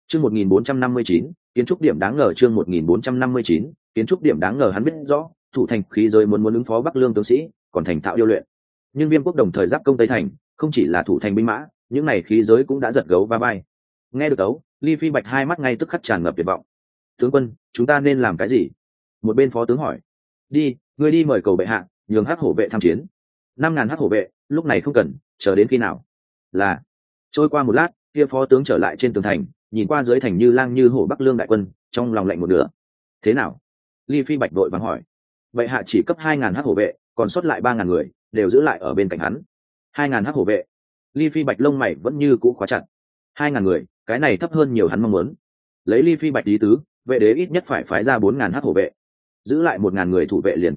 Chương 1459, kiến trúc điểm đáng ngờ. Chương 1459, kiến trúc điểm đáng ngờ. Hắn biết rõ thủ thành khí giới muốn ứng phó Bắc Lương tướng sĩ, còn thành thạo điêu luyện. Nhưng Viêm quốc đồng thời giáp công Tây thành, không chỉ là thủ thành binh mã, những này khí giới cũng đã giật gấu va vai. Nghe được đấu, Ly Phi Bạch hai mắt ngay tức khắc tràn ngập tuyệt vọng. Tướng quân, chúng ta nên làm cái gì? Một bên phó tướng hỏi. Đi, ngươi đi mời cầu bệ hạ, nhường Hắc Hổ vệ tham chiến. 5.000 Hắc Hổ vệ, lúc này không cần, chờ đến khi nào? Là. Trôi qua một lát, kia phó tướng trở lại trên tường thành, nhìn qua dưới thành như lang như hổ Bắc Lương đại quân, trong lòng lạnh một nửa. Thế nào? Ly Phi Bạch đội vàng hỏi. Bệ hạ chỉ cấp 2.000 Hắc Hổ vệ, còn sót lại 3.000 người, đều giữ lại ở bên cạnh hắn. 2.000 Hắc Hổ vệ. Ly Phi Bạch lông mày vẫn như cũ khóa chặt. 2.000 người, cái này thấp hơn nhiều hắn mong muốn. Lấy Ly Phi Bạch ý tứ, vệ đế ít nhất phải phái ra 4.000 Hắc Hổ vệ, giữ lại 1.000 người thủ vệ liền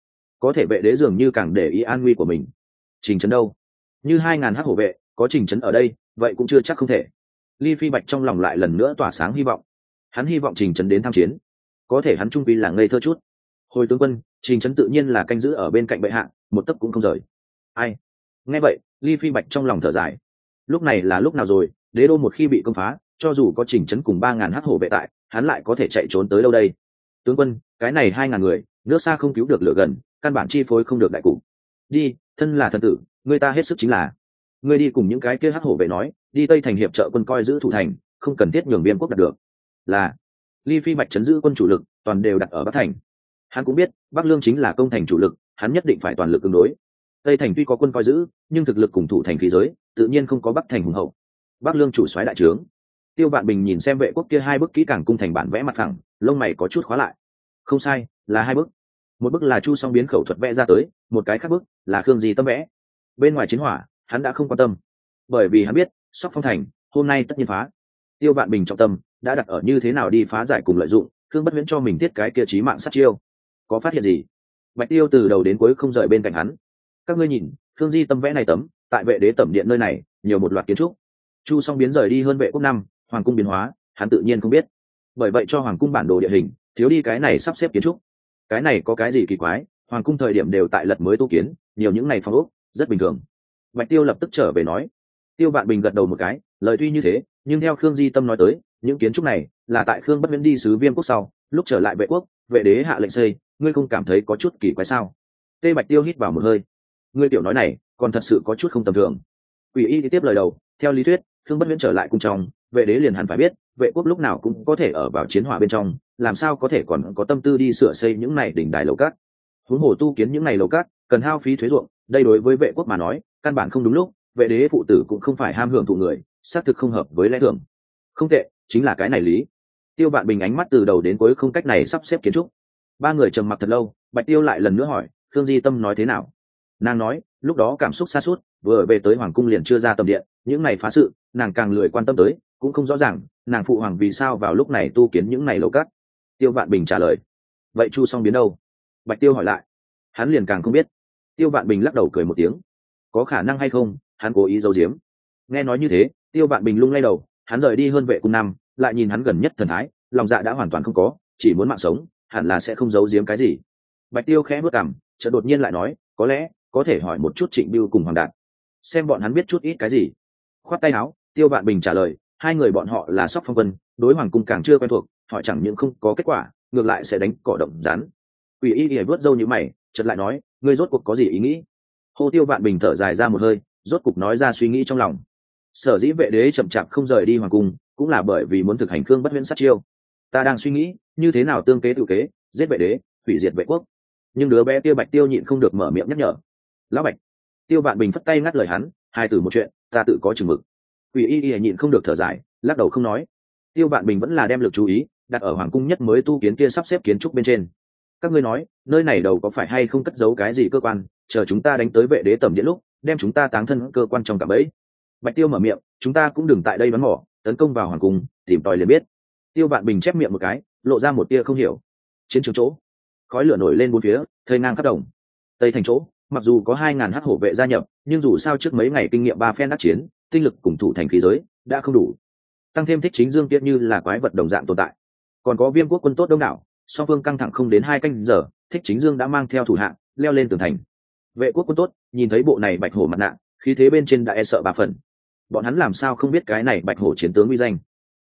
có thể vệ đế dường như càng để ý an nguy của mình. Trình Trấn đâu? Như 2.000 Hắc Hổ vệ, có Trình Trấn ở đây, vậy cũng chưa chắc không thể. Ly Phi Bạch trong lòng lại lần nữa tỏa sáng hy vọng. Hắn hy vọng Trình Trấn đến tham chiến, có thể hắn trung quy là ngây thơ chút. Hồi tướng quân, Trình Trấn tự nhiên là canh giữ ở bên cạnh bệ hạ, một tấc cũng không rời. Ai? Nghe vậy, Ly Phi Bạch trong lòng thở dài. Lúc này là lúc nào rồi? Đế đô một khi bị công phá, cho dù có Trình Trấn cùng 3.000 Hắc Hổ vệ tại, hắn lại có thể chạy trốn tới đâu đây? Tướng quân, cái này 2.000 người, nước xa không cứu được lửa gần, căn bản chi phối không được đại cục. Đi, thân là thần tử, người ta hết sức chính là. Ngươi đi cùng những cái kia Hắc Hổ vệ nói, đi Tây thành hiệp trợ quân coi giữ thủ thành, không cần thiết nhường Viêm quốc đạt được. Là. Ly Phi Bạch chấn giữ quân chủ lực, toàn đều đặt ở Bắc thành. Hắn cũng biết, Bắc Lương chính là công thành chủ lực, hắn nhất định phải toàn lực ứng đối. Tây thành tuy có quân coi giữ, nhưng thực lực cùng thủ thành khí giới, tự nhiên không có Bắc thành hùng hậu. Bắc Lương chủ soái đại trướng. Tiêu Vạn Bình nhìn xem vệ quốc kia hai bức kỹ càng cung thành bản vẽ mặt phẳng, lông mày có chút khóa lại. Không sai, là hai bức. Một bức là Chu Song biến khẩu thuật vẽ ra tới, một cái khác bức là Khương Di tâm vẽ. Bên ngoài chiến hỏa, hắn đã không quan tâm, bởi vì hắn biết Sóc Phong thành hôm nay tất nhiên phá. Tiêu Vạn Bình trọng tâm đã đặt ở như thế nào đi phá giải cùng lợi dụng Khương Bất Huyễn cho mình thiết cái kia chí mạng sát chiêu. Có phát hiện gì? Bạch Tiêu từ đầu đến cuối không rời bên cạnh hắn. Các ngươi nhìn, Khương Di tâm vẽ này tấm, tại vệ đế tẩm điện nơi này nhiều một loạt kiến trúc. Chu Song biến rời đi hơn vệ quốc năm, hoàng cung biến hóa, hắn tự nhiên không biết. Bởi vậy cho hoàng cung bản đồ địa hình thiếu đi cái này sắp xếp kiến trúc. Cái này có cái gì kỳ quái? Hoàng cung thời điểm đều tại lật mới tu kiến, nhiều những này phong ốc, rất bình thường. Bạch Tiêu lập tức trở về nói. Tiêu Vạn Bình gật đầu một cái, lời tuy như thế, nhưng theo Khương Di Tâm nói tới, những kiến trúc này là tại Khương Bất Huyễn đi sứ Viêm quốc sau, lúc trở lại vệ quốc, vệ đế hạ lệnh xây, ngươi không cảm thấy có chút kỳ quái sao? Tê Bạch Tiêu hít vào một hơi. Ngươi tiểu nói này, còn thật sự có chút không tầm thường. Quỷ Y tiếp lời đầu, theo lý thuyết, Khương Bất Huyễn trở lại cung trong, vệ đế liền hẳn phải biết, vệ quốc lúc nào cũng có thể ở vào chiến hỏa bên trong, làm sao có thể còn có tâm tư đi sửa xây những này đỉnh đài lầu cát? Huống hồ tu kiến những này lầu cát, cần hao phí thuế ruộng, đây đối với vệ quốc mà nói, căn bản không đúng lúc. Vệ đế phụ tử cũng không phải ham hưởng thụ người, xác thực không hợp với lẽ thường. Không tệ, chính là cái này lý. Tiêu Vạn Bình ánh mắt từ đầu đến cuối không cách này sắp xếp kiến trúc. Ba người trầm mặc thật lâu, Bạch Tiêu lại lần nữa hỏi, Khương Di Tâm nói thế nào? Nàng nói, lúc đó cảm xúc sa sút, vừa về tới hoàng cung liền chưa ra tầm điện, những này phá sự, nàng càng lười quan tâm tới, cũng không rõ ràng, nàng phụ hoàng vì sao vào lúc này tu kiến những này lầu cát. Tiêu Vạn Bình trả lời. Vậy Chu Song biến đâu? Bạch Tiêu hỏi lại. Hắn liền càng không biết. Tiêu Vạn Bình lắc đầu cười một tiếng. Có khả năng hay không, hắn cố ý giấu giếm. Nghe nói như thế, Tiêu Vạn Bình lung lay đầu, hắn rời đi hơn vệ cung năm, lại nhìn hắn gần nhất thần thái, lòng dạ đã hoàn toàn không có, chỉ muốn mạng sống, hẳn là sẽ không giấu giếm cái gì. Bạch Tiêu khẽ bước cằm, chợt đột nhiên lại nói, có lẽ có thể hỏi một chút Trịnh Bưu cùng Hoàng Đạt, xem bọn hắn biết chút ít cái gì. Khoát tay áo, Tiêu Vạn Bình trả lời, hai người bọn họ là Sóc Phong quân, đối hoàng cung càng chưa quen thuộc, hỏi chẳng những không có kết quả, ngược lại sẽ đánh cỏ động rắn. Quỷ Y lìa vớt râu như mày, chợt lại nói, ngươi rốt cuộc có gì ý nghĩ? Hồ Tiêu Vạn Bình thở dài ra một hơi, rốt cục nói ra suy nghĩ trong lòng. Sở dĩ vệ đế chậm chạp không rời đi hoàng cung, cũng là bởi vì muốn thực hành Khương Bất Huyễn sát chiêu. Ta đang suy nghĩ, như thế nào tương kế tự kế, giết vệ đế, hủy diệt vệ quốc. Nhưng đứa bé kia Bạch Tiêu nhịn không được mở miệng nhắc nhở. Lão Bạch. Tiêu Vạn Bình phất tay ngắt lời hắn, hai từ một chuyện, ta tự có chừng mực. Quỷ Y nhịn không được thở dài, lắc đầu không nói. Tiêu Vạn Bình vẫn là đem lực chú ý đặt ở hoàng cung nhất mới tu kiến kia sắp xếp kiến trúc bên trên. Các ngươi nói, nơi này đầu có phải hay không cất giấu cái gì cơ quan, chờ chúng ta đánh tới vệ đế tầm điện lúc, đem chúng ta táng thân cơ quan trong cạm bẫy. Bạch Tiêu mở miệng, chúng ta cũng đừng tại đây bắn mỏ, tấn công vào hoàng cung, tìm tòi liền biết. Tiêu Vạn Bình chép miệng một cái, lộ ra một tia không hiểu. Chiến trường chỗ, khói lửa nổi lên bốn phía, thây ngang khắp đồng. Tây thành chỗ, mặc dù có 2.000 Hắc Hổ vệ gia nhập, nhưng dù sao trước mấy ngày kinh nghiệm 3 phen đắc chiến, tinh lực cùng thủ thành khí giới đã không đủ. Tăng thêm Thích Chính Dương kia như là quái vật đồng dạng tồn tại, còn có Viêm quốc quân tốt đông đảo, song phương căng thẳng không đến 2 canh giờ, Thích Chính Dương đã mang theo thủ hạ leo lên tường thành. Vệ quốc quân tốt nhìn thấy bộ này bạch hổ mặt nạ, khí thế bên trên đã e sợ 3 phần. Bọn hắn làm sao không biết cái này bạch hổ chiến tướng uy danh?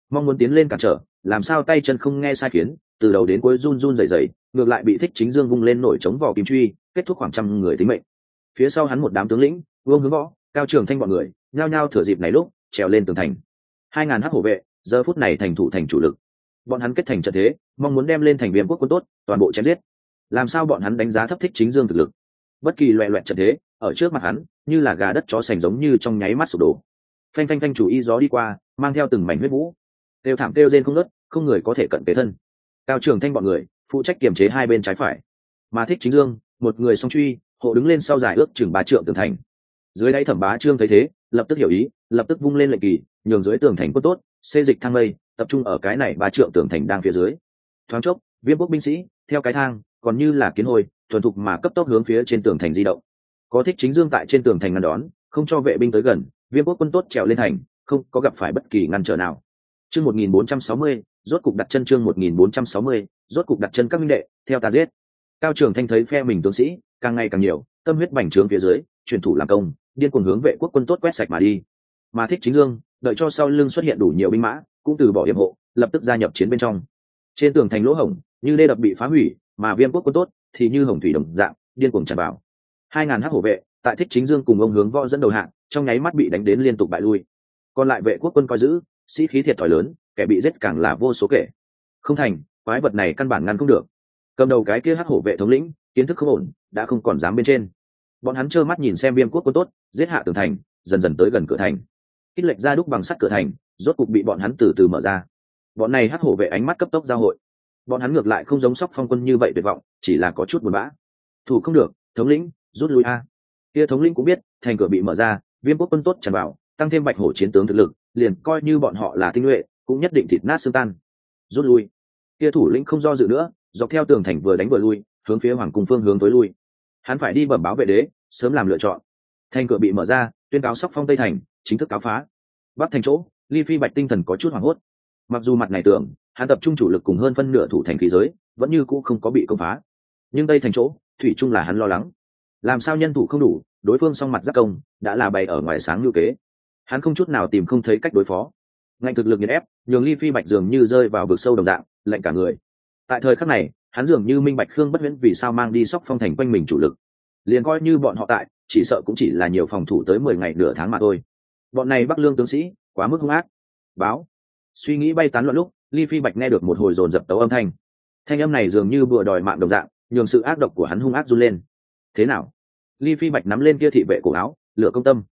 mong muốn tiến lên cản trở, làm sao tay chân không nghe sai khiến, từ đầu đến cuối run run rẩy rẩy, ngược lại bị Thích Chính Dương vung lên nổi chống vỏ kim truy, kết thúc khoảng 100 người tính mệnh. Phía sau hắn một đám tướng lĩnh, Vương Hướng Võ, Cao Trường Thanh bọn người, nhao nhao thừa dịp này lúc trèo lên tường thành. 2000 hắc hổ vệ, giờ phút này thành thủ thành chủ lực. Bọn hắn kết thành trận thế, mong muốn đem lên thành Viêm quốc quân tốt, toàn bộ chém giết. Làm sao bọn hắn đánh giá thấp Thích Chính Dương thực lực? Bất kỳ loè loẹt trận thế, ở trước mặt hắn, như là gà đất chó sành giống như trong nháy mắt sụp đổ. Phanh phanh phanh chủ y gió đi qua, mang theo từng mảnh huyết vũ. Kêu thảm kêu rên không ngớt, không người có thể cận kề thân. Cao Trường Thanh bọn người, phụ trách kiềm chế hai bên trái phải. Mà Thích Chính Dương, một người song truy, hộ đứng lên sau dài ước chừng 3 trượng tường thành. Dưới đáy Thẩm Bá Trương thấy thế, lập tức hiểu ý, lập tức vung lên lệnh kỳ, nhường dưới tường thành quân tốt, xê dịch thang mây, tập trung ở cái này 3 trượng tường thành đang phía dưới. Thoáng chốc, Viêm quốc binh sĩ theo cái thang, còn như là kiến hồi, thuần thục mà cấp tốc hướng phía trên tường thành di động. Có Thích Chính Dương tại trên tường thành ngăn đón, không cho vệ binh tới gần, Viêm quốc quân tốt trèo lên thành, không có gặp phải bất kỳ ngăn trở nào. Chương 1460, rốt cục đặt chân chương 1460, rốt cục đặt chân các minh đệ, theo ta giết. Cao Trường Thanh thấy phe mình tướng sĩ càng ngày càng nhiều, tâm huyết bành trướng phía dưới, truyền thủ làm công, điên cuồng hướng vệ quốc quân tốt quét sạch mà đi. Mà Thích Chính Dương, đợi cho sau lưng xuất hiện đủ nhiều binh mã, cũng từ bỏ yểm hộ, lập tức gia nhập chiến bên trong. Trên tường thành lỗ hổng, như đê đập bị phá hủy, mà Viêm quốc quân tốt thì như hồng thủy đồng dạng, điên cuồng tràn vào. 2000 hắc hổ vệ, tại Thích Chính Dương cùng ông Hướng Võ dẫn đầu hạng, trong nháy mắt bị đánh đến liên tục bại lui. Còn lại vệ quốc quân coi giữ, sĩ khí thiệt thòi lớn, kẻ bị giết càng là vô số kể. Không thành, quái vật này căn bản ngăn không được. Cầm đầu cái kia hắc hổ vệ thống lĩnh, kiến thức không ổn, đã không còn dám bên trên. Bọn hắn trơ mắt nhìn xem Viêm quốc quân tốt giết hạ tường thành, dần dần tới gần cửa thành. Kích lệch ra đúc bằng sắt cửa thành, rốt cục bị bọn hắn từ từ mở ra. Bọn này hắc hổ vệ ánh mắt cấp tốc giao hội. Bọn hắn ngược lại không giống Sóc Phong quân như vậy tuyệt vọng, chỉ là có chút buồn bã. Thủ không được, thống lĩnh, rút lui a. Kia thống lĩnh cũng biết, thành cửa bị mở ra, Viêm quốc quân tốt tràn vào, tăng thêm Bạch Hổ chiến tướng thực lực, liền coi như bọn họ là tinh nhuệ, cũng nhất định thịt nát xương tan. Rút lui. Kia thủ lĩnh không do dự nữa, dọc theo tường thành vừa đánh vừa lui, hướng phía hoàng cung phương hướng tối lui. Hắn phải đi bẩm báo vệ đế, sớm làm lựa chọn. Thành cửa bị mở ra, tuyên cáo Sóc Phong Tây thành chính thức cáo phá. Bắc thành chỗ, Ly Phi Bạch tinh thần có chút hoảng hốt. Mặc dù mặt này tưởng, hắn tập trung chủ lực cùng hơn phân nửa thủ thành khí giới, vẫn như cũ không có bị công phá. Nhưng Tây thành chỗ, thủy chung là hắn lo lắng. Làm sao nhân thủ không đủ, đối phương song mặt giáp công, đã là bày ở ngoài sáng như kế. Hắn không chút nào tìm không thấy cách đối phó. Ngạnh thực lực nghiền ép, nhường Ly Phi Bạch dường như rơi vào vực sâu đồng dạng, lạnh cả người. Tại thời khắc này, hắn dường như minh bạch Khương Bất Huyễn vì sao mang đi Sóc Phong thành quanh mình chủ lực. Liền coi như bọn họ tại, chỉ sợ cũng chỉ là nhiều phòng thủ tới 10 ngày nửa tháng mà thôi. Bọn này Bắc Lương tướng sĩ, quá mức hung ác. Báo. Suy nghĩ bay tán loạn lúc, Ly Phi Bạch nghe được một hồi dồn dập tấu âm thanh. Thanh âm này dường như bừa đòi mạng đồng dạng, nhường sự ác độc của hắn hung ác run lên. Thế nào? Ly Phi Bạch nắm lên kia thị vệ cổ áo, lửa công tâm.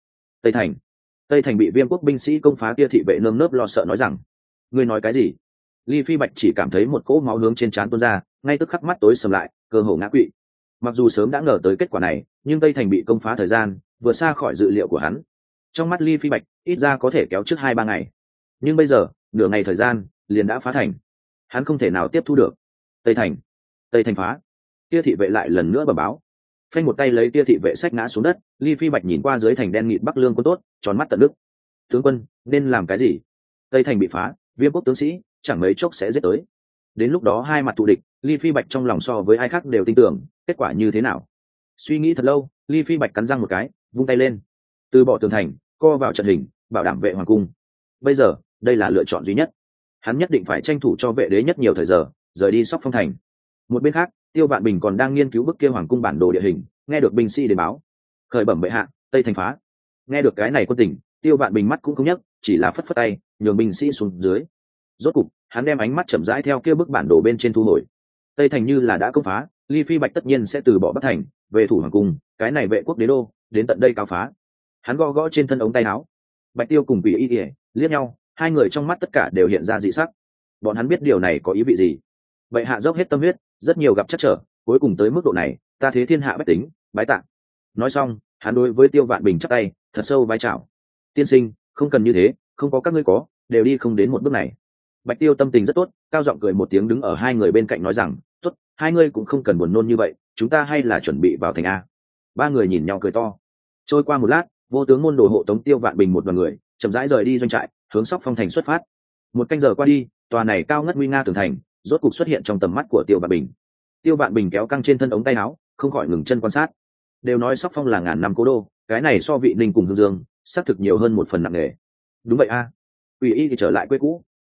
Tây thành bị Viêm quốc binh sĩ công phá, kia thị vệ nơm nớp lo sợ nói rằng: ngươi nói cái gì? Ly Phi Bạch chỉ cảm thấy một cỗ máu hướng trên trán tuôn ra, ngay tức khắc mắt tối sầm lại, cơ hồ ngã quỵ. Mặc dù sớm đã ngờ tới kết quả này, nhưng Tây thành bị công phá thời gian vượt xa khỏi dự liệu của hắn. Trong mắt Ly Phi Bạch, ít ra có thể kéo trước 2-3 ngày, nhưng bây giờ nửa ngày thời gian liền đã phá thành. Hắn không thể nào tiếp thu được. Tây thành phá. Kia thị vệ lại lần nữa bẩm báo. Phanh một tay lấy kia thị vệ sách ngã xuống đất. Ly Phi Bạch nhìn qua dưới thành đen nghịt Bắc Lương quân tốt, tròn mắt tận nước. Tướng quân nên làm cái gì? Tây thành bị phá, Viêm quốc tướng sĩ chẳng mấy chốc sẽ giết tới. Đến lúc đó hai mặt thù địch, Ly Phi Bạch trong lòng so với ai khác đều tin tưởng kết quả như thế nào. Suy nghĩ thật lâu, Ly Phi Bạch cắn răng một cái, vung tay lên, từ bỏ tường thành, co vào trận hình, bảo đảm vệ hoàng cung. Bây giờ đây là lựa chọn duy nhất. Hắn nhất định phải tranh thủ cho vệ đế nhất nhiều thời giờ, rời đi Sóc Phong thành. Một bên khác, Tiêu Vạn Bình còn đang nghiên cứu bức kia hoàng cung bản đồ địa hình, nghe được binh sĩ đến báo, khởi bẩm bệ hạ, Tây thành phá. Nghe được cái này quân tình, Tiêu Vạn Bình mắt cũng không nhấc, chỉ là phất phất tay, nhường binh sĩ xuống dưới. Rốt cục, hắn đem ánh mắt chậm rãi theo kia bức bản đồ bên trên thu hồi. Tây thành như là đã công phá, Ly Phi Bạch tất nhiên sẽ từ bỏ Bắc thành, về thủ hoàng cung, cái này vệ quốc đế đô, đến tận đây cao phá. Hắn gõ gõ trên thân ống tay áo. Bạch Tiêu cùng Quỷ Y Y liếc nhau, hai người trong mắt tất cả đều hiện ra dị sắc. Bọn hắn biết điều này có ý vị gì. Bệ hạ dốc hết tâm huyết, rất nhiều gặp trắc trở, cuối cùng tới mức độ này, ta thế thiên hạ bách tính, bái tạ. Nói xong, hắn đối với Tiêu Vạn Bình chắp tay, thật sâu vái chào. Tiên sinh, không cần như thế, không có các ngươi có, đều đi không đến một bước này. Bạch Tiêu tâm tình rất tốt, cao giọng cười một tiếng đứng ở hai người bên cạnh nói rằng: tốt, hai ngươi cũng không cần buồn nôn như vậy, chúng ta hay là chuẩn bị vào thành a. Ba người nhìn nhau cười to. Trôi qua một lát, vô tướng môn đồ hộ tống Tiêu Vạn Bình một đoàn người chậm rãi rời đi doanh trại, hướng Sóc Phong thành xuất phát. Một canh giờ qua đi, tòa này cao ngất nguy nga tường thành rốt cục xuất hiện trong tầm mắt của Tiêu Vạn Bình. Tiêu Vạn Bình kéo căng trên thân ống tay áo, không khỏi ngừng chân quan sát. Đều nói Sóc Phong là ngàn năm cố đô, cái này so Vị Ninh cùng Hương Dương xác thực nhiều hơn một phần nặng nề. Đúng vậy a. Ủy Y thì trở lại quê cũ,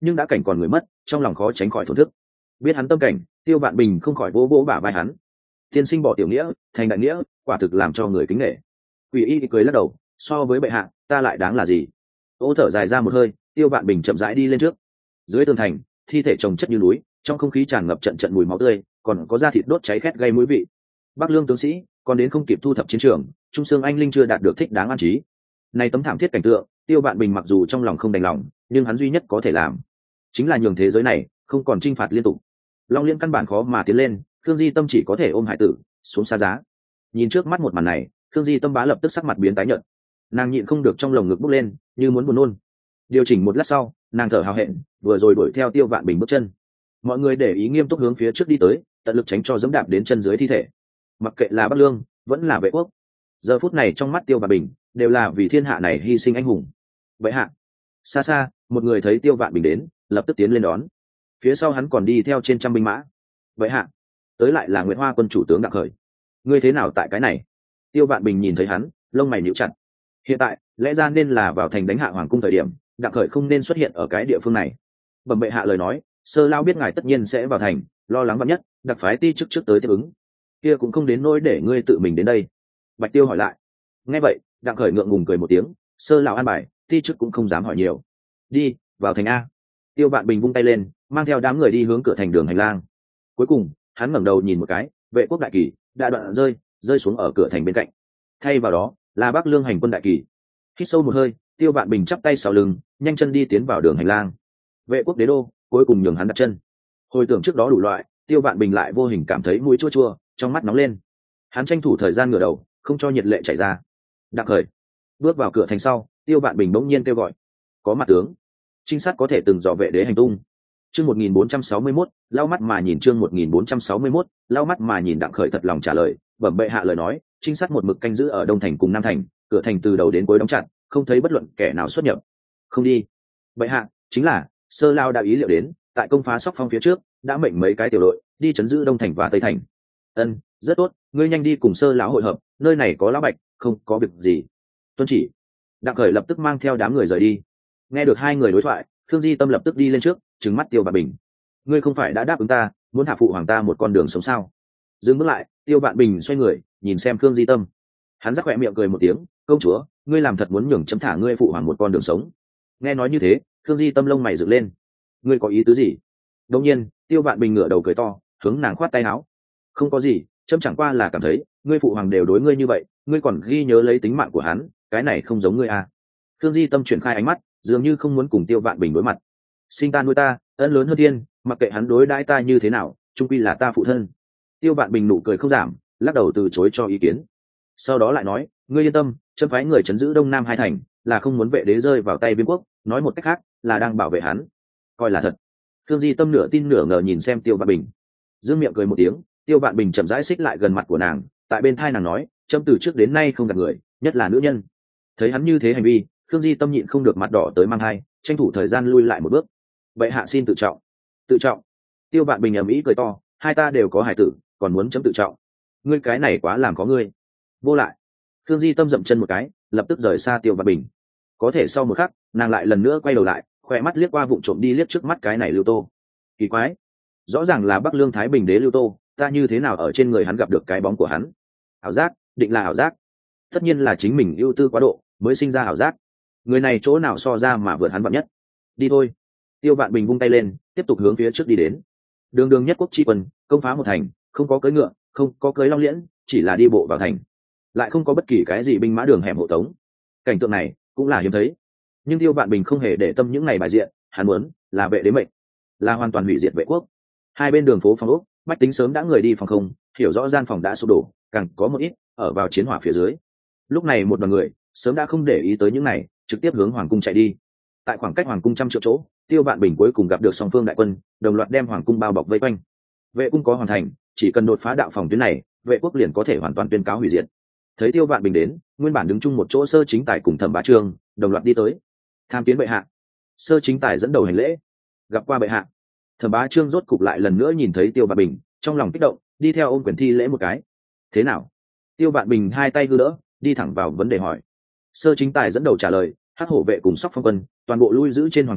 nhưng đã cảnh còn người mất, trong lòng khó tránh khỏi thổn thức. Biết hắn tâm cảnh, Tiêu Vạn Bình không khỏi vỗ vỗ bả vai hắn. Tiên sinh bỏ tiểu nghĩa thành đại nghĩa, quả thực làm cho người kính nể. Quỷ y cười lắc đầu, so với bệ hạ, ta lại đáng là gì? Ô thở dài ra một hơi, Tiêu Vạn Bình chậm rãi đi lên trước. Dưới tường thành, thi thể chồng chất như núi, trong không khí tràn ngập trận trận mùi máu tươi, còn có da thịt đốt cháy khét gây mũi vị. Bắc Lương tướng sĩ còn đến không kịp thu thập chiến trường, trung xương anh linh chưa đạt được thích đáng an trí. Này tấm thảm thiết cảnh tượng, Tiêu Vạn Bình mặc dù trong lòng không đành lòng, nhưng hắn duy nhất có thể làm chính là nhường thế giới này không còn trinh phạt liên tục. Long Liên căn bản khó mà tiến lên, Khương Di Tâm chỉ có thể ôm hải tử xuống xa giá. Nhìn trước mắt một màn này, Khương Di Tâm bá lập tức sắc mặt biến tái nhợt, nàng nhịn không được trong lồng ngực bốc lên như muốn buồn nôn. Điều chỉnh một lát sau, nàng thở hào hẹn, vừa rồi đuổi theo Tiêu Vạn Bình bước chân. Mọi người để ý nghiêm túc hướng phía trước đi tới, tận lực tránh cho giẫm đạp đến chân dưới thi thể. Mặc kệ là Bắc Lương vẫn là Vệ Quốc, giờ phút này trong mắt Tiêu Vạn Bình đều là vì thiên hạ này hy sinh anh hùng. Vậy hạ, xa xa một người thấy Tiêu Vạn Bình đến, lập tức tiến lên đón. Phía sau hắn còn đi theo trên trăm binh mã. Vậy hạ, tới lại là Nguyệt Hoa quân chủ tướng Đặng Khởi. Ngươi thế nào tại cái này? Tiêu Vạn Bình nhìn thấy hắn, lông mày nhíu chặt. Hiện tại lẽ ra nên là vào thành đánh hạ hoàng cung thời điểm, Đặng Khởi không nên xuất hiện ở cái địa phương này. Bẩm bệ hạ lời nói, Sơ Lao biết ngài tất nhiên sẽ vào thành, lo lắng vạn nhất, đặc phái ti trước tới tiếp ứng. Kia cũng không đến nỗi để ngươi tự mình đến đây. Bạch Tiêu hỏi lại. Nghe vậy, Đặng Khởi ngượng ngùng cười một tiếng, Sơ Lão an bài, ti chức cũng không dám hỏi nhiều. Đi vào thành a. Tiêu Vạn Bình vung tay lên, mang theo đám người đi hướng cửa thành đường hành lang. Cuối cùng hắn ngẩng đầu nhìn một cái, Vệ Quốc đại kỳ đã đoạn rơi xuống ở cửa thành bên cạnh, thay vào đó là Bắc Lương hành quân đại kỳ. Hít sâu một hơi, Tiêu Vạn Bình chắp tay sau lưng, nhanh chân đi tiến vào đường hành lang. Vệ Quốc đế đô cuối cùng nhường hắn đặt chân. Hồi tưởng trước đó đủ loại, Tiêu Vạn Bình lại vô hình cảm thấy mũi chua chua, trong mắt nóng lên. Hắn tranh thủ thời gian ngửa đầu, không cho nhiệt lệ chảy ra. Đặng Khởi bước vào cửa thành sau, Tiêu Vạn Bình bỗng nhiên kêu gọi. Có mặt tướng. Trinh sát có thể từng dò vệ đế hành tung. Chương 1461, lau mắt mà nhìn. Chương 1461, lau mắt mà nhìn. Đặng Khởi thật lòng trả lời, bẩm bệ hạ lời nói, trinh sát một mực canh giữ ở Đông thành cùng Nam thành, cửa thành từ đầu đến cuối đóng chặt, không thấy bất luận kẻ nào xuất nhập. Không đi. Bệ hạ, chính là Sơ Lao đã ý liệu đến, tại công phá Sóc Phong phía trước, đã mệnh mấy cái tiểu đội đi trấn giữ Đông thành và Tây thành. Ân, rất tốt, ngươi nhanh đi cùng Sơ lão hội hợp, nơi này có lão bạch, không có việc gì. Tuân chỉ. Đặng Khởi lập tức mang theo đám người rời đi. Nghe được hai người đối thoại, Khương Di Tâm lập tức đi lên trước, trừng mắt Tiêu Vạn Bình. Ngươi không phải đã đáp ứng ta, muốn hạ phụ hoàng ta một con đường sống sao? Dừng bước lại, Tiêu Vạn Bình xoay người, nhìn xem Khương Di Tâm. Hắn rắc khỏe miệng cười một tiếng, công chúa, ngươi làm thật muốn nhường chấm thả ngươi phụ hoàng một con đường sống? Nghe nói như thế, Khương Di Tâm lông mày dựng lên. Ngươi có ý tứ gì? Đột nhiên, Tiêu Vạn Bình ngửa đầu cười to, hướng nàng khoát tay áo. Không có gì, chấm chẳng qua là cảm thấy, ngươi phụ hoàng đều đối ngươi như vậy, ngươi còn ghi nhớ lấy tính mạng của hắn, cái này không giống ngươi à? Khương Di Tâm chuyển khai ánh mắt, dường như không muốn cùng Tiêu Vạn Bình đối mặt. Sinh ta nuôi ta, ân lớn hơn thiên, mặc kệ hắn đối đãi ta như thế nào, chung quy là ta phụ thân. Tiêu Vạn Bình nụ cười không giảm, lắc đầu từ chối cho ý kiến. Sau đó lại nói, ngươi yên tâm, chấm phái người trấn giữ Đông Nam hai thành, là không muốn vệ đế rơi vào tay Viêm Quốc, nói một cách khác, là đang bảo vệ hắn. Coi là thật. Khương Di Tâm nửa tin nửa ngờ nhìn xem Tiêu Vạn Bình, dương miệng cười một tiếng. Tiêu Vạn Bình chậm rãi xích lại gần mặt của nàng, tại bên thai nàng nói, chấm từ trước đến nay không gạt người, nhất là nữ nhân. Thấy hắn như thế hành vi, Khương Di Tâm nhịn không được mặt đỏ tới mang hai, tranh thủ thời gian lui lại một bước. Vậy hạ xin tự trọng. Tự trọng? Tiêu Vạn Bình ầm ĩ cười to, hai ta đều có hài tử, còn muốn chấm tự trọng? Ngươi cái này quá làm có ngươi. Vô lại. Khương Di Tâm dậm chân một cái, lập tức rời xa Tiêu Vạn Bình. Có thể sau một khắc, nàng lại lần nữa quay đầu lại, khỏe mắt liếc qua vụng trộm đi liếc trước mắt cái này Lưu Tô. Kỳ quái, rõ ràng là Bắc Lương Thái Bình đế Lưu Tô, ta như thế nào ở trên người hắn gặp được cái bóng của hắn? Ảo giác, định là ảo giác. Tất nhiên là chính mình ưu tư quá độ, mới sinh ra ảo giác. Người này chỗ nào so ra mà vượt hắn vạn nhất. Đi thôi. Tiêu Vạn Bình vung tay lên, tiếp tục hướng phía trước đi đến. Đường đường nhất quốc tri quân, công phá một thành, không có cưỡi ngựa, không có cưỡi long liễn, chỉ là đi bộ vào thành, lại không có bất kỳ cái gì binh mã đường hẻm hộ tống. Cảnh tượng này cũng là hiếm thấy. Nhưng Tiêu Vạn Bình không hề để tâm những ngày bài diện, hắn muốn là vệ đế mệnh, là hoàn toàn hủy diệt Vệ Quốc. Hai bên đường phố phòng ốc, bách tính sớm đã người đi phòng không, hiểu rõ gian phòng đã sụp đổ, càng có một ít ở vào chiến hỏa phía dưới. Lúc này một đoàn người sớm đã không để ý tới những này, trực tiếp hướng hoàng cung chạy đi. Tại khoảng cách hoàng cung trăm triệu chỗ, Tiêu Vạn Bình cuối cùng gặp được song phương đại quân, đồng loạt đem hoàng cung bao bọc vây quanh. Vệ cung có hoàn thành, chỉ cần đột phá đạo phòng tuyến này, Vệ Quốc liền có thể hoàn toàn tuyên cáo hủy diệt. Thấy Tiêu Vạn Bình đến, nguyên bản đứng chung một chỗ Sơ Chính Tài cùng Thẩm Bá Trương đồng loạt đi tới. Tham kiến bệ hạ. Sơ Chính Tài dẫn đầu hành lễ. Gặp qua bệ hạ. Thẩm Bá Trương rốt cục lại lần nữa nhìn thấy Tiêu Vạn Bình, trong lòng kích động, đi theo ôm quyền thi lễ một cái. Thế nào? Tiêu Vạn Bình hai tay đưa đỡ, đi thẳng vào vấn đề hỏi. Sơ Chính Tài dẫn đầu trả lời, Hắc Hổ vệ cùng Sóc Phong quân toàn bộ lui giữ trên hoàng thành,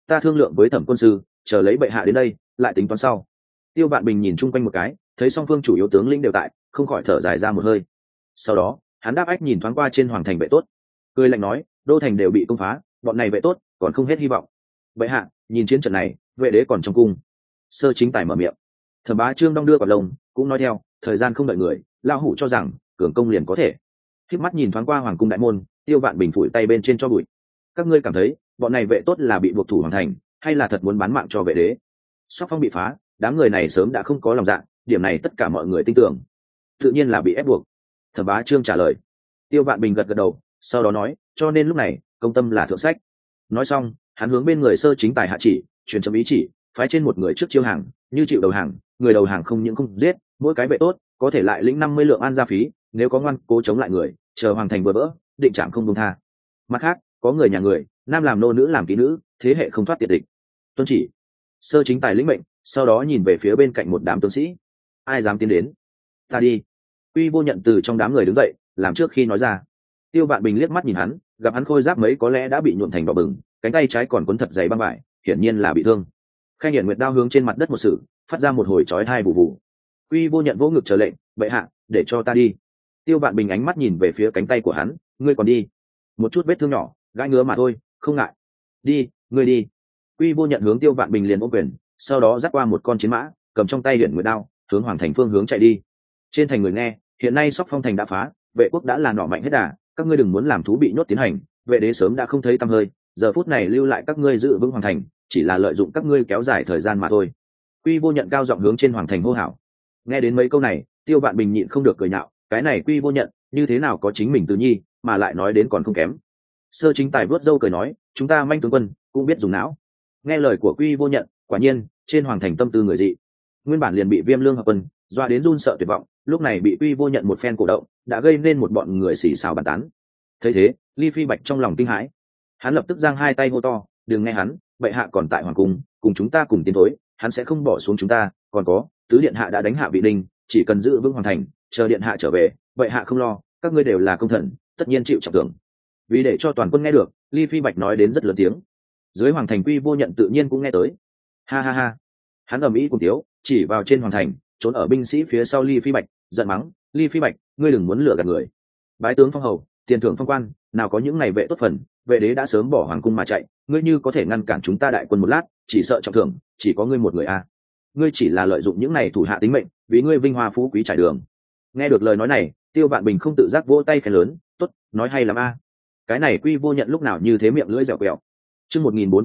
ta thương lượng với thẩm quân sư, chờ lấy bệ hạ đến đây lại tính toán sau. Tiêu Vạn Bình nhìn chung quanh một cái, thấy song phương chủ yếu tướng lĩnh đều tại, không khỏi thở dài ra một hơi. Sau đó hắn đáp ách nhìn thoáng qua trên hoàng thành vệ tốt, cười lạnh nói, đô thành đều bị công phá, bọn này vệ tốt còn không hết hy vọng. Bệ hạ nhìn chiến trận này, vệ đế còn trong cung. Sơ Chính Tài mở miệng. Thẩm Bá Trương đong đưa quả lông cũng nói theo, thời gian không đợi người, lão hủ cho rằng cường công liền có thể. Khép mắt nhìn thoáng qua hoàng cung đại môn, Tiêu Vạn Bình phủi tay bên trên cho bụi. Các ngươi cảm thấy bọn này vệ tốt là bị buộc thủ hoàng thành, hay là thật muốn bán mạng cho vệ đế? Sóc Phong bị phá, đám người này sớm đã không có lòng dạ, điểm này tất cả mọi người tin tưởng. Tự nhiên là bị ép buộc. Thẩm Bá Trương trả lời. Tiêu Vạn Bình gật gật đầu, sau đó nói, cho nên lúc này công tâm là thượng sách. Nói xong hắn hướng bên người Sơ Chính Tài hạ chỉ, truyền chấm ý chỉ, phái trên một người trước chiêu hàng, như chịu đầu hàng, người đầu hàng không những không giết, mỗi cái vệ tốt có thể lại lĩnh 50 lượng an gia phí, nếu có ngoan cố chống lại người, chờ hoàng thành vừa vỡ, định trảm không buông tha. Mặt khác có người nhà người, nam làm nô nữ làm kỹ nữ, thế hệ không thoát tiệt địch. Tuân chỉ. Sơ Chính Tài lĩnh mệnh, sau đó nhìn về phía bên cạnh một đám tướng sĩ. Ai dám tiến đến? Ta đi. Quy Vô Nhận từ trong đám người đứng dậy, làm trước khi nói ra. Tiêu Vạn Bình liếc mắt nhìn hắn, gặp hắn khôi giáp mấy có lẽ đã bị nhuộm thành đỏ bừng, cánh tay trái còn quấn thật dày băng vải, hiển nhiên là bị thương. Khai Hiển Nguyệt đao hướng trên mặt đất một sự, phát ra một hồi chói tai bù bù. Quy Vô Nhận vỗ ngực chờ lệnh, bệ hạ, để cho ta đi. Tiêu Vạn Bình ánh mắt nhìn về phía cánh tay của hắn, ngươi còn đi? Một chút vết thương nhỏ, gãi ngứa mà thôi, không ngại. Đi, ngươi đi. Quy Vô Nhận hướng Tiêu Vạn Bình liền ôm quyền, sau đó dắt qua một con chiến mã, cầm trong tay Hiển Nguyệt đao, hướng hoàng thành phương hướng chạy đi. Trên thành người nghe, hiện nay Sóc Phong thành đã phá, vệ quốc đã là nọ mạnh hết đà, các ngươi đừng muốn làm thú bị nhốt tiến hành, vệ đế sớm đã không thấy tăm hơi, giờ phút này lưu lại các ngươi giữ vững hoàng thành, chỉ là lợi dụng các ngươi kéo dài thời gian mà thôi. Quy Vô Nhận cao giọng hướng trên hoàng thành hô hào. Nghe đến mấy câu này, Tiêu Vạn Bình nhịn không được cười nhạo, cái này Quy Vô Nhận như thế nào có chính mình tự nhi, mà lại nói đến còn không kém. Sơ Chính Tài vớt râu cười nói, chúng ta manh tướng quân cũng biết dùng não. Nghe lời của Quy Vô Nhận, quả nhiên trên hoàng thành tâm tư người dị. Nguyên bản liền bị Viêm Lương hợp quân doa đến run sợ tuyệt vọng, lúc này bị Quy Vô Nhận một phen cổ động, đã gây nên một bọn người xì xào bàn tán. Thấy thế, Ly Phi Bạch trong lòng kinh hãi, hắn lập tức giang hai tay hô to, đừng nghe hắn, bệ hạ còn tại hoàng cung, cùng chúng ta cùng tiến thối, hắn sẽ không bỏ xuống chúng ta. Còn có, tứ điện hạ đã đánh hạ Vị Đinh, chỉ cần giữ vững hoàng thành, chờ điện hạ trở về, bệ hạ không lo, các ngươi đều là công thần, tất nhiên chịu trọng thưởng. Vì để cho toàn quân nghe được, Ly Phi Bạch nói đến rất lớn tiếng. Dưới hoàng thành Quy Vô Nhận tự nhiên cũng nghe tới. Ha ha ha. Hắn ầm ĩ cùng tiếu, chỉ vào trên hoàng thành, trốn ở binh sĩ phía sau Ly Phi Bạch, giận mắng, Ly Phi Bạch, ngươi đừng muốn lừa gạt người. Bái tướng phong hầu, tiền thưởng phong quan, nào có những này vệ tốt phần, vệ đế đã sớm bỏ hoàng cung mà chạy, ngươi như có thể ngăn cản chúng ta đại quân một lát, chỉ sợ trọng thưởng chỉ có ngươi một người a. Ngươi chỉ là lợi dụng những này thủ hạ tính mệnh, vì ngươi vinh hoa phú quý trải đường. Nghe được lời nói này, Tiêu Vạn Bình không tự giác vỗ tay khen lớn, tốt, nói hay lắm a. Cái này Quy Vô Nhận lúc nào như thế miệng lưỡi dẻo quẹo. Chương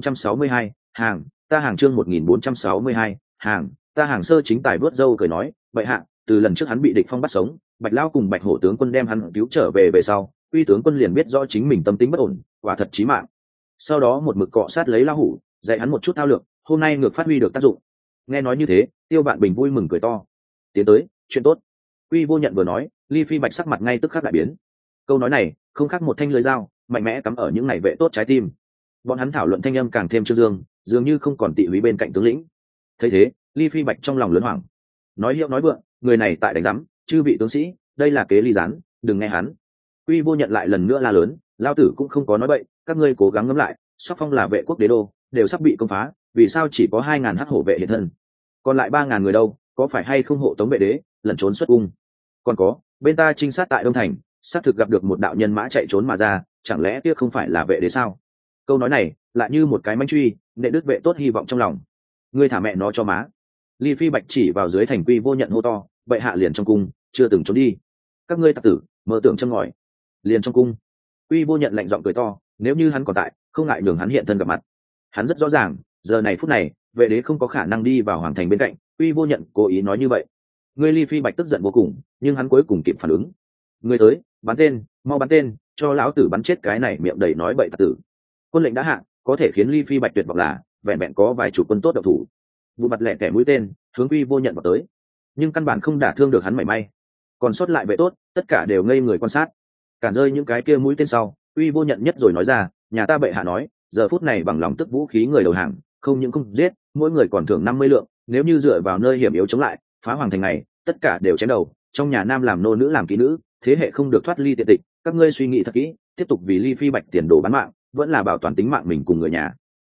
1462, hàng, ta hàng chương 1462, hàng, ta hàng. Sơ Chính Tài vớt râu cười nói, vậy hạ, từ lần trước hắn bị địch phong bắt sống, Bạch Lao cùng Bạch Hổ tướng quân đem hắn cứu trở về sau, Quy tướng quân liền biết rõ chính mình tâm tính bất ổn, quả thật chí mạng. Sau đó một mực cọ sát lấy Lao Hủ, dạy hắn một chút thao lược, hôm nay ngược phát huy được tác dụng. Nghe nói như thế, Tiêu Vạn Bình vui mừng cười to. Tiến tới, chuyện tốt. Quy Vô Nhận vừa nói, Ly Phi Bạch sắc mặt ngay tức khắc đại biến. Câu nói này không khác một thanh lưỡi dao, mạnh mẽ cắm ở những này vệ tốt trái tim. Bọn hắn thảo luận thanh âm càng thêm trương dương, dường như không còn tị húy bên cạnh tướng lĩnh. Thấy thế, Ly Phi Bạch trong lòng lớn hoảng, nói hiệu nói vượng, người này tại đánh rắm, chư vị tướng sĩ, đây là kế ly gián, đừng nghe hắn. Quy Vô Nhận lại lần nữa la lớn, lao tử cũng không có nói bậy, các ngươi cố gắng ngẫm lại, Sóc Phong là vệ quốc đế đô, đều sắp bị công phá, vì sao chỉ có 2000 hắc hổ vệ hiện thân, còn lại 3000 người đâu, có phải hay không hộ tống vệ đế lẩn trốn xuất cung? Còn có, bên ta trinh sát tại Đông Thành, xác thực gặp được một đạo nhân mã chạy trốn mà ra, chẳng lẽ kia không phải là vệ đế sao? Câu nói này lại như một cái manh truy, nệ đứt vệ tốt hy vọng trong lòng. Ngươi thả mẹ nó cho má. Ly Phi Bạch chỉ vào dưới thành Quy Vô Nhận hô to, bệ hạ liền trong cung, chưa từng trốn đi. Các ngươi tặc tử, mơ tưởng châm ngòi. Liền trong cung. Quy Vô Nhận lạnh giọng cười to, nếu như hắn còn tại, không ngại nhường hắn hiện thân gặp mặt. Hắn rất rõ ràng, giờ này phút này, vệ đế không có khả năng đi vào hoàng thành bên cạnh, Quy Vô Nhận cố ý nói như vậy. Ngươi Ly Phi Bạch tức giận vô cùng, nhưng hắn cuối cùng kịp phản ứng. Ngươi tới, bắn tên, mau bắn tên, cho lão tử bắn chết cái này miệng đầy nói bậy tặc tử. Quân lệnh đã hạ, có thể khiến Ly Phi Bạch tuyệt vọng là, vẹn vẹn có vài chủ quân tốt độc thủ. Vụ mặt lẹ kẻ mũi tên, hướng Quy Vô Nhận vào tới, nhưng căn bản không đả thương được hắn mảy may. Còn sót lại vệ tốt, tất cả đều ngây người quan sát. Cản rơi những cái kia mũi tên sau, Quy Vô Nhận nhất rồi nói ra, nhà ta bệ hạ nói, giờ phút này bằng lòng tức vũ khí người đầu hàng, không những không giết, mỗi người còn thưởng 50 lượng, nếu như dựa vào nơi hiểm yếu chống lại, phá hoàng thành này, tất cả đều chém đầu, trong nhà nam làm nô nữ làm kỹ nữ, thế hệ không được thoát ly tiện tịch, các ngươi suy nghĩ thật kỹ, tiếp tục vì Ly Phi Bạch tiền đồ bán mạng, vẫn là bảo toàn tính mạng mình cùng người nhà.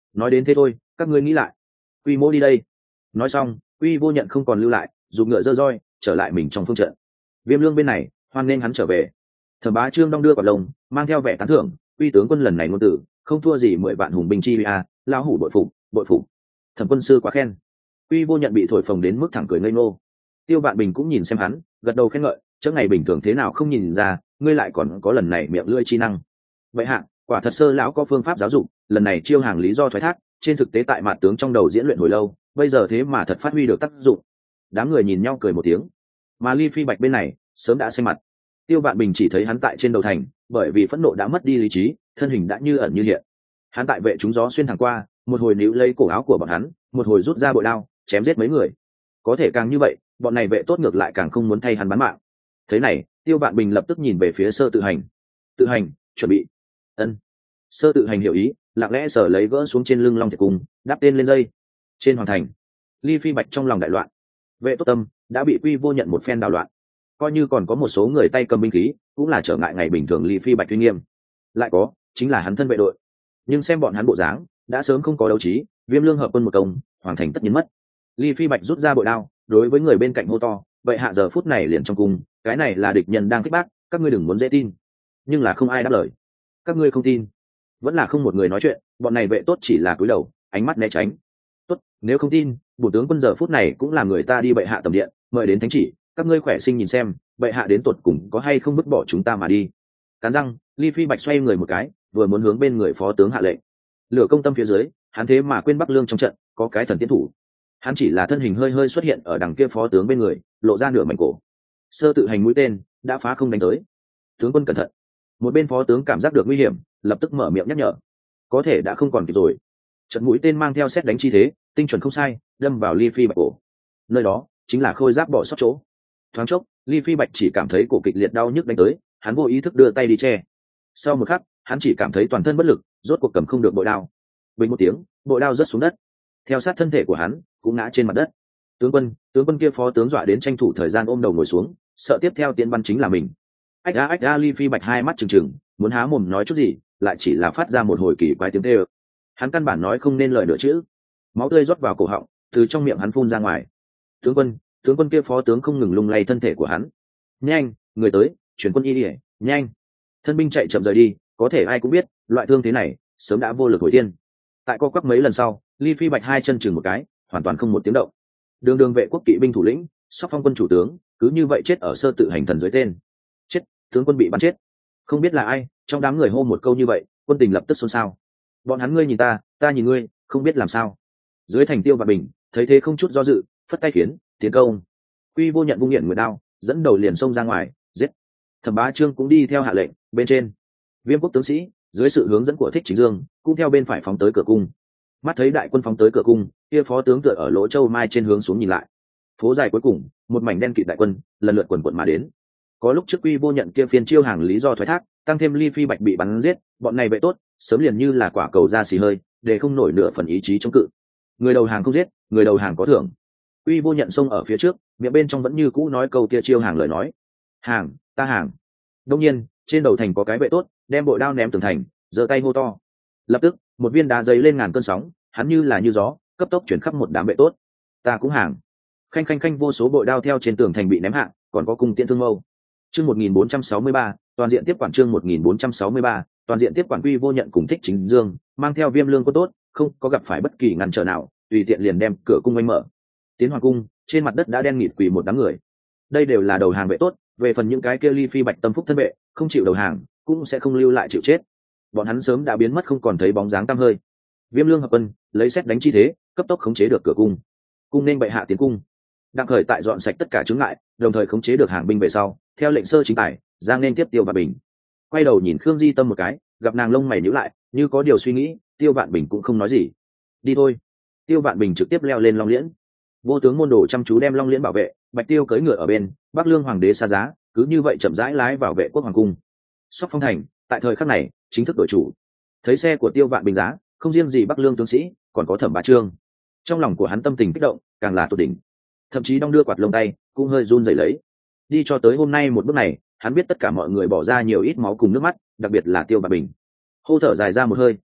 nói đến thế thôi, các ngươi nghĩ lại. Quy Mô đi đây. Nói xong, Quy Vô Nhận không còn lưu lại, dùng ngựa dơ roi trở lại mình trong phương trận. Viêm Lương bên này hoan nghênh hắn trở về. Thẩm Bá Trương đong đưa quả lồng, mang theo vẻ tán thưởng, Quy tướng quân lần này ngôn tử không thua gì 10 vạn hùng binh chi a, lão hủ bội phục, bội phục. Thẩm quân sư quá khen. Quy Vô Nhận bị thổi phồng đến mức thẳng cười ngây ngô. Tiêu Vạn Bình cũng nhìn xem hắn, gật đầu khen ngợi, chớ ngày bình thường thế nào không nhìn ra, ngươi lại còn có lần này miệng lưỡi chi năng. Vậy hạ, quả thật sơ lão có phương pháp giáo dục, lần này chiêu hàng lý do thoái thác, trên thực tế tại mạn tướng trong đầu diễn luyện hồi lâu, bây giờ thế mà thật phát huy được tác dụng. Đám người nhìn nhau cười một tiếng. Mà Ly Phi Bạch bên này sớm đã xanh mặt. Tiêu Vạn Bình chỉ thấy hắn tại trên đầu thành, bởi vì phẫn nộ đã mất đi lý trí, thân hình đã như ẩn như hiện. Hắn tại vệ chúng gió xuyên thẳng qua, một hồi níu lấy cổ áo của bọn hắn, một hồi rút ra bội đao, chém giết mấy người. Có thể càng như vậy, bọn này vệ tốt ngược lại càng không muốn thay hắn bán mạng. Thế này, Tiêu Vạn Bình lập tức nhìn về phía Sơ Tự Hành. Tự Hành, chuẩn bị. Ân. Sơ Tự Hành hiểu ý, lặng lẽ sở lấy gỡ xuống trên lưng Long Thiệt Cung, đáp tên lên dây. Trên hoàng thành, Ly Phi Bạch trong lòng đại loạn. Vệ tốt tâm đã bị Quy Vô Nhận một phen đảo loạn, coi như còn có một số người tay cầm binh khí, cũng là trở ngại ngày bình thường Ly Phi Bạch uy nghiêm. Lại có, chính là hắn thân vệ đội. Nhưng xem bọn hắn bộ dáng, đã sớm không có đấu trí, Viêm Lương hợp quân một công, hoàng thành tất nhiên mất. Ly Phi Bạch rút ra bội đao, đối với người bên cạnh hô to, vậy hạ giờ phút này liền trong cung, cái này là địch nhân đang kích bác, các ngươi đừng muốn dễ tin. Nhưng là không ai đáp lời. Các ngươi không tin, vẫn là không một người nói chuyện, bọn này vệ tốt chỉ là cúi đầu, ánh mắt né tránh. Tốt, nếu không tin, bổ tướng quân giờ phút này cũng là người ta đi bệ hạ tầm điện, mời đến thánh chỉ, các ngươi khỏe sinh nhìn xem, bệ hạ đến tuột cùng có hay không vứt bỏ chúng ta mà đi. Cắn răng, Ly Phi Bạch xoay người một cái, vừa muốn hướng bên người phó tướng hạ lệnh. Lửa công tâm phía dưới, hắn thế mà quên Bắc Lương trong trận có cái thần tiến thủ. Hắn chỉ là thân hình hơi hơi xuất hiện ở đằng kia phó tướng bên người, lộ ra nửa mảnh cổ. Sơ Tự Hành mũi tên đã phá không đánh tới. Tướng quân cẩn thận. Một bên phó tướng cảm giác được nguy hiểm, lập tức mở miệng nhắc nhở. Có thể đã không còn kịp rồi. Trận mũi tên mang theo sét đánh chi thế, tinh chuẩn không sai, đâm vào Ly Phi Bạch cổ. Nơi đó chính là khôi giáp bỏ sót chỗ. Thoáng chốc, Ly Phi Bạch chỉ cảm thấy cổ kịch liệt đau nhức đánh tới, hắn vô ý thức đưa tay đi che. Sau một khắc, hắn chỉ cảm thấy toàn thân bất lực, rốt cuộc cầm không được bội đao. Bình một tiếng, bội đao rớt xuống đất. Theo sát thân thể của hắn cũng ngã trên mặt đất. Tướng quân kia phó tướng dọa đến tranh thủ thời gian ôm đầu ngồi xuống, sợ tiếp theo tiến bắn chính là mình. Ách a, Ly Phi Bạch hai mắt trừng trừng, muốn há mồm nói chút gì, lại chỉ là phát ra một hồi kỳ quái tiếng kêu. Hắn căn bản nói không nên lời nữa chữ. Máu tươi rót vào cổ họng, từ trong miệng hắn phun ra ngoài. Tướng quân kia phó tướng không ngừng lung lay thân thể của hắn. Nhanh, người tới, chuyển quân y đi, nhanh. Thân binh chạy chậm rời đi, có thể ai cũng biết, loại thương thế này sớm đã vô lực hồi tiên. Tại co quắp mấy lần sau, Ly Phi Bạch hai chân chừng một cái, hoàn toàn không một tiếng động. Đường vệ quốc kỵ binh thủ lĩnh, Sóc Phong quân chủ tướng, cứ như vậy chết ở Sơ Tự Hành thần dưới tên. Chết, tướng quân bị bắn chết. Không biết là ai, trong đám người hô một câu như vậy, quân tình lập tức xôn xao. Bọn hắn ngươi nhìn ta nhìn ngươi, không biết làm sao. Dưới thành Tiêu Vạn Bình thấy thế không chút do dự, phất tay khiến tiến công. Quy Vô Nhận vung nghiện nguyệt đao, dẫn đầu liền xông ra ngoài, giết. Thẩm Bá Trương cũng đi theo hạ lệnh, bên trên Viêm quốc tướng sĩ dưới sự hướng dẫn của Thích Chính Dương cũng theo bên phải phóng tới cửa cung. Mắt thấy đại quân phóng tới cửa cung, kia phó tướng tựa ở lỗ châu mai trên hướng xuống nhìn lại. Phố dài cuối cùng, một mảnh đen kịt đại quân lần lượt quần quận mà đến. Có lúc trước Quy Vô Nhận kia phiên chiêu hàng lý do thoái thác, tăng thêm Ly Phi Bạch bị bắn giết, bọn này vệ tốt sớm liền như là quả cầu ra xì hơi, để không nổi nửa phần ý chí chống cự. Người đầu hàng không giết, người đầu hàng có thưởng. Quy Vô Nhận xông ở phía trước, miệng bên trong vẫn như cũ nói câu kia chiêu hàng lời nói. Hàng, ta hàng. Đông nhiên, trên đầu thành có cái vệ tốt, đem bội đao ném tường thành, giơ tay hô to. Lập tức, một viên đá giấy lên ngàn cơn sóng, hắn như là như gió, cấp tốc chuyển khắp một đám vệ tốt. Ta cũng hàng. Khanh vô số bội đao theo trên tường thành bị ném hạ, còn có cung tiễn thương mâu. Chương 1463, toàn diện tiếp quản chương 1463, toàn diện tiếp quản Quy Vô Nhận cùng Thích Chính Dương, mang theo Viêm Lương quân tốt, không có gặp phải bất kỳ ngăn trở nào, tùy tiện liền đem cửa cung anh mở. Tiến hoàng cung, trên mặt đất đã đen nghịt quỳ một đám người. Đây đều là đầu hàng vệ tốt, về phần những cái kia Ly Phi Bạch tâm phúc thân vệ, không chịu đầu hàng, cũng sẽ không lưu lại chịu chết. Bọn hắn sớm đã biến mất không còn thấy bóng dáng tăm hơi. Viêm Lương hợp quân, lấy xét đánh chi thế, cấp tốc khống chế được cửa cung. Cung nên bệ hạ tiến cung. Đặng Khởi tại dọn sạch tất cả chướng ngại, đồng thời khống chế được hàng binh về sau, theo lệnh sơ chính tải, giang nên tiếp Tiêu Vạn Bình. Quay đầu nhìn Khương Di Tâm một cái, gặp nàng lông mày nhíu lại, như có điều suy nghĩ, Tiêu Vạn Bình cũng không nói gì. Đi thôi. Tiêu Vạn Bình trực tiếp leo lên Long Liễn. Vô tướng môn đồ chăm chú đem Long Liễn bảo vệ, Bạch Tiêu cưỡi ngựa ở bên, Bắc Lương hoàng đế xa giá, cứ như vậy chậm rãi lái vào vệ quốc hoàng cung. Sóc Phong thành, tại thời khắc này, chính thức đổi chủ. Thấy xe của Tiêu Vạn Bình giá, không riêng gì Bắc Lương tướng sĩ, còn có Thẩm Bá Trương. Trong lòng của hắn tâm tình kích động, càng là tột đỉnh. Thậm chí đong đưa quạt lông tay, cũng hơi run rẩy lấy. Đi cho tới hôm nay một bước này, hắn biết tất cả mọi người bỏ ra nhiều ít máu cùng nước mắt, đặc biệt là Tiêu Vạn Bình. Hô thở dài ra một hơi,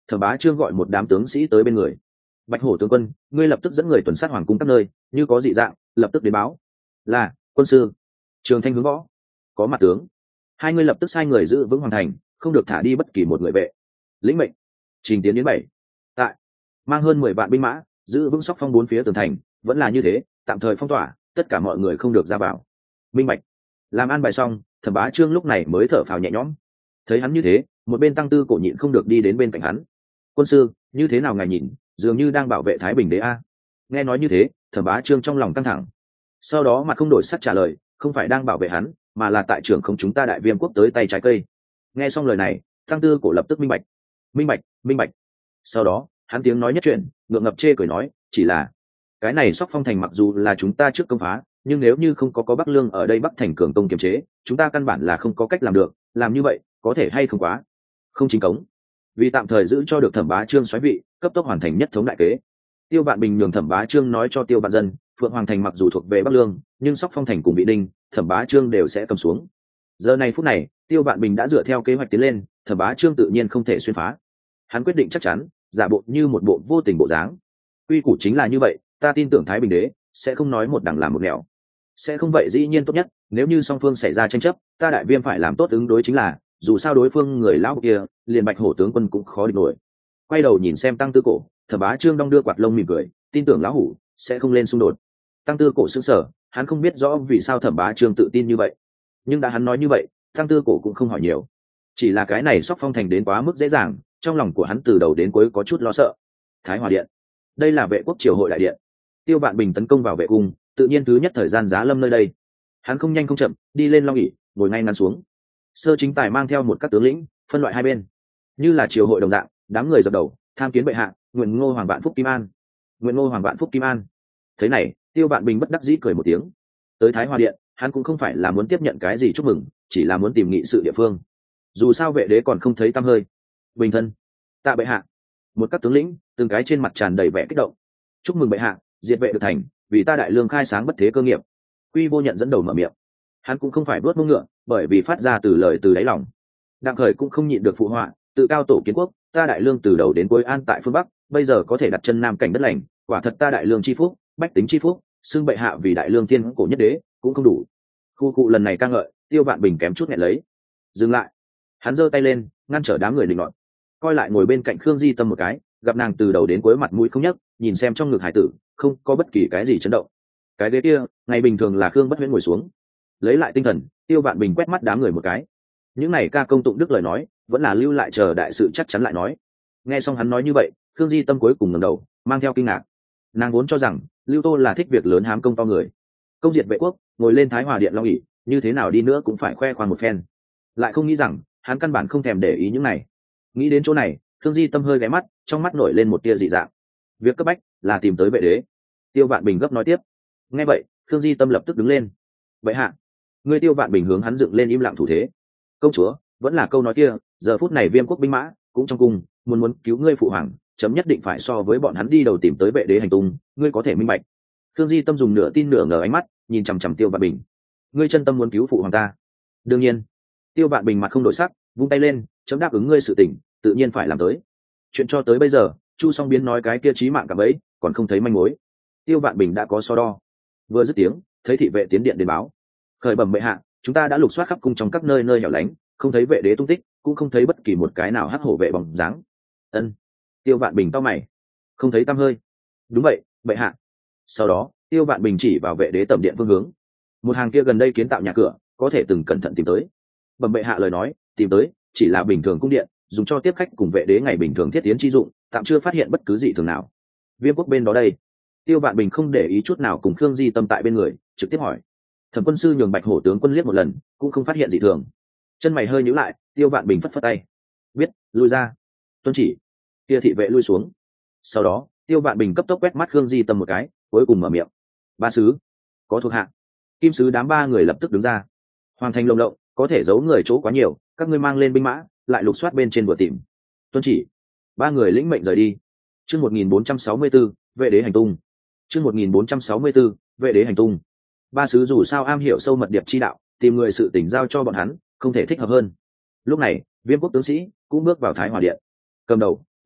Thẩm Bá Trương gọi một đám tướng sĩ tới bên người. Bạch Hổ tướng quân, ngươi lập tức dẫn người tuần sát hoàng cung các nơi, như có dị dạng lập tức đến báo. Là quân sư. Trường Thanh hướng võ. Có mặt tướng. Hai người lập tức sai người giữ vững hoàng thành, không được thả đi bất kỳ một người vệ. Lĩnh mệnh. Trình Tiến đến 7. Tại mang hơn 10 vạn binh mã, giữ vững sóc phong 4 phía tường thành, vẫn là như thế, tạm thời phong tỏa, tất cả mọi người không được ra vào. Minh bạch. Làm an bài xong, Thẩm Bá Trương lúc này mới thở phào nhẹ nhõm. Thấy hắn như thế, một bên Tăng Tư Cổ nhịn không được đi đến bên cạnh hắn. Quân sư, như thế nào ngài nhìn, dường như đang bảo vệ Thái Bình đế a. Nghe nói như thế, Thẩm Bá Trương trong lòng căng thẳng. Sau đó mặt không đổi sắc trả lời, không phải đang bảo vệ hắn, mà là tại trưởng không chúng ta Đại Viêm quốc tới tay trái cây. Nghe xong lời này, Tăng Tư Cổ lập tức minh bạch. Minh bạch, minh bạch. Sau đó, hắn tiếng nói nhất chuyện, ngượng ngập chê cười nói, chỉ là cái này Sóc Phong thành mặc dù là chúng ta trước công phá, nhưng nếu như không có Bắc Lương ở đây Bắc thành cường công kiềm chế, chúng ta căn bản là không có cách làm được, làm như vậy có thể hay không quá không chính cống. Vì tạm thời giữ cho được Thẩm Bá Trương soái vị, cấp tốc hoàn thành nhất thống đại kế. Tiêu Vạn Bình nhường Thẩm Bá Trương nói cho Tiêu Vạn Dân, Phượng Hoàng thành mặc dù thuộc về Bắc Lương, nhưng Sóc Phong thành cùng Bị Đinh, Thẩm Bá Trương đều sẽ cầm xuống. Giờ này phút này, Tiêu Vạn Bình đã dựa theo kế hoạch tiến lên, Thẩm Bá Trương tự nhiên không thể xuyên phá. Hắn quyết định chắc chắn, giả bộ như một bộ vô tình bộ dáng. Quy củ chính là như vậy, ta tin tưởng Thái Bình đế sẽ không nói một đằng làm một nẻo. Sẽ không vậy dĩ nhiên tốt nhất, nếu như song phương xảy ra tranh chấp, ta Đại Viêm phải làm tốt ứng đối chính là, dù sao đối phương người lão kia, liền Bạch Hổ tướng quân cũng khó địch nổi. Quay đầu nhìn xem Tăng Tư Cổ, Thẩm Bá Trương đong đưa quạt lông mỉm cười, tin tưởng lão hủ sẽ không lên xung đột. Tăng Tư Cổ sững sờ, hắn không biết rõ vì sao Thẩm Bá Trương tự tin như vậy, nhưng đã hắn nói như vậy, Tăng Tư Cổ cũng không hỏi nhiều. Chỉ là cái này Sóc Phong thành đến quá mức dễ dàng, trong lòng của hắn từ đầu đến cuối có chút lo sợ. Thái Hòa điện, đây là Vệ quốc triều hội đại điện. Tiêu Vạn Bình tấn công vào vệ cung, tự nhiên thứ nhất thời gian giá lâm nơi đây. Hắn không nhanh không chậm đi lên long ỷ, ngồi ngay ngắn xuống. Sơ Chính Tài mang theo một các tướng lĩnh, phân loại hai bên, như là triều hội đồng dạng, đám người dập đầu tham kiến bệ hạ, nguyện Ngô Hoàng vạn phúc kim an, nguyện Ngô Hoàng vạn phúc kim an. Thế này, Tiêu Vạn Bình bất đắc dĩ cười một tiếng. Tới Thái Hòa điện, hắn cũng không phải là muốn tiếp nhận cái gì chúc mừng, chỉ là muốn tìm nghị sự địa phương. Dù sao vệ đế còn không thấy tăm hơi. Bình thân. Tạ bệ hạ. Một các tướng lĩnh, từng cái trên mặt tràn đầy vẻ kích động. Chúc mừng bệ hạ, diệt vệ được thành, vì ta Đại Lương khai sáng bất thế cơ nghiệp. Quy Vô Nhận dẫn đầu mở miệng. Hắn cũng không phải vuốt mông ngựa, bởi vì phát ra từ lời từ đáy lòng. Đặng Khởi cũng không nhịn được phụ họa, tự cao tổ kiến quốc, ta Đại Lương từ đầu đến cuối an tại phương Bắc, bây giờ có thể đặt chân Nam cảnh đất lành, quả thật ta Đại Lương chi phúc, bách tính chi phúc, xưng bệ hạ vì Đại Lương thiên cổ nhất đế, cũng không đủ. Khu cụ lần này ca ngợi, Tiêu Vạn Bình kém chút nghẹn lấy. Dừng lại. Hắn giơ tay lên, ngăn trở đám người định loạn. Coi lại ngồi bên cạnh Khương Di Tâm một cái, gặp nàng từ đầu đến cuối mặt mũi không nhấc, nhìn xem trong ngực hải tử, không có bất kỳ cái gì chấn động. Cái ghế kia, ngày bình thường là Khương Bất Huyễn ngồi xuống. Lấy lại tinh thần, Tiêu Vạn Bình quét mắt đám người một cái. Những này ca công tụng đức lời nói, vẫn là lưu lại chờ đại sự chắc chắn lại nói. Nghe xong hắn nói như vậy, Khương Di Tâm cuối cùng ngẩng đầu, mang theo kinh ngạc. Nàng vốn cho rằng Lưu Tô là thích việc lớn hám công to người, công diệt vệ quốc, ngồi lên Thái Hòa điện long ỷ, như thế nào đi nữa cũng phải khoe khoang một phen. Lại không nghĩ rằng hắn căn bản không thèm để ý những này. Nghĩ đến chỗ này, Khương Di Tâm hơi ghé mắt, trong mắt nổi lên một tia dị dạng. Việc cấp bách là tìm tới vệ đế. Tiêu Vạn Bình gấp nói tiếp. Nghe vậy, Khương Di Tâm lập tức đứng lên. Vậy hạ, người Tiêu Vạn Bình hướng hắn dựng lên im lặng thủ thế. Công chúa, vẫn là câu nói kia, giờ phút này Viêm quốc binh mã cũng trong cung, muốn cứu ngươi phụ hoàng, chấm nhất định phải so với bọn hắn đi đầu tìm tới vệ đế hành tung, ngươi có thể minh bạch. Khương Di Tâm dùng nửa tin nửa ngờ ánh mắt nhìn chằm chằm Tiêu Vạn Bình. Ngươi chân tâm muốn cứu phụ hoàng ta? Đương nhiên. Tiêu Vạn Bình mặt không đổi sắc, vung tay lên, chấm đáp ứng ngươi sự tình, tự nhiên phải làm tới. Chuyện cho tới bây giờ, Chu Song Biến nói cái kia chí mạng cả bấy, còn không thấy manh mối. Tiêu Vạn Bình đã có so đo. Vừa dứt tiếng, thấy thị vệ tiến điện đến báo. Khởi bẩm bệ hạ, chúng ta đã lục soát khắp cung trong các nơi nơi hẻo lánh, không thấy vệ đế tung tích, cũng không thấy bất kỳ một cái nào hắc hổ vệ bóng dáng. Ân. Tiêu Vạn Bình cau mày. Không thấy tăm hơi. Đúng vậy, bệ hạ. Sau đó, Tiêu Vạn Bình chỉ vào vệ đế tẩm điện phương hướng. Một hàng kia gần đây kiến tạo nhà cửa, có thể từng cẩn thận tìm tới. Bẩm bệ hạ lời nói, tìm tới, chỉ là bình thường cung điện, dùng cho tiếp khách cùng vệ đế ngày bình thường thiết tiến chi dụng, tạm chưa phát hiện bất cứ gì thường nào. Viêm quốc bên đó đây. Tiêu Vạn Bình không để ý chút nào cùng Khương Di Tâm tại bên người, trực tiếp hỏi. Thẩm quân sư nhường Bạch Hổ tướng quân liếc một lần, cũng không phát hiện gì thường. Chân mày hơi nhíu lại, Tiêu Vạn Bình phất phất tay. Biết, lui ra. Tuân chỉ. Kia thị vệ lui xuống. Sau đó, Tiêu Vạn Bình cấp tốc quét mắt Khương Di Tâm một cái, cuối cùng mở miệng. Ba sứ, có thuộc hạ. Kim sứ đám ba người lập tức đứng ra. Hoàng thành lồng lộng, có thể giấu người chỗ quá nhiều, các ngươi mang lên binh mã, lại lục soát bên trên vừa tìm. Tuân chỉ. Ba người lĩnh mệnh rời đi. Chương 1464, vệ đế hành tung. Chương 1464, vệ đế hành tung. Ba sứ dù sao am hiểu sâu mật điệp chi đạo, tìm người sự tình giao cho bọn hắn, không thể thích hợp hơn. Lúc này, Viêm quốc tướng sĩ cũng bước vào Thái Hòa điện. Cầm đầu,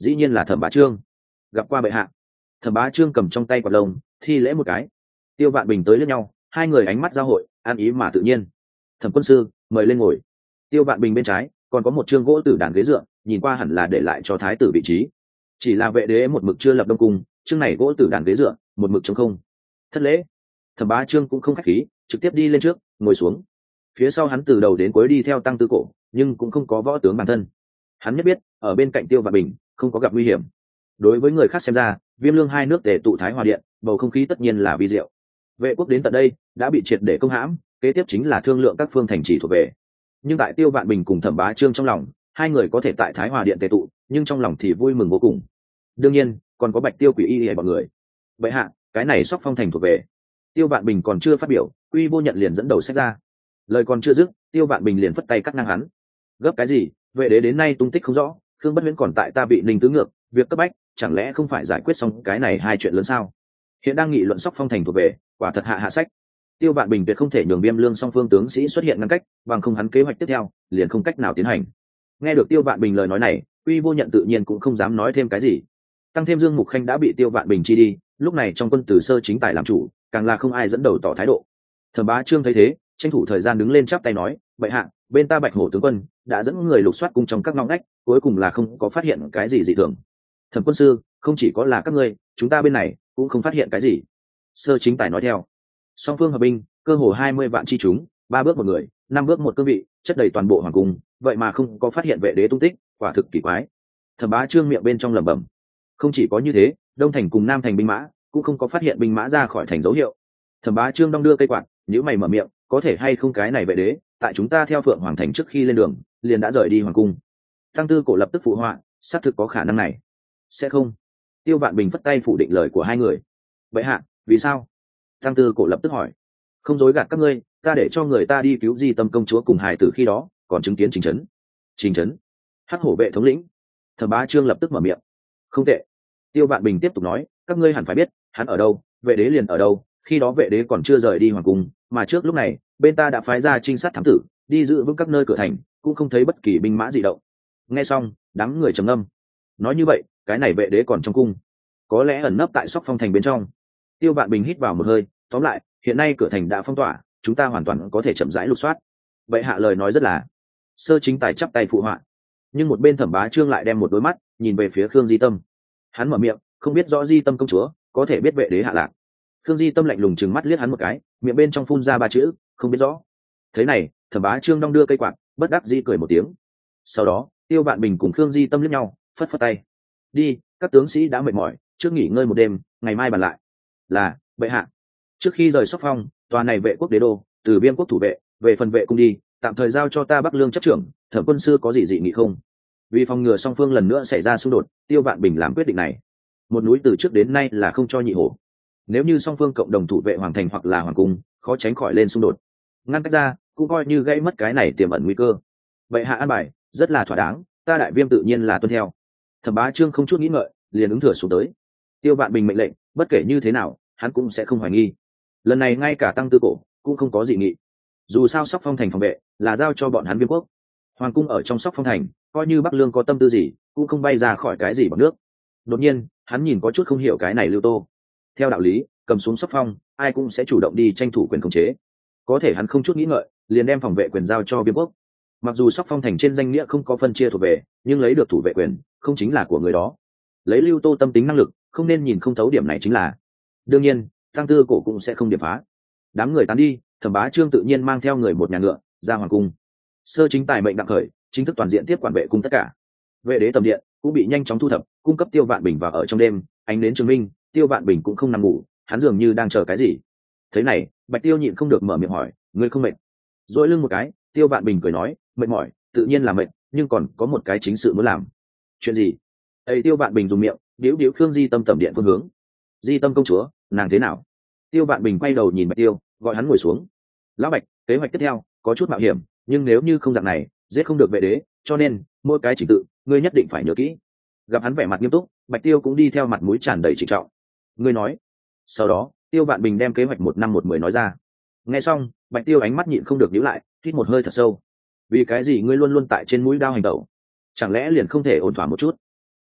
dĩ nhiên là Thẩm Bá Trương. Gặp qua bệ hạ. Thẩm Bá Trương cầm trong tay quạt lông thi lễ một cái. Tiêu Vạn Bình tới lướt nhau, hai người ánh mắt giao hội, an ý mà tự nhiên. Thẩm quân sư, mời lên ngồi. Tiêu Vạn Bình bên trái còn có một chương gỗ tử đàn ghế dựa, nhìn qua hẳn là để lại cho thái tử vị trí. Chỉ là vệ đế một mực chưa lập đông cung, chương này gỗ tử đàn ghế dựa một mực trống không. Thất lễ. Thẩm Bá Trương cũng không khách khí, trực tiếp đi lên trước, ngồi xuống. Phía sau hắn từ đầu đến cuối đi theo Tăng Tư Cổ, nhưng cũng không có võ tướng bản thân. Hắn nhất biết, ở bên cạnh Tiêu Vạn Bình không có gặp nguy hiểm. Đối với người khác xem ra, Viêm Lương hai nước tề tụ Thái Hòa Điện, bầu không khí tất nhiên là vi diệu. Vệ quốc đến tận đây đã bị triệt để công hãm, kế tiếp chính là thương lượng các phương thành trì thuộc về. Nhưng tại Tiêu Vạn Bình cùng Thẩm Bá Trương trong lòng, hai người có thể tại Thái Hòa Điện tề tụ, nhưng trong lòng thì vui mừng vô cùng. Đương nhiên, còn có Bạch Tiêu Quỷ Y bọn người. Vậy hạ, cái này Sóc Phong thành thuộc về. Tiêu Vạn Bình còn chưa phát biểu, Quy Vô Nhận liền dẫn đầu xét ra. Lời còn chưa dứt, Tiêu Vạn Bình liền phất tay cắt ngang hắn. Gấp cái gì? Vệ đế đến nay tung tích không rõ, Khương Bất Huyễn còn tại ta bị Ninh tứ ngược, việc cấp bách, chẳng lẽ không phải giải quyết xong cái này hai chuyện lớn sao? Hiện đang nghị luận Sóc Phong thành thuộc về, quả thật hạ sách. Tiêu Vạn Bình tuyệt không thể nhường Viêm Lương song phương tướng sĩ xuất hiện ngăn cách, bằng không hắn kế hoạch tiếp theo liền không cách nào tiến hành. Nghe được Tiêu Vạn Bình lời nói này, Quy Vô Nhận tự nhiên cũng không dám nói thêm cái gì. Tăng thêm Dương Mục Khanh đã bị Tiêu Vạn Bình chi đi, lúc này trong quân từ Sơ Chính Tài làm chủ, càng là không ai dẫn đầu tỏ thái độ. Thẩm Bá Trương thấy thế, tranh thủ thời gian đứng lên chắp tay nói, bệ hạ, bên ta Bạch Hổ tướng quân đã dẫn người lục soát cung trong các ngõ ngách, cuối cùng là không có phát hiện cái gì dị thường. Thẩm quân sư, không chỉ có là các ngươi, chúng ta bên này cũng không phát hiện cái gì. Sơ Chính Tài nói theo. Song phương hợp binh, cơ hồ 20 vạn chi chúng, 3 bước một người, 5 bước một cương vị, chất đầy toàn bộ hoàng cung, vậy mà không có phát hiện vệ đế tung tích, quả thực kỳ quái. Thẩm Bá Trương miệng bên trong lẩm bẩm. Không chỉ có như thế, Đông thành cùng Nam thành binh mã cũng không có phát hiện binh mã ra khỏi thành dấu hiệu. Thẩm Bá Trương đong đưa cây quạt, nhíu mày mở miệng, có thể hay không cái này vệ đế, tại chúng ta theo Phượng Hoàng thành trước khi lên đường, liền đã rời đi hoàng cung. Tăng Tư Cổ lập tức phụ họa, xác thực có khả năng này. Sẽ không. Tiêu Vạn Bình phất tay phủ định lời của hai người. Vậy hạ, vì sao? Tăng Tư Cổ lập tức hỏi. Không dối gạt các ngươi, ta để cho người ta đi cứu Di Tâm công chúa cùng hài tử khi đó, còn chứng kiến Trình Trấn. Trình Trấn? Hắc Hổ vệ thống lĩnh. Thẩm Bá Trương lập tức mở miệng. Không tệ. Tiêu Vạn Bình tiếp tục nói, các ngươi hẳn phải biết, hắn ở đâu, vệ đế liền ở đâu, khi đó vệ đế còn chưa rời đi hoàng cung, mà trước lúc này, bên ta đã phái ra trinh sát thám tử, đi giữ vững các nơi cửa thành, cũng không thấy bất kỳ binh mã gì động. Nghe xong, đám người trầm ngâm. Nói như vậy, cái này vệ đế còn trong cung, có lẽ ẩn nấp tại Sóc Phong thành bên trong. Tiêu Vạn Bình hít vào một hơi, tóm lại, hiện nay cửa thành đã phong tỏa, chúng ta hoàn toàn có thể chậm rãi lục soát. Vậy hạ lời nói rất là. Sơ Chính Tài chắp tay phụ họa. Nhưng một bên Thẩm Bá Trương lại đem một đôi mắt nhìn về phía Khương Di Tâm. Hắn mở miệng, không biết rõ Di Tâm công chúa có thể biết vệ đế hạ lạc. Khương Di Tâm lạnh lùng trừng mắt liếc hắn một cái, miệng bên trong phun ra ba chữ, không biết rõ. Thế này, Thẩm Bá Trương đong đưa cây quạt, bất đắc dĩ cười một tiếng. Sau đó, Tiêu Vạn Bình cùng Khương Di Tâm liếc nhau, phất phất tay. Đi, các tướng sĩ đã mệt mỏi, trước nghỉ ngơi một đêm, ngày mai bàn lại. Là, bệ hạ. Trước khi rời Sóc Phong, tòa này vệ quốc đế đô, từ Viêm quốc thủ vệ, về phần vệ cung đi, tạm thời giao cho ta Bắc Lương chấp trưởng. Thẩm quân sư có gì dị nghị không? Vì phòng ngừa song phương lần nữa xảy ra xung đột, Tiêu Vạn Bình làm quyết định này. Một núi từ trước đến nay là không cho nhị hổ. Nếu như song phương cộng đồng thủ vệ hoàng thành hoặc là hoàng cung, khó tránh khỏi lên xung đột. Ngăn cách ra, cũng coi như gây mất cái này tiềm ẩn nguy cơ. Vậy hạ an bài rất là thỏa đáng, ta Đại Viêm tự nhiên là tuân theo. Thẩm Bá Trương không chút nghĩ ngợi, liền ứng thừa xuống tới. Tiêu Vạn Bình mệnh lệnh, bất kể như thế nào, hắn cũng sẽ không hoài nghi. Lần này ngay cả Tăng Tư Cổ cũng không có dị nghị. Dù sao Sóc Phong thành phòng vệ là giao cho bọn hắn Viêm quốc, hoàng cung ở trong Sóc Phong thành, coi như Bắc Lương có tâm tư gì, cũng không bay ra khỏi cái gì bằng nước. Đột nhiên, hắn nhìn có chút không hiểu cái này Lưu Tô. Theo đạo lý, cầm xuống Sóc Phong, ai cũng sẽ chủ động đi tranh thủ quyền khống chế. Có thể hắn không chút nghĩ ngợi, liền đem phòng vệ quyền giao cho Viêm quốc. Mặc dù Sóc Phong thành trên danh nghĩa không có phân chia thuộc về, nhưng lấy được thủ vệ quyền, không chính là của người đó. Lấy Lưu Tô tâm tính năng lực, không nên nhìn không thấu điểm này chính là. Đương nhiên, Tăng Tư Cổ cũng sẽ không điểm phá. Đám người tán đi, Thẩm Bá Trương tự nhiên mang theo người một nhà ngựa ra hoàng cung. Sơ Chính Tài mệnh đặng khởi, chính thức toàn diện tiếp quản vệ cung tất cả. Vệ đế tầm điện cũng bị nhanh chóng thu thập, cung cấp Tiêu Vạn Bình vào ở trong đêm. Ánh đến trường minh, Tiêu Vạn Bình cũng không nằm ngủ, hắn dường như đang chờ cái gì. Thế này, Bạch Tiêu nhịn không được mở miệng hỏi, ngươi không mệt? Dỗi lưng một cái, Tiêu Vạn Bình cười nói, mệt mỏi, tự nhiên là mệt, nhưng còn có một cái chính sự muốn làm. Chuyện gì? Ấy Tiêu Vạn Bình dùng miệng điếu điếu Khương Di Tâm tầm điện phương hướng. Di Tâm công chúa, nàng thế nào? Tiêu Vạn Bình quay đầu nhìn Bạch Tiêu, gọi hắn ngồi xuống. Lão Bạch, kế hoạch tiếp theo có chút mạo hiểm, nhưng nếu như không dạng này, giết không được vệ đế, cho nên mỗi cái trình tự ngươi nhất định phải nhớ kỹ. Gặp hắn vẻ mặt nghiêm túc, Bạch Tiêu cũng đi theo mặt mũi tràn đầy trịnh trọng. Ngươi nói. Sau đó, Tiêu Vạn Bình đem kế hoạch 1 năm 1 10 nói ra. Nghe xong, Bạch Tiêu ánh mắt nhịn không được nhíu lại, hít một hơi thật sâu. Vì cái gì ngươi luôn luôn tại trên mũi đao hành động? Chẳng lẽ liền không thể ổn thỏa một chút?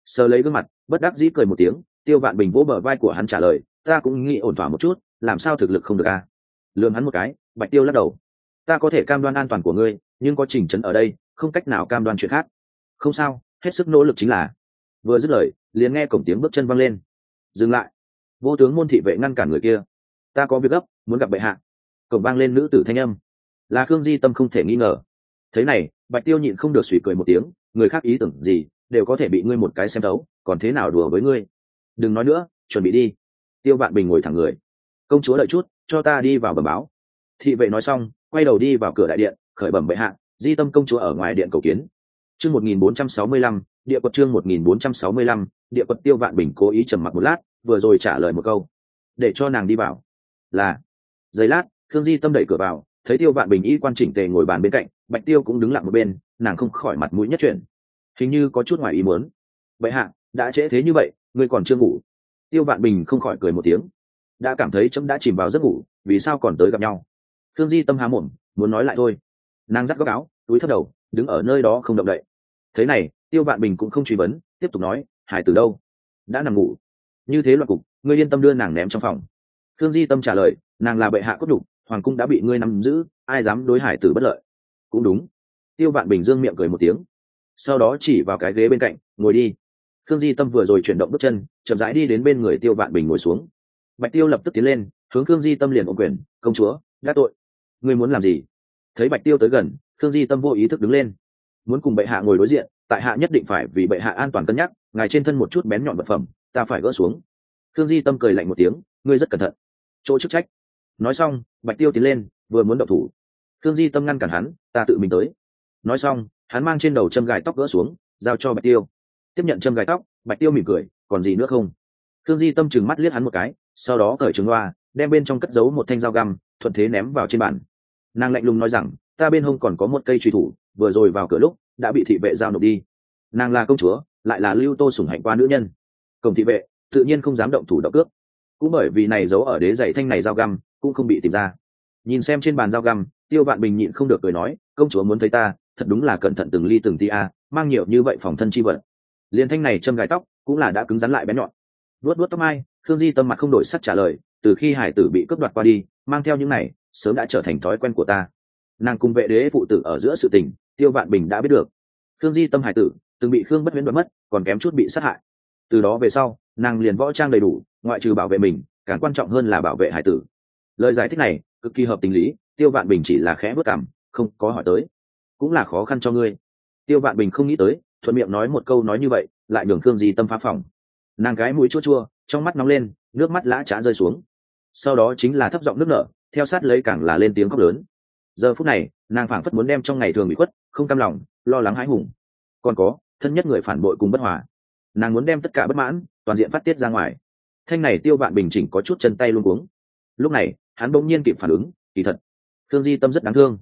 sờ lấy gương mặt bất đắc dĩ cười một tiếng. Tiêu Vạn Bình vỗ bờ vai của hắn trả lời, ta cũng nghĩ ổn thỏa một chút, làm sao thực lực không được à? Lườm hắn một cái, Bạch Tiêu lắc đầu, ta có thể cam đoan an toàn của ngươi, nhưng có Trình Trấn ở đây, không cách nào cam đoan chuyện khác. Không sao, hết sức nỗ lực chính là. Vừa dứt lời, liền nghe cổng tiếng bước chân văng lên. Dừng lại. Vô tướng môn thị vệ ngăn cản người kia. Ta có việc gấp, muốn gặp bệ hạ. Cổng vang lên nữ tử thanh âm, là Khương Di Tâm không thể nghi ngờ. Thế này, Bạch Tiêu nhịn không được suy cười một tiếng, người khác ý tưởng gì đều có thể bị ngươi một cái xem thấu, còn thế nào đùa với ngươi. Đừng nói nữa, chuẩn bị đi. Tiêu Vạn Bình ngồi thẳng người. Công chúa đợi chút, cho ta đi vào bẩm báo. Thị vệ nói xong, quay đầu đi vào cửa đại điện, khởi bẩm bệ hạ, Di Tâm công chúa ở ngoài điện cầu kiến. Chương 1465, địa quật chương 1465, địa quật. Tiêu Vạn Bình cố ý trầm mặc một lát, vừa rồi trả lời một câu, để cho nàng đi vào. Là. Giây lát, Khương Di Tâm đẩy cửa vào, thấy Tiêu Vạn Bình y quan chỉnh tề ngồi bàn bên cạnh, Bạch Tiêu cũng đứng lặng một bên, nàng không khỏi mặt mũi nhất chuyển, hình như có chút ngoài ý muốn. Bệ hạ, đã trễ thế như vậy, ngươi còn chưa ngủ? Tiêu Vạn Bình không khỏi cười một tiếng, đã cảm thấy chấm đã chìm vào giấc ngủ, vì sao còn tới gặp nhau? Khương Di Tâm há mồm muốn nói lại thôi, nàng giắt góc áo, túi thấp đầu, đứng ở nơi đó không động đậy. Thế này, Tiêu Vạn Bình cũng không truy vấn, tiếp tục nói, hải tử đâu? Đã nằm ngủ. Như thế loạn cục, ngươi yên tâm đưa nàng ném trong phòng. Khương Di Tâm trả lời, nàng là bệ hạ cốt đủ, hoàng cung đã bị ngươi nắm giữ, ai dám đối hải tử bất lợi? Cũng đúng. Tiêu Vạn Bình dương miệng cười một tiếng, sau đó chỉ vào cái ghế bên cạnh, ngồi đi. Khương Di Tâm vừa rồi chuyển động bước chân, chậm rãi đi đến bên người Tiêu Vạn Bình ngồi xuống. Bạch Tiêu lập tức tiến lên, hướng Khương Di Tâm liền ôm quyền, công chúa, đã tội. Ngươi muốn làm gì? Thấy Bạch Tiêu tới gần, Khương Di Tâm vô ý thức đứng lên, muốn cùng bệ hạ ngồi đối diện, tại hạ nhất định phải vì bệ hạ an toàn cân nhắc, ngài trên thân một chút bén nhọn vật phẩm, ta phải gỡ xuống. Khương Di Tâm cười lạnh một tiếng, ngươi rất cẩn thận. Chỗ chức trách. Nói xong, Bạch Tiêu tiến lên, vừa muốn động thủ. Khương Di Tâm ngăn cản hắn, ta tự mình tới. Nói xong, hắn mang trên đầu châm gài tóc gỡ xuống, giao cho Bạch Tiêu. Tiếp nhận châm gài tóc, Bạch Tiêu mỉm cười, còn gì nữa không? Khương Di Tâm trừng mắt liếc hắn một cái, sau đó cởi trứng loa, đem bên trong cất giấu một thanh dao găm, thuận thế ném vào trên bàn. Nàng lạnh lùng nói rằng, ta bên hông còn có một cây truy thủ, vừa rồi vào cửa lúc đã bị thị vệ giao nộp đi. Nàng là công chúa, lại là Lưu Tô sủng hạnh qua nữ nhân, cổng thị vệ tự nhiên không dám động thủ động cước. Cũng bởi vì này giấu ở đế giày thanh này dao găm cũng không bị tìm ra. Nhìn xem trên bàn dao găm, Tiêu Vạn Bình nhịn không được cười nói, công chúa muốn thấy ta, thật đúng là cẩn thận từng ly từng tí a, mang nhiều như vậy phòng thân chi vật. Liên thanh này châm gài tóc cũng là đã cứng rắn lại bén nhọn. Vuốt vuốt tóc mai, Khương Di Tâm mặt không đổi sắc trả lời, từ khi hải tử bị cướp đoạt qua đi, mang theo những này sớm đã trở thành thói quen của ta. Nàng cùng vệ đế phụ tử ở giữa sự tình, Tiêu Vạn Bình đã biết được. Khương Di Tâm hải tử từng bị Khương Bất Huyễn đoạt mất, còn kém chút bị sát hại. Từ đó về sau, nàng liền võ trang đầy đủ, ngoại trừ bảo vệ mình, càng quan trọng hơn là bảo vệ hải tử. Lời giải thích này cực kỳ hợp tình lý. Tiêu Vạn Bình chỉ là khẽ bước cảm, không có hỏi tới. Cũng là khó khăn cho ngươi. Tiêu Vạn Bình không nghĩ tới, thuận miệng nói một câu nói như vậy, lại nhường Khương Di Tâm phá phòng. Nàng cái mũi chua chua, trong mắt nóng lên, nước mắt lã chã rơi xuống. Sau đó chính là thấp giọng nước nở, theo sát lấy càng là lên tiếng khóc lớn. Giờ phút này, nàng phảng phất muốn đem trong ngày thường bị khuất, không cam lòng, lo lắng hãi hùng, còn có thân nhất người phản bội cùng bất hòa, nàng muốn đem tất cả bất mãn toàn diện phát tiết ra ngoài. Thanh này Tiêu Vạn Bình chỉnh có chút chân tay luống cuống. Lúc này hắn bỗng nhiên kịp phản ứng, kỳ thật Khương Di Tâm rất đáng thương.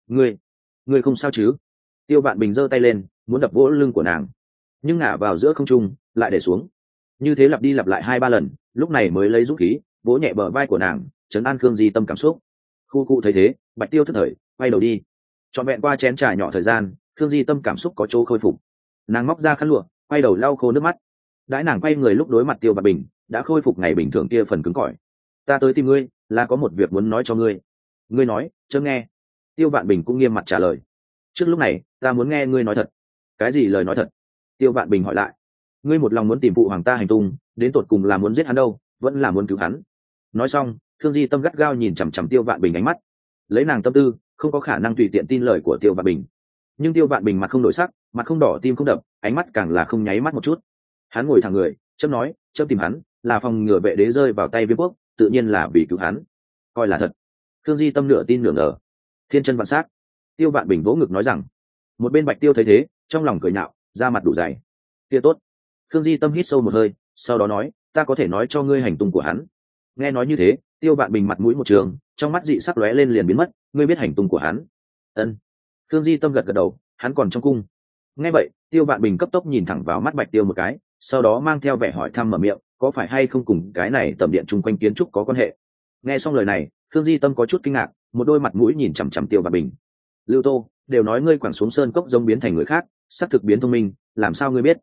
Ngươi không sao chứ? Tiêu Vạn Bình giơ tay lên muốn đập vỗ lưng của nàng, nhưng ngả vào giữa không trung lại để xuống. Như thế lặp đi lặp lại 2-3 lần, lúc này mới lấy dũng khí vỗ nhẹ bờ vai của nàng, trấn an Khương Di Tâm cảm xúc. Khu thấy thế, Bạch Tiêu thức thời quay đầu đi. Trọn vẹn qua chén trà nhỏ thời gian, Khương Di Tâm cảm xúc có chỗ khôi phục. Nàng móc ra khăn lụa, quay đầu lau khô nước mắt. Đãi nàng quay người lúc đối mặt Tiêu Vạn Bình, đã khôi phục ngày bình thường kia phần cứng cỏi. Ta tới tìm ngươi là có một việc muốn nói cho ngươi. Ngươi nói, chớ nghe. Tiêu Vạn Bình cũng nghiêm mặt trả lời. Trước lúc này, ta muốn nghe ngươi nói thật. Cái gì lời nói thật? Tiêu Vạn Bình hỏi lại. Ngươi một lòng muốn tìm phụ hoàng ta hành tung, đến tột cùng là muốn giết hắn đâu, vẫn là muốn cứu hắn? Nói xong, Khương Di Tâm gắt gao nhìn chằm chằm Tiêu Vạn Bình ánh mắt. Lấy nàng tâm tư, không có khả năng tùy tiện tin lời của Tiêu Vạn Bình. Nhưng Tiêu Vạn Bình mặt không đổi sắc, mặt không đỏ tim không đập, ánh mắt càng là không nháy mắt một chút. Hắn ngồi thẳng người, chớp nói, chớp tìm hắn là phòng ngừa vệ đế rơi vào tay Viêm Quốc, tự nhiên là vì cứu hắn. Coi là thật. Khương Di Tâm nửa tin nửa ngờ. Thiên chân vạn sát. Tiêu Vạn Bình vỗ ngực nói rằng. Một bên Bạch Tiêu thấy thế, trong lòng cười nhạo, da mặt đủ dày. Kia tốt. Khương Di Tâm hít sâu một hơi, sau đó nói, ta có thể nói cho ngươi hành tung của hắn. Nghe nói như thế, Tiêu Vạn Bình mặt mũi một trường, trong mắt dị sắc lóe lên liền biến mất. Ngươi biết hành tung của hắn? Ân. Khương Di Tâm gật gật đầu, hắn còn trong cung. Nghe vậy, Tiêu Vạn Bình cấp tốc nhìn thẳng vào mắt Bạch Tiêu một cái, sau đó mang theo vẻ hỏi thăm mở miệng, có phải hay không cùng cái này tầm điện chung quanh kiến trúc có quan hệ? Nghe xong lời này, Khương Di Tâm có chút kinh ngạc, một đôi mặt mũi nhìn chằm chằm Tiêu Vạn Bình. Lưu Tô đều nói ngươi quẳng xuống sơn cốc giống biến thành người khác, sắp thực biến thông minh, làm sao ngươi biết?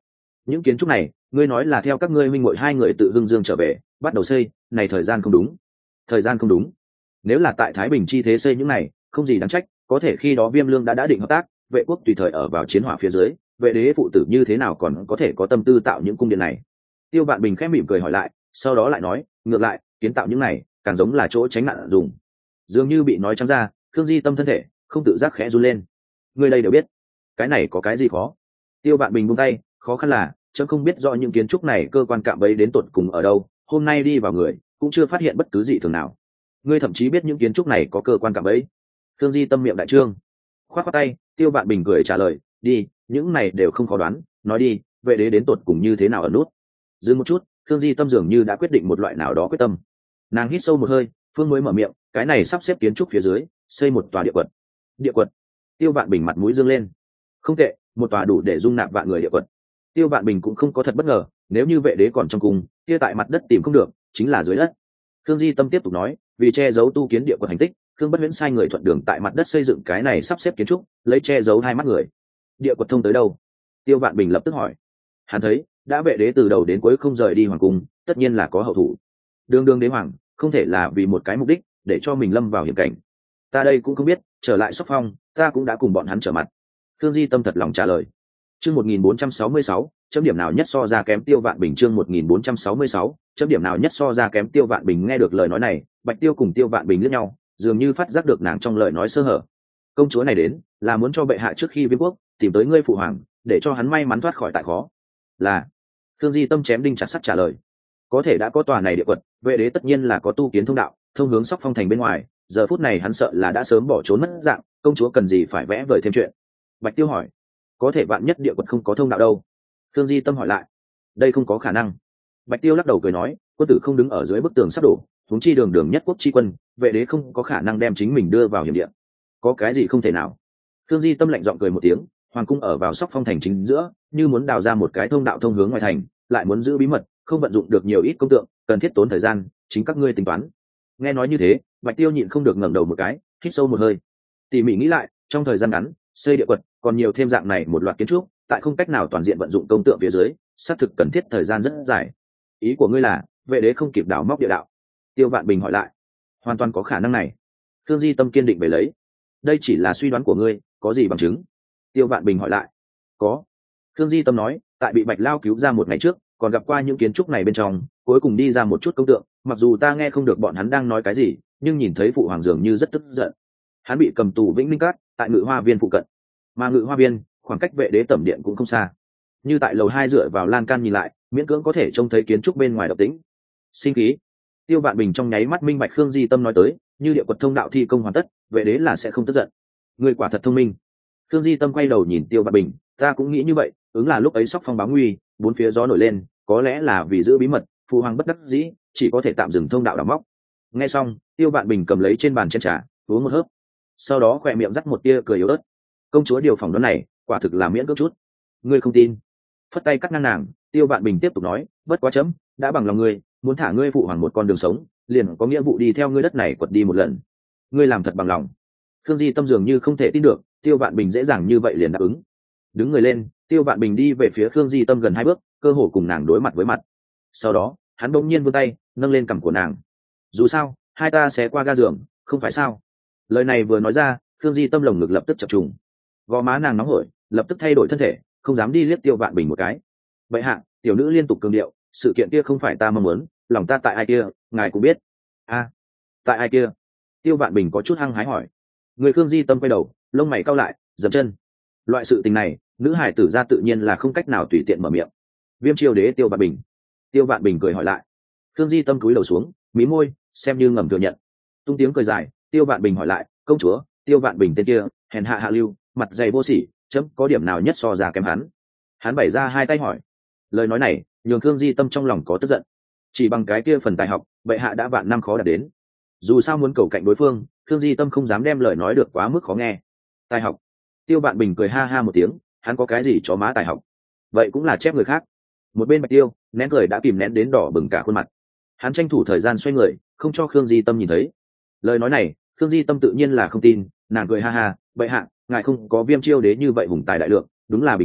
những kiến trúc này ngươi nói là theo các ngươi minh muội hai người tự hưng dương trở về bắt đầu xây, này thời gian không đúng. Thời gian không đúng. Nếu là tại Thái Bình chi thế xây những này không gì đáng trách, có thể khi đó Viêm Lương đã định hợp tác, vệ quốc tùy thời ở vào chiến hỏa phía dưới, vệ đế phụ tử như thế nào còn có thể có tâm tư tạo những cung điện này. Tiêu Vạn Bình khẽ mỉm cười hỏi lại, sau đó lại nói, ngược lại kiến tạo những này càng giống là chỗ tránh nạn dùng. Dường như bị nói trắng ra, Khương Di Tâm thân thể không tự giác khẽ run lên. Người đây đều biết, cái này có cái gì khó? Tiêu Vạn Bình buông tay, khó khăn là chớ không biết rõ những kiến trúc này cơ quan cạm bẫy đến tột cùng ở đâu, hôm nay đi vào người cũng chưa phát hiện bất cứ gì thường nào. Ngươi thậm chí biết những kiến trúc này có cơ quan cạm bẫy. Khương Di Tâm miệng đại trương, khoát khoát tay. Tiêu Vạn Bình cười trả lời, đi, những này đều không khó đoán, nói đi, vệ đế đến tột cùng như thế nào ở nút. Dừng một chút, Khương Di Tâm dường như đã quyết định một loại nào đó quyết tâm. Nàng hít sâu một hơi, phương mới mở miệng, cái này sắp xếp kiến trúc phía dưới xây một tòa địa quật. Địa quật? Tiêu Vạn Bình mặt mũi dương lên. Không tệ, một tòa đủ để dung nạp vạn người địa quật. Tiêu Vạn Bình cũng không có thật bất ngờ, nếu như vệ đế còn trong cung, kia tại mặt đất tìm không được, chính là dưới đất. Khương Di Tâm tiếp tục nói, vì che giấu tu kiến địa quật hành tích, Khương Bất Huyễn sai người thuận đường tại mặt đất xây dựng cái này sắp xếp kiến trúc, lấy che giấu hai mắt người. Địa quật thông tới đâu? Tiêu Vạn Bình lập tức hỏi. Hắn thấy, đã vệ đế từ đầu đến cuối không rời đi hoàng cung, tất nhiên là có hậu thủ. Đường đường đế hoàng, không thể là vì một cái mục đích, để cho mình lâm vào hiểm cảnh. Ta đây cũng không biết, trở lại Sóc Phong, ta cũng đã cùng bọn hắn trở mặt. Khương Di Tâm thật lòng trả lời. Chương 1466, chấm điểm nào nhất so ra kém Tiêu Vạn Bình. Chương 1466, chấm điểm nào nhất so ra kém Tiêu Vạn Bình. Nghe được lời nói này, Bạch Tiêu cùng Tiêu Vạn Bình liếc nhau, dường như phát giác được nàng trong lời nói sơ hở. Công chúa này đến, là muốn cho bệ hạ trước khi Viêm quốc tìm tới ngươi phụ hoàng, để cho hắn may mắn thoát khỏi tại khó. Là. Khương Di Tâm chém đinh chặt sắt trả lời. Có thể đã có tòa này địa quật, vệ đế tất nhiên là có tu kiến thông đạo, thông hướng Sóc Phong thành bên ngoài, giờ phút này hắn sợ là đã sớm bỏ trốn mất dạng, công chúa cần gì phải vẽ vời thêm chuyện. Bạch Tiêu hỏi. Có thể vạn nhất địa quật không có thông đạo đâu? Khương Di Tâm hỏi lại. Đây không có khả năng. Bạch Tiêu lắc đầu cười nói, quân tử không đứng ở dưới bức tường sắp đổ, huống chi đường đường nhất quốc chi quân, vệ đế không có khả năng đem chính mình đưa vào hiểm địa. Có cái gì không thể nào? Khương Di Tâm lạnh giọng cười một tiếng, hoàng cung ở vào Sóc Phong thành chính giữa, như muốn đào ra một cái thông đạo thông hướng ngoài thành, lại muốn giữ bí mật, không vận dụng được nhiều ít công tượng, cần thiết tốn thời gian, chính các ngươi tính toán. Nghe nói như thế, Bạch Tiêu nhịn không được ngẩng đầu một cái, hít sâu một hơi. Tỉ mỉ nghĩ lại, trong thời gian ngắn, xây địa quật, còn nhiều thêm dạng này một loạt kiến trúc, tại không cách nào toàn diện vận dụng công tượng phía dưới, xác thực cần thiết thời gian rất dài. Ý của ngươi là, vệ đế không kịp đào móc địa đạo? Tiêu Vạn Bình hỏi lại. Hoàn toàn có khả năng này. Khương Di Tâm kiên định về lấy. Đây chỉ là suy đoán của ngươi, có gì bằng chứng? Tiêu Vạn Bình hỏi lại. Có. Khương Di Tâm nói, tại bị Bạch Lao cứu ra một ngày trước, còn gặp qua những kiến trúc này bên trong, cuối cùng đi ra một chút công tượng, mặc dù ta nghe không được bọn hắn đang nói cái gì, nhưng nhìn thấy phụ hoàng dường như rất tức giận. Hắn bị cầm tù Vĩnh Ninh Cát, tại Ngự Hoa Viên phụ cận. Mà Ngự Hoa Viên, khoảng cách vệ đế tẩm điện cũng không xa. Như tại lầu 2 dựa vào lan can nhìn lại, miễn cưỡng có thể trông thấy kiến trúc bên ngoài độc tĩnh. Sinh khí. Tiêu Vạn Bình trong nháy mắt minh bạch Khương Di Tâm nói tới, như địa quật thông đạo thi công hoàn tất, vệ đế là sẽ không tức giận. Người quả thật thông minh. Khương Di Tâm quay đầu nhìn Tiêu Vạn Bình, ta cũng nghĩ như vậy, ứng là lúc ấy Sóc Phong báo nguy, bốn phía gió nổi lên, có lẽ là vì giữ bí mật, phụ hoàng bất đắc dĩ, chỉ có thể tạm dừng thông đạo đào móc. Nghe xong, Tiêu Vạn Bình cầm lấy trên bàn chén trà, uống một hớp, sau đó khỏe miệng dắt một tia cười yếu ớt. Công chúa điều phỏng đoán này, quả thực là miễn cưỡng chút. Ngươi không tin? Phất tay cắt ngang nàng, Tiêu Vạn Bình tiếp tục nói, bất quá chấm, đã bằng lòng ngươi, muốn thả ngươi phụ hoàng một con đường sống, liền có nghĩa vụ đi theo ngươi đất này quật đi một lần. Ngươi làm thật bằng lòng? Khương Di Tâm dường như không thể tin được, Tiêu Vạn Bình dễ dàng như vậy liền đáp ứng. Đứng người lên, Tiêu Vạn Bình đi về phía Khương Di Tâm gần 2 bước, cơ hồ cùng nàng đối mặt với mặt. Sau đó, hắn bỗng nhiên vươn tay, nâng lên cằm của nàng. Dù sao, hai ta sẽ qua ga giường, không phải sao? Lời này vừa nói ra, Khương Di Tâm lồng ngực lập tức chập trùng. Gò má nàng nóng hổi, lập tức thay đổi thân thể, không dám đi liếc Tiêu Vạn Bình một cái. Bệ hạ, tiểu nữ liên tục cường điệu, sự kiện kia không phải ta mong muốn, lòng ta tại ai kia, ngài cũng biết. A, tại ai kia? Tiêu Vạn Bình có chút hăng hái hỏi. Người Khương Di Tâm quay đầu, lông mày cau lại, dậm chân. Loại sự tình này, nữ hải tử ra tự nhiên là không cách nào tùy tiện mở miệng. Viêm Chiêu Đế Tiêu Vạn Bình. Tiêu Vạn Bình cười hỏi lại. Khương Di Tâm cúi đầu xuống, mí môi, xem như ngầm thừa nhận. Tung tiếng cười dài, Tiêu Vạn Bình hỏi lại, công chúa, Tiêu Vạn Bình tên kia, hèn hạ hạ lưu, mặt dày vô sỉ, chấm có điểm nào nhất so ra kém hắn? Hắn bày ra hai tay hỏi. Lời nói này, nhường Khương Di Tâm trong lòng có tức giận. Chỉ bằng cái kia phần tài học, bệ hạ đã vạn năm khó đạt đến. Dù sao muốn cầu cạnh đối phương, Khương Di Tâm không dám đem lời nói được quá mức khó nghe. Tài học? Tiêu Vạn Bình cười ha ha một tiếng, hắn có cái gì chó má tài học? Vậy cũng là chép người khác. Một bên Bạch Tiêu, nén cười đã kìm nén đến đỏ bừng cả khuôn mặt. Hắn tranh thủ thời gian xoay người, không cho Khương Di Tâm nhìn thấy. Lời nói này, Khương Di Tâm tự nhiên là không tin, nàng cười ha ha, bệ hạ, ngài không có Viêm Chiêu Đế như vậy hùng tài đại lượng, đúng là bình thường,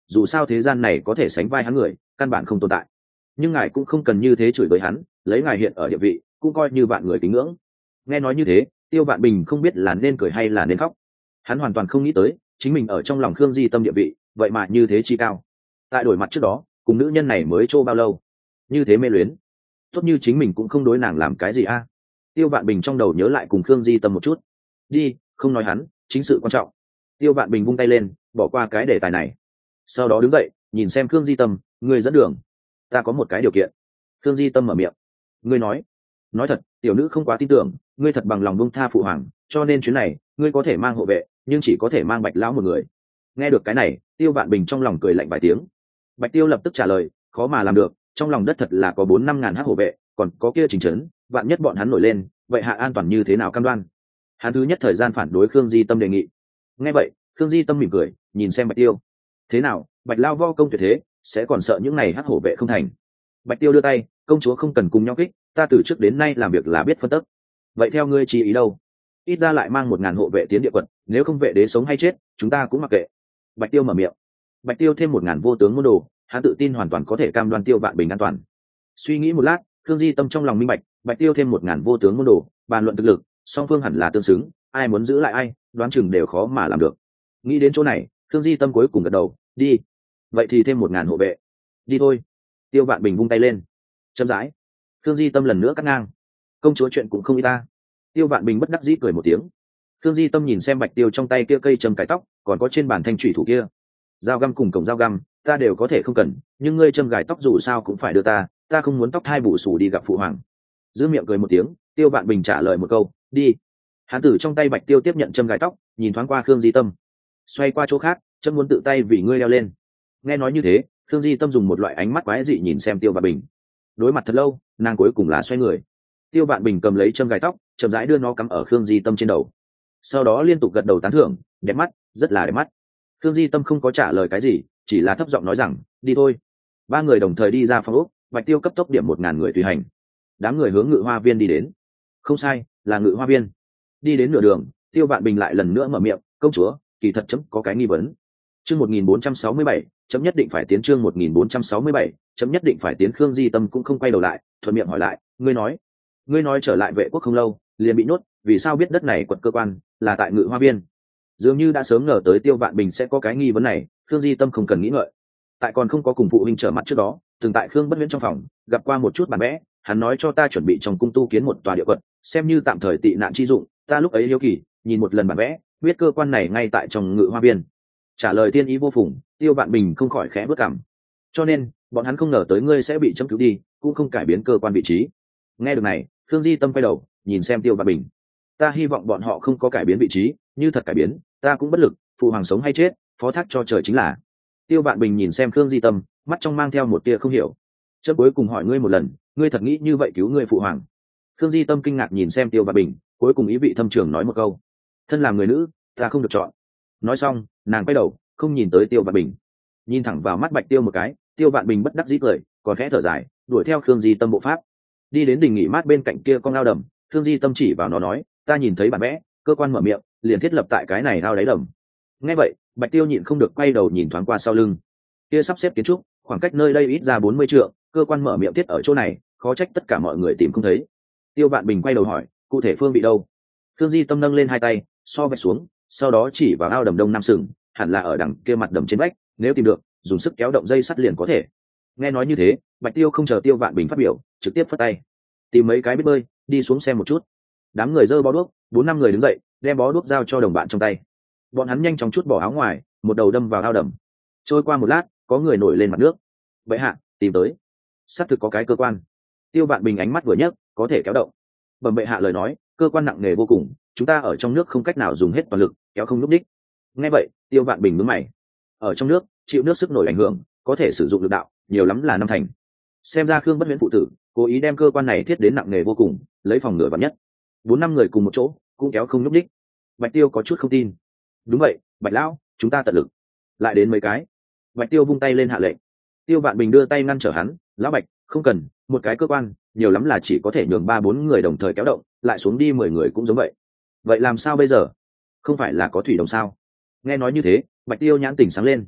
dù sao thế gian này có thể sánh vai hắn người căn bản không tồn tại. Nhưng ngài cũng không cần như thế chửi bới hắn, lấy ngài hiện ở địa vị cũng coi như vạn người kính ngưỡng. Nghe nói như thế, Tiêu Vạn Bình không biết là nên cười hay là nên khóc. Hắn hoàn toàn không nghĩ tới chính mình ở trong lòng Khương Di Tâm địa vị vậy mà như thế chi cao. Tại đổi mặt trước đó cùng nữ nhân này mới trô bao lâu, như thế mê luyến, tốt như chính mình cũng không đối nàng làm cái gì a. Tiêu Vạn Bình trong đầu nhớ lại cùng Khương Di Tâm một chút. Đi, không nói hắn, chính sự quan trọng. Tiêu Vạn Bình vung tay lên bỏ qua cái đề tài này, sau đó đứng dậy nhìn xem Khương Di Tâm, người dẫn đường. Ta có một cái điều kiện. Khương Di Tâm mở miệng. Ngươi nói. Nói thật, tiểu nữ không quá tin tưởng ngươi thật bằng lòng buông tha phụ hoàng, cho nên chuyến này ngươi có thể mang hộ vệ, nhưng chỉ có thể mang Bạch lão một người. Nghe được cái này, Tiêu Vạn Bình trong lòng cười lạnh vài tiếng. Bạch Tiêu lập tức trả lời, khó mà làm được, trong lòng đất thật là có 4-5 ngàn hắc hộ vệ, còn có kia Trình Trấn, vạn nhất bọn hắn nổi lên, vậy hạ an toàn như thế nào cam đoan? Hắn thứ nhất thời gian phản đối Khương Di Tâm đề nghị. Nghe vậy, Khương Di Tâm mỉm cười nhìn xem Bạch Tiêu. Thế nào, Bạch lao vo công tuyệt thế, sẽ còn sợ những này hắc hổ vệ không thành? Bạch Tiêu đưa tay, công chúa không cần cùng nhau kích, ta từ trước đến nay làm việc là biết phân tích. Vậy theo ngươi chỉ ý đâu? Ít ra lại mang 1.000 hộ vệ tiến địa quận, nếu không vệ đế sống hay chết chúng ta cũng mặc kệ. Bạch Tiêu mở miệng. Bạch Tiêu thêm 1.000 vô tướng môn đồ, hắn tự tin hoàn toàn có thể cam đoan Tiêu Vạn Bình an toàn. Suy nghĩ một lát, Khương Di Tâm trong lòng minh bạch, Bạch Tiêu thêm 1.000 vô tướng môn đồ, bàn luận thực lực song phương hẳn là tương xứng, ai muốn giữ lại ai đoán chừng đều khó mà làm được. Nghĩ đến chỗ này, Khương Di Tâm cuối cùng gật đầu, đi. Vậy thì thêm 1.000 hộ vệ, đi thôi. Tiêu Vạn Bình vung tay lên, chậm rãi. Khương Di Tâm lần nữa cắt ngang, công chúa chuyện cũng không ý ta. Tiêu Vạn Bình bất đắc dĩ cười một tiếng. Khương Di Tâm nhìn xem Bạch Tiêu trong tay kia cây châm cái tóc, còn có trên bàn thanh thủy thủ kia dao găm cùng cổng dao găm, ta đều có thể không cần, nhưng ngươi châm gài tóc dù sao cũng phải đưa ta không muốn tóc thai bù xù đi gặp phụ hoàng. Giữ miệng cười một tiếng, Tiêu Vạn Bình trả lời một câu, đi. Hắn từ trong tay Bạch Tiêu tiếp nhận châm gài tóc, nhìn thoáng qua Khương Di Tâm, xoay qua chỗ khác, châm muốn tự tay vì ngươi đeo lên. Nghe nói như thế, Khương Di Tâm dùng một loại ánh mắt quái dị nhìn xem Tiêu Vạn Bình. Đối mặt thật lâu, nàng cuối cùng là xoay người. Tiêu Vạn Bình cầm lấy châm gài tóc, chậm rãi đưa nó cắm ở Khương Di Tâm trên đầu, sau đó liên tục gật đầu tán thưởng, đẹp mắt, rất là đẹp mắt. Khương Di Tâm không có trả lời cái gì, chỉ là thấp giọng nói rằng, đi thôi. Ba người đồng thời đi ra phòng ốc, Bạch Tiêu cấp tốc điểm 1.000 người tùy hành. Đám người hướng Ngự Hoa Viên đi đến. Không sai, là Ngự Hoa Viên. Đi đến nửa đường, Tiêu Vạn Bình lại lần nữa mở miệng, công chúa, kỳ thật chấm có cái nghi vấn. Chương 1467, chấm nhất định phải tiến. Chương 1467, chấm nhất định phải tiến. Khương Di Tâm cũng không quay đầu lại, thuận miệng hỏi lại, ngươi nói trở lại Vệ quốc không lâu liền bị nhốt, vì sao biết đất này quận cơ quan là tại Ngự Hoa Viên? Dường như đã sớm ngờ tới Tiêu Vạn Bình sẽ có cái nghi vấn này, Khương Di Tâm không cần nghĩ ngợi. Tại còn không có cùng phụ huynh trở mặt trước đó, từng tại Khương Bất Viễn trong phòng gặp qua một chút bản vẽ, hắn nói cho ta chuẩn bị trong cung tu kiến một tòa địa quận, xem như tạm thời tị nạn chi dụng. Ta lúc ấy hiếu kỳ nhìn một lần bản vẽ, biết cơ quan này ngay tại trong Ngự Hoa Viên. Trả lời thiên ý vô phùng, Tiêu Vạn Bình không khỏi khẽ bước cằm. Cho nên bọn hắn không ngờ tới ngươi sẽ bị chấm cứu đi, cũng không cải biến cơ quan vị trí. Nghe được này, Khương Di Tâm quay đầu nhìn xem Tiêu Vạn Bình. Ta hy vọng bọn họ không có cải biến vị trí, như thật cải biến ta cũng bất lực, phụ hoàng sống hay chết phó thác cho trời chính là. Tiêu Vạn Bình nhìn xem Khương Di Tâm, mắt trong mang theo một tia không hiểu. Chấm cuối cùng hỏi ngươi một lần, ngươi thật nghĩ như vậy cứu ngươi phụ hoàng? Khương Di Tâm kinh ngạc nhìn xem Tiêu Vạn Bình, cuối cùng ý vị thâm trường nói một câu, thân làm người nữ ta không được chọn. Nói xong nàng quay đầu không nhìn tới Tiêu Vạn Bình, nhìn thẳng vào mắt Bạch Tiêu một cái. Tiêu Vạn Bình bất đắc dĩ cười, còn khẽ thở dài, đuổi theo Khương Di Tâm bộ pháp đi đến đình nghỉ mát bên cạnh kia con ao đầm. Khương Di Tâm chỉ vào nó nói, ta nhìn thấy bản vẽ, cơ quan mở miệng liền thiết lập tại cái này ao đáy đầm. Nghe vậy, Bạch Tiêu nhịn không được quay đầu nhìn thoáng qua sau lưng, kia sắp xếp kiến trúc khoảng cách nơi đây ít ra 40 trượng, cơ quan mở miệng thiết ở chỗ này, khó trách tất cả mọi người tìm không thấy. Tiêu Vạn Bình quay đầu hỏi, cụ thể phương vị đâu? Khương Di Tâm nâng lên hai tay so vạch xuống, sau đó chỉ vào ao đầm đông nam sừng, hẳn là ở đằng kia mặt đầm trên vách, nếu tìm được dùng sức kéo động dây sắt liền có thể. Nghe nói như thế, Bạch Tiêu không chờ Tiêu Vạn Bình phát biểu, trực tiếp phất tay, tìm mấy cái biết bơi đi xuống xem một chút. Đám người giơ bó đuốc, 4-5 người đứng dậy đem bó đuốc giao cho đồng bạn trong tay. Bọn hắn nhanh chóng chút bỏ áo ngoài, một đầu đâm vào ao đầm. Trôi qua một lát, có người nổi lên mặt nước. Bệ hạ, tìm tới, xác thực có cái cơ quan. Tiêu Vạn Bình ánh mắt vừa nhấc, có thể kéo động. Bẩm bệ hạ lời nói, cơ quan nặng nề vô cùng, chúng ta ở trong nước không cách nào dùng hết toàn lực kéo không nhúc đích. Nghe vậy, Tiêu Vạn Bình nhướng mày. Ở trong nước chịu nước sức nổi ảnh hưởng, có thể sử dụng lực đạo nhiều lắm là 5 thành. Xem ra Khương Bất Viễn phụ tử cố ý đem cơ quan này thiết đến nặng nề vô cùng, lấy phòng ngừa vạn nhất. 4-5 người cùng một chỗ cũng kéo không nhúc đích. Bạch Tiêu có chút không tin. Đúng vậy, Bạch lão, chúng ta tận lực. Lại đến mấy cái. Bạch Tiêu vung tay lên hạ lệnh. Tiêu Vạn Bình đưa tay ngăn trở hắn, lão Bạch, không cần, một cái cơ quan nhiều lắm là chỉ có thể nhường 3-4 người đồng thời kéo động, lại xuống đi 10 người cũng giống vậy. Vậy làm sao bây giờ? Không phải là có thủy đồng sao? Nghe nói như thế, Bạch Tiêu nhãn tỉnh sáng lên.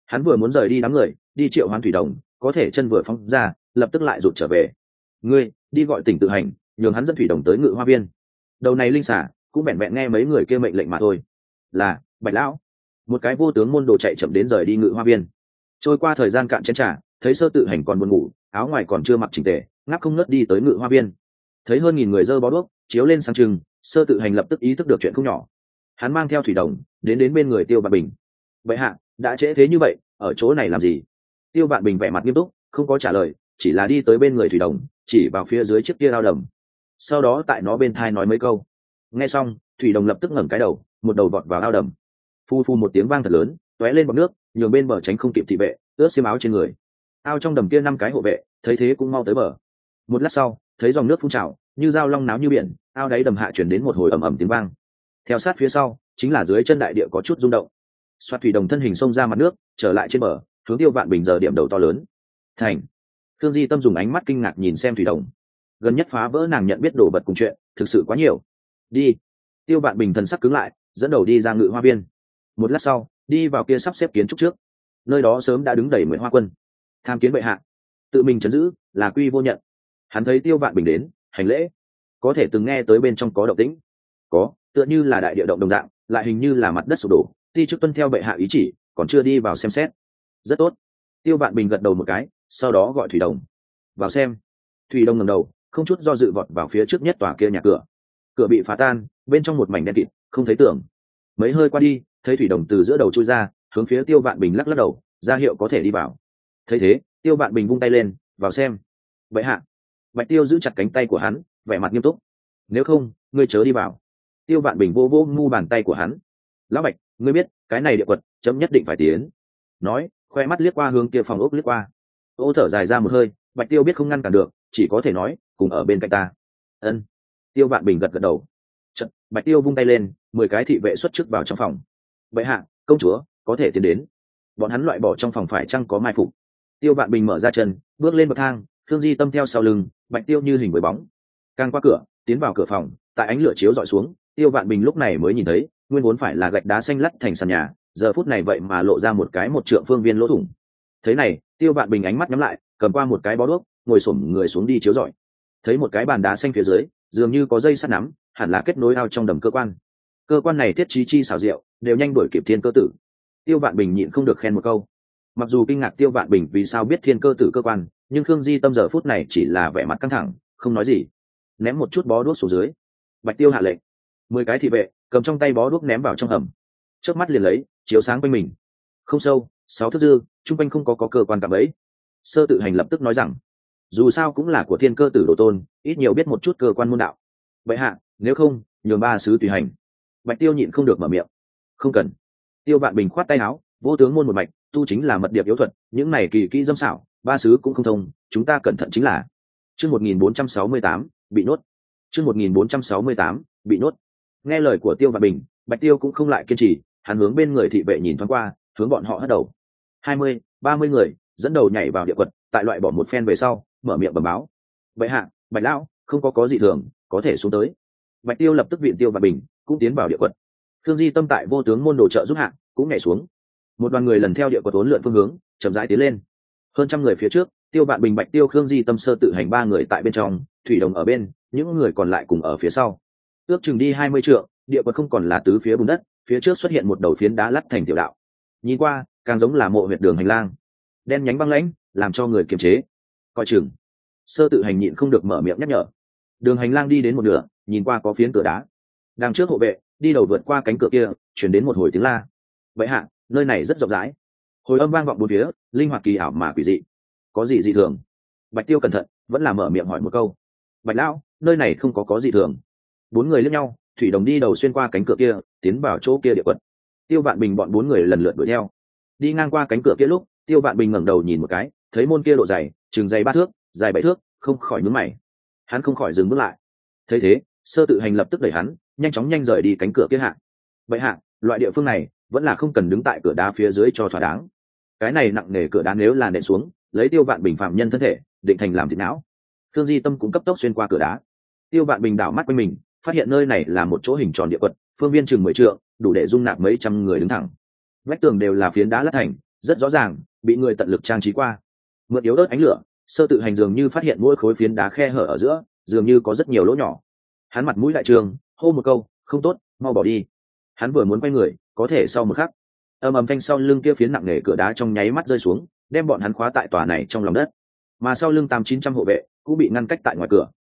Hắn vừa muốn rời đi đám người đi triệu hoán thủy đồng, có thể chân vừa phóng ra lập tức lại rụt trở về. Ngươi đi gọi Tỉnh Tự Hành, nhường hắn dẫn thủy đồng tới Ngự Hoa Viên. Đầu này linh xả cũng vẹn vẹn nghe mấy người kia mệnh lệnh mà thôi. Là Bạch lão. Một cái vô tướng môn đồ chạy chậm đến rời đi Ngự Hoa Viên. Trôi qua thời gian cạn chén trà, thấy Sơ Tự Hành còn buồn ngủ, áo ngoài còn chưa mặc chỉnh tề, ngáp không ngớt đi tới Ngự Hoa Viên. Thấy hơn nghìn người dơ bó đuốc chiếu lên sáng trưng, Sơ Tự Hành lập tức ý thức được chuyện không nhỏ. Hắn mang theo thủy đồng đến bên người Tiêu Vạn Bình. Vậy hạ, đã trễ thế như vậy, ở chỗ này làm gì? Tiêu Vạn Bình vẻ mặt nghiêm túc, không có trả lời, chỉ là đi tới bên người thủy đồng, chỉ vào phía dưới chiếc kia ao đầm. Sau đó tại nó bên thai nói mấy câu. Nghe xong, thủy đồng lập tức ngẩng cái đầu, một đầu vọt vào ao đầm. Phu phu một tiếng vang thật lớn, tóe lên bọt nước, nhường bên bờ tránh không kịp thị vệ, ướt xiêm áo trên người. Ao trong đầm kia 5 cái hộ vệ, thấy thế cũng mau tới bờ. Một lát sau, thấy dòng nước phun trào, như dao long náo như biển, ao đáy đầm hạ chuyển đến một hồi ầm ầm tiếng vang. Theo sát phía sau, chính là dưới chân đại địa có chút rung động. Xoát thủy đồng thân hình xông ra mặt nước, trở lại trên bờ, hướng Tiêu Vạn Bình giờ điểm đầu to lớn. Thành. Thương Di Tâm dùng ánh mắt kinh ngạc nhìn xem thủy đồng. Gần nhất phá vỡ nàng nhận biết đồ vật cùng chuyện, thực sự quá nhiều. Đi. Tiêu Vạn Bình thần sắc cứng lại, dẫn đầu đi ra Ngự Hoa Viên. Một lát sau, đi vào kia sắp xếp kiến trúc trước. Nơi đó sớm đã đứng đầy Mười Hoa quân. Tham kiến bệ hạ. Tự mình trấn giữ, là quy vô nhận. Hắn thấy Tiêu Vạn Bình đến, hành lễ. Có thể từng nghe tới bên trong có động tĩnh. Có, tựa như là đại địa động đồng dạng, lại hình như là mặt đất sụp đổ. Ti chức tuân theo bệ hạ ý chỉ, còn chưa đi vào xem xét. Rất tốt. Tiêu Vạn Bình gật đầu một cái, sau đó gọi thủy đồng vào xem. Thủy đồng ngẩng đầu, không chút do dự vọt vào phía trước nhất tòa kia nhà cửa. Cửa bị phá tan, bên trong một mảnh đen kịt, không thấy tường. Mấy hơi qua đi, thấy thủy đồng từ giữa đầu chui ra, hướng phía Tiêu Vạn Bình lắc lắc đầu, ra hiệu có thể đi vào. Thấy thế, Tiêu Vạn Bình vung tay lên, vào xem. Bệ hạ. Bạch Tiêu giữ chặt cánh tay của hắn, vẻ mặt nghiêm túc. Nếu không, ngươi chớ đi vào. Tiêu Vạn Bình vô vô ngu bàn tay của hắn. Lão Bạch, ngươi biết cái này địa quật chấm nhất định phải tiến. Nói, khoe mắt liếc qua hướng kia phòng ốc liếc qua. Ô thở dài ra một hơi, Bạch Tiêu biết không ngăn cản được, chỉ có thể nói cùng ở bên cạnh ta. Ân. Tiêu Vạn Bình gật gật đầu. Chật, Bạch Tiêu vung tay lên, 10 cái thị vệ xuất trước vào trong phòng. Bệ hạ, công chúa có thể tiến đến. Bọn hắn loại bỏ trong phòng phải chăng có mai phục. Tiêu Vạn Bình mở ra chân, bước lên bậc thang, Thương Di Tâm theo sau lưng, Bạch Tiêu như hình với bóng. Càng qua cửa, tiến vào cửa phòng, tại ánh lửa chiếu dọi xuống, Tiêu Vạn Bình lúc này mới nhìn thấy, nguyên vốn phải là gạch đá xanh lắt thành sàn nhà, giờ phút này vậy mà lộ ra một cái 1 trượng phương viên lỗ thủng. Thế này, Tiêu Vạn Bình ánh mắt nhắm lại, cầm qua một cái bó đuốc, ngồi xổm người xuống đi chiếu rọi. Thấy một cái bàn đá xanh phía dưới, dường như có dây sắt nắm, hẳn là kết nối ao trong đầm cơ quan. Cơ quan này thiết trí chi xảo diệu, đều nhanh đuổi kịp Thiên Cơ Tử. Tiêu Vạn Bình nhịn không được khen một câu. Mặc dù kinh ngạc Tiêu Vạn Bình vì sao biết Thiên Cơ Tử cơ quan, nhưng Khương Di Tâm giờ phút này chỉ là vẻ mặt căng thẳng, không nói gì. Ném một chút bó đuốc xuống dưới. Bạch Tiêu hạ lệnh, 10 cái thị vệ cầm trong tay bó đuốc ném vào trong hầm. Chớp mắt liền lấy, chiếu sáng quanh mình. Không sâu, 6 thước dư, trung quanh không có cơ quan cạm bẫy. Sơ Tự Hành lập tức nói rằng, dù sao cũng là của Thiên Cơ Tử đồ tôn, ít nhiều biết một chút cơ quan môn đạo. Vậy hạ, nếu không, nhường 3 sứ tùy hành. Bạch Tiêu nhịn không được mở miệng. Không cần. Tiêu Vạn Bình khoát tay áo, vô tướng môn một mạch, tu chính là mật điệp yếu thuật, những này kỳ kỹ dâm xảo, 3 sứ cũng không thông, chúng ta cẩn thận chính là. Chương 1468, bị nuốt. Chương 1468, bị nuốt. Nghe lời của Tiêu Vạn Bình, Bạch Tiêu cũng không lại kiên trì, hắn hướng bên người thị vệ nhìn thoáng qua, hướng bọn họ hất đầu. 20, 30 người dẫn đầu nhảy vào địa quật, tại loại bỏ một phen về sau, mở miệng bẩm báo. Bệ hạ, Bạch lão, không có dị thường, có thể xuống tới. Bạch Tiêu lập tức viện Tiêu Vạn Bình cũng tiến vào địa quật. Thương Di Tâm tại vô tướng môn đồ trợ giúp hạ, cũng nhảy xuống. Một đoàn người lần theo địa quật uốn lượn phương hướng, chậm rãi tiến lên. Hơn trăm người phía trước, Tiêu Vạn Bình, Bạch Tiêu, Khương Di Tâm, Sơ Tự Hành 3 người tại bên trong, thủy đồng ở bên, những người còn lại cùng ở phía sau. Ước chừng đi 20 trượng, địa quật không còn là tứ phía bùn đất, phía trước xuất hiện một đầu phiến đá lắt thành tiểu đạo. Nhìn qua, càng giống là mộ huyệt đường hành lang, đen nhánh băng lãnh, làm cho người kiềm chế. Coi chừng. Sơ Tự Hành nhịn không được mở miệng nhắc nhở. Đường hành lang đi đến một nửa, nhìn qua có phiến cửa đá. Đằng trước hộ vệ đi đầu vượt qua cánh cửa kia, truyền đến một hồi tiếng la. Vậy hạ, nơi này rất rộng rãi. Hồi âm vang vọng bốn phía, linh hoạt kỳ ảo mà quỷ dị. Có gì dị thường? Bạch Tiêu cẩn thận, vẫn là mở miệng hỏi một câu. Bạch lão, nơi này không có gì thường. 4 người liếc nhau, thủy đồng đi đầu xuyên qua cánh cửa kia, tiến vào chỗ kia địa quật. Tiêu Vạn Bình bọn 4 người lần lượt đuổi theo. Đi ngang qua cánh cửa kia lúc, Tiêu Vạn Bình ngẩng đầu nhìn một cái, thấy môn kia độ dày, chừng dày 3 thước, dài 7 thước, không khỏi nhướng mày. Hắn không khỏi dừng bước lại. Thấy thế, Sơ Tự Hành lập tức đẩy hắn, nhanh chóng rời đi cánh cửa kia hạ. Vậy hạ, loại địa phương này vẫn là không cần đứng tại cửa đá phía dưới cho thỏa đáng. Cái này nặng nề cửa đá nếu là nện xuống, lấy Tiêu Vạn Bình phạm nhân thân thể, định thành làm thịt não. Thương Di Tâm cũng cấp tốc xuyên qua cửa đá. Tiêu Vạn Bình đảo mắt quanh mình, phát hiện nơi này là một chỗ hình tròn địa quật, phương viên chừng 10 trượng, đủ để dung nạp mấy trăm người đứng thẳng. Vách tường đều là phiến đá lát thành, rất rõ ràng bị người tận lực trang trí qua. Mượn yếu ớt ánh lửa, Sơ Tự Hành dường như phát hiện mỗi khối phiến đá khe hở ở giữa dường như có rất nhiều lỗ nhỏ. Hắn mặt mũi đại trường hô một câu, không tốt, mau bỏ đi. Hắn vừa muốn quay người, có thể sau một khắc ầm ầm phanh, sau lưng kia phiến nặng nề cửa đá trong nháy mắt rơi xuống, đem bọn hắn khóa tại tòa này trong lòng đất. Mà sau lưng 800-900 hộ vệ cũng bị ngăn cách tại ngoài cửa.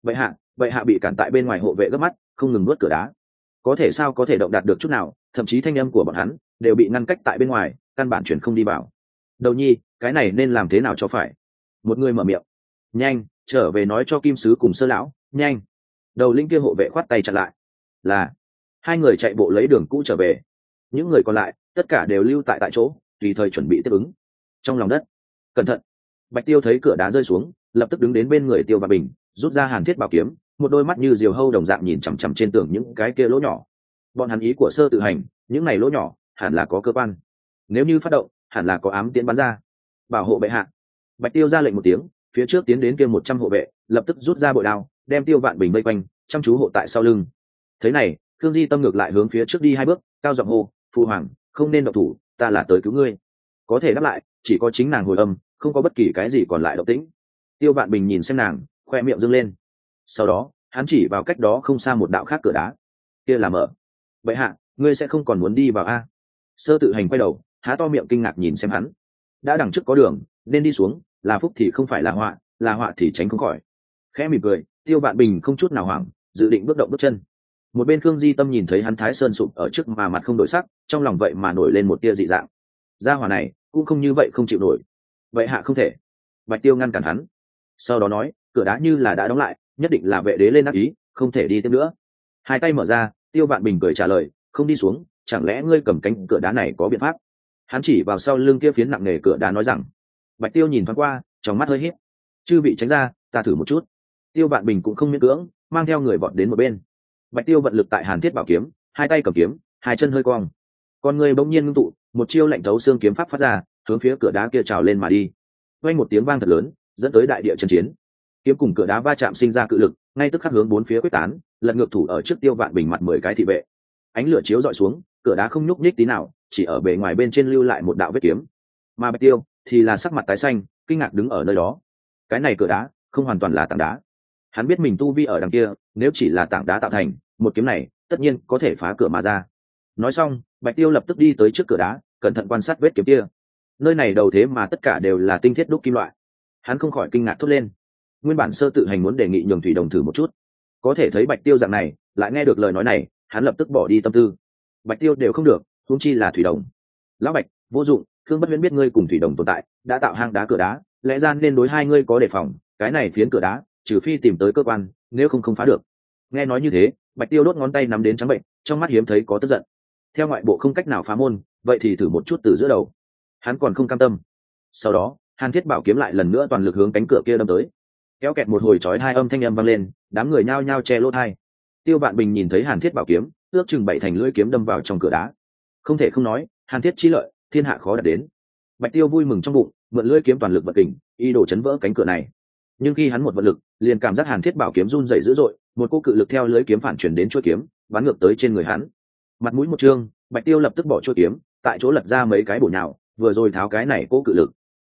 Bệ hạ bị cản tại bên ngoài, hộ vệ gấp mắt không ngừng nuốt cửa đá. Có thể sao có thể động đạt được chút nào, thậm chí thanh âm của bọn hắn đều bị ngăn cách tại bên ngoài, căn bản chuyển không đi vào. Đầu nhi, cái này nên làm thế nào cho phải? Một người mở miệng. Nhanh, trở về nói cho Kim Sứ cùng Sơ lão, nhanh. Đầu linh kia hộ vệ khoát tay chặn lại. Là. Hai người chạy bộ lấy đường cũ trở về. Những người còn lại tất cả đều lưu tại chỗ, tùy thời chuẩn bị tiếp ứng. Trong lòng đất, cẩn thận. Bạch Tiêu thấy cửa đá rơi xuống, lập tức đứng đến bên người Tiêu Vạn Bình, rút ra Hàn Thiết bảo kiếm, một đôi mắt như diều hâu đồng dạng nhìn chằm chằm trên tường những cái kia lỗ nhỏ. Bọn hắn ý của Sơ Tự Hành, những này lỗ nhỏ hẳn là có cơ quan, nếu như phát động hẳn là có ám tiễn bắn ra. Bảo hộ bệ hạ. Bạch Tiêu ra lệnh một tiếng, phía trước tiến đến kia 100 hộ vệ lập tức rút ra bội đao, đem Tiêu Vạn Bình vây quanh, chăm chú hộ tại sau lưng. Thế này, Khương Di Tâm ngược lại hướng phía trước đi 2 bước, cao giọng hô, "Phu hoàng, không nên động thủ, ta là tới cứu ngươi." Có thể đáp lại chỉ có chính nàng hồi âm, không có bất kỳ cái gì còn lại động tĩnh. Tiêu Vạn Bình nhìn xem nàng, khoe miệng dương lên. Sau đó hắn chỉ vào cách đó không xa một đạo khác cửa đá. Kia là mở. "Bệ hạ, ngươi sẽ không còn muốn đi vào a?" Sơ Tự Hành quay đầu, há to miệng kinh ngạc nhìn xem hắn. Đã đằng trước có đường nên đi xuống, là phúc thì không phải là họa thì tránh không khỏi. Khẽ mỉm cười, Tiêu Vạn Bình không chút nào hoảng, dự định bước động bước chân. Một bên Khương Di Tâm nhìn thấy hắn Thái Sơn sụp ở trước mà mặt không đổi sắc, trong lòng vậy mà nổi lên một tia dị dạng. Gia hỏa này cũng không như vậy không chịu nổi. Vậy hạ không thể. Bạch Tiêu ngăn cản hắn, sau đó nói, cửa đá như là đã đóng lại, nhất định là vệ đế lên ác ý, không thể đi tiếp nữa. Hai tay mở ra, Tiêu Vạn Bình cười trả lời, không đi xuống, chẳng lẽ ngươi cầm cánh cửa đá này có biện pháp? Hắn chỉ vào sau lưng kia phiến nặng nề cửa đá nói rằng. Bạch Tiêu nhìn thoáng qua, trong mắt hơi híp. Chư vị tránh ra, ta thử một chút. Tiêu Vạn Bình cũng không miễn cưỡng, mang theo người vọt đến một bên. Bạch Tiêu vận lực tại Hàn Thiết bảo kiếm, hai tay cầm kiếm, hai chân hơi cong, con người bỗng nhiên ngưng tụ, một chiêu lạnh thấu xương kiếm pháp phát ra, hướng phía cửa đá kia trào lên mà đi. Vang một tiếng vang thật lớn, dẫn tới đại địa chấn chiến. Kiếm cùng cửa đá va chạm sinh ra cự lực, ngay tức khắc hướng bốn phía quyết tán, lật ngược thủ ở trước Tiêu Vạn Bình mặt 10 cái thị vệ. Ánh lửa chiếu dọi xuống, cửa đá không nhúc nhích tí nào, chỉ ở bề ngoài bên trên lưu lại một đạo vết kiếm. Mà Bạch Tiêu thì là sắc mặt tái xanh, kinh ngạc đứng ở nơi đó. Cái này cửa đá không hoàn toàn là tảng đá. Hắn biết mình tu vi ở đằng kia, nếu chỉ là tảng đá tạo thành, một kiếm này tất nhiên có thể phá cửa mà ra. Nói xong, Bạch Tiêu lập tức đi tới trước cửa đá, cẩn thận quan sát vết kiếm kia. Nơi này đầu thế mà tất cả đều là tinh thiết đúc kim loại. Hắn không khỏi kinh ngạc thốt lên. Nguyên bản Sơ Tự Hành muốn đề nghị nhường Thủy Đồng thử một chút, có thể thấy Bạch Tiêu dạng này, lại nghe được lời nói này, hắn lập tức bỏ đi tâm tư. Bạch Tiêu đều không được, huống chi là Thủy Đồng. Lão Bạch, vô dụng, Khương Bất Huyễn biết ngươi cùng Thủy Đồng tồn tại, đã tạo hang đá cửa đá, lẽ ra nên đối hai ngươi có đề phòng, cái này phiến cửa đá, trừ phi tìm tới cơ quan, nếu không phá được. Nghe nói như thế, Bạch Tiêu đốt ngón tay nắm đến trắng bệnh, trong mắt hiếm thấy có tức giận. Theo ngoại bộ không cách nào phá môn, vậy thì thử một chút từ giữa đầu. Hắn còn không cam tâm. Sau đó, Hàn Thiết bảo kiếm lại lần nữa toàn lực hướng cánh cửa kia đâm tới. Kéo kẹt một hồi chói hai âm thanh âm vang lên, đám người nhao nhao che lỗ tai. Tiêu Vạn Bình nhìn thấy Hàn Thiết bảo kiếm, ước chừng 7 thành lưỡi kiếm đâm vào trong cửa đá. Không thể không nói, Hàn Thiết chi lợi, thiên hạ khó đạt đến. Bạch Tiêu vui mừng trong bụng, mượn lưỡi kiếm toàn lực vận kình, ý đồ chấn vỡ cánh cửa này. Nhưng khi hắn một vận lực, liền cảm giác Hàn Thiết bảo kiếm run rẩy dữ dội, một cỗ cự lực theo lưỡi kiếm phản chuyển đến chuôi kiếm, bắn ngược tới trên người hắn. Mặt mũi một trương, Bạch Tiêu lập tức bỏ chuôi kiếm, tại chỗ lật ra mấy cái bổ nhào, vừa rồi tháo cái này cỗ cự lực.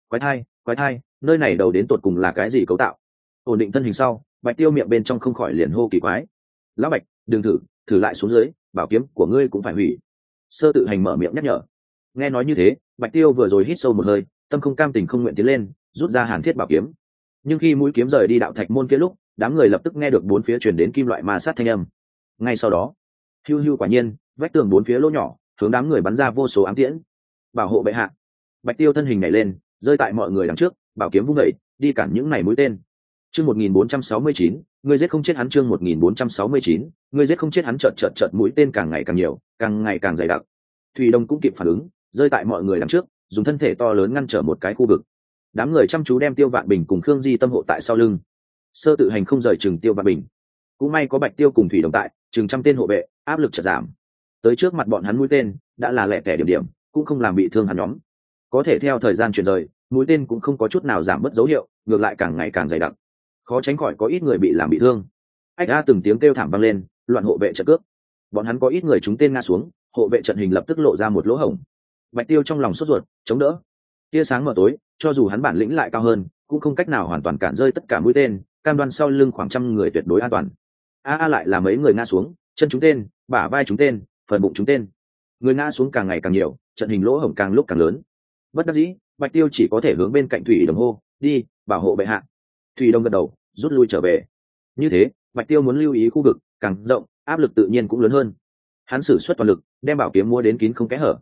Quái thai, nơi này đầu đến tột cùng là cái gì cấu tạo? Ổn định thân hình sau, Bạch Tiêu miệng bên trong không khỏi liền hô kỳ quái. Lão Bạch, đừng thử lại xuống dưới, bảo kiếm của ngươi cũng phải hủy. Sơ Tự Hành mở miệng nhắc nhở. Nghe nói như thế, Bạch Tiêu vừa rồi hít sâu một hơi, tâm không cam tình không nguyện tiến lên, rút ra Hàn Thiết bảo kiếm. Nhưng khi mũi kiếm rời đi đạo thạch môn kia lúc, đám người lập tức nghe được bốn phía truyền đến kim loại ma sát thanh âm. Ngay sau đó, hưu hưu, quả nhiên, vách tường bốn phía lỗ nhỏ, hướng đám người bắn ra vô số ám tiễn. Bảo hộ bệ hạ. Bạch Tiêu thân hình nhảy lên, rơi tại mọi người đằng trước, bảo kiếm vung dậy, đi cản những này mũi tên. Chương 1469, ngươi giết không chết hắn. Chương 1469, ngươi giết không chết hắn. Chợt mũi tên càng ngày càng nhiều, càng ngày càng dày đặc. Thủy Đồng cũng kịp phản ứng, rơi tại mọi người đằng trước, dùng thân thể to lớn ngăn trở một cái khu vực. Đám người chăm chú đem Tiêu Vạn Bình cùng Khương Di Tâm hộ tại sau lưng. Sơ Tự Hành không rời chừng Tiêu Vạn Bình. Cũng may có Bạch Tiêu cùng Thủy Đồng tại, chừng trăm tên hộ vệ, áp lực chợt giảm. Tới trước mặt bọn hắn mũi tên đã là lẻ tẻ điểm, cũng không làm bị thương hắn nhóm. Có thể theo thời gian chuyển rời, mũi tên cũng không có chút nào giảm bớt dấu hiệu, ngược lại càng ngày càng dày đặc. Khó tránh khỏi có ít người bị làm bị thương. Ách a, từng tiếng kêu thảm vang lên, loạn hộ vệ trận cướp. Bọn hắn có ít người trúng tên ngã xuống, hộ vệ trận hình lập tức lộ ra một lỗ hổng. Bạch Tiêu trong lòng sốt ruột chống đỡ, tia sáng mờ tối, cho dù hắn bản lĩnh lại cao hơn cũng không cách nào hoàn toàn cản rơi tất cả mũi tên, cam đoan sau lưng khoảng 100 người tuyệt đối an toàn. Lại là mấy người ngã xuống, chân trúng tên, bả vai trúng tên, phần bụng trúng tên, người ngã xuống càng ngày càng nhiều, trận hình lỗ hổng càng lúc càng lớn. Bất đắc dĩ, Bạch Tiêu chỉ có thể hướng bên cạnh Thủy Đồng hô, đi bảo hộ bệ hạ. Thủy Đồng gật đầu rút lui trở về. Như thế Bạch Tiêu muốn lưu ý khu vực càng rộng, áp lực tự nhiên cũng lớn hơn. Hắn sử xuất toàn lực đem bảo kiếm mua đến kín không kẽ hở.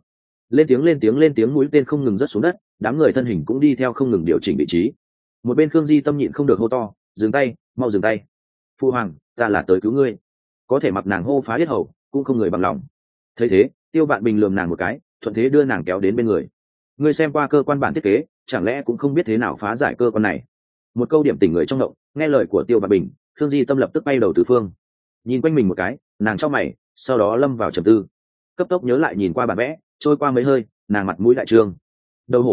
Lên tiếng mũi tên không ngừng rớt xuống đất, đám người thân hình cũng đi theo không ngừng điều chỉnh vị trí. Một bên Khương Di Tâm nhịn không được hô to, dừng tay, mau dừng tay. Phu hoàng, ta là tới cứu ngươi. Có thể mặc nàng hô phá yết hầu cũng không người bằng lòng. Thấy thế Tiêu Vạn Bình lườm nàng một cái, thuận thế đưa nàng kéo đến bên người. Ngươi xem qua cơ quan bản thiết kế, chẳng lẽ cũng không biết thế nào phá giải cơ quan này? Một câu điểm tỉnh người trong động. Nghe lời của Tiêu Vạn Bình, Khương Di Tâm lập tức bay đầu tứ phương, nhìn quanh mình một cái, nàng chau mày, sau đó lâm vào trầm tư, cấp tốc nhớ lại nhìn qua bản vẽ. Trôi qua mấy hơi, nàng mặt mũi đại trương. Đầu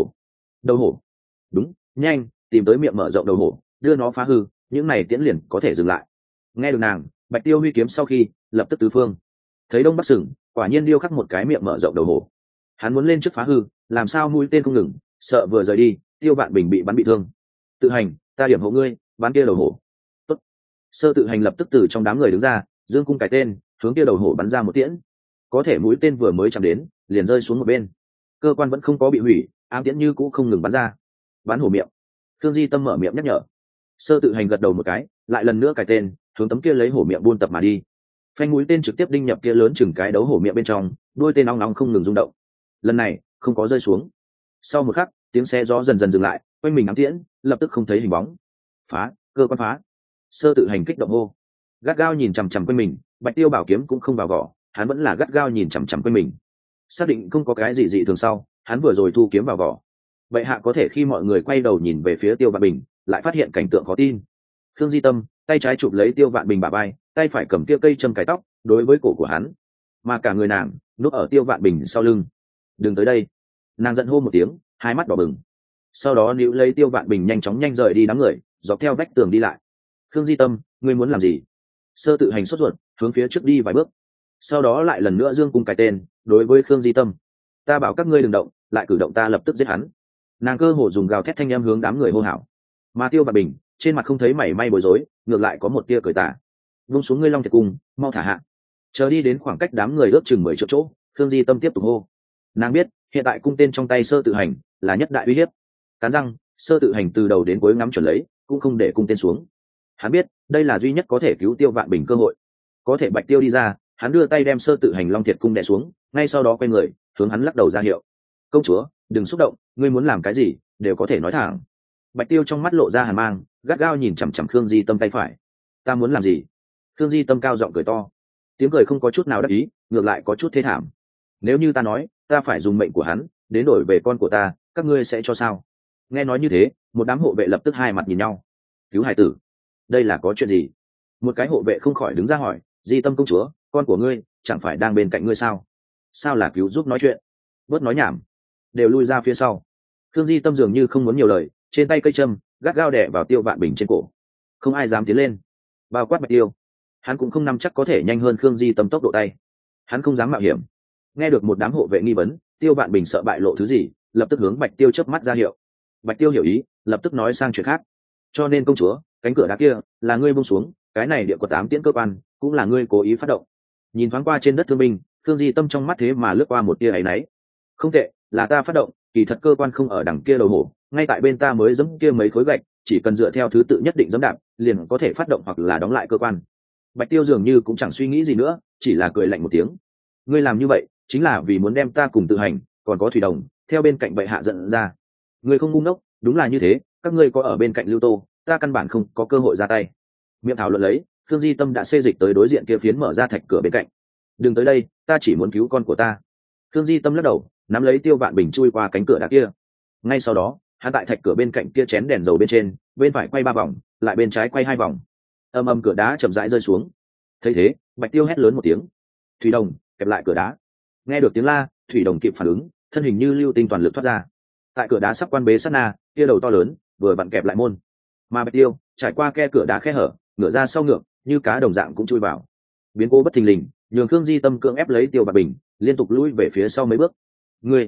hổ, đúng, nhanh tìm tới miệng mở rộng đầu hổ, đưa nó phá hư, những này tiễn liền có thể dừng lại. Nghe được nàng, Bạch Tiêu huy kiếm sau khi lập tức tứ phương, thấy đông bắc sừng quả nhiên điêu khắc một cái miệng mở rộng đầu hổ. Hắn muốn lên trước phá hư, làm sao mũi tên không ngừng, sợ vừa rời đi Tiêu Vạn Bình bị bắn bị thương. Tự hành, ta điểm hộ ngươi, bắn kia đầu hổ. Tốt. Sơ Tự Hành lập tức từ trong đám người đứng ra, dương cung cái tên hướng kia đầu hổ bắn ra một tiễn. Có thể mũi tên vừa mới chạm đến liền rơi xuống một bên, cơ quan vẫn không có bị hủy, ám tiễn như cũ không ngừng bắn ra. Bắn hổ miệng. Thương Di Tâm mở miệng nhắc nhở. Sơ Tự Hành gật đầu một cái, lại lần nữa cài tên hướng tấm kia lấy hổ miệng buôn tập mà đi. Phanh mũi tên trực tiếp đinh nhập kia lớn chừng cái đấu hổ miệng bên trong, đuôi tên nóng nóng không ngừng rung động. Lần này không có rơi xuống. Sau một khắc tiếng xe gió dần dần dừng lại, quanh mình ám tiễn lập tức không thấy hình bóng. Phá, cơ quan phá. Sơ Tự Hành kích động hô, gắt gao nhìn chằm chằm quanh mình. Bạch Tiêu bảo kiếm cũng không vào vỏ, hắn vẫn là gắt gao nhìn chằm chằm quanh mình, xác định không có cái gì dị thường sau, hắn vừa rồi thu kiếm vào vỏ. Vậy hạ có thể khi mọi người quay đầu nhìn về phía Tiêu Vạn Bình, lại phát hiện cảnh tượng khó tin. Khương Di Tâm tay trái chụp lấy Tiêu Vạn Bình bả vai, tay phải cầm kia cây châm cài tóc đối với cổ của hắn, mà cả người nàng núp ở Tiêu Vạn Bình sau lưng. Đừng tới đây. Nàng giận hô một tiếng, hai mắt đỏ bừng, sau đó níu lấy Tiêu Vạn Bình nhanh rời đi đám người, dọc theo vách tường đi lại. Khương Di Tâm, ngươi muốn làm gì? Sơ Tự Hành sốt ruột hướng phía trước đi vài bước, sau đó lại lần nữa dương cung cái tên đối với Khương Di Tâm. Ta bảo các ngươi đừng động, lại cử động ta lập tức giết hắn. Nàng cơ hồ dùng gào thét thanh em hướng đám người hô hào, mà Tiêu Vạn Bình trên mặt không thấy mảy may bối rối, ngược lại có một tia cười tà. Vung xuống ngươi Long Thiệt Cung, mau thả hạ. Chờ đi đến khoảng cách đám người ước chừng 10 chỗ, Khương Di Tâm tiếp tục hô. Nàng biết hiện tại cung tên trong tay Sơ Tự Hành là nhất đại uy hiếp. Cắn răng, Sơ Tự Hành từ đầu đến cuối ngắm chuẩn lấy, cũng không để cung tên xuống. Hắn biết đây là duy nhất có thể cứu Tiêu Vạn Bình cơ hội. Có thể Bạch Tiêu đi ra, hắn đưa tay đem Sơ Tự Hành Long Thiệt Cung đè xuống, ngay sau đó quay người hướng hắn lắc đầu ra hiệu. Công chúa, đừng xúc động, ngươi muốn làm cái gì đều có thể nói thẳng. Bạch Tiêu trong mắt lộ ra hàn mang, gắt gao nhìn chằm chằm Khương Di Tâm tay phải. Ta muốn làm gì? Khương Di Tâm cao giọng cười to, tiếng cười không có chút nào đắc ý, ngược lại có chút thê thảm. Nếu như ta nói ta phải dùng mệnh của hắn đến đổi về con của ta, các ngươi sẽ cho sao? Nghe nói như thế, một đám hộ vệ lập tức hai mặt nhìn nhau. Cứu hải tử, đây là có chuyện gì? Một cái hộ vệ không khỏi đứng ra hỏi. Di Tâm công chúa, con của ngươi chẳng phải đang bên cạnh ngươi sao? Sao là cứu giúp nói chuyện? Bớt nói nhảm, đều lui ra phía sau. Khương Di Tâm dường như không muốn nhiều lời, trên tay cây châm gắt gao đè vào Tiêu Vạn Bình trên cổ. Không ai dám tiến lên, bao quát Bạch Tiêu. Hắn cũng không nắm chắc có thể nhanh hơn Khương Di Tâm tốc độ tay, hắn không dám mạo hiểm. Nghe được một đám hộ vệ nghi vấn, Tiêu Vạn Bình sợ bại lộ thứ gì, lập tức hướng Bạch Tiêu chớp mắt ra hiệu. Bạch Tiêu hiểu ý, lập tức nói sang chuyện khác. Cho nên công chúa, cánh cửa đá kia là ngươi buông xuống, cái này địa quật 8 tiễn cơ quan cũng là ngươi cố ý phát động. Nhìn thoáng qua trên đất thương binh, Khương Di Tâm trong mắt thế mà lướt qua một tia áy náy. Không tệ, là ta phát động, kỳ thật cơ quan không ở đằng kia đầu hổ, ngay tại bên ta mới giẫm kia mấy khối gạch, chỉ cần dựa theo thứ tự nhất định giẫm đạp, liền có thể phát động hoặc là đóng lại cơ quan. Bạch Tiêu dường như cũng chẳng suy nghĩ gì nữa, chỉ là cười lạnh một tiếng. Ngươi làm như vậy chính là vì muốn đem ta cùng Tự Hành, còn có Thủy Đồng theo bên cạnh bệ hạ giận ra. Ngươi không ngu ngốc, đúng là như thế, các ngươi có ở bên cạnh Lưu Tô, ta căn bản không có cơ hội ra tay. Miệng thảo luận lấy, Khương Di Tâm đã xê dịch tới đối diện kia phiến mở ra thạch cửa bên cạnh. Đừng tới đây, ta chỉ muốn cứu con của ta. Khương Di Tâm lắc đầu, nắm lấy Tiêu Vạn Bình chui qua cánh cửa đá kia. Ngay sau đó, hắn tại thạch cửa bên cạnh kia chén đèn dầu bên trên, bên phải quay 3 vòng, lại bên trái quay 2 vòng. Ầm ầm cửa đá chậm rãi rơi xuống. Thấy thế, Bạch Tiêu hét lớn một tiếng. Thủy Đồng, kẹp lại cửa đá. Nghe được tiếng la, Thủy Đồng kịp phản ứng, thân hình như lưu tinh toàn lực thoát ra. Tại cửa đá sắp quan bế sát na, kia đầu to lớn vừa vặn kẹp lại môn. Mà Bạch Tiêu trải qua khe cửa đá khe hở, ngửa ra sau ngược, như cá đồng dạng cũng chui vào. Biến cố bất thình lình, nhường Khương Di Tâm cưỡng ép lấy Tiêu Vạn Bình, liên tục lùi về phía sau mấy bước. Ngươi,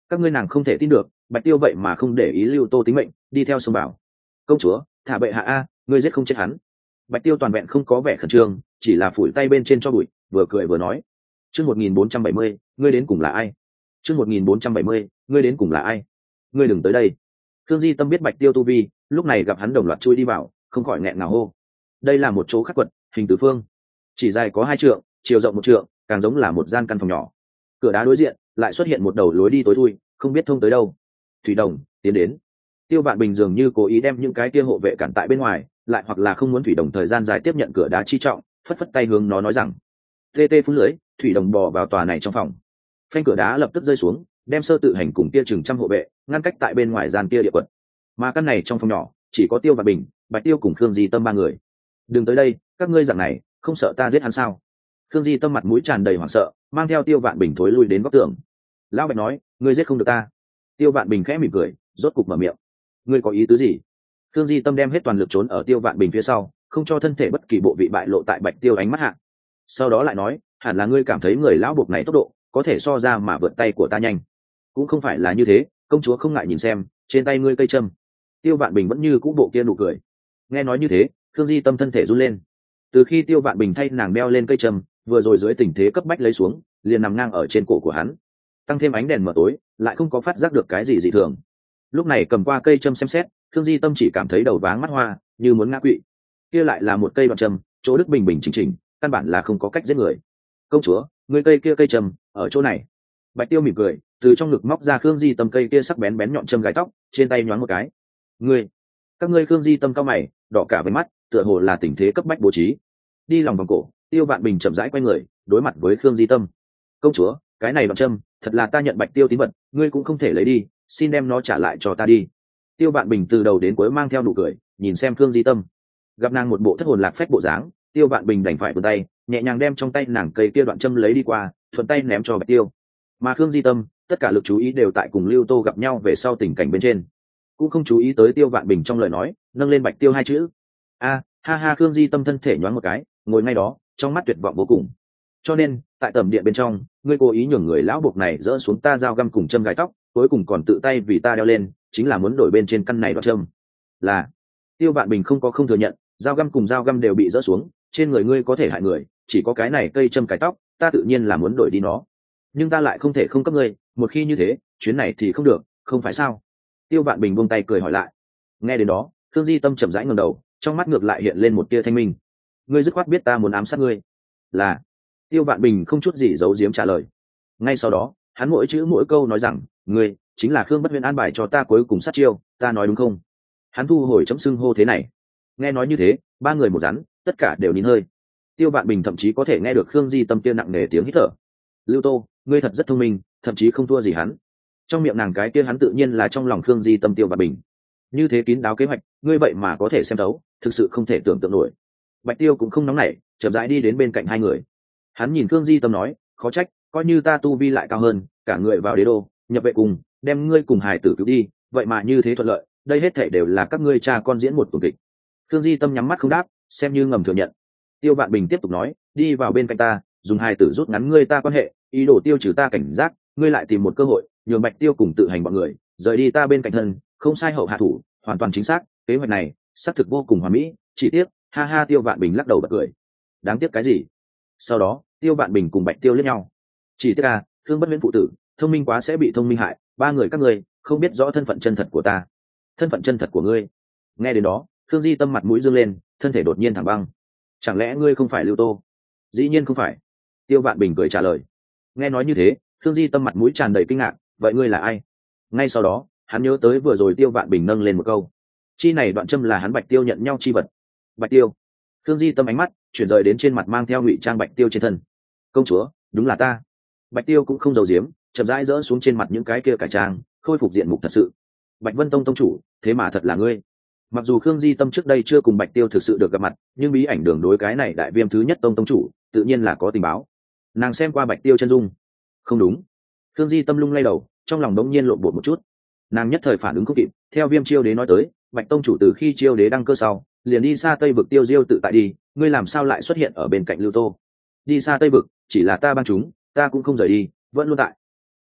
các ngươi nàng không thể tin được, Bạch Tiêu vậy mà không để ý Lưu Tô tính mệnh, đi theo xông vào. Công chúa, thả bệ hạ a, ngươi giết không chết hắn. Bạch Tiêu toàn vẹn không có vẻ khẩn trương, chỉ là phủi tay bên trên cho bụi, vừa cười vừa nói. Chương 1470, ngươi đến cùng là ai? Chương 1470, ngươi đến cùng là ai? Ngươi đừng tới đây. Thương Di Tâm biết Bạch Tiêu tu vi, lúc này gặp hắn đồng loạt chui đi vào, không khỏi nghẹn ngào hô. Đây là một chỗ khắc quật, hình tứ phương, chỉ dài có 2 trượng, chiều rộng 1 trượng, càng giống là một gian căn phòng nhỏ. Cửa đá đối diện lại xuất hiện một đầu lối đi tối thui, không biết thông tới đâu. Thủy Đồng, tiến đến. Tiêu Vạn Bình dường như cố ý đem những cái kia hộ vệ cản tại bên ngoài, lại hoặc là không muốn Thủy Đồng thời gian dài tiếp nhận cửa đá chi trọng, phất phất tay hướng nó nói rằng: "Tê tê phun lưới." Thủy Đồng bò vào tòa này trong phòng. Phanh cửa đá lập tức rơi xuống, đem Sơ Tự Hành cùng kia chừng trăm hộ vệ ngăn cách tại bên ngoài gian kia địa quật. Mà căn này trong phòng nhỏ chỉ có Tiêu Vạn Bình, Bạch Tiêu cùng Khương Di Tâm 3 người. "Đừng tới đây, các ngươi dạng này, không sợ ta giết hắn sao?" Khương Di Tâm mặt mũi tràn đầy hoảng sợ, mang theo Tiêu Vạn Bình thối lui đến góc tường. Lão Bạch nói: "Ngươi giết không được ta." Tiêu Vạn Bình khẽ mỉm cười, rốt cục mở miệng: "Ngươi có ý tứ gì?" Khương Di Tâm đem hết toàn lực trốn ở Tiêu Vạn Bình phía sau, không cho thân thể bất kỳ bộ vị bại lộ tại Bạch Tiêu ánh mắt hạ. Sau đó lại nói: "Hẳn là ngươi cảm thấy người lão buộc này tốc độ có thể so ra mà vượt tay của ta nhanh. Cũng không phải là như thế, công chúa không ngại nhìn xem, trên tay ngươi cây châm." Tiêu Vạn Bình vẫn như cũ bộ kia nụ cười. Nghe nói như thế, Khương Di Tâm thân thể run lên. Từ khi Tiêu Vạn Bình thay nàng đeo lên cây châm, vừa rồi dưới tình thế cấp bách lấy xuống, liền nằm ngang ở trên cổ của hắn. Tăng thêm ánh đèn mờ tối, lại không có phát giác được cái gì dị thường. Lúc này cầm qua cây châm xem xét, Khương Di Tâm chỉ cảm thấy đầu váng mắt hoa, như muốn ngã quỵ. Kia lại là một cây đoạn châm, chỗ đức bình bình chỉnh chỉnh, căn bản là không có cách giết người. "Công chúa, ngươi cây kia cây châm ở chỗ này." Bạch Tiêu mỉm cười, từ trong ngực móc ra Khương Di Tâm cây kia sắc bén bén nhọn châm gài tóc, trên tay nhoáng một cái. "Ngươi, các ngươi." Khương Di Tâm cao mày, đỏ cả với mắt, tựa hồ là tình thế cấp bách bố trí. Đi lòng vòng cổ, Tiêu Vạn Bình chậm rãi quay người, đối mặt với Khương Di Tâm. "Công chúa, cái này đoạn châm, thật là ta nhận Bạch Tiêu tín vật, ngươi cũng không thể lấy đi, xin đem nó trả lại cho ta đi." Tiêu Vạn Bình từ đầu đến cuối mang theo nụ cười, nhìn xem Khương Di Tâm. Gặp nàng một bộ thất hồn lạc phách bộ dáng, Tiêu Vạn Bình đành phải vươn tay, nhẹ nhàng đem trong tay nàng cây kia đoạn châm lấy đi qua, thuận tay ném cho Bạch Tiêu. Mà Khương Di Tâm, tất cả lực chú ý đều tại cùng Lưu Tô gặp nhau về sau tình cảnh bên trên, cũng không chú ý tới Tiêu Vạn Bình trong lời nói nâng lên Bạch Tiêu 2 chữ. "A, ha ha." Khương Di Tâm thân thể nhoáng một cái, ngồi ngay đó, trong mắt tuyệt vọng vô cùng. "Cho nên, tại tầm điện bên trong, ngươi cố ý nhường người lão buộc này dỡ xuống ta dao găm cùng châm gài tóc, cuối cùng còn tự tay vì ta đeo lên, chính là muốn đổi bên trên căn này đoạn châm." Là. Tiêu Vạn Bình không có không thừa nhận, dao găm cùng dao găm đều bị dỡ xuống, trên người ngươi có thể hại người, chỉ có cái này cây châm cài tóc, ta tự nhiên là muốn đổi đi nó. Nhưng ta lại không thể không cấp ngươi, một khi như thế, chuyến này thì không được, không phải sao? Tiêu Vạn Bình buông tay cười hỏi lại. Nghe đến đó, Thương Di Tâm chậm rãi ngẩng đầu, trong mắt ngược lại hiện lên một tia thanh minh. Ngươi dứt khoát biết ta muốn ám sát ngươi. Là. Tiêu Vạn Bình không chút gì giấu giếm trả lời. Ngay sau đó, hắn mỗi chữ mỗi câu nói rằng, ngươi chính là Khương Bất Huyền an bài cho ta cuối cùng sát chiêu, ta nói đúng không? Hắn thu hồi chấm xưng hô thế này. Nghe nói như thế, 3 người một rắn, tất cả đều nín hơi. Tiêu Vạn Bình thậm chí có thể nghe được Khương Di Tâm kia nặng nề tiếng hít thở. Lưu Tô, ngươi thật rất thông minh, thậm chí không thua gì hắn. Trong miệng nàng cái kia hắn tự nhiên là trong lòng Khương Di Tâm. Tiêu Vạn Bình, như thế kín đáo kế hoạch, ngươi vậy mà có thể xem thấu, thực sự không thể tưởng tượng nổi. Bạch Tiêu cũng không nóng nảy, chậm rãi đi đến bên cạnh 2 người. Hắn nhìn Khương Di Tâm nói, khó trách, coi như ta tu vi lại cao hơn, cả người vào đế đô, nhập vệ cùng, đem ngươi cùng hài tử cứu đi, vậy mà như thế thuận lợi, đây hết thảy đều là các ngươi cha con diễn một tuồng kịch. Khương Di Tâm nhắm mắt không đáp, xem như ngầm thừa nhận. Tiêu Vạn Bình tiếp tục nói, đi vào bên cạnh ta, dùng hài tử rút ngắn ngươi ta quan hệ, ý đồ tiêu trừ ta cảnh giác, ngươi lại tìm một cơ hội, nhường Bạch Tiêu cùng tự hành bọn người rời đi ta bên cạnh thân, không sai hậu hạ thủ, hoàn toàn chính xác, kế hoạch này xác thực vô cùng hoàn mỹ, chỉ tiếc, ha ha. Tiêu Vạn Bình lắc đầu bật cười. Đáng tiếc cái gì? Sau đó, Tiêu Vạn Bình cùng Bạch Tiêu liếc nhau. Chỉ tiếc à, Khương Bất Huyễn phụ tử, thông minh quá sẽ bị thông minh hại, 3 người các ngươi không biết rõ thân phận chân thật của ta. Thân phận chân thật của ngươi? Nghe đến đó, Khương Di Tâm mặt mũi dương lên, thân thể đột nhiên thẳng băng. Chẳng lẽ ngươi không phải Lưu Tô? Dĩ nhiên không phải. Tiêu Vạn Bình cười trả lời. Nghe nói như thế, Khương Di Tâm mặt mũi tràn đầy kinh ngạc, vậy ngươi là ai? Ngay sau đó, hắn nhớ tới vừa rồi Tiêu Vạn Bình nâng lên một câu, chi này đoạn châm là hắn Bạch Tiêu nhận nhau chi vật. Bạch Tiêu. Khương Di Tâm ánh mắt chuyển rời đến trên mặt mang theo ngụy trang Bạch Tiêu trên thân. Công chúa, đúng là ta. Bạch Tiêu cũng không giấu giếm, chậm rãi dỡ xuống trên mặt những cái kia cải trang, khôi phục diện mục thật sự. Bạch Vân Tông tông chủ, thế mà thật là ngươi. Mặc dù Khương Di Tâm trước đây chưa cùng Bạch Tiêu thực sự được gặp mặt, nhưng bí ảnh đường đối cái này đại viêm thứ nhất tông tông chủ tự nhiên là có tình báo. Nàng xem qua Bạch Tiêu chân dung. Không đúng. Khương Di Tâm lung lay đầu, trong lòng đống nhiên lộn bột một chút. Nàng nhất thời phản ứng không kịp, theo Viêm Chiêu Đế nói tới, Bạch tông chủ từ khi Chiêu Đế đăng cơ sau, liền đi xa Tây vực tiêu diêu tự tại đi, ngươi làm sao lại xuất hiện ở bên cạnh Lưu Tô? Đi xa Tây vực, chỉ là ta ban chúng, ta cũng không rời đi, vẫn luôn tại.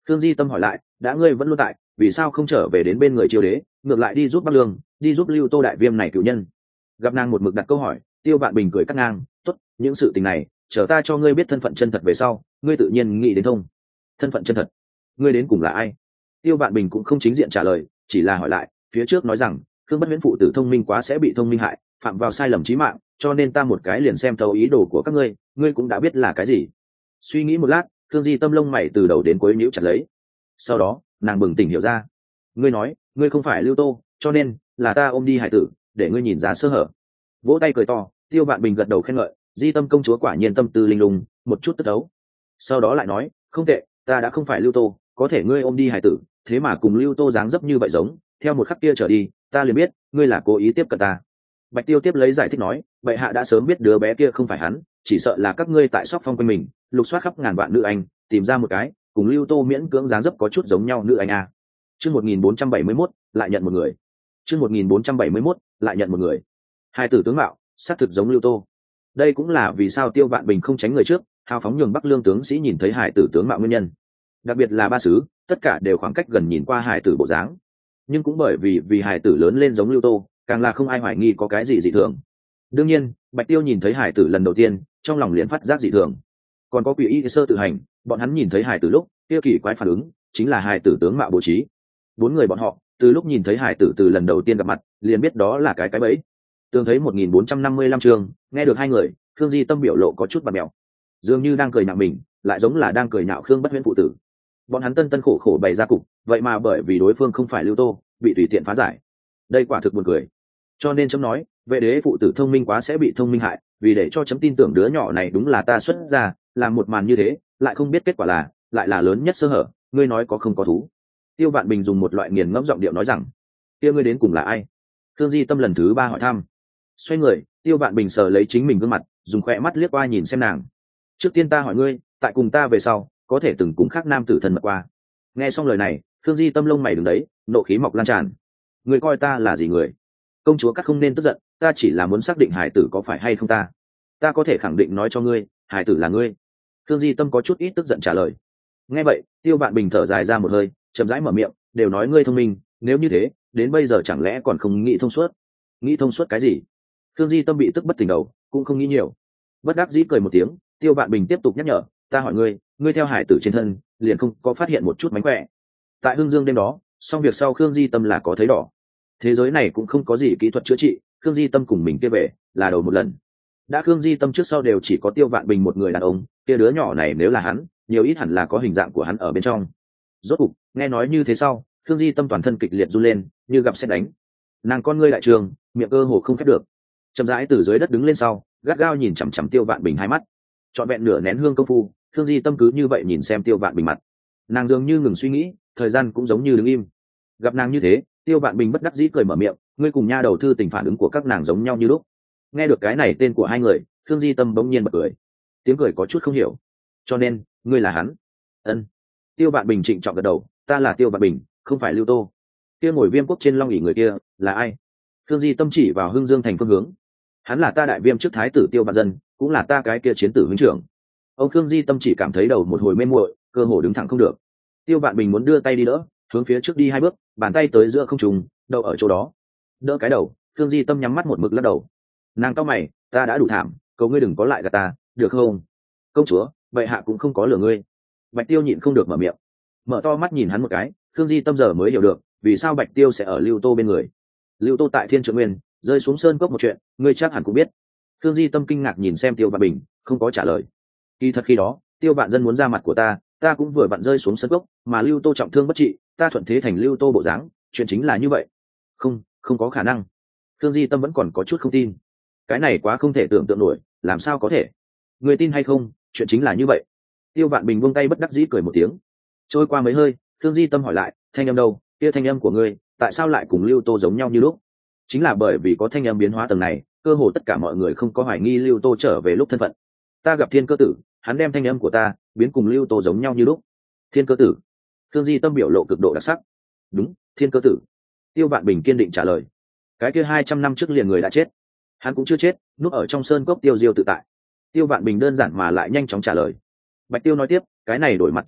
Khương Di Tâm hỏi lại, đã ngươi vẫn luôn tại, vì sao không trở về đến bên người Chiêu Đế, ngược lại đi giúp Bắc Lương, đi giúp Lưu Tô đại viêm này cựu nhân? Gặp nàng một mực đặt câu hỏi, Tiêu Vạn Bình cười cắt ngang, tốt, những sự tình này chờ ta cho ngươi biết thân phận chân thật về sau, ngươi tự nhiên nghĩ đến thông. Thân phận chân thật? Ngươi đến cùng là ai? Tiêu Vạn Bình cũng không chính diện trả lời, chỉ là hỏi lại, phía trước nói rằng Khương Bất Huyễn phụ tử thông minh quá sẽ bị thông minh hại, phạm vào sai lầm chí mạng, cho nên ta một cái liền xem thấu ý đồ của các ngươi, ngươi cũng đã biết là cái gì. Suy nghĩ một lát, Khương Di Tâm lông mày từ đầu đến cuối nhíu chặt lấy. Sau đó, nàng bừng tỉnh hiểu ra. Ngươi nói, ngươi không phải Lưu Tô, cho nên là ta ôm đi hải tử, để ngươi nhìn ra sơ hở. Vỗ tay cười to, Tiêu Vạn Bình gật đầu khen ngợi, Di Tâm công chúa quả nhiên tâm tư linh lung, một chút tức đấu. Sau đó lại nói, không tệ, ta đã không phải Lưu Tô, có thể ngươi ôm đi hải tử, thế mà cùng Lưu Tô dáng dấp như vậy giống, theo một khắc kia trở đi, ta liền biết, ngươi là cố ý tiếp cận ta. Bạch Tiêu tiếp lấy giải thích nói, bệ hạ đã sớm biết đứa bé kia không phải hắn, chỉ sợ là các ngươi tại Sóc Phong quanh mình, lục soát khắp ngàn vạn nữ anh, tìm ra một cái, cùng Lưu Tô miễn cưỡng dáng dấp có chút giống nhau nữ anh a. Chương 1471, lại nhận một người. Chương 1471, lại nhận một người. Hai tử tướng mạo, xác thực giống Lưu Tô. Đây cũng là vì sao Tiêu Vạn Bình không tránh người trước, hào phóng nhường Bắc Lương tướng sĩ nhìn thấy hải tử tướng mạo nguyên nhân. Đặc biệt là ba sứ, tất cả đều khoảng cách gần nhìn qua hải tử bộ dáng. Nhưng cũng bởi vì hải tử lớn lên giống Lưu Tô, càng là không ai hoài nghi có cái gì dị thường. Đương nhiên, Bạch Tiêu nhìn thấy hải tử lần đầu tiên, trong lòng liền phát giác dị thường. Còn có Quỷ Y Sơ tự hành, bọn hắn nhìn thấy hải tử lúc, kia kỳ quái phản ứng, chính là hải tử tướng mạo bố trí. Bốn người bọn họ, từ lúc nhìn thấy hải tử từ lần đầu tiên gặp mặt, liền biết đó là cái bẫy. Tương thấy 1455 chương, nghe được hai người, Khương Di Tâm biểu lộ có chút bặm mèo, dường như đang cười nhạo mình, lại giống là đang cười nhạo Khương Bất Huyễn phụ tử. Bọn hắn tân khổ khổ bày ra cục, vậy mà bởi vì đối phương không phải Lưu Tô, bị tùy tiện phá giải. Đây quả thực buồn cười. Cho nên chấm nói, vệ đế phụ tử thông minh quá sẽ bị thông minh hại, vì để cho chấm tin tưởng đứa nhỏ này đúng là ta xuất ra, làm một màn như thế, lại không biết kết quả là, lại là lớn nhất sơ hở, ngươi nói có không có thú. Tiêu Vạn Bình dùng một loại nghiền ngẫm giọng điệu nói rằng, kia ngươi đến cùng là ai? Khương Di Tâm lần thứ ba hỏi thăm. Xoay người, Tiêu Vạn Bình sờ lấy chính mình gương mặt, dùng khỏe mắt liếc qua nhìn xem nàng. Trước tiên ta hỏi ngươi, tại cùng ta về sau, có thể từng cùng khác nam tử thân mật qua? Nghe xong lời này, Khương Di Tâm lông mày đứng đấy, nộ khí mọc lan tràn. Ngươi coi ta là gì người? Công chúa các không nên tức giận, ta chỉ là muốn xác định hải tử có phải hay không ta. Ta có thể khẳng định nói cho ngươi, hải tử là ngươi. Khương Di Tâm có chút ít tức giận trả lời. Nghe vậy, Tiêu Vạn Bình thở dài ra một hơi, chậm rãi mở miệng, đều nói ngươi thông minh, nếu như thế, đến bây giờ chẳng lẽ còn không nghĩ thông suốt? Nghĩ thông suốt cái gì? Khương Di Tâm bị tức bất tỉnh đầu, cũng không nghĩ nhiều. Bất đắc dĩ cười một tiếng, Tiêu Vạn Bình tiếp tục nhắc nhở, ta hỏi ngươi, ngươi theo hải tử trên thân, liền không có phát hiện một chút mánh khỏe? Tại Hương Dương đêm đó, xong việc sau Khương Di Tâm là có thấy đỏ. Thế giới này cũng không có gì kỹ thuật chữa trị, Khương Di Tâm cùng mình kia về, là đầu một lần. Đã Khương Di Tâm trước sau đều chỉ có Tiêu Vạn Bình một người đàn ông, kia đứa nhỏ này nếu là hắn, nhiều ít hẳn là có hình dạng của hắn ở bên trong. Rốt cục, nghe nói như thế sau, Khương Di Tâm toàn thân kịch liệt run lên, như gặp sét đánh. Nàng con ngươi đại trường, miệng cơ hồ không khép được. Chậm rãi từ dưới đất đứng lên sau, gắt gao nhìn chằm chằm Tiêu Vạn Bình hai mắt. Trọn vẹn nửa nén hương công phu, Khương Di Tâm cứ như vậy nhìn xem Tiêu Vạn Bình mặt. Nàng dường như ngừng suy nghĩ, thời gian cũng giống như đứng im. Gặp nàng như thế, Tiêu Vạn Bình bất đắc dĩ cười mở miệng, ngươi cùng nha đầu thư tình phản ứng của các nàng giống nhau như lúc. Nghe được cái này tên của hai người, Khương Di Tâm bỗng nhiên bật cười. Tiếng cười có chút không hiểu. Cho nên, ngươi là hắn? Ân. Tiêu Vạn Bình trịnh trọng gật đầu, ta là Tiêu Vạn Bình, không phải Lưu Tô. Kia ngồi Viêm Quốc trên long ỷ người kia là ai? Khương Di Tâm chỉ vào Hưng Dương thành phương hướng. Hắn là ta đại viêm trước thái tử Tiêu Vạn Dân, cũng là ta cái kia chiến tử huynh trưởng. Ông Khương Di Tâm chỉ cảm thấy đầu một hồi mê muội, cơ hồ đứng thẳng không được. Tiêu Vạn Bình muốn đưa tay đi đỡ, hướng phía trước đi hai bước, bàn tay tới giữa không trung, đậu ở chỗ đó. Đỡ cái đầu, Khương Di Tâm nhắm mắt một mực lắc đầu. Nàng cau mày, ta đã đủ thảm, cầu ngươi đừng có lại gạt ta, được không? Công chúa, vậy hạ cũng không có lừa ngươi. Bạch Tiêu nhịn không được mở miệng, mở to mắt nhìn hắn một cái. Khương Di Tâm giờ mới hiểu được vì sao Bạch Tiêu sẽ ở Lưu Tô bên người. Lưu Tô tại Thiên Trượng Nguyên rơi xuống sơn cốc một chuyện, ngươi chắc hẳn cũng biết. Khương Di Tâm kinh ngạc nhìn xem Tiêu Vạn Bình, không có trả lời. Kỳ thật khi đó, Tiêu Vạn Dân muốn ra mặt của ta cũng vừa vặn rơi xuống sơn cốc, mà Lưu Tô trọng thương bất trị, ta thuận thế thành Lưu Tô bộ dáng, chuyện chính là như vậy. Không có khả năng. Khương Di Tâm vẫn còn có chút không tin. Cái này quá không thể tưởng tượng nổi, làm sao có thể? Người tin hay không, chuyện chính là như vậy. Tiêu Vạn Bình buông tay bất đắc dĩ cười một tiếng. Trôi qua mấy hơi, Khương Di Tâm hỏi lại, thanh âm đâu? Kia thanh âm của ngươi, tại sao lại cùng Lưu Tô giống nhau như lúc? Chính là bởi vì có thanh âm biến hóa tầng này, cơ hồ tất cả mọi người không có hoài nghi Lưu Tô trở về lúc thân phận. Ta gặp Thiên Cơ Tử, hắn đem thanh âm của ta biến cùng Lưu Tô giống nhau như lúc. Thiên Cơ Tử? Khương Di Tâm biểu lộ cực độ đặc sắc. Đúng, Thiên Cơ Tử. Tiêu Vạn Bình kiên định trả lời. Cái kia 200 năm trước liền người đã chết, hắn cũng chưa chết, núp ở trong sơn cốc tiêu diêu tự tại. Tiêu Vạn Bình đơn giản mà lại nhanh chóng trả lời. Bạch Tiêu nói tiếp, cái này đổi mặt chi thuật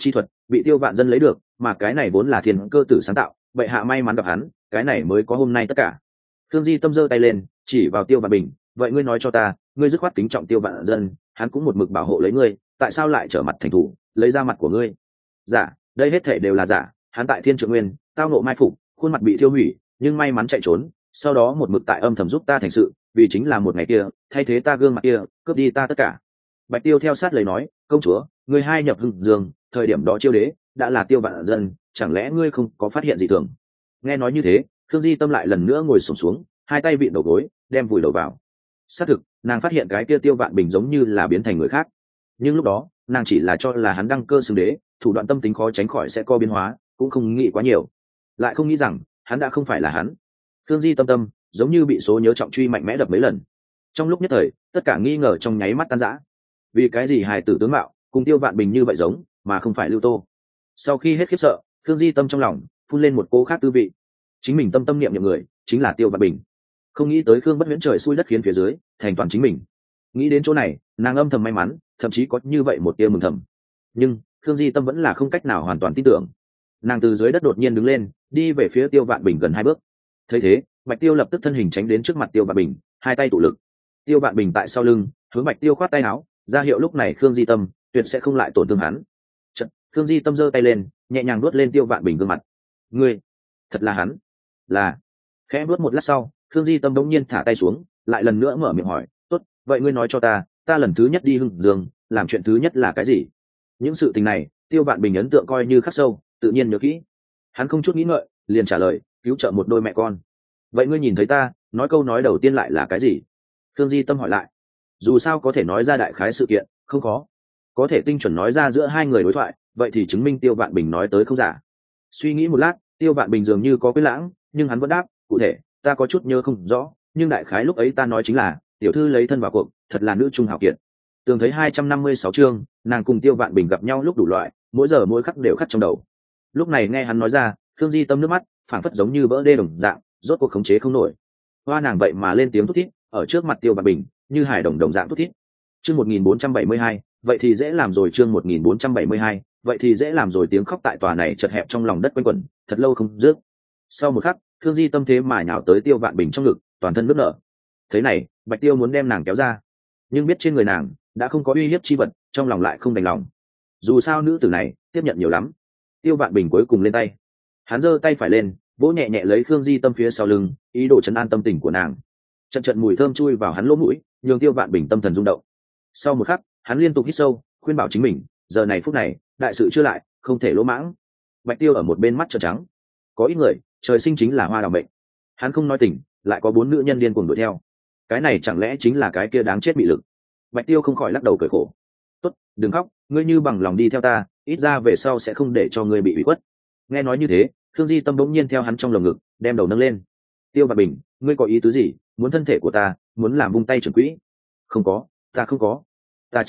bị Tiêu Vạn Dân lấy được, mà cái này vốn là thiên cơ tử sáng tạo, bệ hạ may mắn gặp hắn, cái này mới có hôm nay tất cả. Khương Di Tâm giơ tay lên chỉ vào Tiêu Vạn Bình, vậy ngươi nói cho ta, ngươi dứt khoát kính trọng Tiêu Vạn Dân, hắn cũng một mực bảo hộ lấy ngươi, tại sao lại trở mặt thành thủ, lấy ra mặt của ngươi? Giả, đây hết thể đều là giả. Hắn tại Thiên Trượng Nguyên tao nộ mai phục, khuôn mặt bị thiêu hủy, nhưng may mắn chạy trốn, sau đó một mực tại âm thầm giúp ta thành sự, vì chính là một ngày kia thay thế ta gương mặt kia, cướp đi ta tất cả. Bạch Tiêu theo sát lời nói, công chúa, ngươi hai nhập Hưng Dương, thời điểm đó Chiêu Đế đã là Tiêu Vạn Dân, chẳng lẽ ngươi không có phát hiện gì thường? Nghe nói như thế, Khương Di Tâm lại lần nữa ngồi xổm xuống, hai tay vịn đầu gối, đem vùi đầu vào. Xác thực, nàng phát hiện cái kia Tiêu Vạn Bình giống như là biến thành người khác, nhưng lúc đó nàng chỉ là cho là hắn đăng cơ xưng đế, thủ đoạn tâm tính khó tránh khỏi sẽ có biến hóa, cũng không nghĩ quá nhiều, lại không nghĩ rằng hắn đã không phải là hắn. Khương Di Tâm giống như bị số nhớ trọng truy mạnh mẽ đập mấy lần, trong lúc nhất thời tất cả nghi ngờ trong nháy mắt tan rã. Vì cái gì hài tử tướng mạo cùng Tiêu Vạn Bình như vậy giống, mà không phải Lưu Tô? Sau khi hết khiếp sợ, Khương Di Tâm trong lòng phun lên một cỗ khác tư vị, chính mình tâm niệm người chính là Tiêu Vạn Bình. Không nghĩ tới Khương Bất Huyễn trời xui đất khiến phía dưới thành toàn chính mình. Nghĩ đến chỗ này, nàng âm thầm may mắn, thậm chí có như vậy một tia mừng thầm. Nhưng Khương Di Tâm vẫn là không cách nào hoàn toàn tin tưởng. Nàng từ dưới đất đột nhiên đứng lên, đi về phía Tiêu Vạn Bình gần 2 bước. Thấy thế, Bạch Tiêu lập tức thân hình tránh đến trước mặt Tiêu Vạn Bình, hai tay tụ lực. Tiêu Vạn Bình tại sau lưng hướng Bạch Tiêu khoát tay áo, ra hiệu lúc này Khương Di Tâm tuyệt sẽ không lại tổn thương hắn. Chợt, Khương Di Tâm giơ tay lên, nhẹ nhàng nuốt lên Tiêu Vạn Bình gương mặt. Ngươi, thật là hắn? Là. Khẽ nuốt một lát sau, Khương Di Tâm đống nhiên thả tay xuống, lại lần nữa mở miệng hỏi, tốt, vậy ngươi nói cho ta lần thứ nhất đi Hưng Dương làm chuyện thứ nhất là cái gì? Những sự tình này Tiêu Vạn Bình ấn tượng coi như khắc sâu, tự nhiên nhớ kỹ. Hắn không chút nghĩ ngợi liền trả lời, cứu trợ một đôi mẹ con. Vậy ngươi nhìn thấy ta nói câu nói đầu tiên lại là cái gì? Khương Di Tâm hỏi lại. Dù sao có thể nói ra đại khái sự kiện không có thể tinh chuẩn nói ra giữa hai người đối thoại, vậy thì chứng minh Tiêu Vạn Bình nói tới không giả. Suy nghĩ một lát, Tiêu Vạn Bình dường như có quên lãng, nhưng hắn vẫn đáp, cụ thể ta có chút nhớ không rõ, nhưng đại khái lúc ấy ta nói chính là tiểu thư lấy thân vào cuộc, thật là nữ trung hào kiệt. Tường thấy 256 chương, nàng cùng Tiêu Vạn Bình gặp nhau lúc đủ loại, mỗi giờ mỗi khắc đều khắc trong đầu. Lúc này nghe hắn nói ra, Khương Di Tâm nước mắt phảng phất giống như vỡ đê đồng dạng, rốt cuộc khống chế không nổi. Hoa nàng vậy mà lên tiếng thút thít ở trước mặt Tiêu Vạn Bình, như hài đồng đồng dạng thút thít. Chương 1472, vậy thì dễ làm rồi. Chương 1472, vậy thì dễ làm rồi. Tiếng khóc tại tòa này chật hẹp trong lòng đất quanh quẩn thật lâu không dứt. Sau một khắc, Khương Di Tâm thế mà nhào tới Tiêu Vạn Bình trong ngực, toàn thân nức nở. Thế này, Bạch Tiêu muốn đem nàng kéo ra, nhưng biết trên người nàng đã không có uy hiếp chi vật, trong lòng lại không đành lòng. Dù sao nữ tử này tiếp nhận nhiều lắm. Tiêu Vạn Bình cuối cùng lên tay, hắn giơ tay phải lên, vỗ nhẹ nhẹ lấy Khương Di Tâm phía sau lưng, ý đồ trấn an tâm tình của nàng. Trận mùi thơm chui vào hắn lỗ mũi, nhường Tiêu Vạn Bình tâm thần rung động. Sau một khắc, hắn liên tục hít sâu, khuyên bảo chính mình, giờ này phút này, đại sự chưa lại, không thể lỗ mãng. Bạch Tiêu ở một bên mắt trợn trắng. Có ít người, trời sinh chính là hoa đào mệnh. Hắn không nói tình, lại có 4 nữ nhân điên cuồng đuổi theo. Cái này chẳng lẽ chính là cái kia đáng chết bị lực? Bạch Tiêu không khỏi lắc đầu cười khổ. Tốt, đừng khóc, ngươi như bằng lòng đi theo ta, ít ra về sau sẽ không để cho ngươi bị ủy khuất. Nghe nói như thế, Khương Di Tâm bỗng nhiên theo hắn trong lồng ngực, đem đầu nâng lên. Tiêu Vạn Bình, ngươi có ý tứ gì? Muốn thân thể của ta, muốn làm vung tay trưởng quỹ? Không có, ta không có. Ta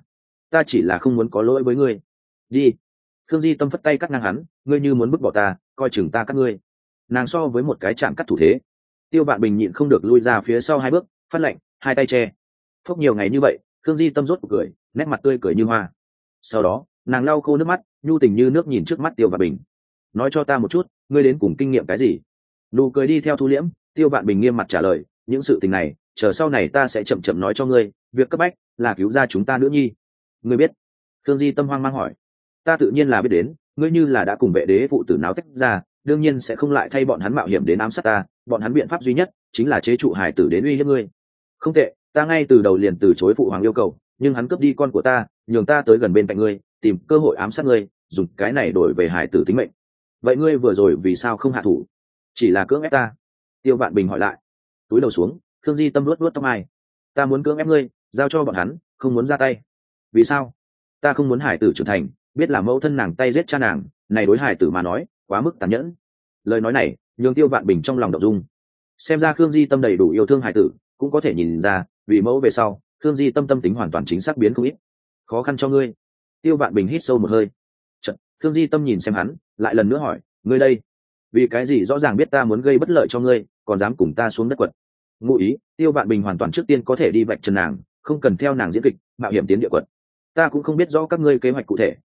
chỉ là không muốn có lỗi với ngươi. Đi. Khương Di Tâm phất tay cắt ngang hắn, ngươi như muốn bức bỏ ta, coi chừng ta cắt ngươi. Nàng so với một cái chạm cắt thủ thế. Tiêu Vạn Bình nhịn không được lui ra phía sau 2 bước, phát lệnh, hai tay che. Phốc nhiều ngày như vậy, Khương Di Tâm rốt cuộc cười, nét mặt tươi cười như hoa. Sau đó, nàng lau khô nước mắt, nhu tình như nước nhìn trước mắt Tiêu Vạn Bình. Nói cho ta một chút, ngươi đến cùng kinh nghiệm cái gì? Nụ cười đi theo thu liễm, Tiêu Vạn Bình nghiêm mặt trả lời, những sự tình này, chờ sau này ta sẽ chậm chậm nói cho ngươi, việc cấp bách là cứu ra chúng ta nữ nhi. Ngươi biết? Khương Di Tâm hoang mang hỏi. Ta tự nhiên là biết đến, ngươi như là đã cùng vệ đế phụ tử náo tách ra, đương nhiên sẽ không lại thay bọn hắn mạo hiểm đến ám sát ta, bọn hắn biện pháp duy nhất chính là chế trụ hải tử đến uy hiếp ngươi. Không tệ, ta ngay từ đầu liền từ chối phụ hoàng yêu cầu, nhưng hắn cướp đi con của ta, nhường ta tới gần bên cạnh ngươi, tìm cơ hội ám sát ngươi, dùng cái này đổi về hải tử tính mệnh. Vậy ngươi vừa rồi vì sao không hạ thủ? Chỉ là cưỡng ép ta. Tiêu Vạn Bình hỏi lại. Túi đầu xuống, Khương Di Tâm luốt tóc mai. Ta muốn cưỡng ép ngươi, giao cho bọn hắn, không muốn ra tay. Vì sao? Ta không muốn hải tử trưởng thành, biết là mẫu thân nàng tay giết cha nàng, này đối hải tử mà nói quá mức tàn nhẫn. Lời nói này nhường Tiêu Vạn Bình trong lòng động dung. Xem ra Khương Di Tâm đầy đủ yêu thương hải tử, cũng có thể nhìn ra vì mẫu về sau Khương Di Tâm tâm tính hoàn toàn chính xác biến không ít. Khó khăn cho ngươi. Tiêu Vạn Bình hít sâu một hơi. Chợt, Khương Di Tâm nhìn xem hắn, lại lần nữa hỏi, ngươi đây, vì cái gì rõ ràng biết ta muốn gây bất lợi cho ngươi, còn dám cùng ta xuống đất quật? Ngụ ý, Tiêu Vạn Bình hoàn toàn trước tiên có thể đi vạch trần nàng, không cần theo nàng diễn kịch, mạo hiểm tiến địa quật. Ta cũng không biết rõ các ngươi kế hoạch cụ thể,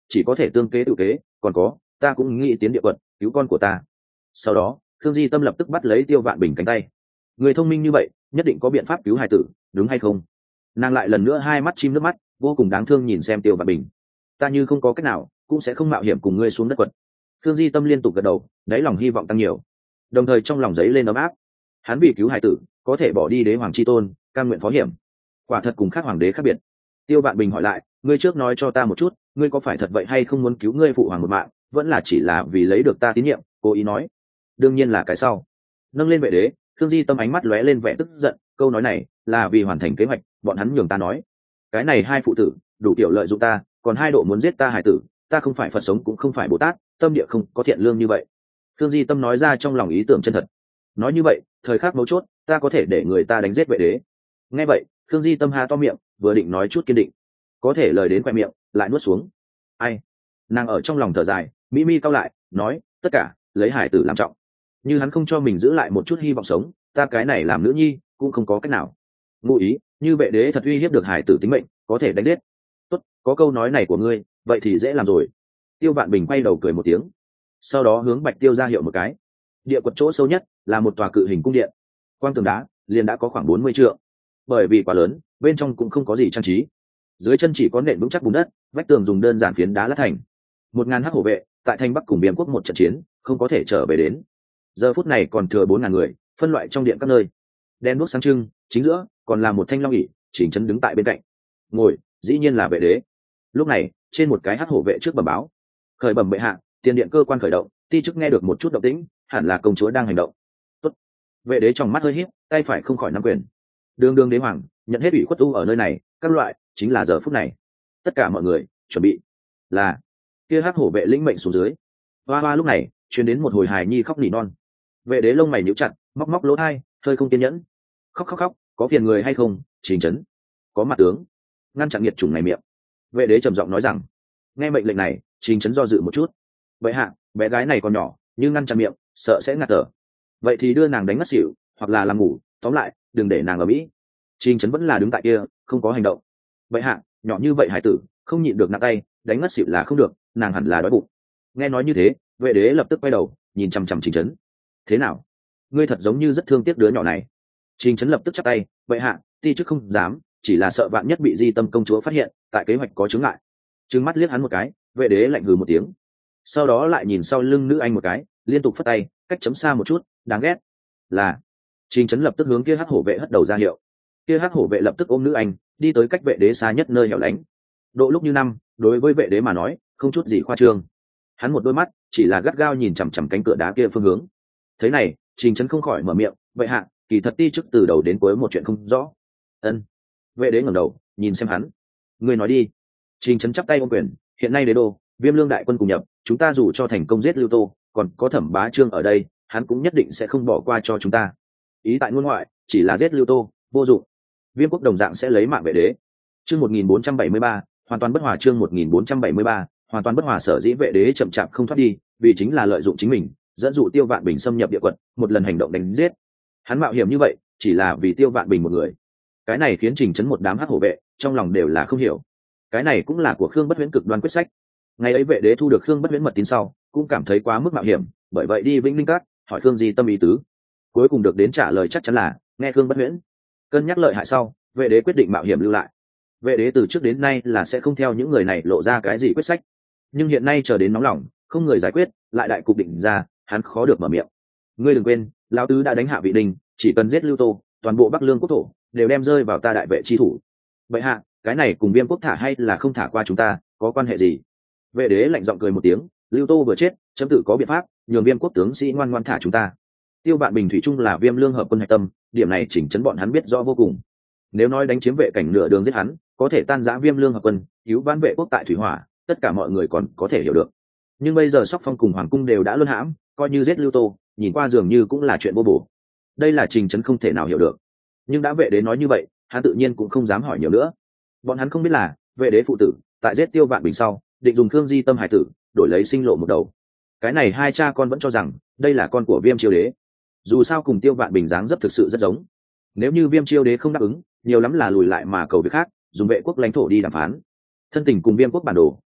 chỉ có thể tương kế tự kế, còn có ta cũng nghĩ tiến địa quận cứu con của ta. Sau đó Khương Di Tâm lập tức bắt lấy Tiêu Vạn Bình cánh tay. Người thông minh như vậy nhất định có biện pháp cứu hài tử, đúng hay không? Nàng lại lần nữa hai mắt chim nước mắt, vô cùng đáng thương nhìn xem Tiêu Vạn Bình. Ta như không có cách nào cũng sẽ không mạo hiểm cùng ngươi xuống đất quật. Khương Di Tâm liên tục gật đầu, đáy lòng hy vọng tăng nhiều, đồng thời trong lòng giấy lên ấm áp. Hắn vì cứu hài tử có thể bỏ đi đế hoàng chi tôn, cam nguyện phó hiểm, quả thật cùng khác hoàng đế khác biệt. Tiêu Vạn Bình hỏi lại, ngươi trước nói cho ta một chút, ngươi có phải thật vậy hay không muốn cứu ngươi phụ hoàng một mạng, vẫn là chỉ là vì lấy được ta tín nhiệm? Cố ý nói. Đương nhiên là cái sau. Nâng lên vệ đế, Khương Di Tâm ánh mắt lóe lên vẻ tức giận, câu nói này là vì hoàn thành kế hoạch, bọn hắn nhường ta nói. Cái này hai phụ tử đủ kiểu lợi dụng ta, còn hai độ muốn giết ta hài tử, ta không phải Phật sống cũng không phải Bồ Tát, tâm địa không có thiện lương như vậy. Khương Di Tâm nói ra trong lòng ý tưởng chân thật. Nói như vậy, thời khắc mấu chốt, ta có thể để người ta đánh giết vệ đế. Nghe vậy, Khương Di Tâm há to miệng, vừa định nói chút kiên định, có thể lời đến quẹt miệng lại nuốt xuống. Ai? Nàng ở trong lòng thở dài, mỹ mi cau lại, nói, tất cả lấy hải tử làm trọng. Như hắn không cho mình giữ lại một chút hy vọng sống, ta cái này làm nữ nhi cũng không có cách nào. Ngụ ý, như vệ đế thật uy hiếp được hải tử tính mệnh, có thể đánh giết. Tốt, có câu nói này của ngươi, vậy thì dễ làm rồi. Tiêu Vạn Bình quay đầu cười một tiếng, sau đó hướng Bạch Tiêu ra hiệu một cái. Địa quật chỗ sâu nhất là một tòa cự hình cung điện, quang tường đá liền đã có khoảng 40 trượng. Bởi vì quá lớn, bên trong cũng không có gì trang trí, dưới chân chỉ có nền vững chắc bùn đất, vách tường dùng đơn giản phiến đá lát thành. 1000 hắc hổ vệ tại thành Bắc cùng Viêm quốc một trận chiến không có thể trở về đến. Giờ phút này còn thừa 4000 người, phân loại trong điện các nơi. Đen đuốc sáng trưng, chính giữa còn là một thanh long ỷ, chỉnh chấn đứng tại bên cạnh. Ngồi, dĩ nhiên là vệ đế. Lúc này, trên một cái hắc hổ vệ trước bẩm báo, khởi bẩm bệ hạ, tiền điện cơ quan khởi động, ti chức nghe được một chút động tĩnh, hẳn là công chúa đang hành động. Tốt. Vệ đế trong mắt hơi híp, tay phải không khỏi nắm quyền. Đường đường đế hoàng nhận hết ủy khuất tu ở nơi này, các loại chính là giờ phút này. Tất cả mọi người chuẩn bị. Là kia hắc hổ vệ lĩnh mệnh xuống dưới. Hoa hoa lúc này truyền đến một hồi hài nhi khóc nỉ non. Vệ đế lông mày nhíu chặt, móc móc lỗ tai, hơi không kiên nhẫn. Khóc khóc khóc, có phiền người hay không? Trình trấn, có mặt tướng, ngăn chặn nghiệt chủng này miệng. Vệ đế trầm giọng nói rằng. Nghe mệnh lệnh này, Trình trấn do dự một chút. Vậy hạ, bé gái này còn nhỏ, nhưng ngăn chặn miệng, sợ sẽ ngạt thở. Vậy thì đưa nàng đánh ngất xỉu, hoặc là làm ngủ, tóm lại, đừng để nàng ở mỹ. Trình trấn vẫn là đứng tại kia, không có hành động. Vậy hạ, nhỏ như vậy hải tử, không nhịn được nặng tay, đánh ngất xỉu là không được, nàng hẳn là đói bụng. Nghe nói như thế, vệ đế lập tức quay đầu, nhìn chằm chằm Trình trấn. Thế nào? Ngươi thật giống như rất thương tiếc đứa nhỏ này. Trình trấn lập tức chắp tay, vậy hạ, ti chức không dám, chỉ là sợ vạn nhất bị Di Tâm công chúa phát hiện, tại kế hoạch có chướng ngại. Trừng mắt liếc hắn một cái, vệ đế lạnh hừ một tiếng. Sau đó lại nhìn sau lưng nữ anh một cái, liên tục phất tay, cách chấm xa một chút, đáng ghét. Là. Trình trấn lập tức hướng kia hắc hổ vệ hất đầu ra hiệu. Kia hắc hổ vệ lập tức ôm nữ anh, đi tới cách vệ đế xa nhất nơi hẻo lánh. Độ lúc như năm, đối với vệ đế mà nói, không chút gì khoa trương. Hắn một đôi mắt chỉ là gắt gao nhìn chằm chằm cánh cửa đá kia phương hướng. Thế này, Trình trấn không khỏi mở miệng, vậy hạ, kỳ thật ti chức từ đầu đến cuối một chuyện không rõ. Ân. Vệ đế ngẩng đầu, nhìn xem hắn. Ngươi nói đi. Trình trấn chắp tay ôm quyền, hiện nay đế đô, Viêm Lương đại quân cùng nhập, chúng ta dù cho thành công giết Lưu Tô, còn có Thẩm Bá Trương ở đây, hắn cũng nhất định sẽ không bỏ qua cho chúng ta. Ý tại ngôn ngoại, chỉ là giết Lưu Tô, vô dụng. Viêm quốc đồng dạng sẽ lấy mạng vệ đế. Chương 1473, hoàn toàn bất hòa. Chương 1473, hoàn toàn bất hòa. Sở dĩ vệ đế chậm chạp không thoát đi, vì chính là lợi dụng chính mình, dẫn dụ Tiêu Vạn Bình xâm nhập địa quận, một lần hành động đánh giết. Hắn mạo hiểm như vậy, chỉ là vì Tiêu Vạn Bình một người. Cái này khiến Trình trấn một đám hắc hổ vệ, trong lòng đều là không hiểu. Cái này cũng là của Khương Bất Huyễn cực đoan quyết sách. Ngày ấy vệ đế thu được Khương Bất Huyễn mật tín sau, cũng cảm thấy quá mức mạo hiểm, bởi vậy đi Vĩnh Linh Các, hỏi Khương Di Tâm ý tứ. Cuối cùng được đến trả lời chắc chắn là nghe Khương Bất Huyễn. Cân nhắc lợi hại sau, vệ đế quyết định mạo hiểm lưu lại. Vệ đế từ trước đến nay là sẽ không theo những người này lộ ra cái gì quyết sách, nhưng hiện nay chờ đến nóng lòng, không người giải quyết, lại đại cục định ra, hắn khó được mở miệng. Ngươi đừng quên, lão tứ đã đánh hạ Vị Đình, chỉ cần giết Lưu Tô, toàn bộ Bắc Lương quốc thổ đều đem rơi vào ta đại vệ chi thủ. Vậy hạ, cái này cùng Viêm quốc thả hay là không thả qua chúng ta, có quan hệ gì? Vệ đế lạnh giọng cười một tiếng, Lưu Tô vừa chết, chấm tự có biện pháp, nhường Viêm quốc tướng sĩ ngoan ngoãn thả chúng ta. Tiêu Vạn Bình thủy chung là Viêm Lương hợp quân hạch tâm, điểm này Chỉnh trấn bọn hắn biết rõ vô cùng. Nếu nói đánh chiếm vệ cảnh nửa đường giết hắn, có thể tan rã Viêm Lương hợp quân, cứu vãn vệ quốc tại thủy hỏa, tất cả mọi người còn có thể hiểu được. Nhưng bây giờ Sóc Phong cùng Hoàng cung đều đã luân hãm, coi như giết Lưu Tô, nhìn qua dường như cũng là chuyện vô bổ. Đây là Trình trấn không thể nào hiểu được. Nhưng đã vệ đế nói như vậy, hắn tự nhiên cũng không dám hỏi nhiều nữa. Bọn hắn không biết là vệ đế phụ tử tại giết Tiêu Vạn Bình sau, định dùng Khương Di Tâm hải tử đổi lấy sinh lộ một đầu. Cái này hai cha con vẫn cho rằng đây là con của Viêm Chiêu Đế. Dù sao cùng Tiêu Vạn Bình dáng dấp thực sự rất giống. Nếu như Viêm Chiêu Đế không đáp ứng, nhiều lắm là lùi lại mà cầu việc khác, dùng vệ quốc lãnh thổ đi đàm phán. Thân tình cùng Viêm quốc bản đồ,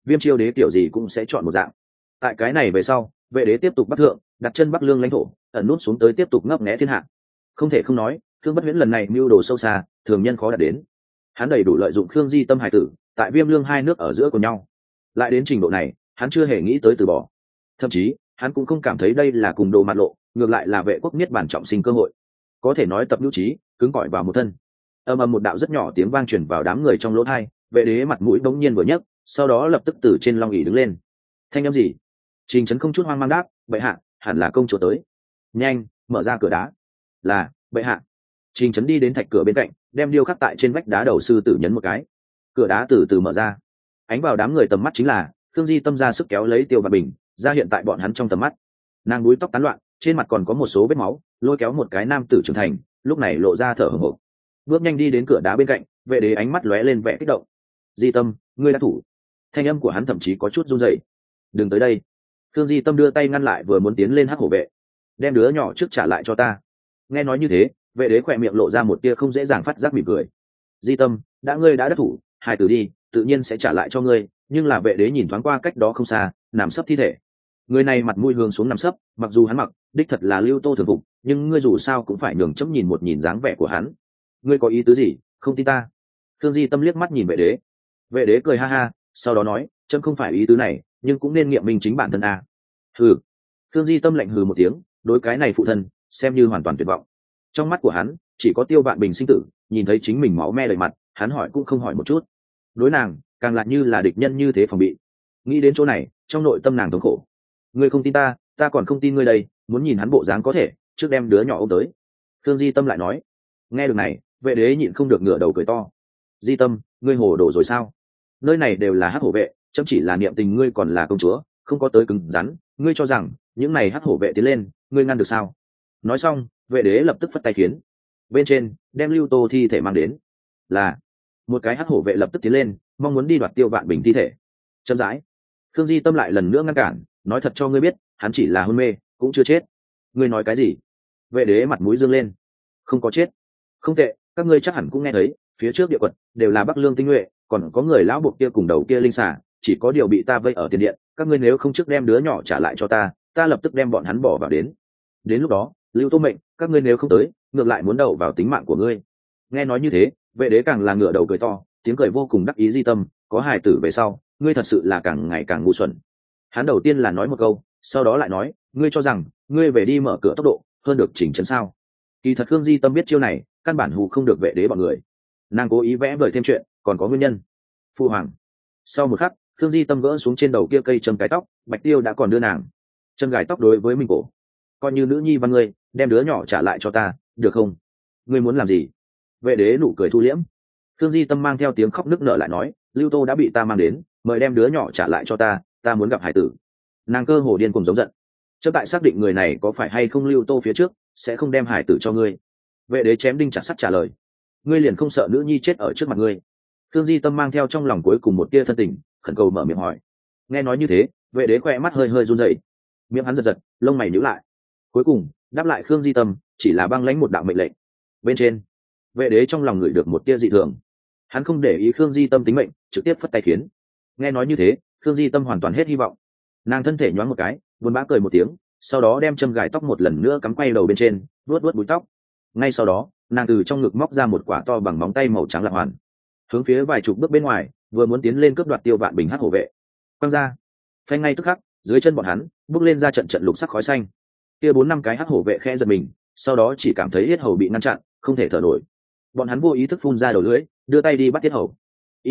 Viêm chiêu đế kiểu gì cũng sẽ chọn một dạng. Tại cái này về sau, vệ đế tiếp tục bắc thượng, đặt chân bắc lương lãnh thổ, ẩn nút xuống tới tiếp tục ngấp nghé thiên hạ. Không thể không nói, Khương Bất Huyễn lần này mưu đồ sâu xa, thường nhân khó đạt đến. Hắn đầy đủ lợi dụng Khương Di Tâm hải tử, tại Viêm Lương hai nước ở giữa của nhau. Lại đến trình độ này, hắn chưa hề nghĩ tới từ bỏ. Thậm chí, hắn cũng không cảm thấy đây là cùng đồ mặt lộ, ngược lại là vệ quốc niết bàn trọng sinh cơ hội. Có thể nói tập nhu trí, cứng cỏi vào một thân. Ầm ầm một đạo rất nhỏ tiếng vang truyền vào đám người trong lỗ tai, vệ đế mặt mũi bỗng nhiên vừa nhấc, sau đó lập tức từ trên long ỷ đứng lên. Thanh âm gì? Trình Trấn không chút hoang mang đáp, bệ hạ, hẳn là công chúa tới. Nhanh, mở ra cửa đá. Là, bệ hạ. Trình Trấn đi đến thạch cửa bên cạnh, đem điêu khắc tại trên vách đá đầu sư tử nhấn một cái. Cửa đá từ từ mở ra. Ánh vào đám người tầm mắt chính là Khương Di Tâm ra sức kéo lấy Tiêu Vạn Bình ra hiện tại bọn hắn trong tầm mắt. Nàng búi tóc tán loạn, trên mặt còn có một số vết máu, lôi kéo một cái nam tử trưởng thành, lúc này lộ ra thở hổn hển. Bước nhanh đi đến cửa đá bên cạnh, vệ đế ánh mắt lóe lên vẻ kích động. Di Tâm, ngươi đã thủ. Thanh âm của hắn thậm chí có chút run rẩy. Đừng tới đây. Khương Di Tâm đưa tay ngăn lại vừa muốn tiến lên hắc hổ vệ. Đem đứa nhỏ trước trả lại cho ta. Nghe nói như thế, vệ đế khỏe miệng lộ ra một tia không dễ dàng phát giác mỉm cười. Di Tâm, ngươi đã đắc thủ, hai từ đi, tự nhiên sẽ trả lại cho ngươi. Nhưng là vệ đế nhìn thoáng qua cách đó không xa, nằm sấp thi thể. Người này mặt mũi hướng xuống nằm sấp, mặc dù hắn mặc đích thật là Lưu Tô thường phục, nhưng ngươi dù sao cũng phải nhường chấm nhìn một nhìn dáng vẻ của hắn. Ngươi có ý tứ gì? Không tin ta? Khương Di Tâm liếc mắt nhìn vệ đế. Vệ đế cười ha ha, sau đó nói, chấm không phải ý tứ này, nhưng cũng nên nghiệm minh chính bản thân a. Hừ. Khương Di Tâm lạnh hừ một tiếng, đối cái này phụ thân xem như hoàn toàn tuyệt vọng. Trong mắt của hắn chỉ có Tiêu Vạn Bình sinh tử, nhìn thấy chính mình máu me đầy mặt, hắn hỏi cũng không hỏi một chút. Đối nàng càng lại như là địch nhân như thế phòng bị. Nghĩ đến chỗ này, trong nội tâm nàng thống khổ. Ngươi không tin ta, ta còn không tin ngươi đây, muốn nhìn hắn bộ dáng có thể trước đem đứa nhỏ ôm tới. Khương Di Tâm lại nói. Nghe được này, vệ đế nhịn không được ngửa đầu cười to. Di Tâm, ngươi hồ đồ rồi sao? Nơi này đều là hắc hổ vệ, chấm chỉ là niệm tình ngươi còn là công chúa, không có tới cứng rắn, ngươi cho rằng những này hắc hổ vệ tiến lên, ngươi ngăn được sao? Nói xong, vệ đế lập tức phất tay khiến bên trên đem Lưu Tô thi thể mang đến. Là một cái hắc hổ vệ lập tức tiến lên, mong muốn đi đoạt Tiêu Vạn Bình thi thể. Chậm rãi, Khương Di Tâm lại lần nữa ngăn cản, nói thật cho ngươi biết, hắn chỉ là hôn mê, cũng chưa chết. Ngươi nói cái gì? Vệ đế mặt mũi dương lên. Không có chết. Không tệ, các ngươi chắc hẳn cũng nghe thấy, phía trước địa quật đều là Bắc Lương tinh nhuệ, còn có người lão buộc kia cùng đầu kia linh xà, chỉ có điều bị ta vây ở tiền điện, các ngươi nếu không trước đem đứa nhỏ trả lại cho ta, ta lập tức đem bọn hắn bỏ vào đến lúc đó, Lưu Tô mệnh, các ngươi nếu không tới, ngược lại muốn đầu vào tính mạng của ngươi. Nghe nói như thế, vệ đế càng là ngửa đầu cười to, tiếng cười vô cùng đắc ý. Di Tâm, có hài tử về sau, ngươi thật sự là càng ngày càng ngu xuẩn. Hắn đầu tiên là nói một câu, sau đó lại nói, ngươi cho rằng ngươi về đi mở cửa tốc độ hơn được Trình Trấn sao? Kỳ thật Khương Di Tâm biết chiêu này, căn bản hù không được vệ đế bọn người. Nàng cố ý vẽ vời thêm chuyện, còn có nguyên nhân. Phu hoàng. Sau một khắc, Khương Di Tâm gỡ xuống trên đầu kia cây châm cái tóc, Bạch Tiêu đã còn đưa nàng châm gài tóc đối với mình cổ. Coi như nữ nhi văn ngươi, đem đứa nhỏ trả lại cho ta, được không? Ngươi muốn làm gì? Vệ đế nụ cười thu liễm. Khương Di Tâm mang theo tiếng khóc nức nở lại nói, Lưu Tô đã bị ta mang đến, mời đem đứa nhỏ trả lại cho ta, ta muốn gặp hải tử. Nàng cơ hồ điên cùng giống giận. Chớ tại xác định người này có phải hay không Lưu Tô phía trước, sẽ không đem hải tử cho ngươi. Vệ đế chém đinh chặt sắt trả lời, ngươi liền không sợ nữ nhi chết ở trước mặt ngươi? Khương Di Tâm mang theo trong lòng cuối cùng một tia thân tình, khẩn cầu mở miệng hỏi. Nghe nói như thế, vệ đế khoe mắt hơi hơi run rẩy, miệng hắn giật giật, lông mày nhíu lại. Cuối cùng đáp lại Khương Di Tâm chỉ là băng lãnh một đạo mệnh lệnh. Bên trên, vệ đế trong lòng ngửi được một tia dị thường, hắn không để ý Khương Di Tâm tính mệnh, trực tiếp phất tay khiến. Nghe nói như thế, Khương Di Tâm hoàn toàn hết hy vọng. Nàng thân thể nhoáng một cái, buồn bã cười một tiếng, sau đó đem châm gài tóc một lần nữa cắm quay đầu bên trên, vuốt vuốt búi tóc. Ngay sau đó, nàng từ trong ngực móc ra một quả to bằng móng tay màu trắng lạc hoàn, hướng phía vài chục bước bên ngoài, vừa muốn tiến lên cướp đoạt Tiêu Vạn Bình hắc hổ vệ. Quăng ra, phanh ngay tức khắc, dưới chân bọn hắn bước lên ra trận trận lục sắc khói xanh. Kia 4-5 cái hắc hổ vệ khẽ giật mình, sau đó chỉ cảm thấy yết hầu bị ngăn chặn, không thể thở nổi. Bọn hắn vô ý thức phun ra đầu lưỡi, đưa tay đi bắt yết hầu.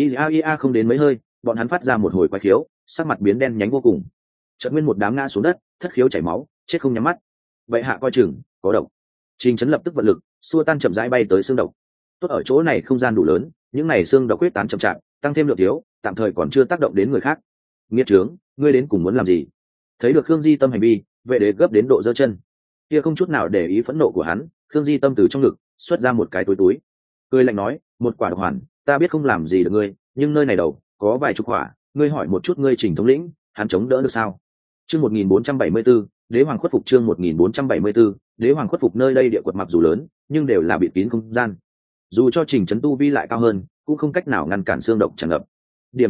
Ia không đến mấy hơi, bọn hắn phát ra một hồi quái khiếu, sắc mặt biến đen nhánh vô cùng. Chợt nguyên một đám ngã xuống đất, thất khiếu chảy máu, chết không nhắm mắt. Vậy hạ coi chừng, có độc. Trình Trấn lập tức vận lực, xua tan chậm rãi bay tới xương độc. Tốt ở chỗ này không gian đủ lớn, những này xương độc quyết tán chậm chạp, tăng thêm lượng thiếu, tạm thời còn chưa tác động đến người khác. Nghiệt trướng, ngươi đến cùng muốn làm gì? Thấy được Khương Di Tâm hành vi, vệ đế gấp đến độ giơ chân. Kia không chút nào để ý phẫn nộ của hắn, Khương Di Tâm từ trong ngực xuất ra một cái túi, cười lạnh nói, một quả độc hoàn, ta biết không làm gì được ngươi, nhưng nơi này đầu có vài chục quả, ngươi hỏi một chút ngươi Trình thống lĩnh, hắn chống đỡ được sao? Chương 1474, Đế Hoàng khuất phục. Chương 1474, Đế Hoàng khuất phục. Nơi đây địa quật mặc dù lớn, nhưng đều là bịt kín không gian. Dù cho Trình Trấn tu vi lại cao hơn, cũng không cách nào ngăn cản xương độc tràn ngập. Điểm này,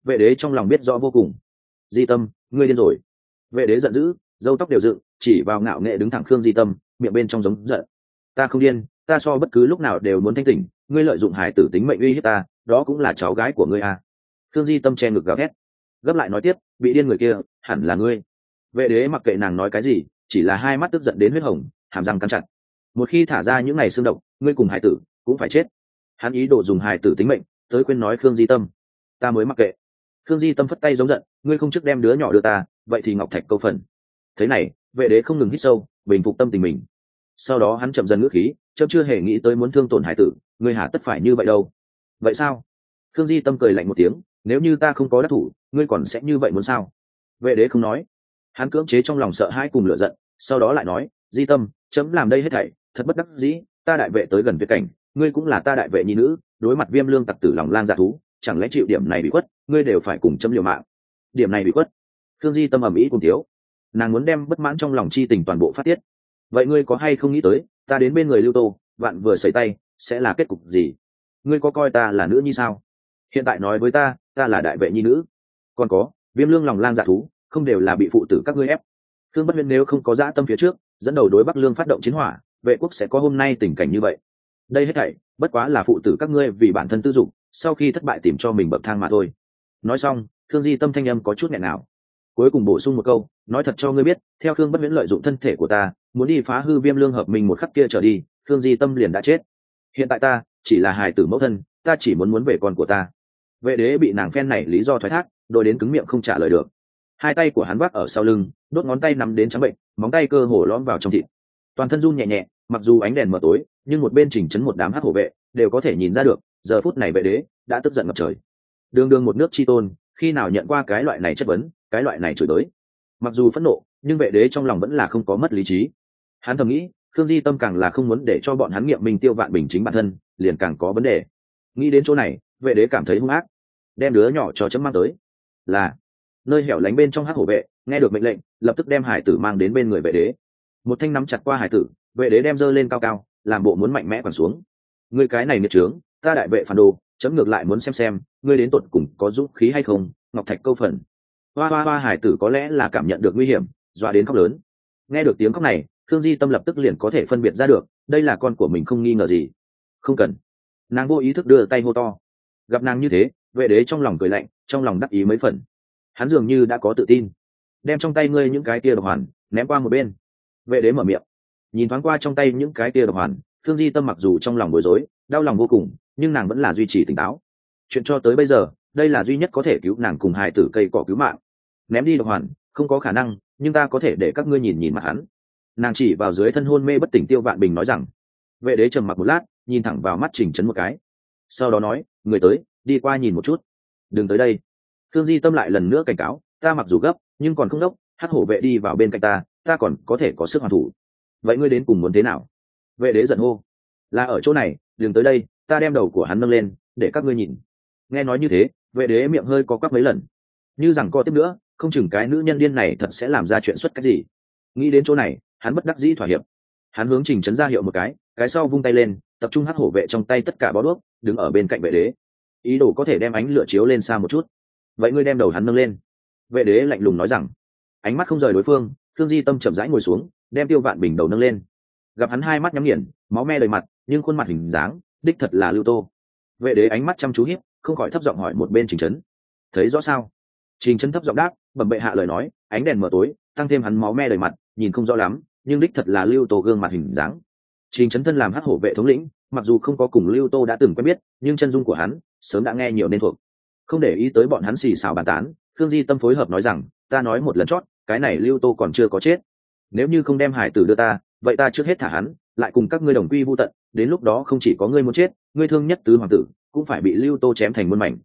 Vệ đế trong lòng biết rõ vô cùng. Di Tâm, ngươi điên rồi. Vệ đế giận dữ, râu tóc đều dựng, chỉ vào ngạo nghệ đứng thẳng Khương Di Tâm, miệng bên trong giống giận. Ta không điên, ta so bất cứ lúc nào đều muốn thanh tỉnh, ngươi lợi dụng hải tử tính mệnh uy hiếp ta, đó cũng là cháu gái của ngươi à. Khương Di Tâm che ngực gào thét, gấp lại nói tiếp, bị điên người kia hẳn là ngươi. Vệ đế mặc kệ nàng nói cái gì, chỉ là hai mắt tức giận đến huyết hồng, hàm răng cắn chặt. Một khi thả ra những ngày xương độc, ngươi cùng hải tử cũng phải chết. Hắn ý đồ dùng hải tử tính mệnh tới khuyên nói Khương Di Tâm. Ta mới mặc kệ. Khương Di Tâm phất tay giống giận, ngươi không trước đem đứa nhỏ đưa ta, vậy thì ngọc thạch câu phần. Thế này, vệ đế không ngừng hít sâu, bình phục tâm tình mình. Sau đó hắn chậm dần ngữ khí, chậm chưa hề nghĩ tới muốn thương tổn hải tử, ngươi hả tất phải như vậy đâu. Vậy sao? Khương Di Tâm cười lạnh một tiếng, nếu như ta không có đắc thủ, ngươi còn sẽ như vậy muốn sao? Vệ đế không nói. Hắn cưỡng chế trong lòng sợ hãi cùng lửa giận, sau đó lại nói, Di Tâm, chấm làm đây hết thảy thật bất đắc dĩ, ta đại vệ tới gần tuyệt cảnh, ngươi cũng là ta đại vệ nhi nữ, đối mặt Viêm Lương tặc tử lòng lang dạ thú, chẳng lẽ chịu điểm này bị khuất, ngươi đều phải cùng chấm liều mạng. Điểm này bị khuất. Khương Di Tâm ầm ĩ cùng thiếu, nàng muốn đem bất mãn trong lòng chi tình toàn bộ phát tiết. Vậy ngươi có hay không nghĩ tới, ta đến bên người Lưu Tô, vạn vừa xảy tay, sẽ là kết cục gì? Ngươi có coi ta là nữ nhi sao? Hiện tại nói với ta, ta là đại vệ nhi nữ. Còn có, Viêm Lương lòng lang dạ thú, không đều là bị phụ tử các ngươi ép. Khương Bất Huyên nếu không có dã tâm phía trước, dẫn đầu đối Bắc Lương phát động chiến hỏa, vệ quốc sẽ có hôm nay tình cảnh như vậy. Đây hết thảy bất quá là phụ tử các ngươi vì bản thân tư dục, sau khi thất bại tìm cho mình bậc thang mà thôi. Nói xong, Khương Di Tâm thanh âm có chút nghẹn nào, cuối cùng bổ sung một câu, nói thật cho ngươi biết, theo Khương Bất Huyễn lợi dụng thân thể của ta, muốn đi phá hư Viêm Lương hợp mình một khắc kia trở đi, Khương Di Tâm liền đã chết. Hiện tại ta chỉ là hài tử mẫu thân, ta chỉ muốn về con của ta. Vệ đế bị nàng phen này lý do thoái thác, đôi đến cứng miệng không trả lời được. Hai tay của hắn vác ở sau lưng, đốt ngón tay nắm đến trắng bệnh, móng tay cơ hồ lõm vào trong thịt, toàn thân run nhẹ nhẹ. Mặc dù ánh đèn mờ tối, nhưng một bên chỉnh chấn một đám hắc hổ vệ đều có thể nhìn ra được, giờ phút này vệ đế đã tức giận ngập trời. Đường đường một nước chi tôn, khi nào nhận qua cái loại này chất vấn, cái loại này chửi tới. Mặc dù phẫn nộ, nhưng vệ đế trong lòng vẫn là không có mất lý trí. Hắn thầm nghĩ, Khương Di Tâm càng là không muốn để cho bọn hắn nghiệm minh Tiêu Vạn Bình chính bản thân, liền càng có vấn đề. Nghĩ đến chỗ này, vệ đế cảm thấy hung ác, đem đứa nhỏ cho chấm mang tới. Là nơi hẻo lánh bên trong hắc hổ vệ nghe được mệnh lệnh, lập tức đem hải tử mang đến bên người vệ đế. Một thanh nắm chặt qua hải tử, vệ đế đem giơ lên cao cao, làm bộ muốn mạnh mẽ quẳng xuống. Ngươi cái này nghiệt trướng, ta đại vệ phản đồ, chấm ngược lại muốn xem ngươi đến tột cùng có dũng khí hay không. Ngọc thạch câu phần. Hoa hoa hoa, hải tử có lẽ là cảm nhận được nguy hiểm, dọa đến khóc lớn. Nghe được tiếng khóc này, Khương Di Tâm lập tức liền có thể phân biệt ra được, đây là con của mình không nghi ngờ gì. Không cần. Nàng vô ý thức đưa tay hô to. Gặp nàng như thế, vệ đế trong lòng cười lạnh, trong lòng đắc ý mấy phần. Hắn dường như đã có tự tin, đem trong tay ngươi những cái tia độc hoàn ném qua một bên. Vệ đế mở miệng, nhìn thoáng qua trong tay những cái tia độc hoàn. Khương Di Tâm mặc dù trong lòng bối rối, đau lòng vô cùng, nhưng nàng vẫn là duy trì tỉnh táo. Chuyện cho tới bây giờ, đây là duy nhất có thể cứu nàng cùng hài tử cây cỏ cứu mạng. Ném đi độc hoàn không có khả năng, nhưng ta có thể để các ngươi nhìn mặt hắn. Nàng chỉ vào dưới thân hôn mê bất tỉnh Tiêu Vạn Bình nói rằng. Vệ đế trầm mặc một lát, nhìn thẳng vào mắt Trình Trấn một cái, sau đó nói, người tới, đi qua nhìn một chút. Đừng tới đây. Khương Di Tâm lại lần nữa cảnh cáo, ta mặc dù gấp nhưng còn không đốc, hắc hổ vệ đi vào bên cạnh ta còn có thể có sức hoàn thủ. Vậy ngươi đến cùng muốn thế nào? Vệ đế giận hô, là ở chỗ này, đừng tới đây, ta đem đầu của hắn nâng lên để các ngươi nhìn. Nghe nói như thế, vệ đế miệng hơi có quắc mấy lần, như rằng co tiếp nữa, không chừng cái nữ nhân điên này thật sẽ làm ra chuyện xuất cách gì. Nghĩ đến chỗ này, hắn bất đắc dĩ thỏa hiệp. Hắn hướng Trình Trấn ra hiệu một cái sau vung tay lên, tập trung hắc hổ vệ trong tay tất cả bó đuốc, đứng ở bên cạnh vệ đế, ý đồ có thể đem ánh lửa chiếu lên xa một chút. Vậy ngươi đem đầu hắn nâng lên. Vệ đế lạnh lùng nói rằng. Ánh mắt không rời đối phương, Khương Di Tâm chậm rãi ngồi xuống, đem Tiêu Vạn Bình đầu nâng lên. Gặp hắn hai mắt nhắm nghiền, máu me đầy mặt, nhưng khuôn mặt hình dáng đích thật là Lưu Tô. Vệ đế ánh mắt chăm chú hiếp, không khỏi thấp giọng hỏi một bên Trình Trấn, thấy rõ sao? Trình Trấn thấp giọng đáp, bẩm bệ hạ lời nói, ánh đèn mờ tối, tăng thêm hắn máu me đầy mặt, nhìn không rõ lắm, nhưng đích thật là Lưu Tô gương mặt hình dáng. Trình Trấn thân làm hắc hổ vệ thống lĩnh, mặc dù không có cùng Lưu Tô đã từng quen biết, nhưng chân dung của hắn sớm đã nghe nhiều nên thuộc. Không để ý tới bọn hắn xì xào bàn tán, Khương Di Tâm phối hợp nói rằng, ta nói một lần chót, cái này Lưu Tô còn chưa có chết. Nếu như không đem hải tử đưa ta, vậy ta trước hết thả hắn, lại cùng các ngươi đồng quy vu tận, đến lúc đó không chỉ có ngươi muốn chết, ngươi thương nhất tứ hoàng tử cũng phải bị Lưu Tô chém thành muôn mảnh.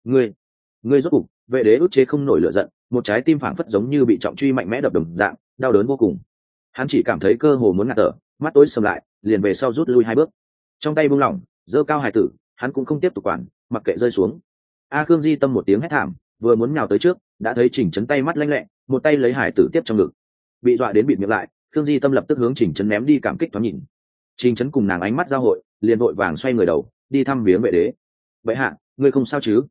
Ngươi rốt cục, vệ đế ức chế không nổi lửa giận, một trái tim phảng phất giống như bị trọng truy mạnh mẽ đập đồng dạng, đau đớn vô cùng. Hắn chỉ cảm thấy cơ hồ muốn ngạt thở, mắt tối sầm lại, liền về sau rút lui hai bước. Trong tay buông lỏng, giơ cao hải tử, hắn cũng không tiếp tục quản, mặc kệ rơi xuống. Khương Di Tâm một tiếng hét thảm, vừa muốn nhào tới trước, đã thấy Trình Trấn tay mắt lanh lẹ, một tay lấy hải tử tiếp trong ngực. Bị dọa đến bịt miệng lại, Khương Di Tâm lập tức hướng Trình Trấn ném đi cảm kích thoáng nhìn. Trình Trấn cùng nàng ánh mắt giao hội, liền vội vàng xoay người đầu, đi thăm viếng vệ đế. Bệ hạ, ngươi không sao chứ?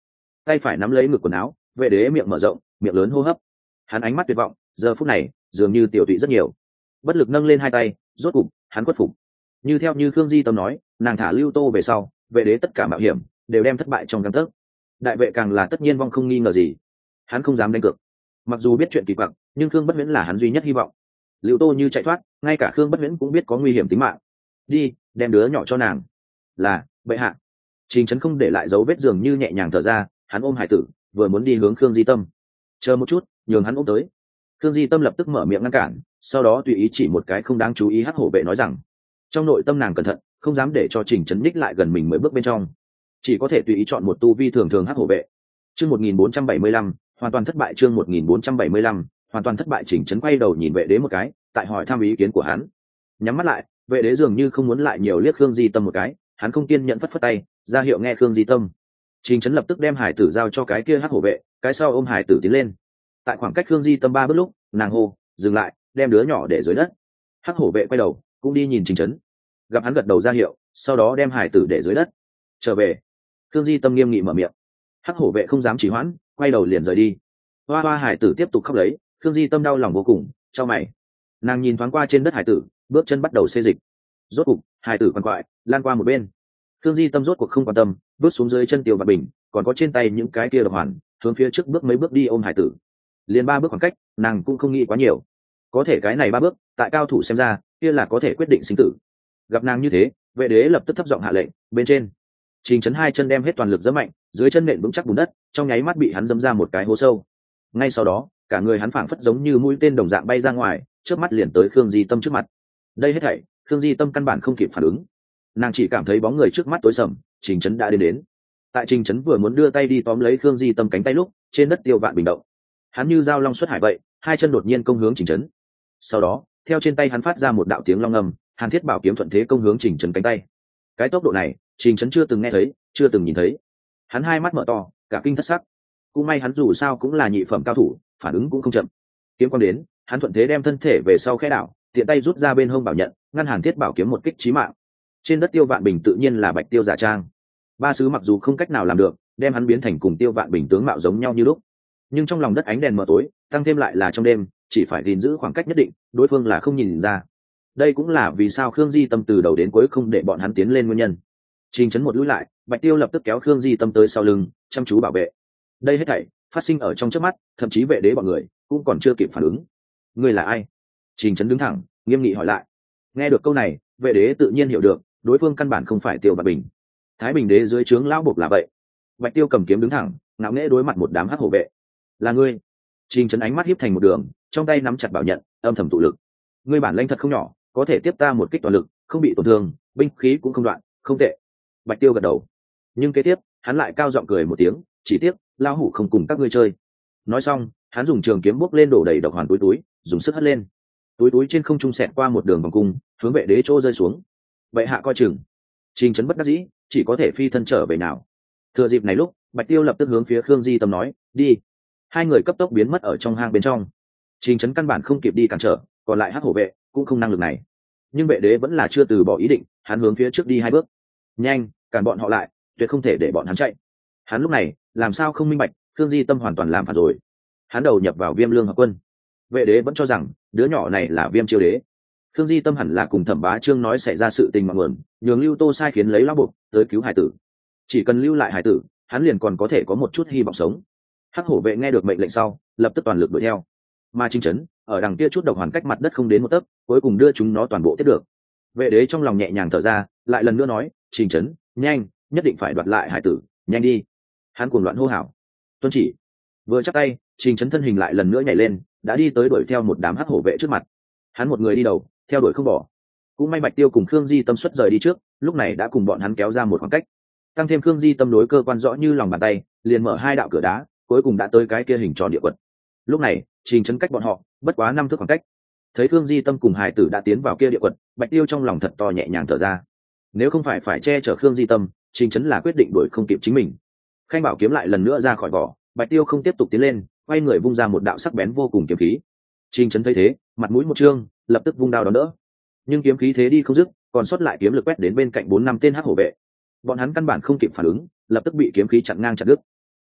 tay phải nắm lấy ngực quần áo, vệ đế miệng mở rộng, miệng lớn hô hấp. Hắn ánh mắt tuyệt vọng, giờ phút này dường như tiểu tụy rất nhiều, bất lực nâng lên hai tay, rốt cục hắn khuất phục. Như Khương Di Tâm nói, nàng thả Lưu Tô về sau, vệ đế tất cả mạo hiểm đều đem thất bại trong gang tấc. Đại vệ càng là tất nhiên vong không nghi ngờ gì, hắn không dám đánh cược. Mặc dù biết chuyện kỳ quặc, nhưng Khương Bất Huyễn là hắn duy nhất hy vọng. Lưu Tô như chạy thoát, ngay cả Khương Bất Huyễn cũng biết có nguy hiểm tính mạng. Đi, đem đứa nhỏ cho nàng. Là, bệ hạ. Trình Trấn không để lại dấu vết, dường như nhẹ nhàng thở ra, hắn ôm hải tử, vừa muốn đi hướng Khương Di Tâm. Chờ một chút, nhường hắn ôm tới. Khương Di Tâm lập tức mở miệng ngăn cản, sau đó tùy ý chỉ một cái không đáng chú ý hắc hổ vệ nói rằng, trong nội tâm nàng cẩn thận, không dám để cho Trình Trấn ních lại gần mình mới bước bên trong, chỉ có thể tùy ý chọn một tu vi thường thường hắc hổ vệ. Chương 1475, hoàn toàn thất bại. Chương 1475, hoàn toàn thất bại. Trình Trấn quay đầu nhìn vệ đế một cái, tại hỏi thăm ý kiến của hắn. Nhắm mắt lại, vệ đế dường như không muốn lại nhiều liếc Khương Di Tâm một cái, hắn không kiên nhẫn phất phất tay, ra hiệu nghe Khương Di Tâm. Trình Trấn lập tức đem hải tử giao cho cái kia hắc hổ vệ, cái sau ôm hải tử tiến lên. Tại khoảng cách Khương Di Tâm 3 bước lúc, nàng hô, dừng lại, đem đứa nhỏ để dưới đất. Hắc hổ vệ quay đầu, cũng đi nhìn Trình Trấn, gặp hắn gật đầu ra hiệu, sau đó đem hải tử để dưới đất. Trở về. Khương Di Tâm nghiêm nghị mở miệng. Hắc hổ vệ không dám trì hoãn, quay đầu liền rời đi. Hoa hoa hải tử tiếp tục khóc lấy, Khương Di Tâm đau lòng vô cùng, chau mày. Nàng nhìn thoáng qua trên đất hải tử, bước chân bắt đầu xê dịch. Rốt cuộc hải tử quằn quại lan qua một bên. Khương Di Tâm rốt cuộc không quan tâm, bước xuống dưới chân Tiêu Vạn Bình, còn có trên tay những cái kia độc hoàn, hướng phía trước bước mấy bước đi ôm hải tử. Liền 3 bước khoảng cách, nàng cũng không nghĩ quá nhiều. Có thể cái này 3 bước, tại cao thủ xem ra, kia là có thể quyết định sinh tử. Gặp nàng như thế, vệ đế lập tức thấp giọng hạ lệnh, bên trên. Trình Trấn hai chân đem hết toàn lực giẫm mạnh, dưới chân nện vững chắc bùn đất, trong nháy mắt bị hắn giẫm ra một cái hố sâu. Ngay sau đó, cả người hắn phảng phất giống như mũi tên đồng dạng bay ra ngoài, trước mắt liền tới Khương Di Tâm trước mặt. Đây hết thảy, Khương Di Tâm căn bản không kịp phản ứng. Nàng chỉ cảm thấy bóng người trước mắt tối sầm, Trình Trấn đã đến. Tại Trình Trấn vừa muốn đưa tay đi tóm lấy Khương Di Tâm cánh tay lúc, trên đất Tiêu Vạn Bình động. Hắn như dao long xuất hải vậy, hai chân đột nhiên công hướng Trình Trấn. Sau đó, theo trên tay hắn phát ra một đạo tiếng long ngâm, Hàn Thiết Bảo kiếm thuận thế công hướng Trình Trấn cánh tay. Cái tốc độ này, Trình Trấn chưa từng nghe thấy, chưa từng nhìn thấy. Hắn hai mắt mở to, cả kinh thất sắc. Cũng may hắn dù sao cũng là nhị phẩm cao thủ, phản ứng cũng không chậm. Kiếm quang đến, hắn thuận thế đem thân thể về sau khẽ đảo, tiện tay rút ra bên hông bảo nhận, ngăn Hàn Thiết Bảo kiếm một kích chí mạng. Trên đất Tiêu Vạn Bình tự nhiên là Bạch Tiêu giả trang. Ba sứ mặc dù không cách nào làm được, đem hắn biến thành cùng Tiêu Vạn Bình tướng mạo giống nhau như lúc, nhưng trong lòng đất ánh đèn mờ tối, tăng thêm lại là trong đêm, chỉ phải gìn giữ khoảng cách nhất định, đối phương là không nhìn ra. Đây cũng là vì sao Khương Di Tâm từ đầu đến cuối không để bọn hắn tiến lên nguyên nhân. Trình Trấn một lùi lại, Bạch Tiêu lập tức kéo Khương Di Tâm tới sau lưng, chăm chú bảo vệ. Đây hết thảy phát sinh ở trong chớp mắt, thậm chí vệ đế bọn người cũng còn chưa kịp phản ứng. Ngươi là ai? Trình Trấn đứng thẳng, nghiêm nghị hỏi lại. Nghe được câu này, vệ đế tự nhiên hiểu được, đối phương căn bản không phải Tiêu Vạn Bình. Thái Bình đế dưới trướng lão bộc là vậy. Bạch Tiêu cầm kiếm đứng thẳng, ngạo nghễ đối mặt một đám hắc hổ vệ. Là ngươi? Trình Trấn ánh mắt híp thành một đường, trong tay nắm chặt bảo nhận, âm thầm tụ lực. Ngươi bản lĩnh thật không nhỏ, có thể tiếp ta một kích toàn lực, không bị tổn thương, binh khí cũng không đoạn, không tệ. Bạch Tiêu gật đầu. Nhưng kế tiếp, hắn lại cao giọng cười một tiếng, chỉ tiếc, lão hủ không cùng các ngươi chơi. Nói xong, hắn dùng trường kiếm bốc lên đổ đầy độc hoàn túi, dùng sức hất lên. Túi trên không trung xẹt qua một đường vòng cung, hướng vệ đế chỗ rơi xuống. Bệ hạ coi chừng. Trình Trấn bất đắc dĩ, chỉ có thể phi thân trở về nào. Thừa dịp này lúc, Bạch Tiêu lập tức hướng phía Khương Di Tâm nói, đi. Hai người cấp tốc biến mất ở trong hang bên trong. Trình Trấn căn bản không kịp đi cản trở, còn lại hắc hổ vệ cũng không năng lực này. Nhưng vệ đế vẫn là chưa từ bỏ ý định, hắn hướng phía trước đi 2 bước. Nhanh, cản bọn họ lại, tuyệt không thể để bọn hắn chạy. Hắn lúc này làm sao không minh bạch, Khương Di Tâm hoàn toàn làm phản rồi. Hắn đầu nhập vào Viêm Lương Hợp Quân. Vệ đế vẫn cho rằng đứa nhỏ này là Viêm Chiêu Đế. Khương Di Tâm hẳn là cùng Thẩm Bá Trương nói xảy ra sự tình ngọn nguồn, nhường Lưu Tô sai khiến lấy lão buộc tới cứu hải tử. Chỉ cần lưu lại hải tử, hắn liền còn có thể có một chút hy vọng sống. Hắc hổ vệ nghe được mệnh lệnh sau, lập tức toàn lực đuổi theo. Mà Trình Trấn ở đằng kia chút độc hoàn cách mặt đất không đến 1 tấc, cuối cùng đưa chúng nó toàn bộ tiếp được. Vệ đế trong lòng nhẹ nhàng thở ra, lại lần nữa nói, Trình Trấn, nhanh, nhất định phải đoạt lại hải tử, nhanh đi. Hắn cuồng loạn hô hào. Tuân chỉ. Vừa chắp tay, Trình Trấn thân hình lại lần nữa nhảy lên, đã đi tới đuổi theo một đám hắc hổ vệ trước mặt. Hắn một người đi đầu, theo đuổi không bỏ. Cũng may Bạch Tiêu cùng Khương Di Tâm xuất rời đi trước, lúc này đã cùng bọn hắn kéo ra một khoảng cách. Tăng thêm Khương Di Tâm đối cơ quan rõ như lòng bàn tay, liền mở 2 đạo cửa đá, cuối cùng đã tới cái kia hình tròn địa quật. Lúc này, Trình Trấn cách bọn họ bất quá 5 thước khoảng cách. Thấy Khương Di Tâm cùng hải tử đã tiến vào kia địa quật, Bạch Tiêu trong lòng thật to nhẹ nhàng thở ra. Nếu không phải che chở Khương Di Tâm, Trình Trấn là quyết định đuổi không kịp chính mình. Khanh bảo kiếm lại lần nữa ra khỏi vỏ, Bạch Tiêu không tiếp tục tiến lên, quay người vung ra một đạo sắc bén vô cùng kiếm khí. Trình Trấn thấy thế, mặt mũi một trương, lập tức vung đao đón đỡ. Nhưng kiếm khí thế đi không dứt, còn sót lại kiếm lực quét đến bên cạnh 4-5 tên hắc hổ vệ. Bọn hắn căn bản không kịp phản ứng, lập tức bị kiếm khí chặn ngang chặt đứt.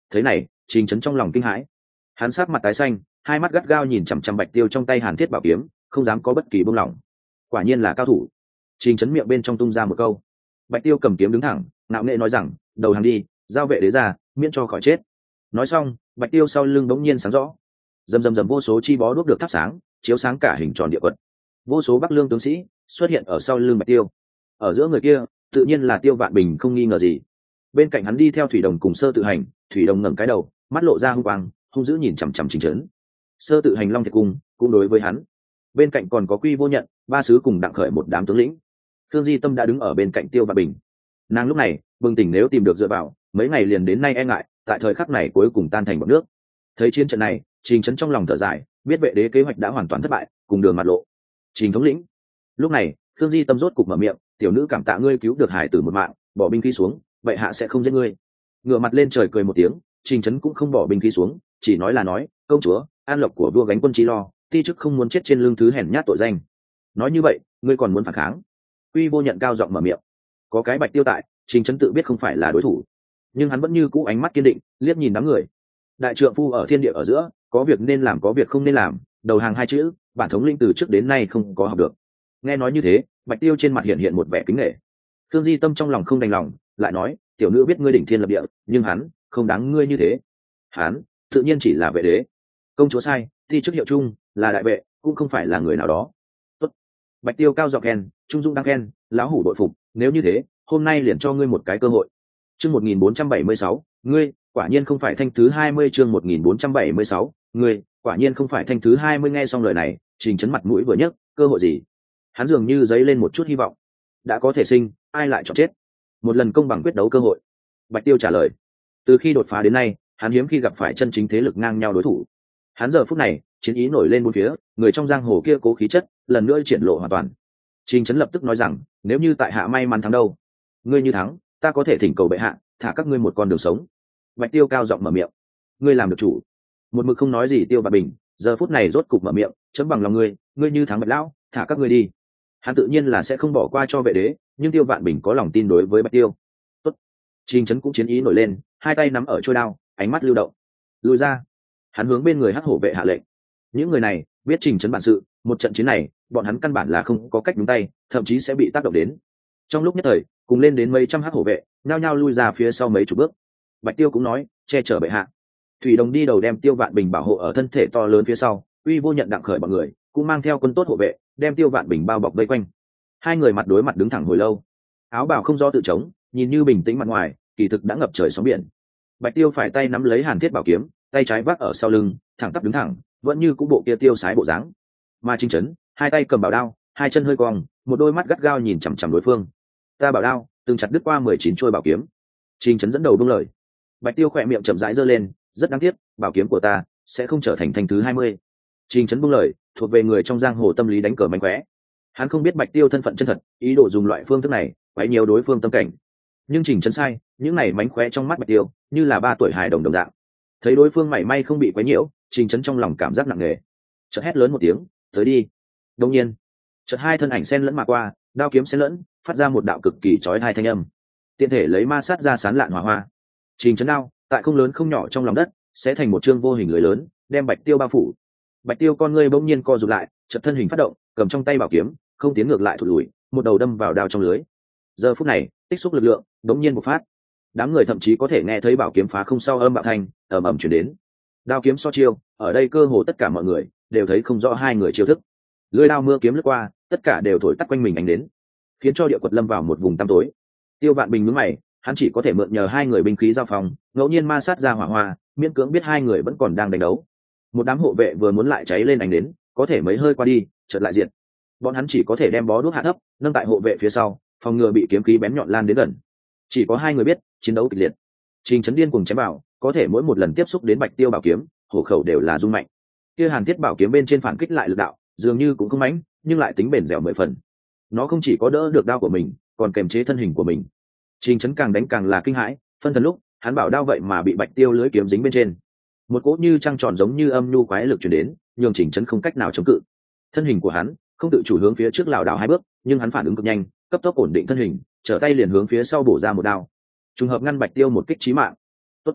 Thế này Trình Chấn trong lòng kinh hãi, hắn sát mặt tái xanh, hai mắt gắt gao nhìn chằm chằm Bạch Tiêu trong tay Hàn Thiết Bảo kiếm, không dám có bất kỳ buông lỏng. Quả nhiên là cao thủ. Trình Chấn miệng bên trong tung ra một câu. Bạch Tiêu cầm kiếm đứng thẳng, ngạo nghễ nói rằng, đầu hàng đi, giao vệ đế ra, miễn cho khỏi chết. Nói xong, Bạch Tiêu sau lưng bỗng nhiên sáng rõ, rầm rầm rầm vô số chi bó đuốc được thắp sáng, chiếu sáng cả hình tròn địa quật. Vô số Bắc Lương tướng sĩ xuất hiện ở sau lưng Bạch Tiêu. Ở giữa người kia, tự nhiên là Tiêu Vạn Bình không nghi ngờ gì. Bên cạnh hắn đi theo Thủy Đồng cùng Sơ Tự Hành, Thủy Đồng ngẩng cái đầu, mắt lộ ra hung quang, hung dữ nhìn chằm chằm Trình Chấn. Sơ Tự Hành Long Thiệt Cung cũng đối với hắn. Bên cạnh còn có Quy Vô Nhận, Ba Sứ cùng Đặng Khởi một đám tướng lĩnh. Thương Di Tâm đã đứng ở bên cạnh Tiêu Vạn Bình. Nàng lúc này bừng tỉnh, nếu tìm được dựa vào, mấy ngày liền đến nay e ngại, tại thời khắc này cuối cùng tan thành bọt nước. Thấy chiến trận này, Trình Chấn trong lòng thở dài, biết vệ đế kế hoạch đã hoàn toàn thất bại, cùng đường mặt lộ. Trình thống lĩnh. Lúc này Thương Di Tâm rốt cục mở miệng, tiểu nữ cảm tạ ngươi cứu được hải tử một mạng, bỏ binh khí xuống, bệ hạ sẽ không giết ngươi. Ngửa mặt lên trời cười một tiếng, Trình Chấn cũng không bỏ binh khí xuống, chỉ nói là nói, công chúa, an lộc của vua gánh quân chi lo, ti chức không muốn chết trên lưng thứ hèn nhát tội danh. Nói như vậy ngươi còn muốn phản kháng? Quy Vô Nhận cao giọng mở miệng. Có cái Bạch Tiêu tại, Trình Chấn tự biết không phải là đối thủ, nhưng hắn vẫn như cũ ánh mắt kiên định, liếc nhìn đám người. Đại trượng phu ở thiên địa ở giữa, có việc nên làm có việc không nên làm, đầu hàng hai chữ, bản thống linh từ trước đến nay không có học được. Nghe nói như thế, Bạch Tiêu trên mặt hiện hiện một vẻ kính nể. Thương Di Tâm trong lòng không đành lòng, lại nói, tiểu nữ biết ngươi đỉnh thiên lập địa, nhưng hắn không đáng ngươi như thế. Hắn tự nhiên chỉ là vệ đế. Công chúa sai, thi chức hiệu chung là đại vệ, cũng không phải là người nào đó. Tốt. Bạch Tiêu cao giọng khen, trung dung đang khen, lão hủ bội phục, nếu như thế, hôm nay liền cho ngươi một cái cơ hội. Chương 1476, ngươi quả nhiên không phải thanh thứ 20, chương 1476, ngươi quả nhiên không phải thanh thứ 20. Nghe xong lời này, Trình Chấn mặt mũi vừa nhấc, cơ hội gì? Hắn dường như dấy lên một chút hy vọng. Đã có thể sinh, ai lại chọn chết? Một lần công bằng quyết đấu cơ hội. Bạch Tiêu trả lời. Từ khi đột phá đến nay, hắn hiếm khi gặp phải chân chính thế lực ngang nhau đối thủ. Hắn giờ phút này, chiến ý nổi lên bốn phía, người trong giang hồ kia cố khí chất, lần nữa triển lộ hoàn toàn. Trình Chấn lập tức nói rằng, nếu như tại hạ may mắn thắng đâu, ngươi như thắng, ta có thể thỉnh cầu bệ hạ thả các ngươi một con đường sống. Bạch Tiêu cao giọng mở miệng. Ngươi làm được chủ. Một mực không nói gì Tiêu Vạn Bình, giờ phút này rốt cục mở miệng, chấm bằng lòng ngươi, ngươi như thắng Bạch lão, thả các ngươi đi. Hắn tự nhiên là sẽ không bỏ qua cho vệ đế, nhưng Tiêu Vạn Bình có lòng tin đối với Bạch Tiêu. Tốt. Trình Chấn cũng chiến ý nổi lên, hai tay nắm ở trôi đao, ánh mắt lưu động. Lùi ra. Hắn hướng bên người Hắc Hổ vệ hạ lệnh. Những người này biết Trình Chấn bản sự, một trận chiến này bọn hắn căn bản là không có cách nhúng tay, thậm chí sẽ bị tác động đến. Trong lúc nhất thời, cùng lên đến mấy trăm Hắc Hổ vệ nhao nhao lui ra phía sau mấy chục bước. Bạch Tiêu cũng nói, che chở bệ hạ. Thủy Đồng đi đầu đem Tiêu Vạn Bình bảo hộ ở thân thể to lớn phía sau, Uy Vô Nhận Đặng Khởi bọn người cũng mang theo quân tốt hộ vệ, đem Tiêu Vạn Bình bao bọc vây quanh. Hai người mặt đối mặt đứng thẳng hồi lâu. Áo bào không do tự chống, nhìn như bình tĩnh mặt ngoài, kỳ thực đã ngập trời sóng biển. Bạch Tiêu phải tay nắm lấy Hàn Thiết Bảo kiếm, tay trái vác ở sau lưng, thẳng tắp đứng thẳng, vẫn như cũ bộ kia tiêu sái bộ dáng. Mà Trình Chấn, hai tay cầm bảo đao, hai chân hơi cong, một đôi mắt gắt gao nhìn chằm chằm đối phương. Ta bảo đao, từng chặt đứt qua 19 chuôi bảo kiếm. Trình Chấn dẫn đầu buông lời. Bạch Tiêu khỏe miệng chậm rãi giơ lên, rất đáng tiếc, bảo kiếm của ta sẽ không trở thành thanh thứ 20. Trình Chấn buông lời, thuộc về người trong giang hồ tâm lý đánh cờ mánh khóe. Hắn không biết Bạch Tiêu thân phận chân thật, ý đồ dùng loại phương thức này quấy nhiều đối phương tâm cảnh. Nhưng Trình Chấn sai, những này mánh khóe trong mắt Bạch Tiêu như là 3 tuổi hài đồng đồng dạng. Thấy đối phương mảy may không bị quấy nhiễu, Trình Chấn trong lòng cảm giác nặng nề, chợt hét lớn một tiếng, tới đi. Đột nhiên, chợt hai thân ảnh xen lẫn mà qua, đao kiếm xen lẫn, phát ra một đạo cực kỳ chói tai thanh âm. Tiện thể lấy ma sát ra sán lạn hỏa hoa. Trình Chấn đao, tại không lớn không nhỏ trong lòng đất, sẽ thành một chương vô hình lưới lớn, đem Bạch Tiêu bao phủ. Bạch Tiêu con ngươi bỗng nhiên co rụt lại, chợt thân hình phát động, cầm trong tay bảo kiếm, không tiến ngược lại thụt lùi, một đầu đâm vào đao trong lưới. Giờ phút này, tích xúc lực lượng bỗng nhiên bộc phát. Đám người thậm chí có thể nghe thấy bảo kiếm phá không sau âm bạo thanh ầm ầm truyền đến. Đao kiếm so chiêu, ở đây cơ hồ tất cả mọi người đều thấy không rõ hai người chiêu thức. Lưỡi đao mưa kiếm lướt qua, tất cả đều thổi tắt quanh mình ánh đến, khiến cho địa quật lâm vào một vùng tăm tối. Tiêu Vạn Bình nhướng mày, hắn chỉ có thể mượn nhờ hai người binh khí giao phòng, ngẫu nhiên ma sát ra hỏa hoa, miễn cưỡng biết hai người vẫn còn đang đánh đấu. Một đám hộ vệ vừa muốn lại cháy lên ánh đến, có thể mấy hơi qua đi, chợt lại diệt. Bọn hắn chỉ có thể đem bó đuốc hạ thấp, nâng tại hộ vệ phía sau, phòng ngừa bị kiếm khí bén nhọn lan đến gần. Chỉ có hai người biết, chiến đấu kịch liệt. Trình Chấn điên cùng chém vào, có thể mỗi một lần tiếp xúc đến Bạch Tiêu bảo kiếm, hổ khẩu đều là rung mạnh. Kia Hàn Thiết bảo kiếm bên trên phản kích lại lực đạo, dường như cũng không mãnh, nhưng lại tính bền dẻo 10 phần. Nó không chỉ có đỡ được đao của mình, còn kềm chế thân hình của mình. Trình Chấn càng đánh càng là kinh hãi, phân thần lúc, hắn bảo đao vậy mà bị Bạch Tiêu lưới kiếm dính bên trên. Một cỗ như trăng tròn giống như âm nhu quái lực truyền đến, nhường Trình Chấn không cách nào chống cự. Thân hình của hắn không tự chủ hướng phía trước lảo đảo hai bước, nhưng hắn phản ứng cực nhanh, cấp tốc ổn định thân hình, trở tay liền hướng phía sau bổ ra một đao. Trùng hợp ngăn Bạch Tiêu một kích chí mạng. Tốt.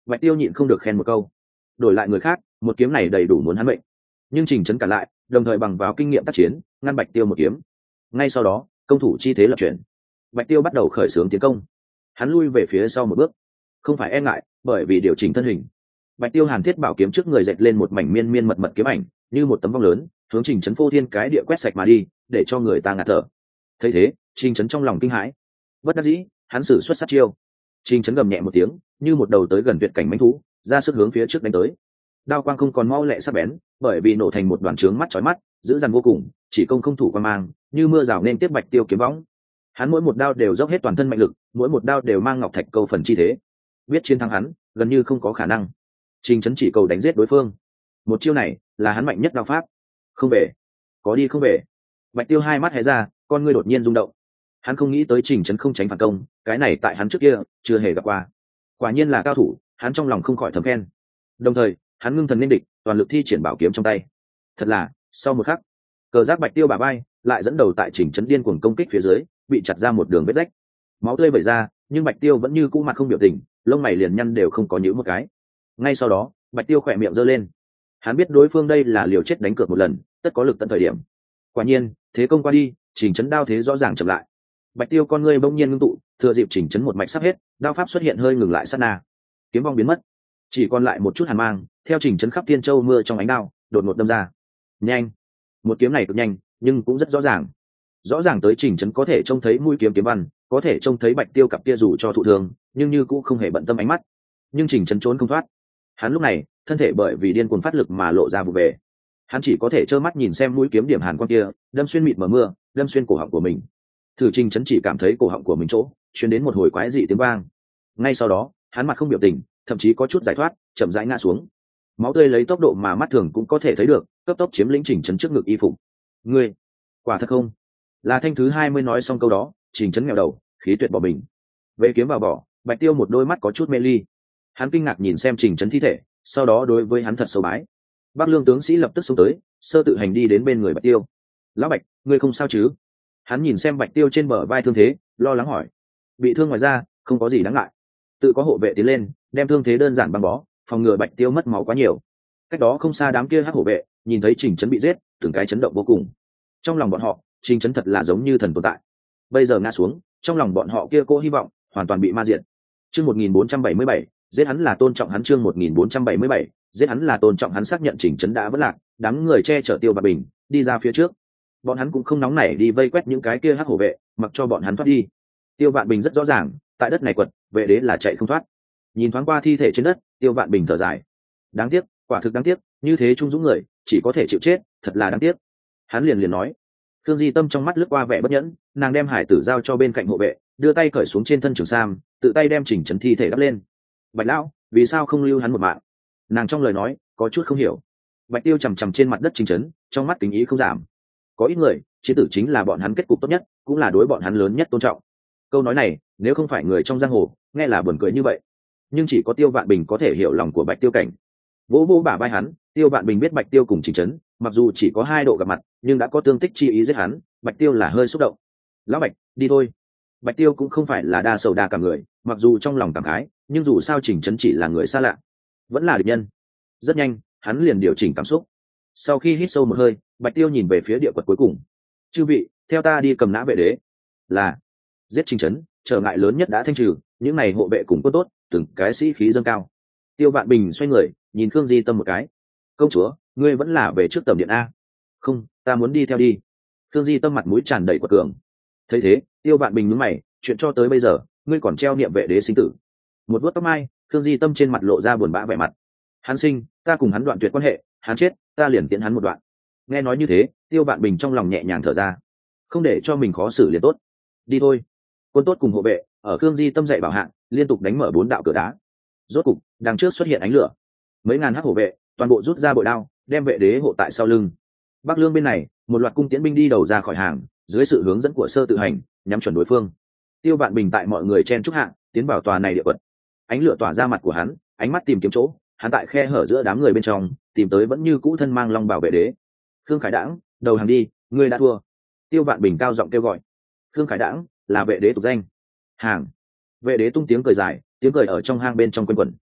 Bạch Tiêu nhịn không được khen một câu. Đổi lại người khác, một kiếm này đầy đủ muốn hắn mệnh. Nhưng Trình Trấn cản lại, đồng thời bằng vào kinh nghiệm tác chiến, ngăn Bạch Tiêu một kiếm. Ngay sau đó, công thủ chi thế lập chuyển. Bạch Tiêu bắt đầu khởi xướng tiến công. Hắn lui về phía sau một bước, không phải e ngại, bởi vì điều chỉnh thân hình. Bạch Tiêu hàn thiết bảo kiếm trước người dệt lên một mảnh miên miên mật mật kiếm ảnh, như một tấm vong lớn, hướng Trình Trấn phô thiên cái địa quét sạch mà đi, để cho người ta ngạt thở. Thấy thế, Trình Trấn trong lòng kinh hãi. Bất đắc dĩ, hắn sử xuất sát chiêu. Trình Trấn gầm nhẹ một tiếng, như một đầu tới gần tuyệt cảnh mãnh thú, ra sức hướng phía trước đánh tới. Đao quang không còn mau lẹ sắc bén, bởi vì nổ thành một đoàn trướng mắt chói mắt, dữ dằn vô cùng, chỉ công không thủ quan mang, như mưa rào nên tiếp Bạch Tiêu kiếm võng. Hắn mỗi một đao đều dốc hết toàn thân mạnh lực, mỗi một đao đều mang ngọc thạch câu phần chi thế. Biết chiến thắng hắn, gần như không có khả năng. Trình Trấn chỉ cầu đánh giết đối phương. Một chiêu này là hắn mạnh nhất đao pháp. Không về, có đi không về. Bạch Tiêu hai mắt hé ra, con ngươi đột nhiên rung động. Hắn không nghĩ tới Trình Trấn không tránh phản công, cái này tại hắn trước kia chưa hề gặp qua. Quả nhiên là cao thủ, hắn trong lòng không khỏi thầm khen. Đồng thời, hắn ngưng thần nên địch, toàn lực thi triển bảo kiếm trong tay. Thật là, sau một khắc, cờ giáp Bạch Tiêu bả vai lại dẫn đầu tại Trình Trấn điên cuồng công kích phía dưới, bị chặt ra một đường vết rách. Máu tươi vẩy ra, nhưng Bạch Tiêu vẫn như cũ mặt không biểu tình, lông mày liền nhăn đều không có nhíu một cái. Ngay sau đó, Bạch Tiêu khỏe miệng giơ lên. Hắn biết đối phương đây là liều chết đánh cược một lần, tất có lực tận thời điểm. Quả nhiên, thế công qua đi, Trình Trấn đao thế rõ ràng chậm lại. Bạch Tiêu con ngươi bỗng nhiên ngưng tụ, thừa dịp Trình Trấn một mạch sắp hết, đao pháp xuất hiện hơi ngừng lại sát na. Kiếm vong biến mất, chỉ còn lại một chút hàn mang, theo Trình Trấn khắp thiên châu mưa trong ánh đao, đột ngột đâm ra. Nhanh, một kiếm này cực nhanh, nhưng cũng rất rõ ràng. Rõ ràng tới Trình Trấn có thể trông thấy mũi kiếm kiếm văn, có thể trông thấy Bạch Tiêu cặp kia dù cho thụ thương, nhưng như cũng không hề bận tâm ánh mắt. Nhưng Trình Trấn trốn không thoát. Hắn lúc này, thân thể bởi vì điên cuồng phát lực mà lộ ra vụ về. Hắn chỉ có thể trơ mắt nhìn xem mũi kiếm điểm hàn quang kia, đâm xuyên mịt mờ mưa, đâm xuyên cổ họng của mình. Thử Trình Trấn chỉ cảm thấy cổ họng của mình chỗ truyền đến một hồi quái dị tiếng vang. Ngay sau đó, hắn mặt không biểu tình, thậm chí có chút giải thoát, chậm rãi ngã xuống. Máu tươi lấy tốc độ mà mắt thường cũng có thể thấy được, cấp tốc chiếm lĩnh Trình Trấn trước ngực y phục. Ngươi, quả thật không? Là Thanh thứ 20 nói xong câu đó, Trình Trấn nghèo đầu, khí tuyệt bỏ mình. Vệ kiếm vào vỏ, Bạch Tiêu một đôi mắt có chút mê ly. Hắn kinh ngạc nhìn xem Trình Trấn thi thể, sau đó đối với hắn thật sâu bái. Bắc Lương tướng sĩ lập tức xông tới, sơ tự hành đi đến bên người Bạch Tiêu. Lão Bạch, ngươi không sao chứ? Hắn nhìn xem Bạch Tiêu trên bờ vai thương thế, lo lắng hỏi. Bị thương ngoài ra, không có gì đáng ngại. Tự có hộ vệ tiến lên, đem thương thế đơn giản băng bó, phòng ngừa Bạch Tiêu mất máu quá nhiều. Cách đó không xa đám kia hắc hộ vệ, nhìn thấy Trình Trấn bị giết, từng cái chấn động vô cùng. Trong lòng bọn họ, Trình Trấn thật là giống như thần tồn tại. Bây giờ ngã xuống, trong lòng bọn họ kia cô hy vọng hoàn toàn bị ma diệt. Chương 1477, giết hắn là tôn trọng hắn. Chương 1477, giết hắn là tôn trọng hắn. Xác nhận Trình Trấn đã vỡ lạc, đám người che chở Tiêu Bạt Bình đi ra phía trước. Bọn hắn cũng không nóng nảy đi vây quét những cái kia hắc hổ vệ, mặc cho bọn hắn thoát đi. Tiêu Vạn Bình rất rõ ràng, tại đất này quật, vệ đế là chạy không thoát. Nhìn thoáng qua thi thể trên đất, Tiêu Vạn Bình thở dài. Đáng tiếc, quả thực đáng tiếc, như thế trung dũng người, chỉ có thể chịu chết, thật là đáng tiếc. Hắn liền nói. Thương Di Tâm trong mắt lướt qua vẻ bất nhẫn, nàng đem hải tử giao cho bên cạnh hộ vệ, đưa tay cởi xuống trên thân trường sam, tự tay đem Trình Trấn thi thể đắp lên. Bạch lão, vì sao không lưu hắn một mạng? Nàng trong lời nói có chút không hiểu. Bạch Tiêu chằm chằm trên mặt đất Trình Trấn, trong mắt kính ý không giảm. Có ít người, chiến tử chính là bọn hắn kết cục tốt nhất, cũng là đối bọn hắn lớn nhất tôn trọng. Câu nói này, nếu không phải người trong giang hồ, nghe là buồn cười như vậy. Nhưng chỉ có Tiêu Vạn Bình có thể hiểu lòng của Bạch Tiêu Cảnh. Vỗ vỗ bả vai hắn, Tiêu Vạn Bình biết Bạch Tiêu cùng Trình Trấn, mặc dù chỉ có 2 độ gặp mặt, nhưng đã có tương tích chi ý giết hắn, Bạch Tiêu là hơi xúc động. Lão Bạch, đi thôi. Bạch Tiêu cũng không phải là đa sầu đa cảm người, mặc dù trong lòng cảm khái, nhưng dù sao Trình Trấn chỉ là người xa lạ, vẫn là địch nhân. Rất nhanh, hắn liền điều chỉnh cảm xúc. Sau khi hít sâu một hơi, Bạch Tiêu nhìn về phía địa quật cuối cùng. Chư vị, theo ta đi cầm nã vệ đế. Là giết Trình Trấn, trở ngại lớn nhất đã thanh trừ, những này hộ vệ cùng quân tốt, từng cái sĩ khí dâng cao. Tiêu Vạn Bình xoay người, nhìn Khương Di Tâm một cái. Công chúa, ngươi vẫn là về trước tầm điện a? Không, ta muốn đi theo đi. Khương Di Tâm mặt mũi tràn đầy quật cường. Thấy thế, Tiêu Vạn Bình nhướng mày, chuyện cho tới bây giờ, ngươi còn treo niệm vệ đế sinh tử. Một vuốt tóc mai, Khương Di Tâm trên mặt lộ ra buồn bã vẻ mặt. Hắn sinh, ta cùng hắn đoạn tuyệt quan hệ, hắn chết, ta liền tiễn hắn một đoạn. Nghe nói như thế, Tiêu Vạn Bình trong lòng nhẹ nhàng thở ra. Không để cho mình khó xử liền tốt. Đi thôi. Quân tốt cùng hộ vệ, ở Khương Di Tâm dạy bảo hạng, liên tục đánh mở 4 đạo cửa đá. Rốt cục, đằng trước xuất hiện ánh lửa. Mấy ngàn hắc hộ vệ, toàn bộ rút ra bội đao, đem vệ đế hộ tại sau lưng. Bắc Lương bên này, một loạt cung tiễn binh đi đầu ra khỏi hàng, dưới sự hướng dẫn của sơ tự hành, nhắm chuẩn đối phương. Tiêu Vạn Bình tại mọi người chen chúc hạng, tiến vào tòa này địa quật. Ánh lửa tỏa ra mặt của hắn, ánh mắt tìm kiếm chỗ, hắn tại khe hở giữa đám người bên trong, tìm tới vẫn như cũ thân mang long bào vệ đế. Khương Khải Đãng, đầu hàng đi, ngươi đã thua. Tiêu Vạn Bình cao giọng kêu gọi. Khương Khải Đãng là vệ đế tục danh. Hàng. Vệ đế tung tiếng cười dài, tiếng cười ở trong hang bên trong quanh quẩn.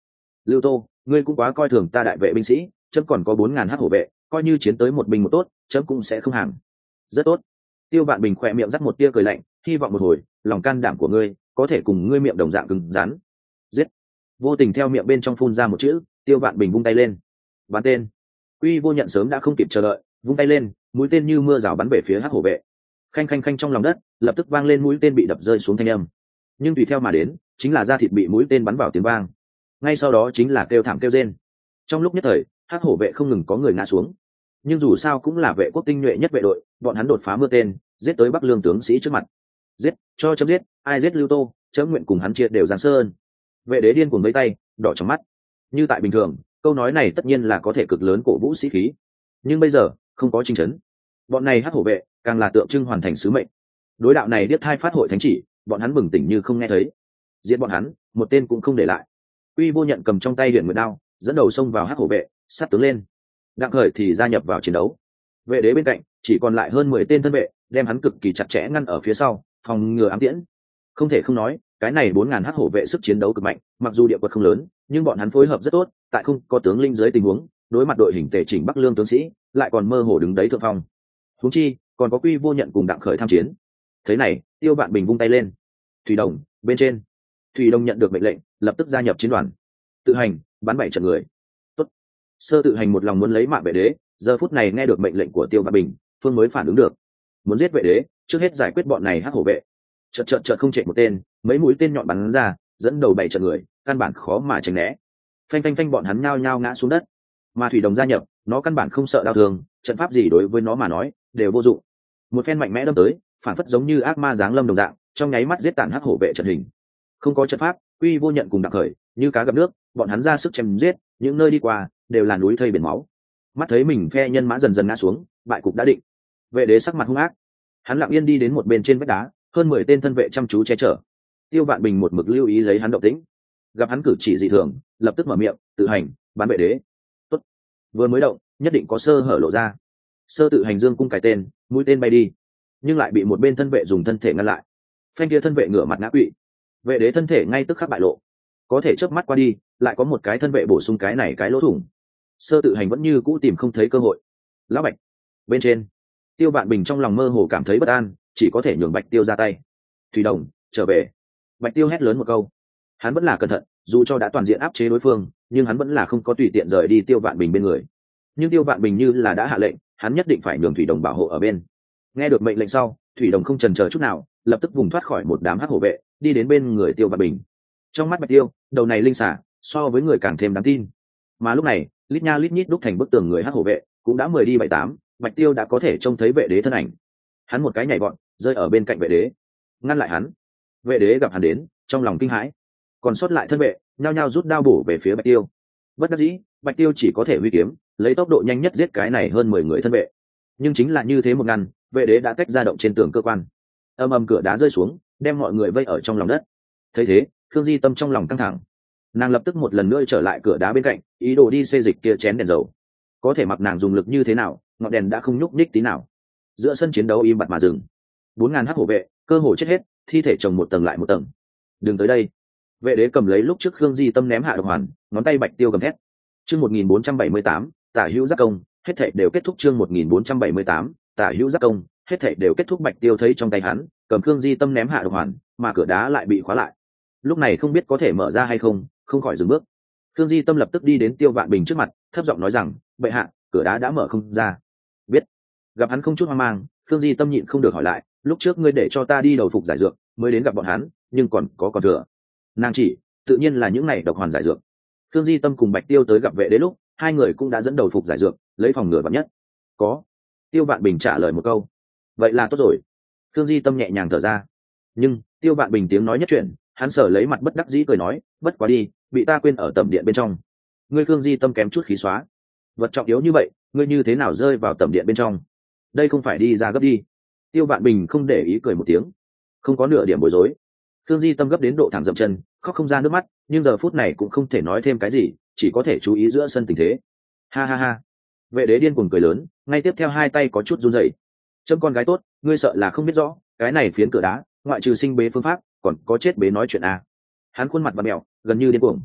Lưu Tô, ngươi cũng quá coi thường ta đại vệ binh sĩ, chấm còn có 4.000 hắc hổ vệ, coi như chiến tới một binh một tốt, chấm cũng sẽ không hàng. Rất tốt. Tiêu Vạn Bình khỏe miệng dắt một tia cười lạnh, hy vọng một hồi lòng can đảm của ngươi có thể cùng ngươi miệng đồng dạng cứng rắn. Giết. Vô tình theo miệng bên trong phun ra một chữ, Tiêu Vạn Bình vung tay lên. Bắn tên. Uy Vô Nhận sớm đã không kịp chờ đợi, vung tay lên, mũi tên như mưa rào bắn về phía hắc hổ vệ. Khanh khanh khanh trong lòng đất, lập tức vang lên mũi tên bị đập rơi xuống thanh âm. Nhưng tùy theo mà đến, chính là da thịt bị mũi tên bắn vào tiếng vang. Ngay sau đó chính là kêu thảm kêu rên. Trong lúc nhất thời, hắc hổ vệ không ngừng có người ngã xuống. Nhưng dù sao cũng là vệ quốc tinh nhuệ nhất vệ đội, bọn hắn đột phá mưa tên, giết tới Bắc Lương tướng sĩ trước mặt. Giết, cho chấm giết, ai giết Lưu Tô, chấm nguyện cùng hắn triệt đều Giang Sơn. Vệ đế điên cuồng vẫy tay, đỏ trong mắt. Như tại bình thường, câu nói này tất nhiên là có thể cực lớn cổ vũ sĩ khí. Nhưng bây giờ, không có chinh chấn. Bọn này hắc hổ vệ, càng là tượng trưng hoàn thành sứ mệnh. Đối đạo này điếc thai phát hội thánh chỉ, bọn hắn bừng tỉnh như không nghe thấy. Giết bọn hắn, một tên cũng không để lại. Uy Vô Nhận cầm trong tay huyền nguyệt đao, dẫn đầu xông vào hắc hổ vệ, sát tướng lên. Đặng Khởi thì gia nhập vào chiến đấu. Vệ đế bên cạnh chỉ còn lại hơn 10 tên thân vệ, đem hắn cực kỳ chặt chẽ ngăn ở phía sau, phòng ngừa ám tiễn. Không thể không nói, cái này 4.000 hắc hổ vệ sức chiến đấu cực mạnh, mặc dù địa quật không lớn, nhưng bọn hắn phối hợp rất tốt, tại không có tướng linh dưới tình huống, đối mặt đội hình tề chỉnh Bắc Lương tướng sĩ, lại còn mơ hồ đứng đấy thượng phong. Huống chi, còn có Quy Vô Nhận cùng Đặng Khởi tham chiến. Thế này, Tiêu Vạn Bình vung tay lên. Thủy Đồng, bên trên. Thủy Đồng nhận được mệnh lệnh, lập tức gia nhập chiến đoàn. Tự hành, bắn 7 trận người. Tốt. Sơ Tự Hành một lòng muốn lấy mạng vệ đế, giờ phút này nghe được mệnh lệnh của Tiêu Vạn Bình, phương mới phản ứng được. Muốn giết vệ đế, trước hết giải quyết bọn này hắc hổ vệ. Chợt không chạy một tên, mấy mũi tên nhọn bắn ra, dẫn đầu 7 trận người, căn bản khó mà tránh né. Phanh phanh phanh bọn hắn nhao nhao ngã xuống đất. Mà Thủy Đồng gia nhập, nó căn bản không sợ đau thương, trận pháp gì đối với nó mà nói đều vô dụng. Một phen mạnh mẽ đâm tới, phản phất giống như ác ma giáng lâm đồng dạng, trong nháy mắt giết tàn hắc hổ vệ trận hình. Không có trận pháp, Uy Vô Nhận cùng Đặng Khởi như cá gặp nước, bọn hắn ra sức chém giết, những nơi đi qua đều là núi thây biển máu. Mắt thấy mình phe nhân mã dần dần ngã xuống, bại cục đã định. Vệ đế sắc mặt hung ác, hắn lặng yên đi đến một bên trên vách đá, hơn 10 tên thân vệ chăm chú che chở. Tiêu Vạn Bình một mực lưu ý lấy hắn động tĩnh, gặp hắn cử chỉ dị thường, lập tức mở miệng, Tự Hành, bắn vệ đế. Tốt. Vừa mới động, nhất định có sơ hở lộ ra. Sơ Tự Hành dương cung cài tên, mũi tên bay đi, nhưng lại bị một bên thân vệ dùng thân thể ngăn lại. Phen kia thân vệ ngửa mặt ngã quỵ, vệ đế thân thể ngay tức khắc bại lộ. Có thể chớp mắt qua đi, lại có một cái thân vệ bổ sung cái này cái lỗ thủng. Sơ Tự Hành vẫn như cũ tìm không thấy cơ hội. Lão Bạch, bên trên. Tiêu Vạn Bình trong lòng mơ hồ cảm thấy bất an, chỉ có thể nhường Bạch Tiêu ra tay. Thủy Đồng, trở về. Bạch Tiêu hét lớn một câu. Hắn vẫn là cẩn thận, dù cho đã toàn diện áp chế đối phương, nhưng hắn vẫn là không có tùy tiện rời đi Tiêu Vạn Bình bên người. Nhưng Tiêu Vạn Bình như là đã hạ lệnh, hắn nhất định phải nhường Thủy Đồng bảo hộ ở bên. Nghe được mệnh lệnh sau, Thủy Đồng không chần chờ chút nào, lập tức vùng thoát khỏi một đám hắc hổ vệ, đi đến bên người Tiêu Vạn Bình. Trong mắt Bạch Tiêu, đầu này linh xả, so với người càng thêm đáng tin. Mà lúc này, lít nha lít nhít đúc thành bức tường người hắc hổ vệ, cũng đã 10 đi 7-8, Bạch Tiêu đã có thể trông thấy vệ đế thân ảnh. Hắn một cái nhảy vọt, rơi ở bên cạnh vệ đế, ngăn lại hắn. Vệ đế gặp hắn đến, trong lòng kinh hãi, còn sót lại thân vệ nhao nhao rút đao bổ về phía Bạch Tiêu. Bất đắc dĩ, Bạch Tiêu chỉ có thể huy kiếm, lấy tốc độ nhanh nhất giết cái này hơn 10 người thân vệ. Nhưng chính là như thế một ngăn, vệ đế đã tách ra động trên tường cơ quan. Ầm ầm cửa đá rơi xuống, đem mọi người vây ở trong lòng đất. Thấy thế, Khương Di Tâm trong lòng căng thẳng, nàng lập tức một lần nữa trở lại cửa đá bên cạnh, ý đồ đi xê dịch kia chén đèn dầu. Có thể mặc nàng dùng lực như thế nào, ngọn đèn đã không nhúc nhích tí nào. Giữa sân chiến đấu im bặt mà dừng. 4.000 hắc hổ vệ, cơ hồ chết hết, thi thể chồng một tầng lại một tầng. Đừng tới đây. Vệ đế cầm lấy lúc trước Khương Di Tâm ném hạ độc hoàn, ngón tay Bạch Tiêu gầm thét. Chương 1478, Tả hữu giác công, hết thảy đều kết thúc. Chương 1478, Tả hữu giác công, hết thảy đều kết thúc. Bạch Tiêu thấy trong tay hắn cầm Khương Di Tâm ném hạ độc hoàn, mà cửa đá lại bị khóa lại. Lúc này không biết có thể mở ra hay không, không khỏi dừng bước. Khương Di Tâm lập tức đi đến Tiêu Vạn Bình trước mặt, thấp giọng nói rằng, bệ hạ, cửa đá đã mở không ra. Biết. Gặp hắn không chút hoang mang, Khương Di Tâm nhịn không được hỏi lại, lúc trước ngươi để cho ta đi đầu phục giải dược, mới đến gặp bọn hắn, nhưng còn thừa. Nàng chỉ, tự nhiên là những này độc hoàn giải dược. Khương Di Tâm cùng Bạch Tiêu tới gặp vệ đế lúc, hai người cũng đã dẫn đầu phục giải dược, lấy phòng ngừa vạn nhất. Có. Tiêu Vạn Bình trả lời một câu. Vậy là tốt rồi. Khương Di Tâm nhẹ nhàng thở ra. Nhưng Tiêu Vạn Bình tiếng nói nhất chuyện, hắn sở lấy mặt bất đắc dĩ cười nói, bất quá đi, bị ta quên ở tẩm điện bên trong. Ngươi Khương Di Tâm kém chút khí xóa. Vật trọng yếu như vậy, ngươi như thế nào rơi vào tẩm điện bên trong? Đây không phải đi ra gấp đi. Tiêu Vạn Bình không để ý cười một tiếng, không có nửa điểm bối rối. Khương Di Tâm gấp đến độ thẳng dậm chân, khóc không ra nước mắt, nhưng giờ phút này cũng không thể nói thêm cái gì, chỉ có thể chú ý giữa sân tình thế. Ha ha ha. Vệ đế điên cuồng cười lớn, ngay tiếp theo hai tay có chút run rẩy. Chấm con gái tốt, ngươi sợ là không biết rõ, cái này phiến cửa đá, ngoại trừ sinh bế phương pháp, còn có chết bế nói chuyện à. Hắn khuôn mặt vặn mèo, gần như điên cuồng.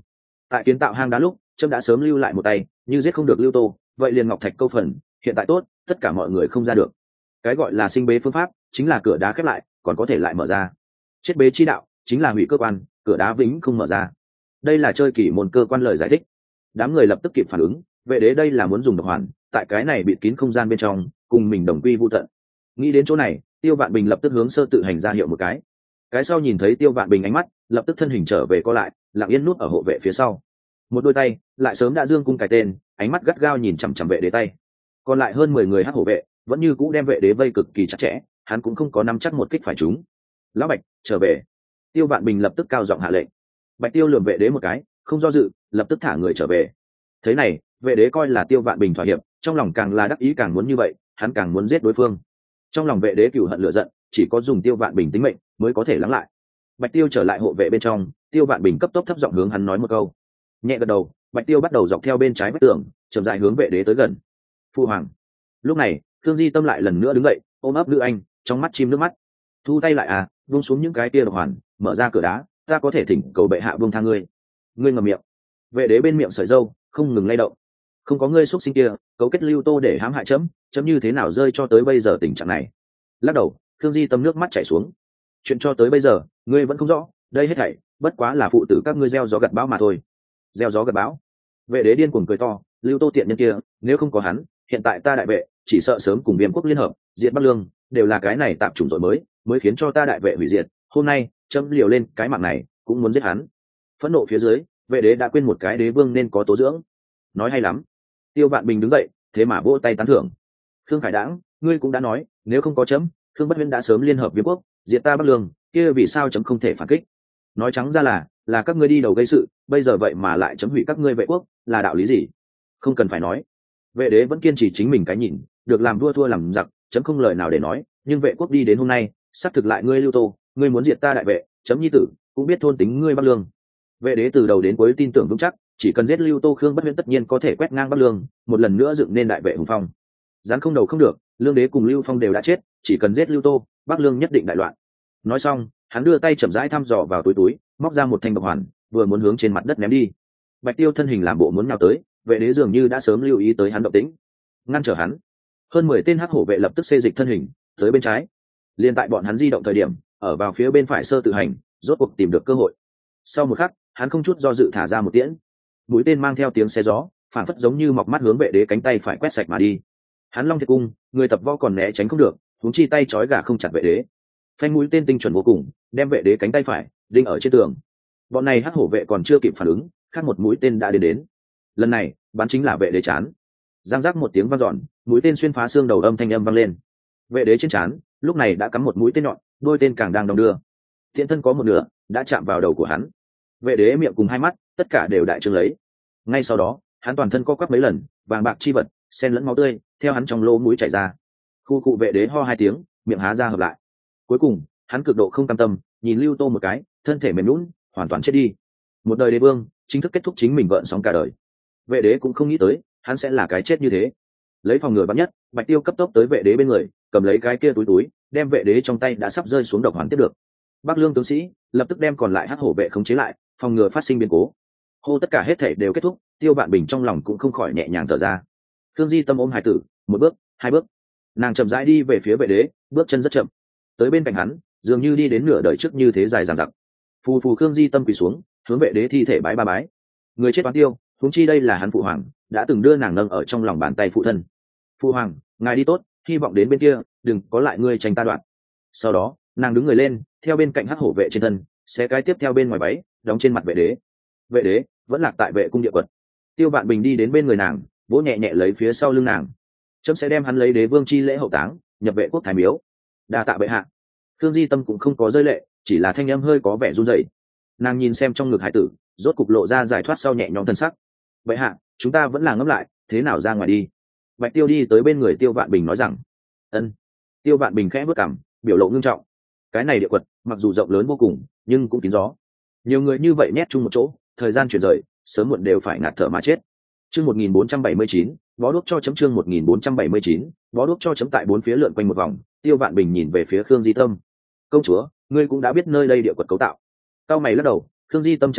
tại kiến tạo hang đá lúc trâm đã sớm lưu lại một tay, như giết không được lưu tô vậy liền ngọc thạch câu phần, hiện tại tốt, tất cả mọi người không ra được. Cái gọi là sinh bế phương pháp chính là cửa đá khép lại còn có thể lại mở ra, chết bế chi đạo chính là hủy cơ quan, cửa đá vĩnh không mở ra. Đây là chơi kỷ môn cơ quan lời giải thích. Đám người lập tức kịp phản ứng, vệ đế đây là muốn dùng độc hoàn tại cái này bịt kín không gian bên trong cùng mình đồng quy vu tận. Nghĩ đến chỗ này, Tiêu Vạn Bình lập tức hướng Sơ Tự Hành ra hiệu một cái sau nhìn thấy Tiêu Vạn Bình ánh mắt lập tức thân hình trở về co lại, lặng yên núp ở hộ vệ phía sau. Một đôi tay lại sớm đã dương cung cái tên, ánh mắt gắt gao nhìn chằm chằm vệ đế tay. Còn lại hơn 10 người hắc hổ vệ vẫn như cũ đem vệ đế vây cực kỳ chặt chẽ, hắn cũng không có nắm chắc một kích phải chúng. Lão Bạch, trở về. Tiêu Vạn Bình lập tức cao giọng hạ lệnh. Bạch Tiêu lườm vệ đế một cái, không do dự, lập tức thả người trở về. Thế này, vệ đế coi là Tiêu Vạn Bình thỏa hiệp, trong lòng càng là đắc ý càng muốn như vậy, hắn càng muốn giết đối phương. Trong lòng vệ đế cừu hận lửa giận, chỉ có dùng Tiêu Vạn Bình tính mệnh mới có thể lắng lại. Bạch Tiêu trở lại hộ vệ bên trong, Tiêu Vạn Bình cấp tốc thấp giọng hướng hắn nói một câu. Nhẹ gật đầu, Bạch Tiêu bắt đầu dọc theo bên trái vách tường, chậm rãi hướng vệ đế tới gần. Phu hoàng. Lúc này, Thương Di Tâm lại lần nữa đứng dậy, ôm ấp nữ anh, trong mắt chim nước mắt. Thu tay lại à, buông xuống những cái tia độc hoàn, mở ra cửa đá, ta có thể thỉnh cầu bệ hạ buông tha ngươi. Ngươi ngậm miệng. Vệ đế bên miệng sợi râu không ngừng lay động. Không có ngươi xuất sinh kia cấu kết lưu tô để hãm hại chấm như thế nào rơi cho tới bây giờ tình trạng này. Lắc đầu, Thương Di Tâm nước mắt chảy xuống. Chuyện cho tới bây giờ ngươi vẫn không rõ, đây hết thảy bất quá là phụ tử các ngươi gieo gió gặt bão mà thôi. Gieo gió gặt bão. Vệ đế điên cuồng cười to, lưu tô tiện nhân kia nếu không có hắn, hiện tại ta đại vệ chỉ sợ sớm cùng Viêm quốc liên hợp diệt Bắc Lương, đều là cái này tạp chủng rồi mới khiến cho ta đại vệ hủy diệt. Hôm nay chấm liều lên cái mạng này cũng muốn giết hắn. Phẫn nộ phía dưới, vệ đế đã quên một cái đế vương nên có tố dưỡng. Nói hay lắm. Tiêu Vạn Bình đứng dậy, thế mà vỗ tay tán thưởng. Khương Khải Đãng, ngươi cũng đã nói, nếu không có chấm, Khương Bất Huyên đã sớm liên hợp Viêm quốc diệt ta Bắc Lương, kia vì sao chấm không thể phản kích? Nói trắng ra là các ngươi đi đầu gây sự, bây giờ vậy mà lại chấm hủy các ngươi vệ quốc, là đạo lý gì? Không cần phải nói. Vệ đế vẫn kiên trì chính mình cái nhìn, được làm vua thua làm giặc, chấm không lời nào để nói, nhưng vệ quốc đi đến hôm nay, xác thực lại ngươi lưu tô, ngươi muốn diệt ta đại vệ, chấm nhi tử cũng biết thôn tính ngươi Bắc Lương. Vệ đế từ đầu đến cuối tin tưởng vững chắc, chỉ cần giết lưu tô, Khương Bất Huyên tất nhiên có thể quét ngang Bắc Lương, một lần nữa dựng nên đại vệ hùng phong. Gián không đầu không được, Lương đế cùng Lưu Phong đều đã chết, chỉ cần giết lưu tô, Bắc Lương nhất định đại loạn. Nói xong, hắn đưa tay chậm rãi thăm dò vào túi, móc ra một thanh độc hoàn, vừa muốn hướng trên mặt đất ném đi. Bạch Tiêu thân hình làm bộ muốn nhào tới, vệ đế dường như đã sớm lưu ý tới hắn động tĩnh, ngăn trở hắn. Hơn 10 tên hắc hổ vệ lập tức xê dịch thân hình tới bên trái. Liên tại bọn hắn di động thời điểm, ở vào phía bên phải Sơ Tự Hành rốt cuộc tìm được cơ hội. Sau một khắc, hắn không chút do dự thả ra một tiễn. Mũi tên mang theo tiếng xé gió, phản phất giống như mọc mắt hướng vệ đế cánh tay phải quét sạch mà đi. Hắn long thiệt cung, người tập võ còn né tránh không được, huống chi tay trói gà không chặt vệ đế. Phanh mũi tên tinh chuẩn vô cùng, đem vệ đế cánh tay phải đinh ở trên tường. Bọn này hắc hổ vệ còn chưa kịp phản ứng, khác một mũi tên đã đến. Lần này, bắn chính là vệ đế chán. Giang giác một tiếng vang dọn, mũi tên xuyên phá xương đầu, âm thanh âm vang lên. Vệ đế trên trán lúc này đã cắm một mũi tên nhọn, đôi tên càng đang đong đưa. Thiện thân có một nửa đã chạm vào đầu của hắn. Vệ đế miệng cùng hai mắt tất cả đều đại trương lấy. Ngay sau đó, hắn toàn thân co quắp mấy lần, vàng bạc chi vật xen lẫn máu tươi theo hắn trong lỗ mũi chảy ra. Khu cụ vệ đế ho hai tiếng, miệng há ra hợp lại. Cuối cùng, hắn cực độ không cam tâm, nhìn lưu tô một cái, thân thể mềm nhũn, hoàn toàn chết đi. Một đời đế vương chính thức kết thúc chính mình gợn sóng cả đời. Vệ đế cũng không nghĩ tới hắn sẽ là cái chết như thế. Lấy phòng ngừa vắn nhất, Bạch Tiêu cấp tốc tới vệ đế bên người, cầm lấy cái kia túi, đem vệ đế trong tay đã sắp rơi xuống độc hoàn tiếp được. Bắc Lương tướng sĩ lập tức đem còn lại hắc hổ vệ khống chế lại, phòng ngừa phát sinh biến cố. Hô tất cả hết thảy đều kết thúc, Tiêu Vạn Bình trong lòng cũng không khỏi nhẹ nhàng thở ra. Thương Di Tâm ôm hài tử, một bước, hai bước, nàng chậm rãi đi về phía vệ đế, bước chân rất chậm. Tới bên cạnh hắn, dường như đi đến nửa đời trước như thế dài dằng dặc. Phù phù Thương Di Tâm quỳ xuống, hướng vệ đế thi thể bái ba bái. Người chết toán Tiêu, huống chi đây là hắn phụ hoàng, đã từng đưa nàng nâng ở trong lòng bàn tay phụ thân. Phụ hoàng, ngài đi tốt, hy vọng đến bên kia đừng có lại ngươi tranh ta đoạn. Sau đó, nàng đứng người lên, theo bên cạnh hắc hổ vệ trên thân, xé cái tiếp theo bên ngoài váy, đóng trên mặt vệ đế. Vệ đế vẫn lạc tại vệ cung địa quật. Tiêu Vạn Bình đi đến bên người nàng, vỗ nhẹ nhẹ lấy phía sau lưng nàng. Chấm sẽ đem hắn lấy đế vương chi lễ hậu táng, nhập vệ quốc thái miếu. Đa tạ bệ hạ. Thương Di Tâm cũng không có rơi lệ, chỉ là thanh âm hơi có vẻ run rẩy. Nàng nhìn xem trong ngực hải tử, rốt cục lộ ra giải thoát sau nhẹ nhõm thân sắc. Bệ hạ, chúng ta vẫn là ngẫm lại, thế nào ra ngoài đi. Bạch Tiêu đi tới bên người Tiêu Vạn Bình nói rằng. Ân. Tiêu Vạn Bình khẽ bước cằm, biểu lộ ngưng trọng. Cái này địa quật mặc dù rộng lớn vô cùng, nhưng cũng kín gió. Nhiều người như vậy nhét chung một chỗ, thời gian chuyển rời, sớm muộn đều phải ngạt thở mà chết. Chương 1479, bó đuốc cho chấm. Chương 1479, bó đuốc cho chấm. Tại bốn phía lượn quanh một vòng, Tiêu Vạn Bình nhìn về phía Khương Di Tâm. Công chúa, ngươi cũng đã biết nơi đây địa quật cấu tạo. Cao mày lắc đầu, Khương Di Tâm trả lời,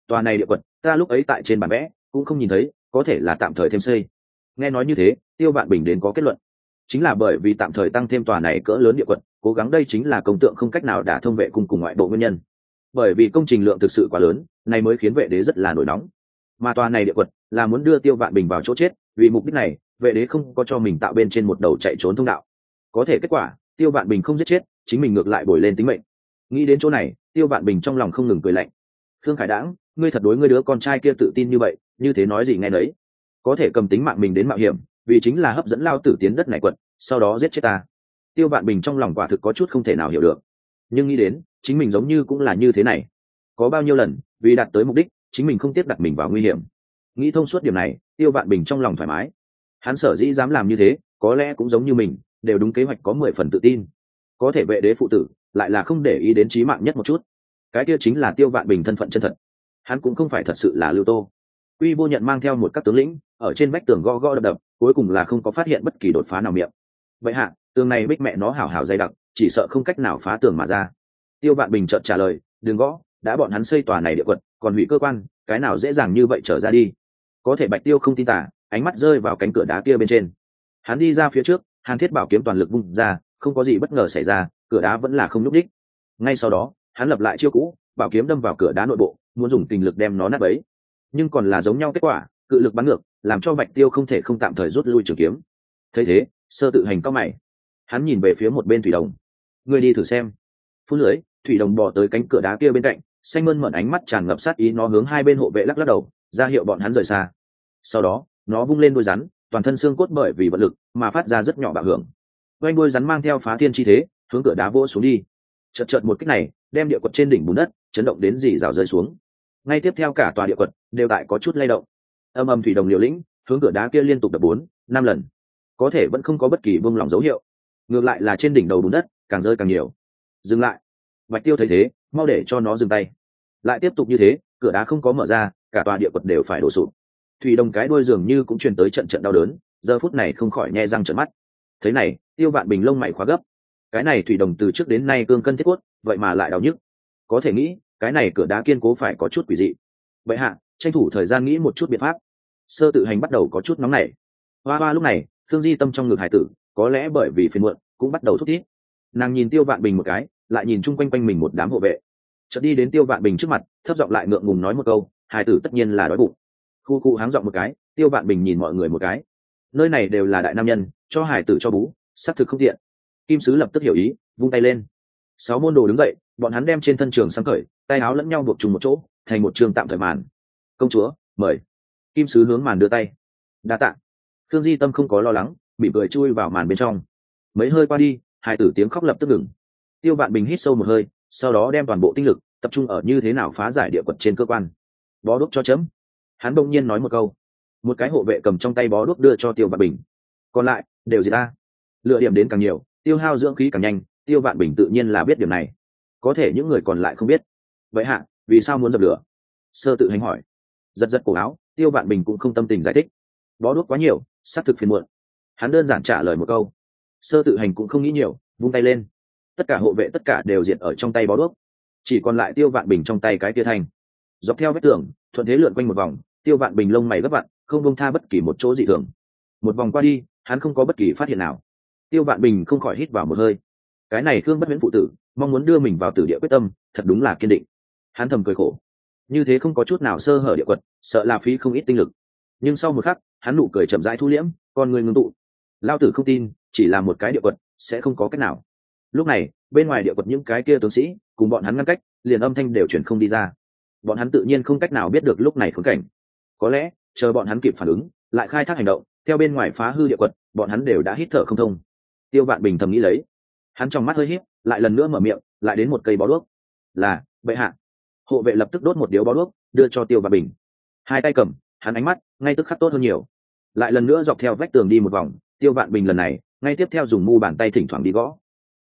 tòa này địa quật ta lúc ấy tại trên bản vẽ cũng không nhìn thấy, có thể là tạm thời thêm xây. Nghe nói như thế, Tiêu Vạn Bình đến có kết luận, chính là bởi vì tạm thời tăng thêm tòa này cỡ lớn địa quật, cố gắng đây chính là công tượng không cách nào đả thông vệ cung cùng ngoại bộ nguyên nhân. Bởi vì công trình lượng thực sự quá lớn, này mới khiến vệ đế rất là nổi nóng. Mà tòa này địa quật là muốn đưa Tiêu Vạn Bình vào chỗ chết, vì mục đích này, vệ đế không có cho mình tạo bên trên một đầu chạy trốn thông đạo. Có thể kết quả, Tiêu Vạn Bình không giết chết, chính mình ngược lại bồi lên tính mệnh. Nghĩ đến chỗ này, Tiêu Vạn Bình trong lòng không ngừng cười lạnh. Khương Khải Đãng, ngươi thật đối ngươi đứa con trai kia tự tin như vậy, như thế nói gì nghe nấy. Có thể cầm tính mạng mình đến mạo hiểm, vì chính là hấp dẫn lao tử tiến đất này quật, sau đó giết chết ta. Tiêu Vạn Bình trong lòng quả thực có chút không thể nào hiểu được, nhưng nghĩ đến chính mình giống như cũng là như thế này, có bao nhiêu lần vì đạt tới mục đích chính mình không tiếp đặt mình vào nguy hiểm. Nghĩ thông suốt điểm này, Tiêu Vạn Bình trong lòng thoải mái. Hắn sở dĩ dám làm như thế, có lẽ cũng giống như mình, đều đúng kế hoạch, có 10 phần tự tin. Có thể vệ đế phụ tử lại là không để ý đến chí mạng nhất một chút, cái kia chính là Tiêu Vạn Bình thân phận chân thật. Hắn cũng không phải thật sự là Lưu Tô. Quy Vô Nhận mang theo một các tướng lĩnh ở trên vách tường gõ gõ đập đập, cuối cùng là không có phát hiện bất kỳ đột phá nào miệng. Vậy hạ, tường này bích mẹ nó hảo hảo dày đặc, chỉ sợ không cách nào phá tường mà ra. Tiêu Vạn Bình chợt trả lời, đừng gõ, đã bọn hắn xây tòa này địa quật, còn hủy cơ quan, cái nào dễ dàng như vậy trở ra đi. Có thể Bạch Tiêu không tin tả, ánh mắt rơi vào cánh cửa đá kia bên trên. Hắn đi ra phía trước, Hàn Thiết Bảo kiếm toàn lực vung ra, không có gì bất ngờ xảy ra, cửa đá vẫn là không nhúc nhích. Ngay sau đó, hắn lập lại chiêu cũ, bảo kiếm đâm vào cửa đá nội bộ, muốn dùng tình lực đem nó nát bấy. Nhưng còn là giống nhau kết quả, cự lực bắn ngược, làm cho Bạch Tiêu không thể không tạm thời rút lui trường kiếm. Thấy thế, Sơ Tự Hành cau mày. Hắn nhìn về phía một bên Thủy Đồng. Ngươi đi thử xem. Phun lưới, Thủy Đồng bò tới cánh cửa đá kia bên cạnh, xanh mơn mởn ánh mắt tràn ngập sát ý, nó hướng hai bên hộ vệ lắc lắc đầu, ra hiệu bọn hắn rời xa. Sau đó, nó vung lên đuôi rắn, toàn thân xương cốt bởi vì vận lực mà phát ra rất nhỏ bạo hưởng. Quanh đuôi rắn mang theo phá thiên chi thế, hướng cửa đá vỗ xuống đi. Chợt chợt một kích này, đem địa quật trên đỉnh bùn đất chấn động đến rỉ rào rơi xuống. Ngay tiếp theo cả tòa địa quật đều tại có chút lay động. Âm âm Thủy Đồng liều lĩnh, hướng cửa đá kia liên tục đập 4-5 lần, có thể vẫn không có bất kỳ buông lỏng dấu hiệu. Ngược lại là trên đỉnh đầu bùn đất càng rơi càng nhiều. Dừng lại. Bạch Tiêu thấy thế, mau để cho nó dừng tay. Lại tiếp tục như thế, cửa đá không có mở ra, cả tòa địa quật đều phải đổ sụp. Thủy Đồng cái đuôi dường như cũng truyền tới trận trận đau đớn, giờ phút này không khỏi nhe răng trợn mắt. Thế này, Tiêu Vạn Bình lông mày khóa gấp. Cái này Thủy Đồng từ trước đến nay cương cân thiết cốt, vậy mà lại đau nhức. Có thể nghĩ, cái này cửa đá kiên cố phải có chút quỷ dị. Vậy hạ, tranh thủ thời gian nghĩ một chút biện pháp. Sơ Tự Hành bắt đầu có chút nóng nảy. Hoa hoa lúc này, Thương Di Tâm trong ngực hải tử, có lẽ bởi vì phiền muộn, cũng bắt đầu thúc thiết. Nàng nhìn Tiêu Vạn Bình một cái, lại nhìn chung quanh quanh mình một đám hộ vệ. Chợt đi đến Tiêu Vạn Bình trước mặt, thấp giọng lại ngượng ngùng nói một câu, hải tử tất nhiên là đói bụng. Khu khu háng giọng một cái, Tiêu Vạn Bình nhìn mọi người một cái. Nơi này đều là đại nam nhân, cho hải tử cho bú, xác thực không tiện. Kim Sứ lập tức hiểu ý, vung tay lên. 6 môn đồ đứng dậy, bọn hắn đem trên thân trường sang cởi, tay áo lẫn nhau buộc chung một chỗ, thành một trường tạm thời màn. Công chúa, mời. Kim Sứ hướng màn đưa tay. Đa tạ. Thương Di Tâm không có lo lắng, bị cười chui vào màn bên trong. Mấy hơi qua đi, hải tử tiếng khóc lập tức ngừng. Tiêu Vạn Bình hít sâu một hơi, sau đó đem toàn bộ tinh lực tập trung ở như thế nào phá giải địa quật trên cơ quan. Bó đuốc cho chấm. Hắn bỗng nhiên nói một câu. Một cái hộ vệ cầm trong tay bó đuốc đưa cho Tiêu Vạn Bình. Còn lại đều gì ta? Lựa điểm đến càng nhiều, tiêu hao dưỡng khí càng nhanh. Tiêu Vạn Bình tự nhiên là biết điểm này, có thể những người còn lại không biết. Vậy hạ, vì sao muốn dập lửa? Sơ Tự Hành hỏi. Giật giật cổ áo, Tiêu Vạn Bình cũng không tâm tình giải thích. Bó đuốc quá nhiều, xác thực phiền muộn. Hắn đơn giản trả lời một câu. Sơ Tự Hành cũng không nghĩ nhiều, vung tay lên. Tất cả hộ vệ tất cả đều diệt ở trong tay bó đuốc, chỉ còn lại Tiêu Vạn Bình trong tay cái tia thanh. Dọc theo vết tường, thuận thế lượn quanh một vòng, Tiêu Vạn Bình lông mày gấp vặn, không buông tha bất kỳ một chỗ dị thường. Một vòng qua đi, hắn không có bất kỳ phát hiện nào. Tiêu Vạn Bình không khỏi hít vào một hơi. Cái này Khương Bất Huyễn phụ tử, mong muốn đưa mình vào tử địa quyết tâm, thật đúng là kiên định. Hắn thầm cười khổ, như thế không có chút nào sơ hở địa quật, sợ là phí không ít tinh lực. Nhưng sau một khắc, hắn nụ cười chậm rãi thu liễm, con người ngưng tụ. Lao tử không tin, chỉ là một cái địa quật sẽ không có cách nào. Lúc này, bên ngoài địa quật những cái kia tướng sĩ cùng bọn hắn ngăn cách, liền âm thanh đều chuyển không đi ra. Bọn hắn tự nhiên không cách nào biết được lúc này khốn cảnh. Có lẽ chờ bọn hắn kịp phản ứng, lại khai thác hành động, theo bên ngoài phá hư địa quật, bọn hắn đều đã hít thở không thông. Tiêu Vạn Bình thầm nghĩ lấy. Hắn trong mắt hơi híp, lại lần nữa mở miệng, lại đến một cây bó đuốc. Là bệ hạ. Hộ vệ lập tức đốt một điếu bó đuốc, đưa cho Tiêu Vạn Bình. Hai tay cầm, hắn ánh mắt ngay tức khắc tốt hơn nhiều. Lại lần nữa dọc theo vách tường đi một vòng, Tiêu Vạn Bình lần này ngay tiếp theo dùng mu bàn tay thỉnh thoảng đi gõ.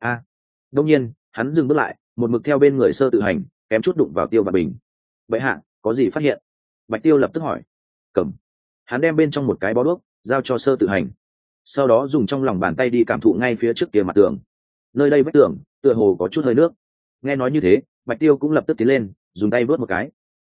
Đông nhiên, hắn dừng bước lại, một mực theo bên người Sơ Tự Hành, kém chút đụng vào Tiêu Vạn Bình. Bệ hạ, có gì phát hiện? Bạch Tiêu lập tức hỏi. Cầm. Hắn đem bên trong một cái bó đuốc giao cho Sơ Tự Hành, sau đó dùng trong lòng bàn tay đi cảm thụ ngay phía trước kia mặt tường. Nơi đây vách tường tựa hồ có chút hơi nước. Nghe nói như thế, Bạch Tiêu cũng lập tức tiến lên, dùng tay vớt một cái.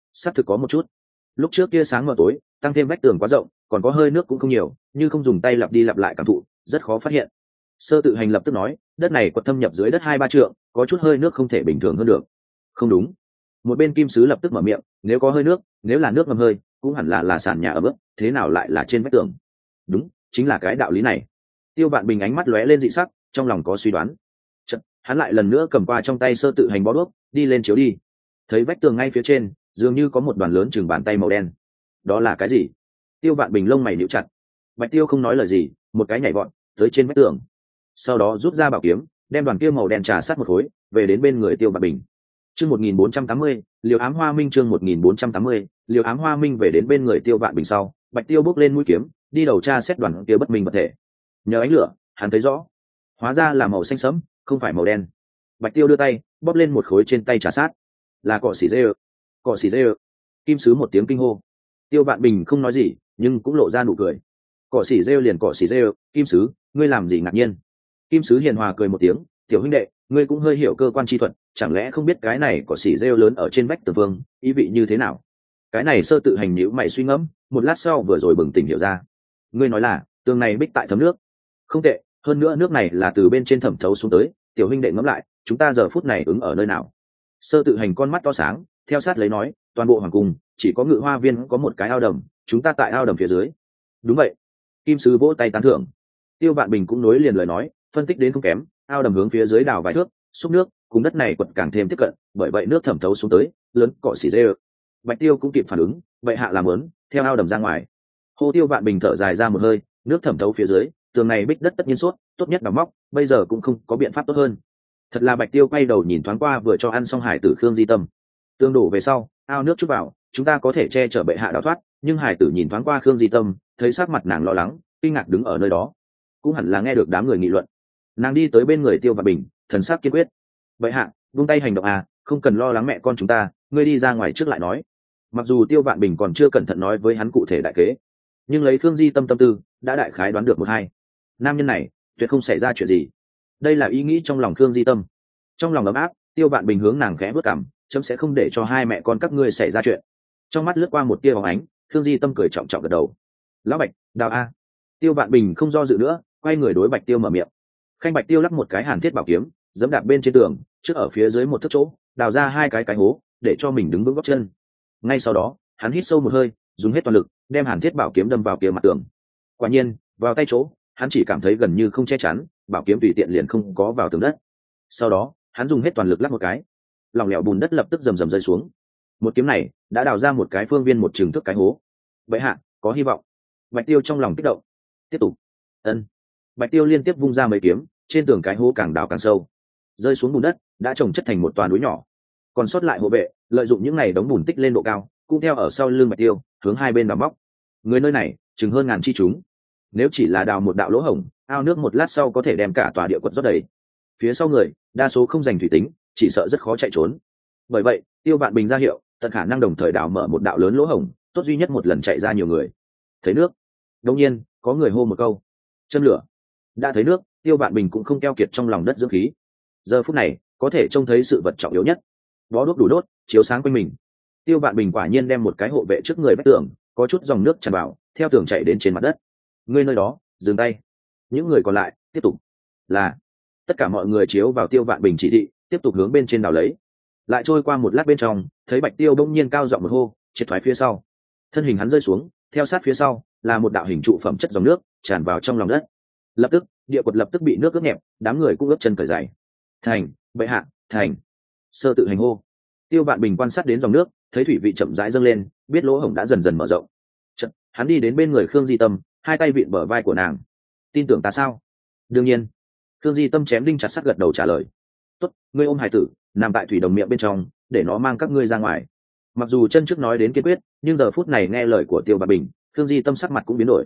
xác thực có một chút. Lúc trước kia sáng mờ tối, tăng thêm vách tường quá rộng, còn có hơi nước cũng không nhiều, như không dùng tay lặp đi lặp lại cảm thụ, rất khó phát hiện. Sơ tự hành lập tức nói, đất này quật thâm nhập dưới đất 2-3 trượng, có chút hơi nước không thể bình thường hơn được. Không đúng. Một bên kim sứ lập tức mở miệng, nếu có hơi nước, nếu là nước ngầm hơi, cũng hẳn là sàn nhà ở bước, thế nào lại là trên vách tường? Đúng, chính là cái đạo lý này. Tiêu Vạn Bình ánh mắt lóe lên dị sắc, trong lòng có suy đoán. Chợt, hắn lại lần nữa cầm qua trong tay sơ tự hành bó đuốc, đi lên chiếu đi. Thấy vách tường ngay phía trên, dường như có một đoàn lớn chừng bàn tay màu đen. Đó là cái gì? Tiêu Vạn Bình lông mày nhíu chặt. Bạch Tiêu không nói lời gì, một cái nhảy vọt tới trên vách tường, sau đó rút ra bảo kiếm, đem đoàn kia màu đen trà sát một khối, về đến bên người Tiêu Vạn Bình. Chương 1480, Liều Ám Hoa Minh chương 1480, Liều Ám Hoa Minh về đến bên người Tiêu Vạn Bình sau, Bạch Tiêu bước lên mũi kiếm, đi đầu tra xét đoàn kia bất minh vật thể. Nhờ ánh lửa, hắn thấy rõ, hóa ra là màu xanh sẫm, không phải màu đen. Bạch Tiêu đưa tay, bóp lên một khối trên tay trà sát, là cỏ xỉ dê. Cỏ xỉ dê. Kim sứ một tiếng kinh hô. Tiêu Vạn Bình không nói gì, nhưng cũng lộ ra nụ cười. Cỏ xỉ rêu liền cỏ xỉ rêu, Kim sứ, ngươi làm gì ngạc nhiên? Kim sứ hiền hòa cười một tiếng, tiểu huynh đệ, ngươi cũng hơi hiểu cơ quan chi thuật, chẳng lẽ không biết cái này cỏ xỉ rêu lớn ở trên vách tường vương, ý vị như thế nào? Cái này sơ tự hành nhíu mày suy ngẫm, một lát sau vừa rồi bừng tỉnh hiểu ra. Ngươi nói là tường này bích tại thấm nước? Không tệ, hơn nữa nước này là từ bên trên thẩm thấu xuống tới. Tiểu huynh đệ ngẫm lại, chúng ta giờ phút này ứng ở nơi nào? Sơ tự hành con mắt to sáng, theo sát lấy nói, toàn bộ hoàng cung chỉ có Ngự Hoa Viên có một cái ao đầm, chúng ta tại ao đầm phía dưới. Đúng vậy. Kim sứ vỗ tay tán thưởng. Tiêu Vạn Bình cũng nối liền lời nói, phân tích đến không kém, ao đầm hướng phía dưới đào vài thước, xúc nước, cùng đất này quật càng thêm tiếp cận, bởi vậy nước thẩm thấu xuống tới, lớn cỏ xỉ dê. Bạch Tiêu cũng kịp phản ứng, vậy hạ làm lớn, theo ao đầm ra ngoài. Hồ Tiêu Vạn Bình thở dài ra một hơi, nước thẩm thấu phía dưới, tường này bích đất tất nhiên suốt, tốt nhất đào móc, bây giờ cũng không có biện pháp tốt hơn. Thật là Bạch Tiêu quay đầu nhìn thoáng qua vừa cho ăn xong hải tử Khương Di Tâm. Tương đổ về sau, ao nước chút vào, chúng ta có thể che chở bệ hạ đào thoát, nhưng hải tử nhìn thoáng qua Khương Di Tâm, thấy sắc mặt nàng lo lắng, kinh ngạc đứng ở nơi đó, cũng hẳn là nghe được đám người nghị luận. Nàng đi tới bên người Tiêu Vạn Bình, thần sắc kiên quyết. Bệ hạ, buông tay hành động à, không cần lo lắng mẹ con chúng ta, ngươi đi ra ngoài trước lại nói. Mặc dù Tiêu Vạn Bình còn chưa cẩn thận nói với hắn cụ thể đại kế, nhưng lấy Khương Di Tâm tâm tư, đã đại khái đoán được một hai. Nam nhân này tuyệt không xảy ra chuyện gì. Đây là ý nghĩ trong lòng Khương Di Tâm. Trong lòng ấm áp, Tiêu Vạn Bình hướng nàng khẽ bước cằm, chấm sẽ không để cho hai mẹ con các ngươi xảy ra chuyện. Trong mắt lướt qua một tia bóng ánh, Khương Di Tâm cười trọng trọng gật đầu. Lão Bạch, đào a. Tiêu Vạn Bình không do dự nữa, quay người đối Bạch Tiêu mở miệng. Khanh Bạch Tiêu lắc một cái hàn thiết bảo kiếm, giẫm đạp bên trên tường, trước ở phía dưới một thước chỗ, đào ra hai cái hố, để cho mình đứng vững gót chân. Ngay sau đó, hắn hít sâu một hơi, dùng hết toàn lực, đem hàn thiết bảo kiếm đâm vào kia mặt tường. Quả nhiên, vào tay chỗ, hắn chỉ cảm thấy gần như không che chắn, bảo kiếm tùy tiện liền không có vào tường đất. Sau đó, hắn dùng hết toàn lực lắc một cái, lỏng lẻo bùn đất lập tức rầm rầm rơi xuống. Một kiếm này đã đào ra một cái phương viên một chừng thước cái hố. Bệ hạ, có hy vọng. Bạch Tiêu trong lòng kích động. Tiếp tục. Ân. Bạch Tiêu liên tiếp vung ra mấy kiếm, trên tường cái hố càng đào càng sâu, rơi xuống bùn đất đã trồng chất thành một toà núi nhỏ. Còn sót lại hộ vệ lợi dụng những này đống bùn tích lên độ cao, cũng theo ở sau lưng Bạch Tiêu hướng hai bên đào móc. Người nơi này chừng hơn ngàn chi chúng, nếu chỉ là đào một đạo lỗ hổng, ao nước một lát sau có thể đem cả tòa địa quật rót đầy. Phía sau người đa số không dành thủy tính, chỉ sợ rất khó chạy trốn. Bởi vậy Tiêu Vạn Bình ra hiệu tận khả năng đồng thời đào mở một đạo lớn lỗ hổng, tốt duy nhất một lần chạy ra nhiều người. Thấy nước, đột nhiên có người hô một câu, châm lửa. Đã thấy nước, Tiêu Vạn Bình cũng không keo kiệt trong lòng đất dưỡng khí. Giờ phút này có thể trông thấy sự vật trọng yếu nhất, bó đuốc đủ đốt, chiếu sáng quanh mình. Tiêu Vạn Bình quả nhiên đem một cái hộ vệ trước người vách tường, có chút dòng nước tràn vào, theo tường chạy đến trên mặt đất. Ngươi nơi đó dừng tay. Những người còn lại tiếp tục. Là tất cả mọi người chiếu vào Tiêu Vạn Bình chỉ thị, tiếp tục hướng bên trên đào lấy. Lại trôi qua một lát bên trong, thấy Bạch Tiêu bỗng nhiên cao giọng một hô, triệt thoái phía sau. Thân hình hắn rơi xuống, theo sát phía sau là một đạo hình trụ phẩm chất dòng nước tràn vào trong lòng đất. Lập tức địa quật lập tức bị nước ướt nhẹp, đám người cũng ướt chân cởi giày. Thành, bệ hạ, thành. Sơ tự hành hô. Tiêu Vạn Bình quan sát đến dòng nước, thấy thủy vị chậm rãi dâng lên, biết lỗ hổng đã dần dần mở rộng. Chợt, hắn đi đến bên người Khương Di Tâm, hai tay vịn bờ vai của nàng. Tin tưởng ta sao? Đương nhiên. Khương Di Tâm chém đinh chặt sắt gật đầu trả lời. Tốt, ngươi ôm hải tử nằm tại thủy đồng miệng bên trong, để nó mang các ngươi ra ngoài. Mặc dù chân trước nói đến kiên quyết, nhưng giờ phút này nghe lời của Tiêu Vạn Bình, Khương Di Tâm sắc mặt cũng biến đổi.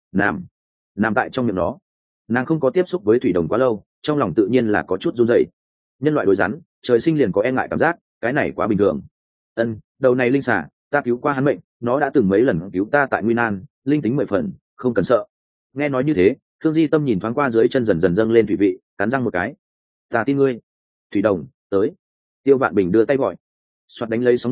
Nằm tại trong miệng nó. Nàng không có tiếp xúc với thủy đồng quá lâu, trong lòng tự nhiên là có chút run rẩy. Nhân loại đối rắn trời sinh liền có e ngại cảm giác, cái này quá bình thường. Đầu này linh xà, ta cứu qua hắn mệnh, nó đã từng mấy lần cứu ta tại nguy nan, linh tính 10 phần, không cần sợ. Nghe nói như thế, Khương Di Tâm nhìn thoáng qua dưới chân dần dần dâng lên thủy vị, cắn răng một cái. Ta tin ngươi. Thủy đồng tới. Tiêu Vạn Bình đưa tay gọi, xoạt đánh lấy sóng nước,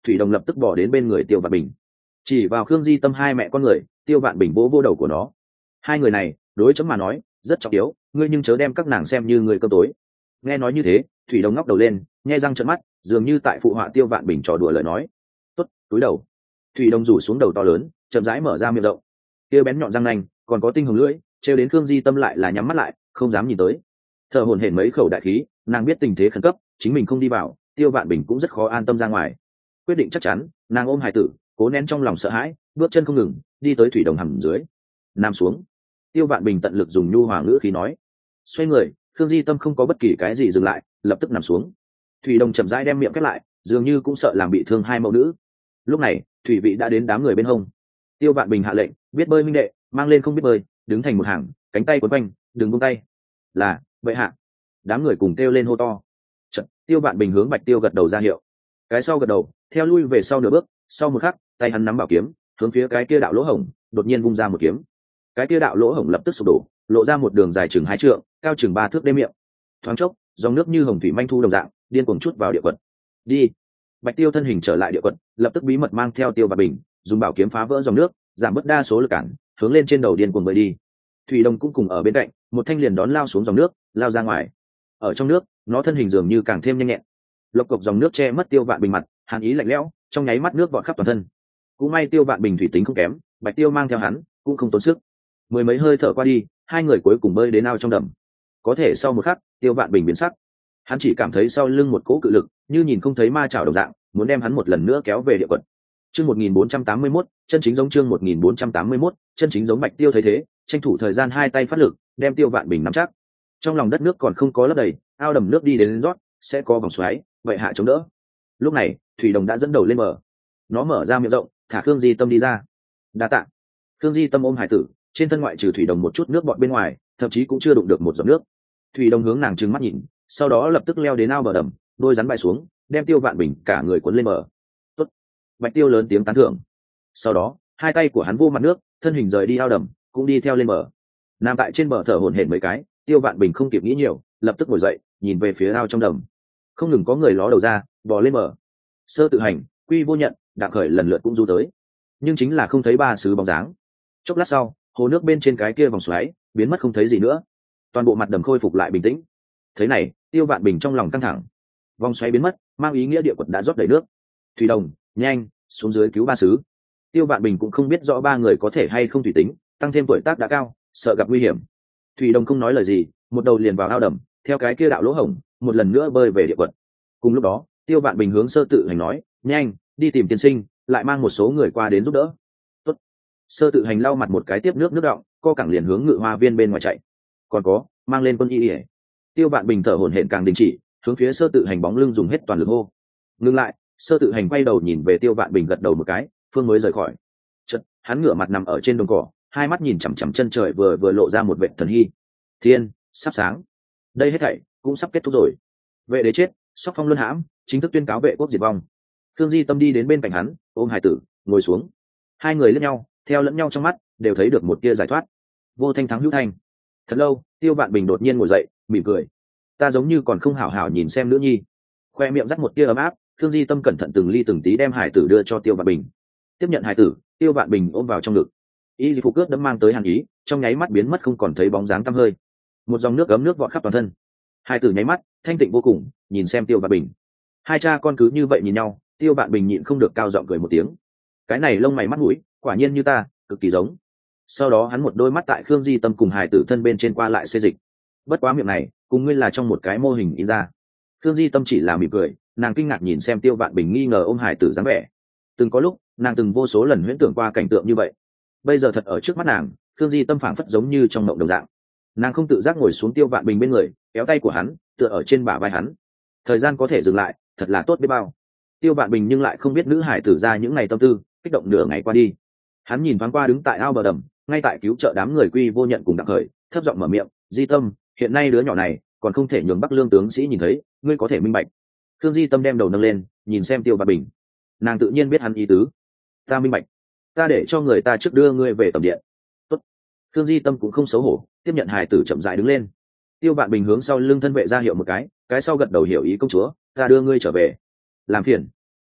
thủy đồng lập tức bỏ đến bên người tiêu vạn bình, chỉ vào Khương Di Tâm hai mẹ con người. Tiêu vạn bình vỗ vô đầu của nó. Hai người này đối chấm mà nói rất trọng yếu, ngươi nhưng chớ đem các nàng xem như người cơm tối. Nghe nói như thế, thủy đồng ngóc đầu lên, nhe răng trợn mắt, dường như tại phụ họa tiêu vạn bình trò đùa lời nói. Tốt, túi đầu. Thủy đồng rủ xuống đầu to lớn, chậm rãi mở ra miệng rộng, kia bén nhọn răng nanh còn có tinh hồng lưỡi trêu đến Khương Di Tâm lại là nhắm mắt lại, không dám nhìn tới. Thở hổn hển mấy khẩu đại khí, nàng biết tình thế khẩn cấp, chính mình không đi vào, tiêu vạn bình cũng rất khó an tâm ra ngoài. Quyết định chắc chắn, nàng ôm hải tử, cố nén trong lòng sợ hãi, bước chân không ngừng đi tới thủy đồng hầm dưới. Nam xuống. Tiêu vạn bình tận lực dùng nhu hòa ngữ khí nói. Xoay người, Khương Di Tâm không có bất kỳ cái gì dừng lại, lập tức nằm xuống. Thủy đồng chậm rãi đem miệng khép lại, dường như cũng sợ làm bị thương hai mẫu nữ. Lúc này thủy vị đã đến đám người bên hông. Tiêu vạn bình hạ lệnh, biết bơi minh đệ mang lên không biết bơi, đứng thành một hàng, cánh tay quấn quanh, đừng buông tay. Là bệ hạ. Đám người cùng kêu lên hô to. Chật, Tiêu vạn bình hướng Bạch Tiêu gật đầu ra hiệu. Cái sau gật đầu, theo lui về sau nửa bước, sau một khắc tay hắn nắm bảo kiếm, hướng phía cái kia đạo lỗ hổng đột nhiên vung ra một kiếm. Cái kia đạo lỗ hổng lập tức sụp đổ, lộ ra một đường dài chừng 2 trượng, cao chừng 3 thước đêm miệng. Thoáng chốc, dòng nước như hồng thủy manh thu đồng dạng điên cuồng chút vào địa quật. Đi. Bạch Tiêu thân hình trở lại địa quật, lập tức bí mật mang theo Tiêu Vạn Bình, dùng bảo kiếm phá vỡ dòng nước, giảm bớt đa số lực cản, hướng lên trên đầu điên cuồng bơi đi. Thủy Đồng cũng cùng ở bên cạnh, một thanh liền đón lao xuống dòng nước, lao ra ngoài. Ở trong nước, nó thân hình dường như càng thêm nhanh nhẹn. Lộc cộc dòng nước che mất Tiêu Vạn Bình mặt, hàn ý lạnh lẽo, trong nháy mắt nước vọt khắp toàn thân. Cũng may Tiêu Vạn Bình thủy tính không kém, Bạch Tiêu mang theo hắn, cũng không tốn sức. Mười mấy hơi thở qua đi, hai người cuối cùng bơi đến ao trong đầm. Có thể sau một khắc, Tiêu Vạn Bình biến sắc. Hắn chỉ cảm thấy sau lưng một cỗ cự lực, như nhìn không thấy ma chảo đồng dạng, muốn đem hắn một lần nữa kéo về địa quật. Chương 1481, chân chính giống chương 1481, chân chính giống. Bạch Tiêu thấy thế, tranh thủ thời gian hai tay phát lực, đem Tiêu Vạn Bình nắm chắc. Trong lòng đất nước còn không có lấp đầy, ao đầm nước đi đến rót, sẽ có vòng xoáy, vậy hạ chống đỡ. Lúc này, Thủy Đồng đã dẫn đầu lên bờ. Nó mở ra miệng rộng, thả Khương Di Tâm đi ra. Đa tạ. Khương Di Tâm ôm hải tử, trên thân ngoại trừ Thủy Đồng một chút nước bọt bên ngoài, thậm chí cũng chưa đụng được một giọt nước. Thủy Đồng hướng nàng trừng mắt nhìn, sau đó lập tức leo đến ao bờ đầm, đôi rắn bay xuống, đem Tiêu Vạn Bình cả người cuốn lên bờ. Tốt. Bạch Tiêu lớn tiếng tán thưởng. Sau đó, hai tay của hắn vô mặt nước, thân hình rời đi ao đầm, cũng đi theo lên bờ. Nằm tại trên bờ thở hổn hển mấy cái, Tiêu Vạn Bình không kịp nghĩ nhiều, lập tức ngồi dậy, nhìn về phía ao trong đầm. Không ngừng có người ló đầu ra, bò lên bờ. Sơ Tự Hành, Quy Vô Nhận, Đặng Khởi lần lượt cũng du tới, nhưng chính là không thấy ba sứ bóng dáng. Chốc lát sau, hồ nước bên trên cái kia vòng xoáy biến mất không thấy gì nữa, toàn bộ mặt đầm khôi phục lại bình tĩnh. Thế này, Tiêu Vạn Bình trong lòng căng thẳng. Vòng xoáy biến mất, mang ý nghĩa địa quật đã rót đầy nước. Thủy Đồng, nhanh xuống dưới cứu ba sứ. Tiêu Vạn Bình cũng không biết rõ ba người có thể hay không thủy tính, tăng thêm tuổi tác đã cao, sợ gặp nguy hiểm. Thủy Đồng không nói lời gì, một đầu liền vào ao đầm, theo cái kia đạo lỗ hổng, một lần nữa bơi về địa quật. Cùng lúc đó, Tiêu Vạn Bình hướng Sơ Tự Hành nói, nhanh đi tìm tiên sinh, lại mang một số người qua đến giúp đỡ. Tốt. Sơ Tự Hành lau mặt một cái tiếp nước đọng, co cẳng liền hướng Ngự Hoa Viên bên ngoài chạy. Còn có, mang lên quân y. Tiêu Vạn Bình thở hổn hển càng đình chỉ, hướng phía Sơ Tự Hành bóng lưng dùng hết toàn lực hô. Ngừng lại, Sơ Tự Hành quay đầu nhìn về Tiêu Vạn Bình gật đầu một cái, phương mới rời khỏi. Chợt, hắn ngửa mặt nằm ở trên đồng cỏ, hai mắt nhìn chằm chằm chân trời, vừa lộ ra một vệt thần hy. Thiên sắp sáng, đây hết thảy cũng sắp kết thúc rồi. Vệ đế chết, Sóc Phong luân hãm, chính thức tuyên cáo vệ quốc diệt vong. Khương Di Tâm đi đến bên cạnh hắn, ôm hải tử, ngồi xuống. Hai người liếc nhau, theo lẫn nhau trong mắt, đều thấy được một tia giải thoát. Vô thanh thắng hữu thanh. Thật lâu, Tiêu Vạn Bình đột nhiên ngồi dậy, mỉm cười. Ta giống như còn không hảo hảo nhìn xem nữ nhi. Khoe miệng dắt một tia ấm áp, Khương Di Tâm cẩn thận từng ly từng tí đem hải tử đưa cho Tiêu Vạn Bình. Tiếp nhận hải tử, Tiêu Vạn Bình ôm vào trong ngực. Y phục cướp đẫm mang tới hàn ý, trong nháy mắt biến mất không còn thấy bóng dáng tăm hơi. Một dòng nước ấm nước vọt khắp toàn thân. Hải tử nháy mắt, thanh tịnh vô cùng, nhìn xem Tiêu Vạn Bình. Hai cha con cứ như vậy nhìn nhau, Tiêu Vạn Bình nhịn không được cao giọng cười một tiếng. Cái này lông mày mắt mũi, quả nhiên như ta, cực kỳ giống. Sau đó hắn một đôi mắt tại Khương Di Tâm cùng hải tử thân bên trên qua lại xê dịch. Bất quá miệng này, cùng ngươi là trong một cái mô hình in ra. Khương Di Tâm chỉ là mỉm cười, nàng kinh ngạc nhìn xem Tiêu Vạn Bình nghi ngờ ôm hải tử dáng vẻ. Từng có lúc, nàng từng vô số lần huyễn tưởng qua cảnh tượng như vậy. Bây giờ thật ở trước mắt nàng, Khương Di Tâm phảng phất giống như trong mộng đồng dạng. Nàng không tự giác ngồi xuống Tiêu Vạn Bình bên người, kéo tay của hắn, tựa ở trên bả vai hắn. Thời gian có thể dừng lại, thật là tốt biết bao. Tiêu Vạn Bình nhưng lại không biết nữ hải tử ra những ngày tâm tư, kích động nửa ngày qua đi. Hắn nhìn thoáng qua đứng tại ao bờ đầm, ngay tại cứu trợ đám người Quy Vô Nhận cùng Đặng Khởi, thấp giọng mở miệng, Di Tâm, hiện nay đứa nhỏ này còn không thể nhường Bắc Lương tướng sĩ nhìn thấy, ngươi có thể minh bạch. Khương Di Tâm đem đầu nâng lên, nhìn xem Tiêu Vạn Bình. Nàng tự nhiên biết hắn ý tứ. Ta minh bạch, ta để cho người ta trước đưa ngươi về tầm điện. Tốt. Khương Di Tâm cũng không xấu hổ, tiếp nhận hài tử chậm rãi đứng lên. Tiêu Vạn Bình hướng sau lưng thân vệ ra hiệu một cái sau gật đầu hiểu ý công chúa, ta đưa ngươi trở về. Làm phiền.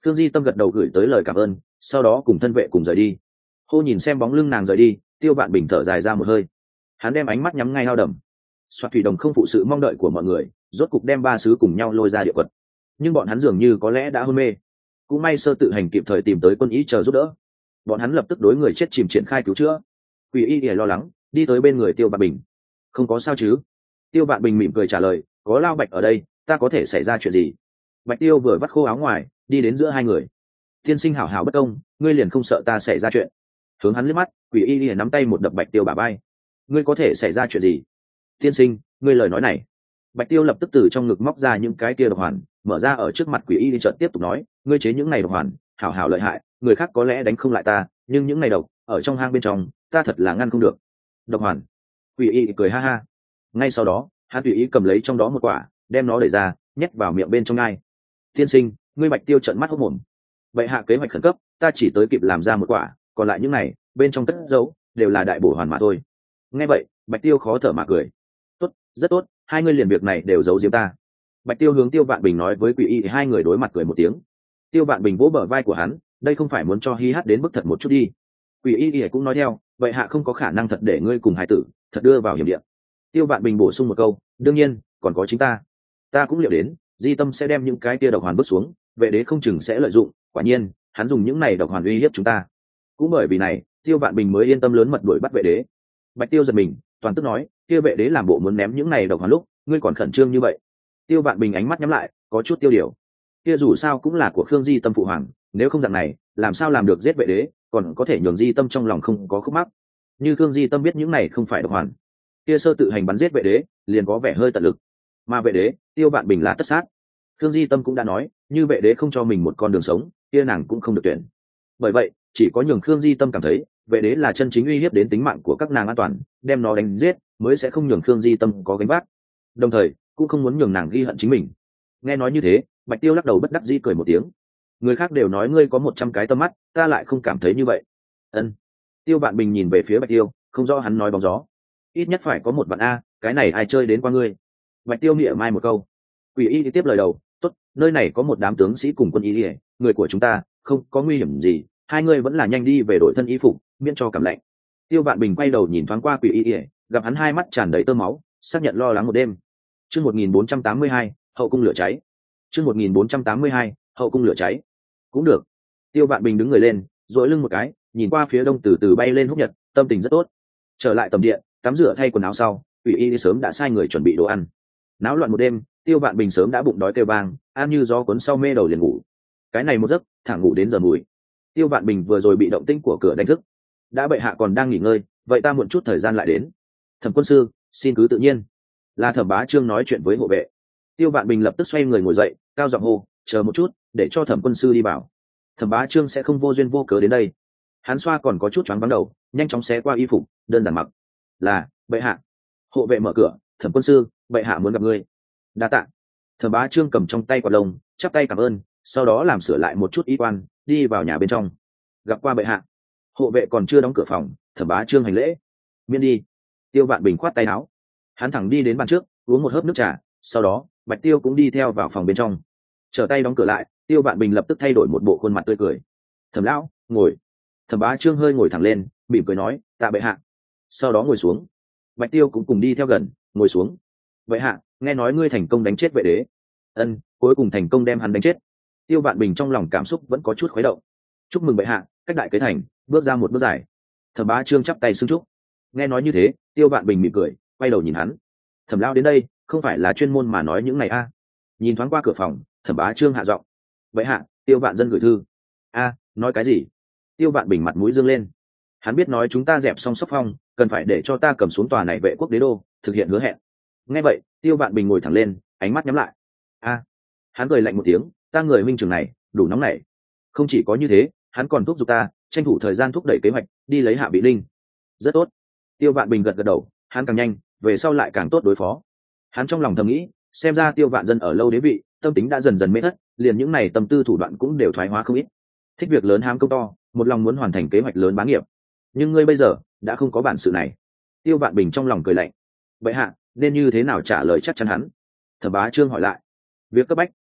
Khương Di Tâm gật đầu gửi tới lời cảm ơn, sau đó cùng thân vệ cùng rời đi. Hô nhìn xem bóng lưng nàng rời đi, Tiêu Vạn Bình thở dài ra một hơi. Hắn đem ánh mắt nhắm ngay ao đầm. Soạt thủy đồng không phụ sự mong đợi của mọi người, rốt cục đem ba sứ cùng nhau lôi ra địa quật. Nhưng bọn hắn dường như có lẽ đã hôn mê. Cũng may sơ tự hành kịp thời tìm tới quân ý chờ giúp đỡ. Bọn hắn lập tức đối người chết chìm triển khai cứu chữa. Quỷ y lo lắng đi tới bên người Tiêu Vạn Bình. Không có sao chứ? Tiêu Vạn Bình mỉm cười trả lời, có Lao Bạch ở đây, ta có thể xảy ra chuyện gì? Bạch Tiêu vừa vắt khô áo ngoài, đi đến giữa hai người. Tiên sinh hảo hảo bất công, ngươi liền không sợ ta xảy ra chuyện? Hướng hắn liếc mắt, Quỷ y liền nắm tay một đập Bạch Tiêu bả vai. Ngươi có thể xảy ra chuyện gì? Tiên sinh, ngươi lời nói này. Bạch Tiêu lập tức từ trong ngực móc ra những cái kia độc hoàn, mở ra ở trước mặt Quỷ y chợt tiếp tục nói, ngươi chế những này độc hoàn, hảo hảo lợi hại, người khác có lẽ đánh không lại ta, nhưng những này độc ở trong hang bên trong, ta thật là ngăn không được. Độc hoàn. Quỷ y cười ha ha. Ngay sau đó, hắn tùy ý cầm lấy trong đó một quả, đem nó đẩy ra, nhét vào miệng bên trong ngai. Tiên sinh, ngươi Bạch Tiêu trợn mắt hốt mồm. Bệ hạ kế hoạch khẩn cấp, ta chỉ tới kịp làm ra một quả, còn lại những này bên trong cất giấu đều là đại bổ hoàn mà thôi. Nghe vậy, Bạch Tiêu khó thở mà cười. Tốt, rất tốt, hai ngươi liền việc này đều giấu giếm ta. Bạch Tiêu hướng Tiêu Vạn Bình nói với Quỷ y thì hai người đối mặt cười một tiếng. Tiêu Vạn Bình vỗ bờ vai của hắn, đây không phải muốn cho hi hát đến bức thật một chút đi. Quỷ y thì cũng nói theo, vậy hạ không có khả năng thật để ngươi cùng hải tử thật đưa vào hiểm địa. Tiêu Vạn Bình bổ sung một câu, đương nhiên còn có chính ta cũng liệu đến Di Tâm sẽ đem những cái tia độc hoàn bước xuống, vệ đế không chừng sẽ lợi dụng, quả nhiên hắn dùng những này độc hoàn uy hiếp chúng ta. Cũng bởi vì này, Tiêu Vạn Bình mới yên tâm lớn mật đuổi bắt vệ đế. Bạch Tiêu giật mình, toàn tức nói, kia vệ đế làm bộ muốn ném những này độc hoàn lúc, ngươi còn khẩn trương như vậy? Tiêu Vạn Bình ánh mắt nhắm lại, có chút tiêu điều. Kia dù sao cũng là của Khương Di Tâm phụ hoàng, nếu không dạng này, làm sao làm được giết vệ đế, còn có thể nhường Di Tâm trong lòng không có khúc mắc. Như Khương Di Tâm biết những này không phải độc hoàn, kia sơ tự hành bắn giết vệ đế, liền có vẻ hơi tận lực. Mà vệ đế, Tiêu Vạn Bình là tất sát. Khương Di Tâm cũng đã nói, như vệ đế không cho mình một con đường sống, kia nàng cũng không được tuyển. Bởi vậy, chỉ có nhường Khương Di Tâm cảm thấy, vệ đế là chân chính uy hiếp đến tính mạng của các nàng an toàn, đem nó đánh giết, mới sẽ không nhường Khương Di Tâm có gánh vác. Đồng thời, cũng không muốn nhường nàng ghi hận chính mình. Nghe nói như thế, Bạch Tiêu lắc đầu bất đắc dĩ cười một tiếng. Người khác đều nói ngươi có 100 cái tâm mắt, ta lại không cảm thấy như vậy. Ân. Tiêu Vạn Bình nhìn về phía Bạch Tiêu, không rõ hắn nói bóng gió. Ít nhất phải có một vạn a, cái này ai chơi đến qua ngươi? Bạch Tiêu mỉa mai một câu. Quỷ y tiếp lời đầu, tốt, nơi này có một đám tướng sĩ cùng quân y, người của chúng ta không có nguy hiểm gì, hai người vẫn là nhanh đi về đổi thân y phục, miễn cho cảm lạnh. Tiêu Vạn Bình quay đầu nhìn thoáng qua Quỷ y, gặp hắn hai mắt tràn đầy tơ máu, xác nhận lo lắng một đêm. Chương 1482, hậu cung lửa cháy. Chương 1482, hậu cung lửa cháy. Cũng được. Tiêu Vạn Bình đứng người lên, duỗi lưng một cái, nhìn qua phía đông từ từ bay lên húc nhật, tâm tình rất tốt. Trở lại tầm điện, tắm rửa thay quần áo sau, Quỷ y sớm đã sai người chuẩn bị đồ ăn. Náo loạn một đêm, Tiêu Vạn Bình sớm đã bụng đói kêu vang, ăn như gió cuốn sau mê đầu liền ngủ. Cái này một giấc, thẳng ngủ đến giờ mùi. Tiêu Vạn Bình vừa rồi bị động tĩnh của cửa đánh thức. Đã bệ hạ còn đang nghỉ ngơi, vậy ta muộn chút thời gian lại đến. Thẩm quân sư, xin cứ tự nhiên. Là Thẩm Bá Trương nói chuyện với hộ vệ. Tiêu Vạn Bình lập tức xoay người ngồi dậy, cao giọng hô, chờ một chút, để cho Thẩm quân sư đi vào. Thẩm Bá Trương sẽ không vô duyên vô cớ đến đây. Hắn xoa còn có chút choáng váng đầu, nhanh chóng xé qua y phục, đơn giản mặc. Là bệ hạ. Hộ vệ mở cửa, Thẩm quân sư, bệ hạ muốn gặp ngươi. Đa tạ. Thẩm Bá Trương cầm trong tay quạt lông, chắp tay cảm ơn, sau đó làm sửa lại một chút y quan, đi vào nhà bên trong. Gặp qua bệ hạ. Hộ vệ còn chưa đóng cửa phòng, Thẩm Bá Trương hành lễ. Miễn đi. Tiêu Vạn Bình khoát tay áo. Hắn thẳng đi đến bàn trước, uống một hớp nước trà, sau đó Bạch Tiêu cũng đi theo vào phòng bên trong. Trở tay đóng cửa lại, Tiêu Vạn Bình lập tức thay đổi một bộ khuôn mặt tươi cười. Thẩm lão, ngồi. Thẩm Bá Trương hơi ngồi thẳng lên, mỉm cười nói, tạ bệ hạ. Sau đó ngồi xuống. Bạch Tiêu cũng cùng đi theo gần, ngồi xuống. Bệ hạ, nghe nói ngươi thành công đánh chết vệ đế. Ân, cuối cùng thành công đem hắn đánh chết. Tiêu Vạn Bình trong lòng cảm xúc vẫn có chút khuấy động. Chúc mừng bệ hạ, cách đại kế thành, bước ra một bước dài. Thẩm Bá Trương chắp tay xưng chúc. Nghe nói như thế, Tiêu Vạn Bình mỉm cười, quay đầu nhìn hắn. Thẩm lão đến đây, không phải là chuyên môn mà nói những này a? Nhìn thoáng qua cửa phòng, Thẩm Bá Trương hạ giọng. Bệ hạ, Tiêu Vạn dân gửi thư. A, nói cái gì? Tiêu Vạn Bình mặt mũi dương lên. Hắn biết nói chúng ta dẹp xong Sóc Phong, cần phải để cho ta cầm xuống tòa này vệ quốc đế đô, thực hiện hứa hẹn. Nghe vậy, Tiêu Vạn Bình ngồi thẳng lên, ánh mắt nhắm lại. A, hắn cười lạnh một tiếng, ta người minh trường này đủ nóng nảy. Không chỉ có như thế, hắn còn thúc giục ta tranh thủ thời gian thúc đẩy kế hoạch đi lấy Hạ Bị Linh. Rất tốt. Tiêu Vạn Bình gật gật đầu, hắn càng nhanh, về sau lại càng tốt đối phó. Hắn trong lòng thầm nghĩ, xem ra Tiêu Vạn dân ở lâu đế vị, tâm tính đã dần dần mê thất, liền những này tâm tư thủ đoạn cũng đều thoái hóa không ít. Thích việc lớn hám công to, một lòng muốn hoàn thành kế hoạch lớn bá nghiệp. Nhưng ngươi bây giờ đã không có bản sự này. Tiêu Vạn Bình trong lòng cười lạnh. Vậy hạ, nên như thế nào trả lời chắc chắn hắn? Thẩm Bá Trương hỏi lại. Việc cấp bách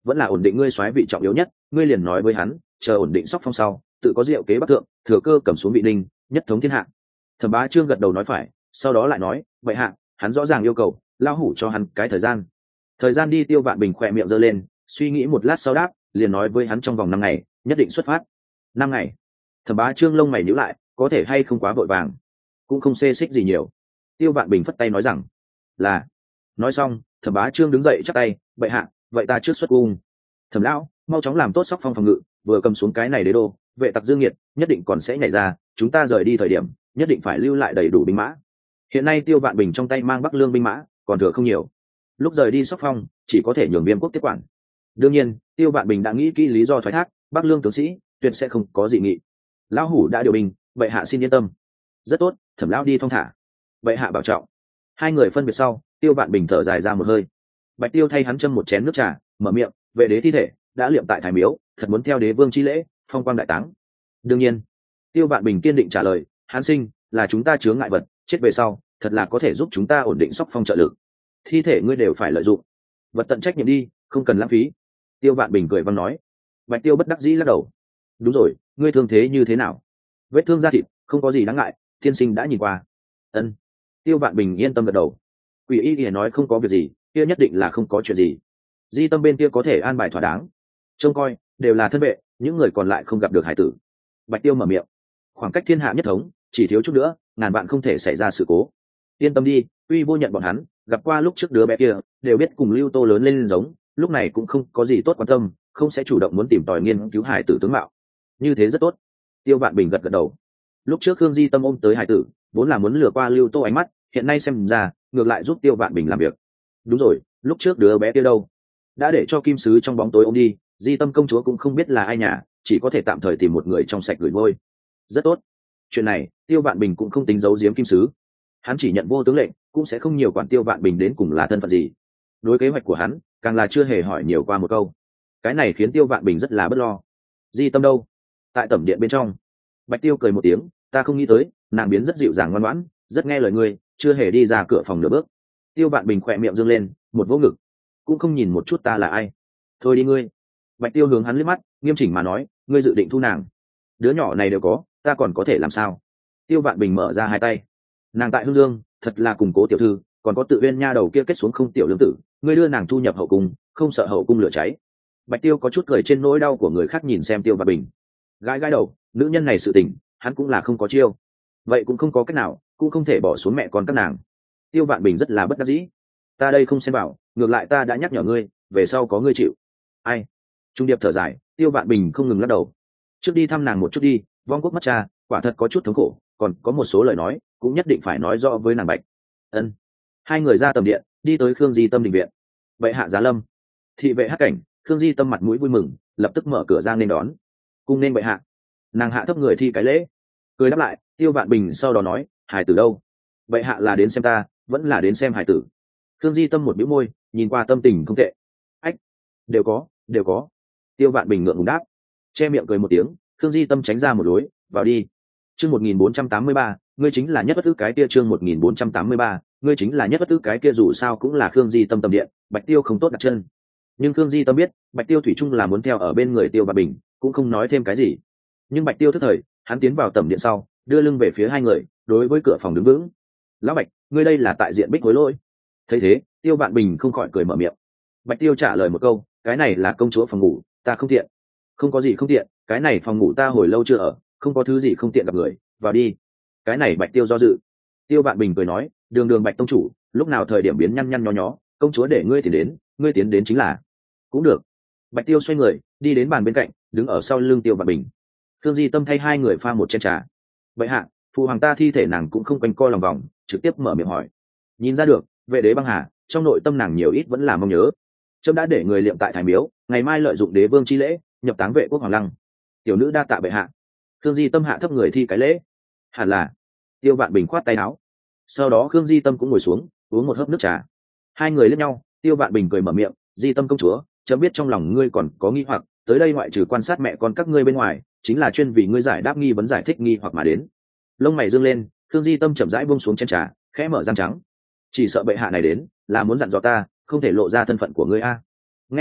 vẫn là ổn định ngươi soái vị trọng yếu nhất, ngươi liền nói với hắn chờ ổn định Sóc Phong sau tự có diệu kế bắc thượng, thừa cơ cầm xuống vị Ninh, nhất thống thiên hạ. Thẩm Bá Trương gật đầu nói phải, sau đó lại nói vậy hạ hắn rõ ràng yêu cầu lao hủ cho hắn cái thời gian đi. Tiêu Vạn Bình khỏe miệng giơ lên, suy nghĩ một lát sau đáp, liền nói với hắn trong vòng 5 ngày nhất định xuất phát. 5 ngày? Thẩm Bá Trương lông mày nhíu lại, có thể hay không quá vội vàng? Cũng không xê xích gì nhiều. Tiêu Vạn Bình phất tay nói rằng là. Nói xong Thẩm Bá Trương đứng dậy chắp tay, vậy hạ vậy ta trước xuất cung. Thẩm lão mau chóng làm tốt Sóc Phong phòng ngự, vừa cầm xuống cái này đế đô, vệ tặc dương nhiệt nhất định còn sẽ nhảy ra, chúng ta rời đi thời điểm nhất định phải lưu lại đầy đủ binh mã. Hiện nay Tiêu Vạn Bình trong tay mang Bắc Lương binh mã còn thừa không nhiều, lúc rời đi Sóc Phong chỉ có thể nhường Viêm quốc tiếp quản. Đương nhiên Tiêu Vạn Bình đã nghĩ kỹ lý do thoái thác, Bắc Lương tướng sĩ tuyệt sẽ không có dị nghị. Lão hủ đã điều binh, vậy hạ xin yên tâm. Rất tốt, Thẩm lão đi thong thả, vậy hạ bảo trọng. Hai người phân biệt sau, Tiêu Vạn Bình thở dài ra một hơi. Bạch Tiêu thay hắn châm một chén nước trà, mở miệng, vệ đế thi thể đã liệm tại Thái Miếu, thật muốn theo đế vương chi lễ phong quang đại táng. Đương nhiên. Tiêu Vạn Bình kiên định trả lời, hắn sinh là chúng ta chướng ngại vật, chết về sau thật là có thể giúp chúng ta ổn định Sóc Phong trợ lực. Thi thể ngươi đều phải lợi dụng, vật tận trách nhiệm đi, không cần lãng phí. Tiêu Vạn Bình cười văng nói. Bạch Tiêu bất đắc dĩ lắc đầu. Đúng rồi, ngươi thương thế như thế nào? Vết thương da thịt không có gì đáng ngại, tiên sinh đã nhìn qua. Ân. Tiêu Vạn Bình yên tâm gật đầu. Quỷ y thì nói không có việc gì, kia nhất định là không có chuyện gì. Di Tâm bên kia có thể an bài thỏa đáng, trông coi đều là thân vệ, những người còn lại không gặp được hải tử. Bạch Tiêu mở miệng. Khoảng cách thiên hạ nhất thống chỉ thiếu chút nữa, ngàn vạn không thể xảy ra sự cố. Yên tâm đi, uy vô nhận bọn hắn gặp qua lúc trước đứa bé kia, đều biết cùng Lưu Tô lớn lên giống, lúc này cũng không có gì tốt quan tâm, không sẽ chủ động muốn tìm tòi nghiên cứu hải tử tướng mạo. Như thế rất tốt. Tiêu Vạn Bình gật gật đầu. Lúc trước Khương Di Tâm ôm tới hải tử vốn là muốn lừa qua Lưu Tô ánh mắt, hiện nay xem ra ngược lại giúp Tiêu Vạn Bình làm việc. Đúng rồi, lúc trước đứa bé kia đâu? Đã để cho kim sứ trong bóng tối ôm đi, Di Tâm công chúa cũng không biết là ai nhà, chỉ có thể tạm thời tìm một người trong sạch gửi ngôi. Rất tốt. Chuyện này Tiêu Vạn Bình cũng không tính giấu giếm kim sứ, hắn chỉ nhận vô tướng lệnh, cũng sẽ không nhiều quản Tiêu Vạn Bình đến cùng là thân phận gì. Đối kế hoạch của hắn càng là chưa hề hỏi nhiều qua một câu, cái này khiến Tiêu Vạn Bình rất là bất lo. Di Tâm đâu? Tại tẩm điện bên trong. Bạch Tiêu cười một tiếng, ta không nghĩ tới nàng biến rất dịu dàng ngoan ngoãn, rất nghe lời ngươi, chưa hề đi ra cửa phòng nửa bước. Tiêu Vạn Bình khỏe miệng dương lên, một vỗ ngực, cũng không nhìn một chút ta là ai. Thôi đi ngươi. Bạch Tiêu hướng hắn liếc mắt, nghiêm chỉnh mà nói, ngươi dự định thu nàng? Đứa nhỏ này đều có, ta còn có thể làm sao? Tiêu Vạn Bình mở ra hai tay. Nàng tại Hương Dương thật là củng cố tiểu thư, còn có Tự Uyên nha đầu kia kết xuống không tiểu lương tử, ngươi đưa nàng thu nhập hậu cung, không sợ hậu cung lửa cháy? Bạch Tiêu có chút cười trên nỗi đau của người khác, nhìn xem Tiêu Vạn Bình, gãi gãi đầu, nữ nhân này sự tình hắn cũng là không có chiêu, vậy cũng không có cách nào, cũng không thể bỏ xuống mẹ con các nàng. Tiêu Vạn Bình rất là bất đắc dĩ. Ta đây không xem vào, ngược lại ta đã nhắc nhở ngươi, về sau có ngươi chịu. Ai? Trung Điệp thở dài, Tiêu Vạn Bình không ngừng lắc đầu. Trước đi thăm nàng một chút đi, vong quốc mất cha, quả thật có chút thống khổ, còn có một số lời nói cũng nhất định phải nói rõ với nàng Bạch. Ân. Hai người ra tầm điện, đi tới Khương Di Tâm đình viện. Vậy hạ giá lâm, thị vệ hát cảnh. Khương Di Tâm mặt mũi vui mừng, lập tức mở cửa ra nên đón. Cung nên bệ hạ. Nàng hạ thấp người thi cái lễ, cười đáp lại. Tiêu Vạn Bình sau đó nói, hải tử đâu? Bệ hạ là đến xem ta, vẫn là đến xem hải tử? Khương Di Tâm một bĩu môi, nhìn qua tâm tình không tệ. Ách, đều có, đều có. Tiêu Vạn Bình ngượng ngùng đáp, che miệng cười một tiếng. Khương Di Tâm tránh ra một lối, vào đi. Chương 1483, ngươi chính là nhất bất ức cái kia. Chương 1483, ngươi chính là nhất bất ức cái kia. Dù sao cũng là Khương Di Tâm tầm điện, Bạch Tiêu không tốt đặt chân. Nhưng Khương Di Tâm biết, Bạch Tiêu thủy chung là muốn theo ở bên người Tiêu Vạn Bình, cũng không nói thêm cái gì. Nhưng Bạch Tiêu thức thời, hắn tiến vào tầm điện sau, đưa lưng về phía hai người, đối với cửa phòng đứng vững. Lão Bạch, ngươi đây là tại diện bích hối lỗi. Thấy thế, Tiêu Vạn Bình không khỏi cười mở miệng. Bạch Tiêu trả lời một câu, cái này là công chúa phòng ngủ, ta không tiện. Không có gì không tiện, cái này phòng ngủ ta hồi lâu chưa ở, không có thứ gì không tiện gặp người, vào đi. Cái này Bạch Tiêu do dự. Tiêu Vạn Bình cười nói, đường đường Bạch tông chủ, lúc nào thời điểm biến nhăn nhăn nhó nhó, công chúa để ngươi tiến đến, ngươi tiến đến chính là. Cũng được. Bạch Tiêu xoay người, đi đến bàn bên cạnh, đứng ở sau lưng Tiêu Vạn Bình. Khương Di Tâm thay hai người pha một chén trà. Vậy hạ, phụ hoàng ta thi thể nàng cũng không quanh co lòng vòng, trực tiếp mở miệng hỏi. Nhìn ra được, vệ đế băng hà, trong nội tâm nàng nhiều ít vẫn là mong nhớ. Trẫm đã để người liệm tại Thái Miếu, ngày mai lợi dụng đế vương chi lễ, nhập táng vệ quốc hoàng lăng. Tiểu nữ đa tạ bệ hạ. Khương Di Tâm hạ thấp người thi cái lễ. Hẳn là. Tiêu Vạn Bình khoát tay áo. Sau đó Khương Di Tâm cũng ngồi xuống, uống một hớp nước trà. Hai người liếc nhau, Tiêu Vạn Bình cười mở miệng, Di Tâm công chúa, chấm biết trong lòng ngươi còn có nghi hoặc, tới đây ngoại trừ quan sát mẹ con các ngươi bên ngoài, chính là chuyên vì ngươi giải đáp nghi vấn, giải thích nghi hoặc mà đến. Lông mày dương lên, Khương Di Tâm chậm rãi buông xuống chén trà, khẽ mở răng trắng. Chỉ sợ bệ hạ này đến, là muốn dặn dò ta, không thể lộ ra thân phận của ngươi a. Nghe vậy,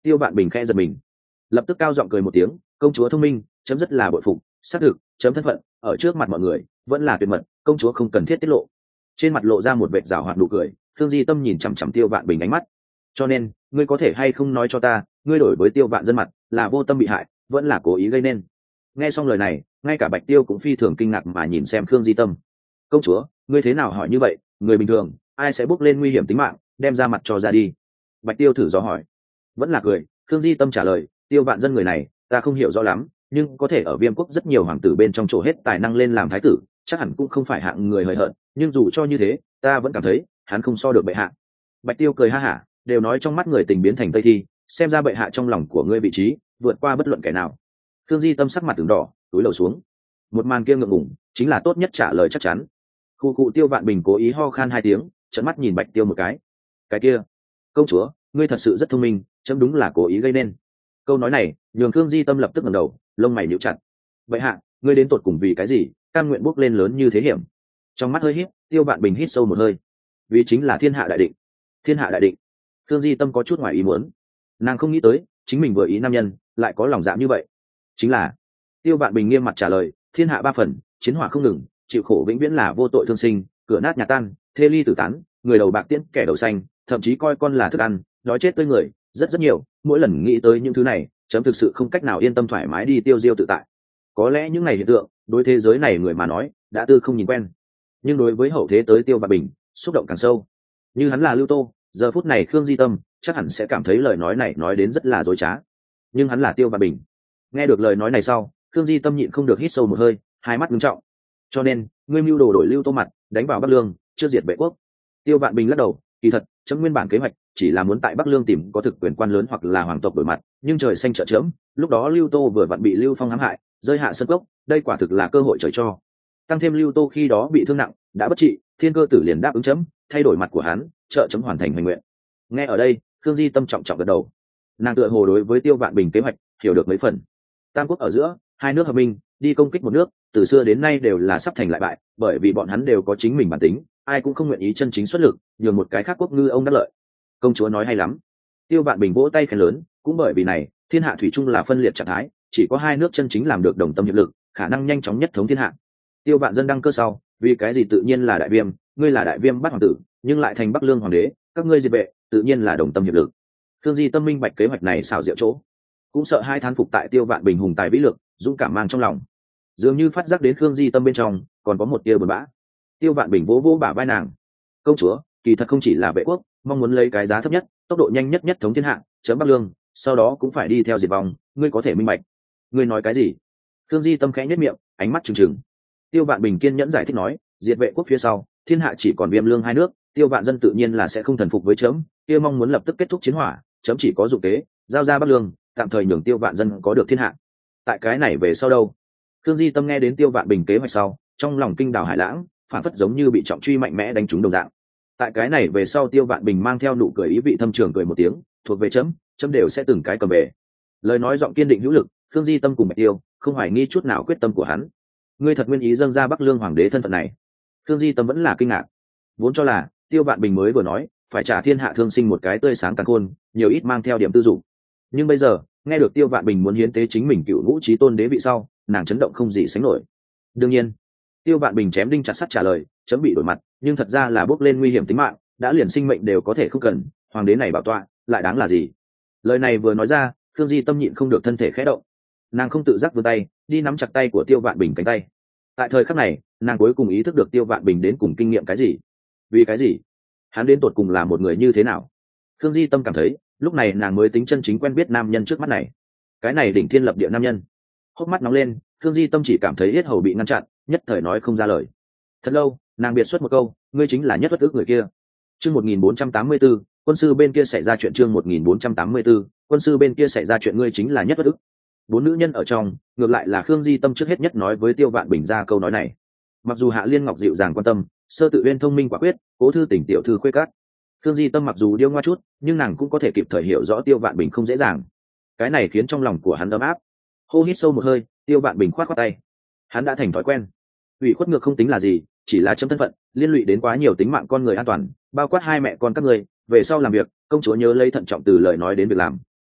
Tiêu Vạn Bình khẽ giật mình, lập tức cao giọng cười một tiếng, công chúa thông minh, chấm rất là bội phục, xác thực, chấm thân phận ở trước mặt mọi người vẫn là tuyệt mật, công chúa không cần thiết tiết lộ. Trên mặt lộ ra một vệt giảo hoạt nụ cười, Khương Di Tâm nhìn chằm chằm Tiêu Vạn Bình ánh mắt. Cho nên, ngươi có thể hay không nói cho ta, ngươi đổi với Tiêu Vạn dân mặt, là vô tâm bị hại, vẫn là cố ý gây nên? Nghe xong lời này, ngay cả Bạch Tiêu cũng phi thường kinh ngạc mà nhìn xem Khương Di Tâm. Công chúa, ngươi thế nào hỏi như vậy? Người bình thường, ai sẽ bước lên nguy hiểm tính mạng, đem ra mặt cho ra đi? Bạch Tiêu thử dò hỏi. Vẫn là cười, Khương Di Tâm trả lời, Tiêu Vạn dân người này, ta không hiểu rõ lắm, nhưng có thể ở Viêm quốc rất nhiều hoàng tử bên trong chỗ hết tài năng lên làm thái tử, chắc hẳn cũng không phải hạng người hời hợt, nhưng dù cho như thế, ta vẫn cảm thấy hắn không so được bệ hạ. Bạch Tiêu cười ha hả, đều nói trong mắt người tình biến thành tây thi, xem ra bệ hạ trong lòng của ngươi vị trí vượt qua bất luận kẻ nào. Khương Di Tâm sắc mặt từng đỏ, túi lầu xuống. Một màn kia ngượng ngùng, chính là tốt nhất trả lời chắc chắn. Khu cụ Tiêu Vạn Bình cố ý ho khan hai tiếng, trợn mắt nhìn Bạch Tiêu một cái. Cái kia, công chúa, ngươi thật sự rất thông minh, chấm đúng là cố ý gây nên. Câu nói này nhường Khương Di Tâm lập tức ngẩng đầu, lông mày nhíu chặt. Bệ hạ, ngươi đến tột cùng vì cái gì cam nguyện bước lên lớn như thế hiểm? Trong mắt hơi híp, Tiêu Vạn Bình hít sâu một hơi. Vì chính là thiên hạ đại định. Thiên hạ đại định. Khương Di Tâm có chút ngoài ý muốn, nàng không nghĩ tới chính mình vừa ý nam nhân lại có lòng dạ như vậy. Chính là, Tiêu Vạn Bình nghiêm mặt trả lời, thiên hạ ba phần, chiến hỏa không ngừng, chịu khổ vĩnh viễn là vô tội thương sinh, cửa nát nhà tan, thê ly tử tán, người đầu bạc tiễn kẻ đầu xanh, thậm chí coi con là thức ăn, đói chết tươi người, rất rất nhiều. Mỗi lần nghĩ tới những thứ này, chấm thực sự không cách nào yên tâm thoải mái đi tiêu diêu tự tại. Có lẽ những ngày hiện tượng đối thế giới này người mà nói đã tư không nhìn quen, nhưng đối với hậu thế tới Tiêu Vạn Bình xúc động càng sâu. Như hắn là Lưu Tô, giờ phút này Khương Di Tâm chắc hẳn sẽ cảm thấy lời nói này nói đến rất là dối trá, nhưng hắn là Tiêu Vạn Bình. Nghe được lời nói này sau, Khương Di Tâm nhịn không được hít sâu một hơi, hai mắt nghiêm trọng. Cho nên ngươi mưu đồ đổi Lưu Tô mặt, đánh vào Bắc Lương, chưa diệt vệ quốc? Tiêu Vạn Bình lắc đầu, kỳ thật chấm nguyên bản kế hoạch chỉ là muốn tại Bắc Lương tìm có thực quyền quan lớn hoặc là hoàng tộc đổi mặt, nhưng trời xanh trợ chớm, lúc đó Lưu Tô vừa vặn bị Lưu Phong hãm hại, rơi hạ sân cốc, đây quả thực là cơ hội trời cho. Tăng thêm Lưu Tô khi đó bị thương nặng, đã bất trị, Thiên Cơ Tử liền đáp ứng chấm, thay đổi mặt của hắn, trợ chấm hoàn thành hoành nguyện. Nghe ở đây, Khương Di Tâm trọng trọng gật đầu. Nàng tựa hồ đối với Tiêu Vạn Bình kế hoạch hiểu được mấy phần. Tam quốc ở giữa, hai nước hợp minh, đi công kích một nước, từ xưa đến nay đều là sắp thành lại bại, bởi vì bọn hắn đều có chính mình bản tính, ai cũng không nguyện ý chân chính xuất lực, nhường một cái khác quốc ngư ông đắc lợi. Công chúa nói hay lắm. Tiêu Vạn Bình vỗ tay khen lớn, cũng bởi vì này, thiên hạ thủy chung là phân liệt trạng thái, chỉ có hai nước chân chính làm được đồng tâm hiệp lực, khả năng nhanh chóng nhất thống thiên hạ. Tiêu Vạn dân đăng cơ sau, vì cái gì tự nhiên là đại viêm, ngươi là đại viêm bắt hoàng tử, nhưng lại thành Bắc Lương hoàng đế, các ngươi diệt vệ, tự nhiên là đồng tâm hiệp lực. Khương Di Tâm minh bạch kế hoạch này xảo diệu chỗ, cũng sợ hai thán phục tại Tiêu Vạn Bình hùng tài vĩ lực, dũng cảm mang trong lòng. Dường như phát giác đến Khương Di Tâm bên trong còn có một tia buồn bã. Tiêu Vạn Bình vỗ vỗ bả vai nàng, công chúa, kỳ thật không chỉ là vệ quốc mong muốn lấy cái giá thấp nhất, tốc độ nhanh nhất nhất thống thiên hạ, chấm Bắc Lương, sau đó cũng phải đi theo diệt vong, ngươi có thể minh bạch. Ngươi nói cái gì? Khương Di Tâm khẽ nhếch miệng, ánh mắt trừng trừng. Tiêu Vạn Bình kiên nhẫn giải thích nói, diệt vệ quốc phía sau, thiên hạ chỉ còn Viêm Lương hai nước, Tiêu Vạn dân tự nhiên là sẽ không thần phục với chấm, kia mong muốn lập tức kết thúc chiến hỏa, chấm chỉ có dụng kế, giao ra Bắc Lương, tạm thời nhường Tiêu Vạn dân có được thiên hạ. Tại cái này về sau đâu? Khương Di Tâm nghe đến Tiêu Vạn Bình kế hoạch sau, trong lòng kinh đào hải lãng, phản phất giống như bị trọng truy mạnh mẽ đánh trúng đồng dạng. Tại cái này về sau, Tiêu Vạn Bình mang theo nụ cười ý vị thâm trường cười một tiếng, thuộc về chấm, chấm đều sẽ từng cái cầm về. Lời nói giọng kiên định hữu lực, Khương Di Tâm cùng Bạch Tiêu không hoài nghi chút nào quyết tâm của hắn. Ngươi thật nguyên ý dâng ra Bắc Lương hoàng đế thân phận này? Khương Di Tâm vẫn là kinh ngạc, vốn cho là Tiêu Vạn Bình mới vừa nói phải trả thiên hạ thương sinh một cái tươi sáng càn khôn, nhiều ít mang theo điểm tư dụng, nhưng bây giờ nghe được Tiêu Vạn Bình muốn hiến tế chính mình cựu ngũ chí tôn đế vị sau, nàng chấn động không gì sánh nổi. Đương nhiên, Tiêu Vạn Bình chém đinh chặt sắt trả lời, chấm bị đổi mặt, nhưng thật ra là bước lên nguy hiểm tính mạng, đã liền sinh mệnh đều có thể không cần, hoàng đế này bảo tọa lại đáng là gì? Lời này vừa nói ra, Khương Di Tâm nhịn không được thân thể khẽ động, nàng không tự giác vươn tay đi nắm chặt tay của Tiêu Vạn Bình cánh tay. Tại thời khắc này, nàng cuối cùng ý thức được Tiêu Vạn Bình đến cùng kinh nghiệm cái gì, vì cái gì, hắn đến tột cùng là một người như thế nào. Khương Di Tâm cảm thấy lúc này nàng mới tính chân chính quen biết nam nhân trước mắt này, cái này đỉnh thiên lập địa nam nhân. Hốc mắt nóng lên, Khương Di Tâm chỉ cảm thấy yết hầu bị ngăn chặn, nhất thời nói không ra lời. Thật lâu, nàng biệt xuất một câu, ngươi chính là nhất bất ức người kia. Chương 1484, quân sư bên kia xảy ra chuyện. Chương 1484, quân sư bên kia xảy ra chuyện, ngươi chính là nhất bất ức. Bốn nữ nhân ở trong, ngược lại là Khương Di Tâm trước hết nhất nói với Tiêu Vạn Bình ra câu nói này. Mặc dù Hạ Liên Ngọc dịu dàng quan tâm, Sơ Tự Uyên thông minh quả quyết, Cố Thư Tỉnh tiểu thư khuê cát, Khương Di Tâm mặc dù điêu ngoa chút, nhưng nàng cũng có thể kịp thời hiểu rõ Tiêu Vạn Bình không dễ dàng. Cái này khiến trong lòng của hắn ấm áp. Hô hít sâu một hơi, Tiêu Vạn Bình khoát khoát tay. Hắn đã thành thói quen. Ủy khuất ngược không tính là gì, chỉ là chấm thân phận liên lụy đến quá nhiều tính mạng con người an toàn, bao quát hai mẹ con các người, về sau làm việc, công chúa nhớ lấy thận trọng từ lời nói đến việc làm,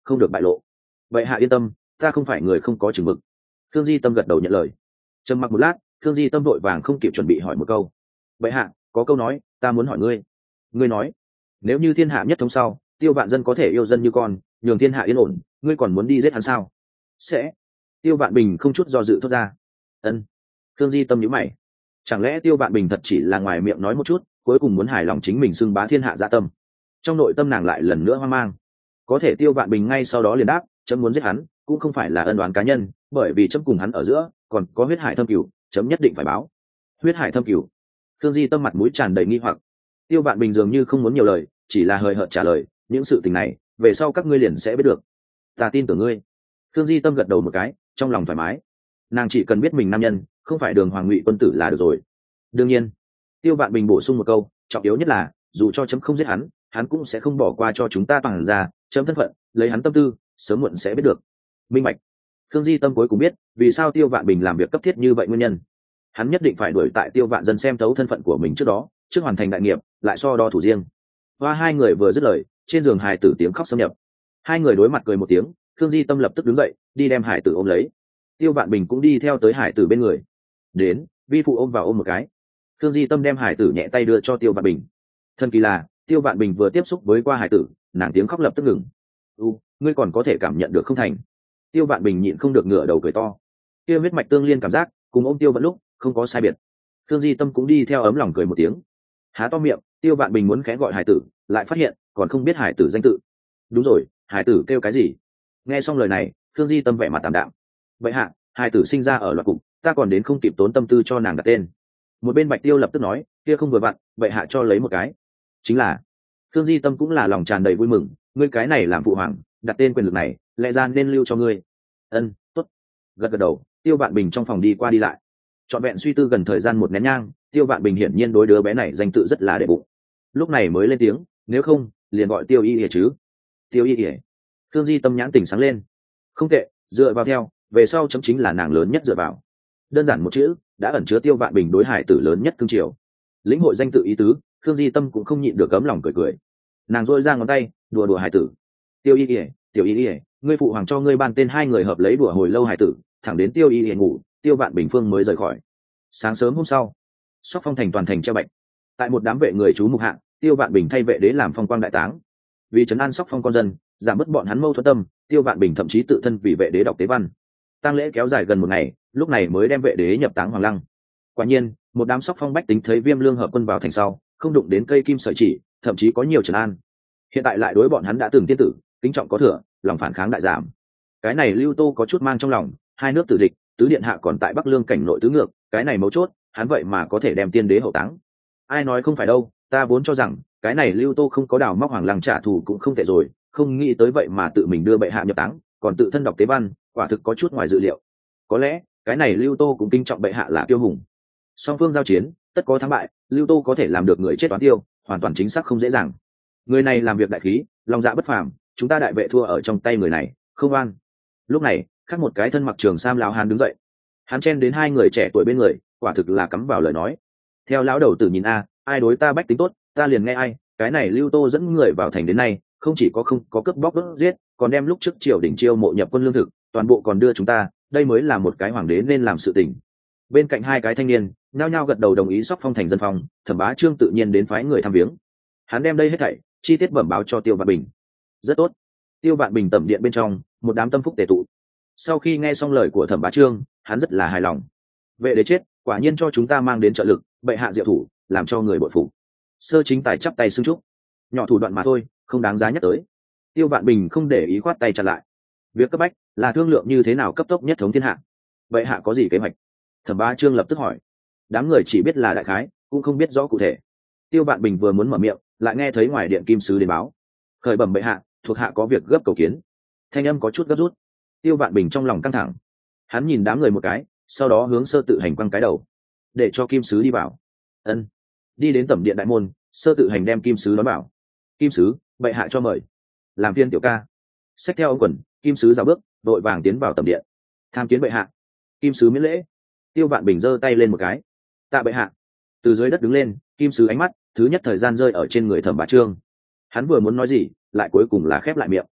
không được bại lộ. Vậy hạ yên tâm, ta không phải người không có chừng mực. Khương Di Tâm gật đầu nhận lời. Trầm mặc một lát, Khương Di Tâm vội vàng không kịp chuẩn bị hỏi một câu. Vậy hạ, có câu nói ta muốn hỏi ngươi. Ngươi nói, nếu như thiên hạ nhất thống sau, Tiêu Vạn Dân có thể yêu dân như con, nhường thiên hạ yên ổn, ngươi còn muốn đi giết hắn sao? Sẽ. Tiêu Vạn Bình không chút do dự thốt ra. Ân. Khương Di Tâm nhíu mày. Chẳng lẽ Tiêu Vạn Bình thật chỉ là ngoài miệng nói một chút, cuối cùng muốn hài lòng chính mình xưng bá thiên hạ dạ tâm? Trong nội tâm nàng lại lần nữa hoang mang. Có thể Tiêu Vạn Bình ngay sau đó liền đáp, chấm muốn giết hắn cũng không phải là ân oán cá nhân, bởi vì chấm cùng hắn ở giữa còn có huyết hải thâm cửu, chấm nhất định phải báo. Huyết hải thâm cửu. Khương Di Tâm mặt mũi tràn đầy nghi hoặc. Tiêu Vạn Bình dường như không muốn nhiều lời, chỉ là hời hợt trả lời, những sự tình này về sau các ngươi liền sẽ biết được. Ta tin tưởng ngươi. Khương Di Tâm gật đầu một cái, trong lòng thoải mái. Nàng chỉ cần biết mình nam nhân không phải Đường Hoàng Ngụy quân tử là được rồi. Đương nhiên, Tiêu Vạn Bình bổ sung một câu, trọng yếu nhất là dù cho chấm không giết hắn, hắn cũng sẽ không bỏ qua cho chúng ta toàn ra, chấm thân phận, lấy hắn tâm tư, sớm muộn sẽ biết được. Minh bạch. Khương Di Tâm cuối cùng biết vì sao Tiêu Vạn Bình làm việc cấp thiết như vậy nguyên nhân. Hắn nhất định phải đuổi tại Tiêu Vạn Dân xem thấu thân phận của mình trước đó, trước hoàn thành đại nghiệp, lại so đo thủ riêng. Hoa hai người vừa dứt lời, trên giường hài tử tiếng khóc xâm nhập. Hai người đối mặt cười một tiếng, Khương Di Tâm lập tức đứng dậy, đi đem hải tử ôm lấy. Tiêu Vạn Bình cũng đi theo tới hải tử bên người. Đến, vi phụ ôm vào ôm một cái. Khương Di Tâm đem hải tử nhẹ tay đưa cho Tiêu Vạn Bình. Thần kỳ là, Tiêu Vạn Bình vừa tiếp xúc với qua hải tử, nàng tiếng khóc lập tức ngừng. Ngươi còn có thể cảm nhận được không thành? Tiêu Vạn Bình nhịn không được ngửa đầu cười to. Kia huyết mạch tương liên cảm giác, cùng ôm Tiêu Vận lúc, không có sai biệt. Khương Di Tâm cũng đi theo ấm lòng cười một tiếng. Há to miệng, Tiêu Vạn Bình muốn khẽ gọi hải tử, lại phát hiện còn không biết hải tử danh tự. Đúng rồi, hải tử kêu cái gì? Nghe xong lời này, Khương Di Tâm vẻ mặt tạm đạm. Vậy hạ, hải tử sinh ra ở loạt cục, ta còn đến không kịp tốn tâm tư cho nàng đặt tên. Một bên Bạch Tiêu lập tức nói, kia không vừa vặn, vậy hạ cho lấy một cái. Chính là. Khương Di Tâm cũng là lòng tràn đầy vui mừng, ngươi cái này làm phụ hoàng, đặt tên quyền lực này, lẽ ra nên lưu cho ngươi. Ân, tốt. Gật gật đầu, Tiêu Vạn Bình trong phòng đi qua đi lại. Trọn vẹn suy tư gần thời gian một nén nhang, Tiêu Vạn Bình hiển nhiên đối đứa bé này danh tự rất là đệ bụng. Lúc này mới lên tiếng, nếu không, liền gọi Tiêu Y ỉa chứ. Tiêu Y ỉa. Khương Di Tâm nhãn tỉnh sáng lên. Không tệ, dựa vào theo, về sau chấm chính là nàng lớn nhất dựa vào. Đơn giản một chữ, đã ẩn chứa Tiêu Vạn Bình đối hải tử lớn nhất cương triều. Lĩnh hội danh tự ý tứ, Khương Di Tâm cũng không nhịn được cấm lòng cười cười. Nàng dội ra ngón tay, đùa đùa hải tử. Tiêu Y ỉa, Tiểu Y ỉa, ngươi phụ hoàng cho ngươi ban tên hai người hợp lấy đùa hồi lâu hải tử, thẳng đến Tiêu Y ỉa ngủ, Tiêu Vạn Bình phương mới rời khỏi. Sáng sớm hôm sau, Sóc Phong thành toàn thành treo bạch. Tại một đám vệ người chú mục hạng, Tiêu Vạn Bình thay vệ đế làm phong quang đại táng. Vì trấn an Sóc Phong con dân, giảm bớt bọn hắn mâu thuẫn tâm, Tiêu Vạn Bình thậm chí tự thân vì vệ đế đọc tế văn. Tang lễ kéo dài gần một ngày, lúc này mới đem vệ đế nhập táng hoàng lăng. Quả nhiên, một đám Sóc Phong bách tính thấy Viêm Lương hợp quân vào thành sau, không đụng đến cây kim sợi chỉ, thậm chí có nhiều trấn an. Hiện tại lại đối bọn hắn đã từng tiên tử, kính trọng có thừa, lòng phản kháng đại giảm. Cái này Lưu Tô có chút mang trong lòng, hai nước tử địch, tứ điện hạ còn tại Bắc Lương cảnh nội tứ ngược, cái này mấu chốt, hắn vậy mà có thể đem tiên đế hậu táng. Ai nói không phải đâu, ta vốn cho rằng cái này Lưu Tô không có đào móc hoàng lăng trả thù cũng không tệ rồi, không nghĩ tới vậy mà tự mình đưa bệ hạ nhập táng, còn tự thân đọc tế văn, quả thực có chút ngoài dự liệu. Có lẽ cái này Lưu Tô cũng kinh trọng bệ hạ là kiêu hùng. Song phương giao chiến, tất có thắng bại, Lưu Tô có thể làm được người chết toán tiêu, hoàn toàn chính xác không dễ dàng. Người này làm việc đại khí, lòng dạ bất phàm, chúng ta đại vệ thua ở trong tay người này, không oan. Lúc này, khác một cái thân mặc trường sam lão hán đứng dậy. Hắn chen đến hai người trẻ tuổi bên người, quả thực là cắm vào lời nói. Theo lão đầu tử nhìn ai đối ta bách tính tốt, ta liền nghe ai. Cái này Lưu Tô dẫn người vào thành đến nay, không chỉ không có cướp bóc đốt giết, còn đem lúc trước triều đình chiêu mộ nhập quân lương thực, toàn bộ còn đưa chúng ta. Đây mới là một cái hoàng đế nên làm sự tình. Bên cạnh hai cái thanh niên, nhao nhao gật đầu đồng ý Sóc Phong thành dân phong. Thẩm Bá Trương tự nhiên đến phái người thăm viếng. Hắn đem đây hết thảy chi tiết bẩm báo cho Tiêu Vạn Bình. Rất tốt. Tiêu Vạn Bình tẩm điện bên trong, một đám tâm phúc tề tụ. Sau khi nghe xong lời của Thẩm Bá Trương, hắn rất là hài lòng. Vệ đế chết, quả nhiên cho chúng ta mang đến trợ lực, bệ hạ diệu thủ, làm cho người bội phục. Sơ chính tài chắp tay xưng chúc. Nhỏ thủ đoạn mà thôi, không đáng giá nhắc tới. Tiêu Vạn Bình không để ý khoát tay chặn lại. Việc cấp bách là thương lượng như thế nào cấp tốc nhất thống thiên hạ. Bệ hạ có gì kế hoạch? Thẩm Bá Trương lập tức hỏi. Đám người chỉ biết là đại khái, cũng không biết rõ cụ thể. Tiêu Vạn Bình vừa muốn mở miệng, lại nghe thấy ngoài điện kim sứ đến báo. Khởi bẩm bệ hạ, thuộc hạ có việc gấp cầu kiến. Thanh âm có chút gấp rút. Tiêu Vạn Bình trong lòng căng thẳng. Hắn nhìn đám người một cái, sau đó hướng Sơ Tự Hành quăng cái đầu, để cho kim sứ đi vào. Ân. Đi đến tẩm điện đại môn, Sơ Tự Hành đem kim sứ đón bảo. Kim sứ, bệ hạ cho mời. Làm phiên tiểu ca. Xách theo ông quần, kim sứ rào bước, đội vàng tiến vào tẩm điện. Tham kiến bệ hạ. Kim sứ miễn lễ. Tiêu Vạn Bình giơ tay lên một cái. Tạ bệ hạ. Từ dưới đất đứng lên, kim sứ ánh mắt thứ nhất thời gian rơi ở trên người Thẩm Bá Trương. Hắn vừa muốn nói gì, lại cuối cùng là khép lại miệng.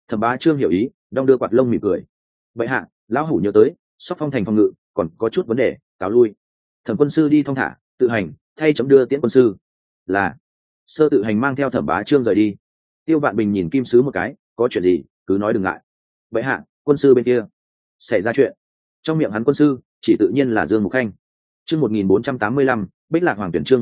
Thẩm Bá Trương hiểu ý, đong đưa quạt lông mỉm cười. Bệ hạ, lão hủ nhớ tới sóc phong thành phòng ngự còn có chút vấn đề, cáo lui. Thẩm quân sư đi thong thả tự hành thay chấm đưa tiễn quân sư. Là. Sơ tự hành mang theo Thẩm Bá Trương rời đi. Tiêu Vạn Bình nhìn kim sứ một cái, có chuyện gì cứ nói đừng ngại. Bệ hạ, quân sư bên kia xảy ra chuyện. Trong miệng hắn quân sư chỉ tự nhiên là Dương Mục Khanh. Chương 1485, Bích Lạc Hoàng tuyển. Chương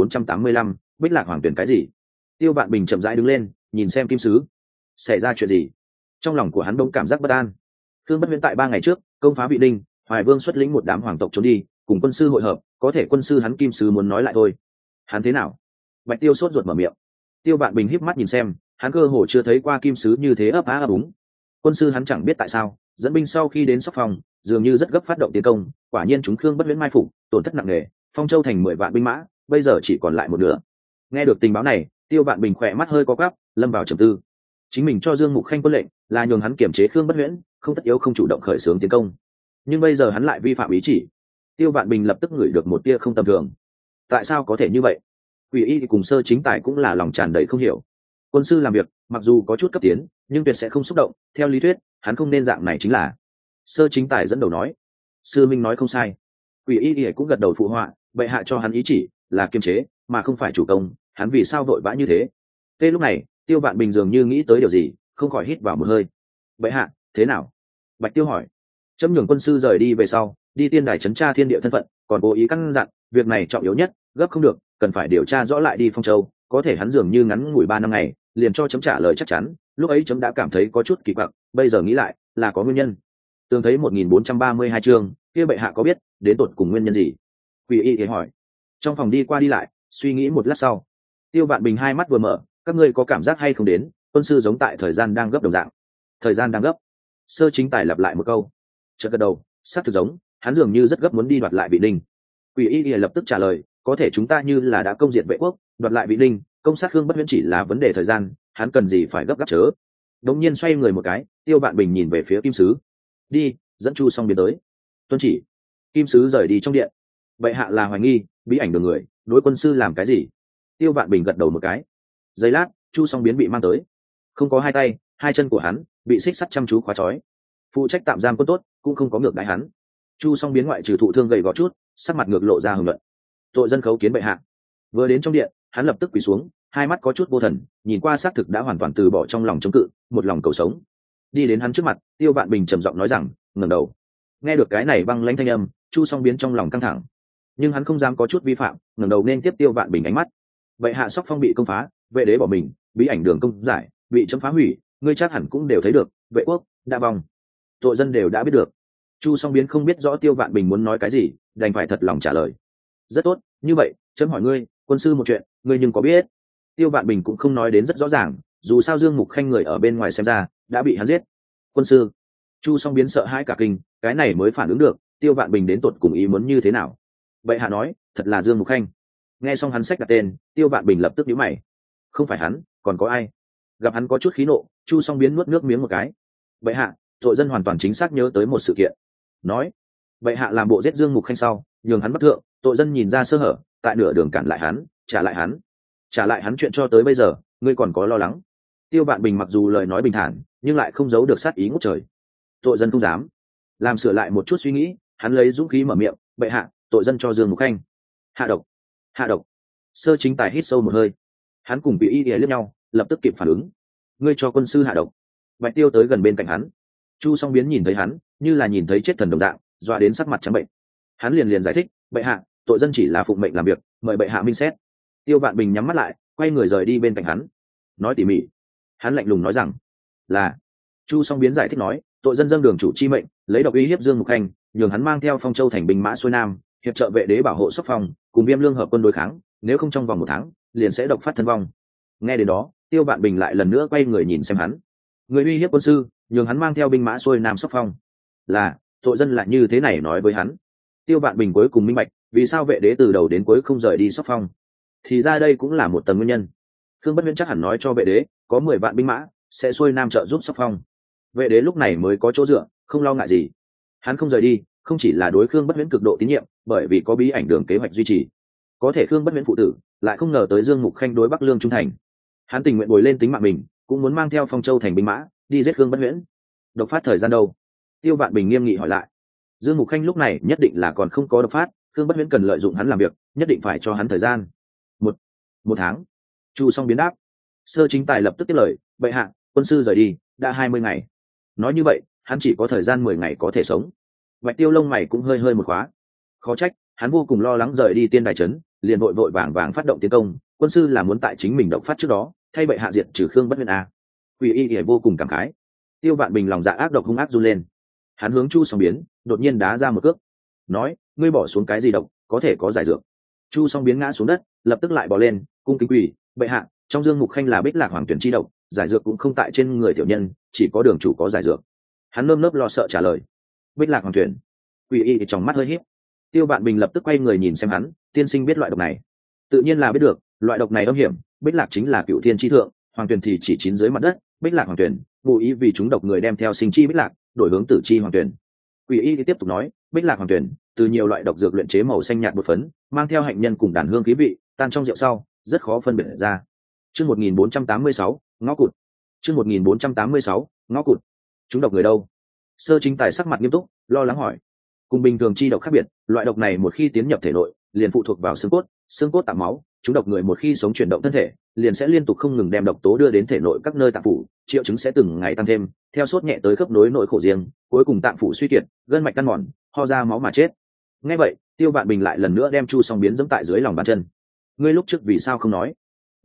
1485, Bích Lạc Hoàng tuyển cái gì? Tiêu Vạn Bình chậm rãi đứng lên, nhìn xem kim sứ. Xảy ra chuyện gì? Trong lòng của hắn bỗng cảm giác bất an. Khương Bất Huyễn tại 3 ngày trước công phá Vị Đinh, Hoài Vương xuất lĩnh một đám hoàng tộc trốn đi, cùng quân sư hội hợp, có thể quân sư hắn kim sứ muốn nói lại thôi. Hắn thế nào? Bạch Tiêu sốt ruột mở miệng. Tiêu Vạn Bình híp mắt nhìn xem, hắn cơ hồ chưa thấy qua kim sứ như thế ấp á ấp úng. Quân sư hắn chẳng biết tại sao, dẫn binh sau khi đến Sóc Phong, dường như rất gấp phát động tiến công, quả nhiên chúng Khương Bất Huyễn mai phục, tổn thất nặng nề, Phong Châu thành 10 vạn binh mã, bây giờ chỉ còn lại một nửa. Nghe được tình báo này, Tiêu Vạn Bình khỏe mắt hơi co quắp, lâm vào trầm tư. Chính mình cho Dương Mục Khanh quân lệnh là nhường hắn kiểm chế Khương Bất Huyễn, không tất yếu không chủ động khởi xướng tiến công. Nhưng bây giờ hắn lại vi phạm ý chỉ. Tiêu Vạn Bình lập tức ngửi được một tia không tầm thường. Tại sao có thể như vậy? Quỷ Y cùng Sơ Chính Tài cũng là lòng tràn đầy không hiểu. Quân sư làm việc, mặc dù có chút cấp tiến, nhưng tuyệt sẽ không xúc động, theo lý thuyết, hắn không nên dạng này chính là. Sơ Chính Tài dẫn đầu nói. Sư Minh nói không sai. Quỷ Y cũng gật đầu phụ họa, bệ hạ cho hắn ý chỉ là kiềm chế, mà không phải chủ công, hắn vì sao vội vã như thế? Tê lúc này, Tiêu Vạn Bình dường như nghĩ tới điều gì, không khỏi hít vào một hơi. Bệ hạ, thế nào? Bạch Tiêu hỏi. Chấm nhường quân sư rời đi về sau, đi tiên đài trấn tra thiên địa thân phận, còn cố ý căn dặn, việc này trọng yếu nhất, gấp không được, cần phải điều tra rõ lại đi Phong Châu. Có thể hắn dường như ngắn ngủi 3 năm ngày, liền cho chấm trả lời chắc chắn. Lúc ấy chấm đã cảm thấy có chút kỳ quặc, bây giờ nghĩ lại, là có nguyên nhân. Tường thấy 1432 chương, kia bệ hạ có biết đến tột cùng nguyên nhân gì? Quỷ Y thì hỏi. Trong phòng đi qua đi lại, suy nghĩ một lát sau, Tiêu Vạn Bình hai mắt vừa mở, các ngươi có cảm giác hay không đến, quân sư giống tại thời gian đang gấp đồng dạng. Thời gian đang gấp. Sơ Chính Tài lặp lại một câu. Chợt gật đầu, sát thực giống, hắn dường như rất gấp muốn đi đoạt lại Vị Đinh. Quỷ Y lập tức trả lời, có thể chúng ta như là đã công diệt Vệ quốc, đoạt lại Vị Đinh, công sát Khương Bất Huyễn chỉ là vấn đề thời gian, hắn cần gì phải gấp gáp chớ. Đống nhiên xoay người một cái, Tiêu Vạn Bình nhìn về phía kim sứ. Đi, dẫn Chu Song Biến tới. Tuân chỉ. Kim sứ rời đi trong điện. Bệ hạ là hoài nghi bí ảnh đường người đối quân sư làm cái gì? Tiêu Vạn Bình gật đầu một cái. Giây lát, Chu Song Biến bị mang tới. Không có hai tay, hai chân của hắn bị xích sắt chăm chú khóa trói. Phụ trách tạm giam quân tốt cũng không có ngược đãi hắn. Chu Song Biến ngoại trừ thụ thương gầy gò chút, sắc mặt ngược lộ ra hừng luận. Tội dân khấu kiến bệ hạ. Vừa đến trong điện, hắn lập tức quỳ xuống, hai mắt có chút vô thần, nhìn qua xác thực đã hoàn toàn từ bỏ trong lòng chống cự, một lòng cầu sống. Đi đến hắn trước mặt, Tiêu Vạn Bình trầm giọng nói rằng, ngẩng đầu. Nghe được cái này băng lãnh thanh âm, Chu Song Biến trong lòng căng thẳng, nhưng hắn không dám có chút vi phạm, ngẩng đầu nên tiếp Tiêu Vạn Bình ánh mắt. Bệ hạ Sóc Phong bị công phá, Vệ đế bỏ mình, bí ảnh đường công giải bị chấm phá hủy, ngươi chắc hẳn cũng đều thấy được, Vệ quốc đã vong, tội dân đều đã biết được. Chu Song Biến không biết rõ Tiêu Vạn Bình muốn nói cái gì, đành phải thật lòng trả lời. Rất tốt, như vậy chấm hỏi ngươi, quân sư một chuyện, ngươi nhưng có biết? Tiêu Vạn Bình cũng không nói đến rất rõ ràng, dù sao Dương Mục Khanh người ở bên ngoài xem ra đã bị hắn giết. Quân sư. Chu Song Biến sợ hãi cả kinh, cái này mới phản ứng được, Tiêu Vạn Bình đến tột cùng ý muốn như thế nào. Bệ hạ nói, thật là Dương Mục Khanh. Nghe xong hắn xách đặt tên, Tiêu Vạn Bình lập tức nhíu mày. Không phải hắn, còn có ai? Gặp hắn có chút khí nộ, Chu Song Biến nuốt nước miếng một cái. Bệ hạ, tội dân hoàn toàn chính xác nhớ tới một sự kiện. Nói, bệ hạ làm bộ giết Dương Mục Khanh sau, nhường hắn bất thượng, tội dân nhìn ra sơ hở, tại nửa đường cản lại hắn, trả lại hắn chuyện cho tới bây giờ, ngươi còn có lo lắng? Tiêu Vạn Bình mặc dù lời nói bình thản, nhưng lại không giấu được sát ý ngút trời. Tội dân không dám. Làm sửa lại một chút suy nghĩ, hắn lấy dũng khí mở miệng, bệ hạ, tội dân cho Dương Mục Khanh hạ độc. Hạ độc. Sơ Chính Tài hít sâu một hơi, hắn cùng Quỷ Y liếc nhau, lập tức kịp phản ứng. Ngươi cho quân sư hạ độc? Bạch Tiêu tới gần bên cạnh hắn. Chu Song Biến nhìn thấy hắn, như là nhìn thấy chết thần đồng dạng, dọa đến sắc mặt trắng bệnh. Hắn liền giải thích, bệ hạ, tội dân chỉ là phụng mệnh làm việc, mời bệ hạ minh xét. Tiêu Vạn Bình nhắm mắt lại, quay người rời đi bên cạnh hắn. Nói tỉ mỉ. Hắn lạnh lùng nói rằng, là. Chu Song Biến giải thích nói, tội dân dâng đường chủ chi mệnh, lấy độc uy hiếp Dương Mục Khanh, nhường hắn mang theo Phong Châu thành binh mã xuôi nam, hiệp trợ Vệ đế bảo hộ Sóc Phong, cùng Viêm Lương hợp quân đối kháng, nếu không trong vòng 1 tháng, liền sẽ độc phát thân vong. Nghe đến đó, Tiêu Vạn Bình lại lần nữa quay người nhìn xem hắn. Người uy hiếp quân sư, nhường hắn mang theo binh mã xuôi nam Sóc Phong. Là, tội dân lại như thế này nói với hắn. Tiêu Vạn Bình cuối cùng minh bạch, vì sao Vệ đế từ đầu đến cuối không rời đi Sóc Phong. Thì ra đây cũng là một tầng nguyên nhân. Khương Bất Huyễn chắc hẳn nói cho Vệ đế, có 10 vạn binh mã sẽ xuôi nam trợ giúp Sóc Phong. Vệ đế lúc này mới có chỗ dựa, không lo ngại gì. Hắn không rời đi, không chỉ là đối Khương Bất Huyễn cực độ tín nhiệm, bởi vì có bí ảnh đường kế hoạch duy trì. Có thể Khương Bất Huyễn phụ tử lại không ngờ tới Dương Mục Khanh đối Bắc Lương trung thành. Hắn tình nguyện bồi lên tính mạng mình, cũng muốn mang theo Phong Châu thành binh mã, đi giết Khương Bất Huyễn. Độc phát thời gian đâu? Tiêu Vạn Bình nghiêm nghị hỏi lại. Dương Mục Khanh lúc này nhất định là còn không có độc phát, Khương Bất Huyễn cần lợi dụng hắn làm việc, nhất định phải cho hắn thời gian. Một tháng. Chu Song Biến đáp. Sơ Chính Tài lập tức tiếp lời, bệ hạ, quân sư rời đi đã 20 ngày. Nói như vậy, hắn chỉ có thời gian 10 ngày có thể sống. Bạch Tiêu lông mày cũng hơi hơi một khóa. Khó trách, hắn vô cùng lo lắng rời đi Tiên Đài trấn, liền vội vội vàng vàng phát động tiến công, quân sư là muốn tại chính mình độc phát trước đó, thay bệ hạ diệt trừ Khương Bất Huyễn a. Quỷ Y vô cùng cảm khái. Tiêu Vạn Bình lòng dạ ác độc hung ác run lên. Hắn hướng Chu Song Biến đột nhiên đá ra một cước, nói, ngươi bỏ xuống cái gì độc, có thể có giải dược. Chu Song Biến ngã xuống đất, lập tức lại bò lên, cung kính quỳ, bệ hạ, trong Dương Mục Khanh là Bích Lạc Hoàng tuyển chi độc, giải dược cũng không tại trên người tiểu nhân, chỉ có đường chủ có giải dược. Hắn nơm nớp lo sợ trả lời. Bích Lạc Hoàng tuyển. Quỷ Y thì trong mắt hơi híp. Tiêu Vạn Bình lập tức quay người nhìn xem hắn, tiên sinh biết loại độc này? Tự nhiên là biết được, loại độc này âm hiểm, Bích Lạc chính là cựu thiên chi thượng, Hoàng tuyển thì chỉ chín dưới mặt đất, Bích Lạc Hoàng tuyển, ngụ ý vì chúng độc người đem theo sinh chi Bích Lạc, đổi hướng tử chi Hoàng tuyển. Quỷ Y thì tiếp tục nói, Bích Lạc Hoàng tuyển, từ nhiều loại độc dược luyện chế màu xanh nhạt bột phấn, mang theo hạnh nhân cùng đàn hương khí vị, tan trong rượu sau, rất khó phân biệt ra. Chương 1486, ngõ cụt. Chương 1486, ngõ cụt. Chúng độc người đâu? Sơ Chính Tài sắc mặt nghiêm túc, lo lắng hỏi. Cùng bình thường chi độc khác biệt, loại độc này một khi tiến nhập thể nội, liền phụ thuộc vào xương cốt tạo máu, chúng độc người một khi sống chuyển động thân thể, liền sẽ liên tục không ngừng đem độc tố đưa đến thể nội các nơi tạng phủ, triệu chứng sẽ từng ngày tăng thêm, theo sốt nhẹ tới khớp nối nội khổ riêng, cuối cùng tạng phủ suy kiệt, gân mạch căn mòn, ho ra máu mà chết. Nghe vậy, Tiêu Vạn Bình lại lần nữa đem Chu Song Biến giẫm tại dưới lòng bàn chân. Ngươi lúc trước vì sao không nói?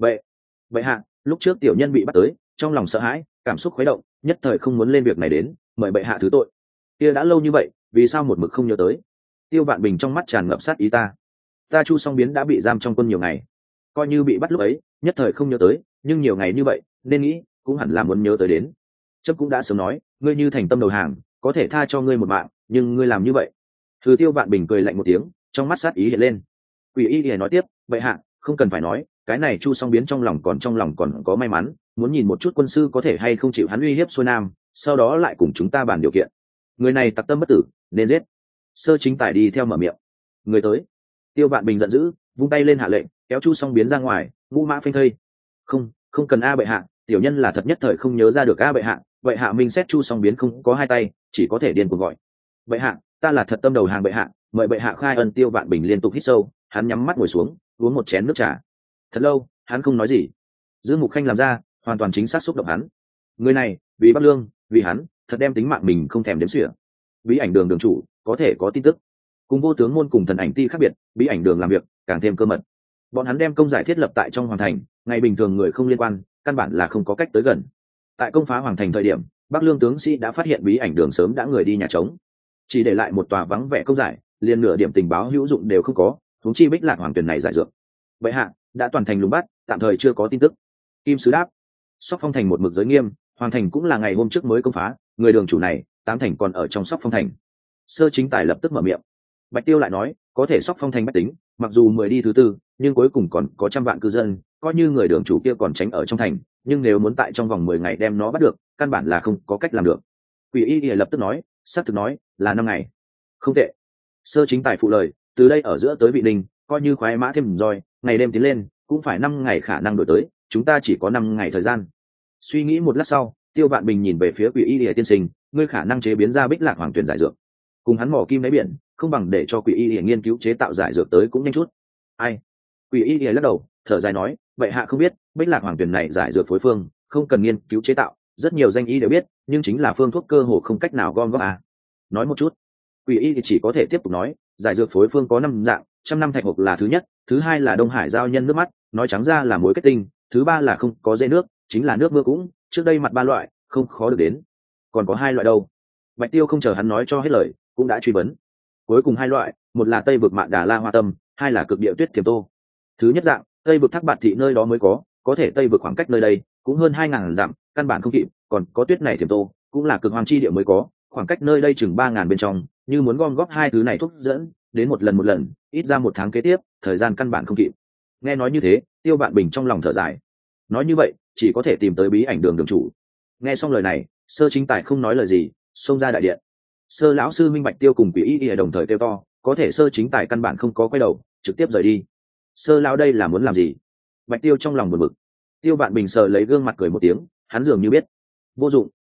Vậy hạ, lúc trước tiểu nhân bị bắt tới, trong lòng sợ hãi, cảm xúc khuấy động, nhất thời không muốn lên việc này đến, mời bệ hạ thứ tội. Kia đã lâu như vậy, vì sao một mực không nhớ tới? Tiêu Vạn Bình trong mắt tràn ngập sát ý ta Chu Song Biến đã bị giam trong quân nhiều ngày, coi như bị bắt lúc ấy, nhất thời không nhớ tới, nhưng nhiều ngày như vậy, nên nghĩ cũng hẳn là muốn nhớ tới đến. Chấp cũng đã sớm nói, ngươi như thành tâm đầu hàng, có thể tha cho ngươi một mạng, nhưng ngươi làm như vậy. Thứ Tiêu Vạn Bình cười lạnh một tiếng, trong mắt sát ý hiện lên. Quỷ Y thì nói tiếp, bệ hạ, không cần phải nói, cái này Chu Song Biến trong lòng còn có may mắn, muốn nhìn một chút quân sư có thể hay không chịu hắn uy hiếp xuôi nam, sau đó lại cùng chúng ta bàn điều kiện. Người này tặc tâm bất tử, nên giết. Sơ Chính Tài đi theo mở miệng. Người tới. Tiêu Vạn Bình giận dữ, vung tay lên hạ lệnh, kéo Chu Song Biến ra ngoài, ngũ mã phanh thây. Không cần a bệ hạ, tiểu nhân là thật nhất thời không nhớ ra được a bệ hạ. Bệ hạ minh xét Chu Song Biến không có hai tay, chỉ có thể điên cuồng gọi. Bệ hạ, ta là thật tâm đầu hàng bệ hạ, mời bệ hạ khai ân. Tiêu Vạn Bình liên tục hít sâu, hắn nhắm mắt ngồi xuống, uống một chén nước trà. Thật lâu, hắn không nói gì. Dương Mục Khanh làm ra, hoàn toàn chính xác xúc động hắn. Người này, vì Bắc Lương, vì hắn, thật đem tính mạng mình không thèm đếm xỉa. Bí ảnh đường đường chủ, có thể có tin tức. Cùng Vô Tướng môn cùng Thần Ảnh ti khác biệt, bí ảnh đường làm việc càng thêm cơ mật. Bọn hắn đem công giải thiết lập tại trong hoàng thành, ngày bình thường người không liên quan, căn bản là không có cách tới gần. Tại công phá hoàng thành thời điểm, Bắc Lương tướng sĩ đã phát hiện bí ảnh đường sớm đã người đi nhà trống, chỉ để lại một tòa vắng vẻ công giải, liền nửa điểm tình báo hữu dụng đều không có. Huống chi Bích Lạc Hoàng tuyển này giải dược. Vậy hạ đã toàn thành lùng bắt, tạm thời chưa có tin tức. Kim Sứ đáp. Sóc Phong thành một mực giới nghiêm, hoàng thành cũng là ngày hôm trước mới công phá, người đường chủ này tám thành còn ở trong Sóc Phong thành. Sơ Chính Tài lập tức mở miệng. Bạch Tiêu lại nói, có thể Sóc Phong thành bách tính, mặc dù 10 đi thứ tư, nhưng cuối cùng còn có trăm vạn cư dân, coi như người đường chủ kia còn tránh ở trong thành, nhưng nếu muốn tại trong vòng 10 ngày đem nó bắt được, căn bản là không có cách làm được. Quỷ Y lập tức nói, xác thực nói, là 5 ngày. Không tệ. Sơ Chính Tài phụ lời, từ đây ở giữa tới Vị Ninh, coi như khoái mã thêm roi, ngày đêm tiến lên, cũng phải 5 ngày khả năng đổi tới, chúng ta chỉ có 5 ngày thời gian. Suy nghĩ một lát sau, Tiêu Vạn Bình nhìn về phía Quỷ Y tiên sinh, ngươi khả năng chế biến ra Bích Lạc Hoàng tuyển giải dược. Cùng hắn mỏ kim đáy biển, không bằng để cho Quỷ Y nghiên cứu chế tạo giải dược tới cũng nhanh chút. Ai? Quỷ Y lắc đầu, thở dài nói, vậy hạ không biết, Bích Lạc Hoàng tuyển này giải dược phối phương, không cần nghiên cứu chế tạo, rất nhiều danh y đều biết, nhưng chính là phương thuốc cơ hồ không cách nào gom góp à. Nói một chút. Quỷ Y thì chỉ có thể tiếp tục nói, giải dược phối phương có 5 dạng, 100 năm thạch hộp là thứ nhất, thứ hai là Đông Hải giao nhân nước mắt, nói trắng ra là muối kết tinh, thứ ba là không có dễ nước, chính là nước mưa cũng, trước đây mặt 3 loại, không khó được đến. Còn có 2 loại đâu? Bạch Tiêu không chờ hắn nói cho hết lời, cũng đã truy vấn. Cuối cùng 2 loại, một là Tây vực Mạn Đà La Hoa Tâm, hai là Cực Địa Tuyết Thiểm Tô. Thứ nhất dạng, Tây vực Thác Bạt thị nơi đó mới có thể Tây vực khoảng cách nơi đây cũng hơn 2000 dặm, căn bản không kịp, còn có Tuyết này Thiểm Tô, cũng là cực hoàng chi địa mới có, khoảng cách nơi đây chừng 3000 bên trong, như muốn gom góp 2 thứ này thuốc dẫn, đến một lần, ít ra 1 tháng kế tiếp, thời gian căn bản không kịp. Nghe nói như thế, Tiêu Vạn Bình trong lòng thở dài. Nói như vậy, chỉ có thể tìm tới bí ảnh đường đường chủ. Nghe xong lời này, Sơ Chính Tài không nói lời gì, xông ra đại điện. Sơ lão sư Minh Bạch Tiêu cùng Quỷ Y đồng thời kêu to, có thể Sơ Chính Tài căn bản không có quay đầu, trực tiếp rời đi. Sơ lão đây là muốn làm gì? Bạch Tiêu trong lòng buồn bực. Tiêu Vạn Bình sờ lấy gương mặt cười một tiếng, hắn dường như biết. Vô dụng,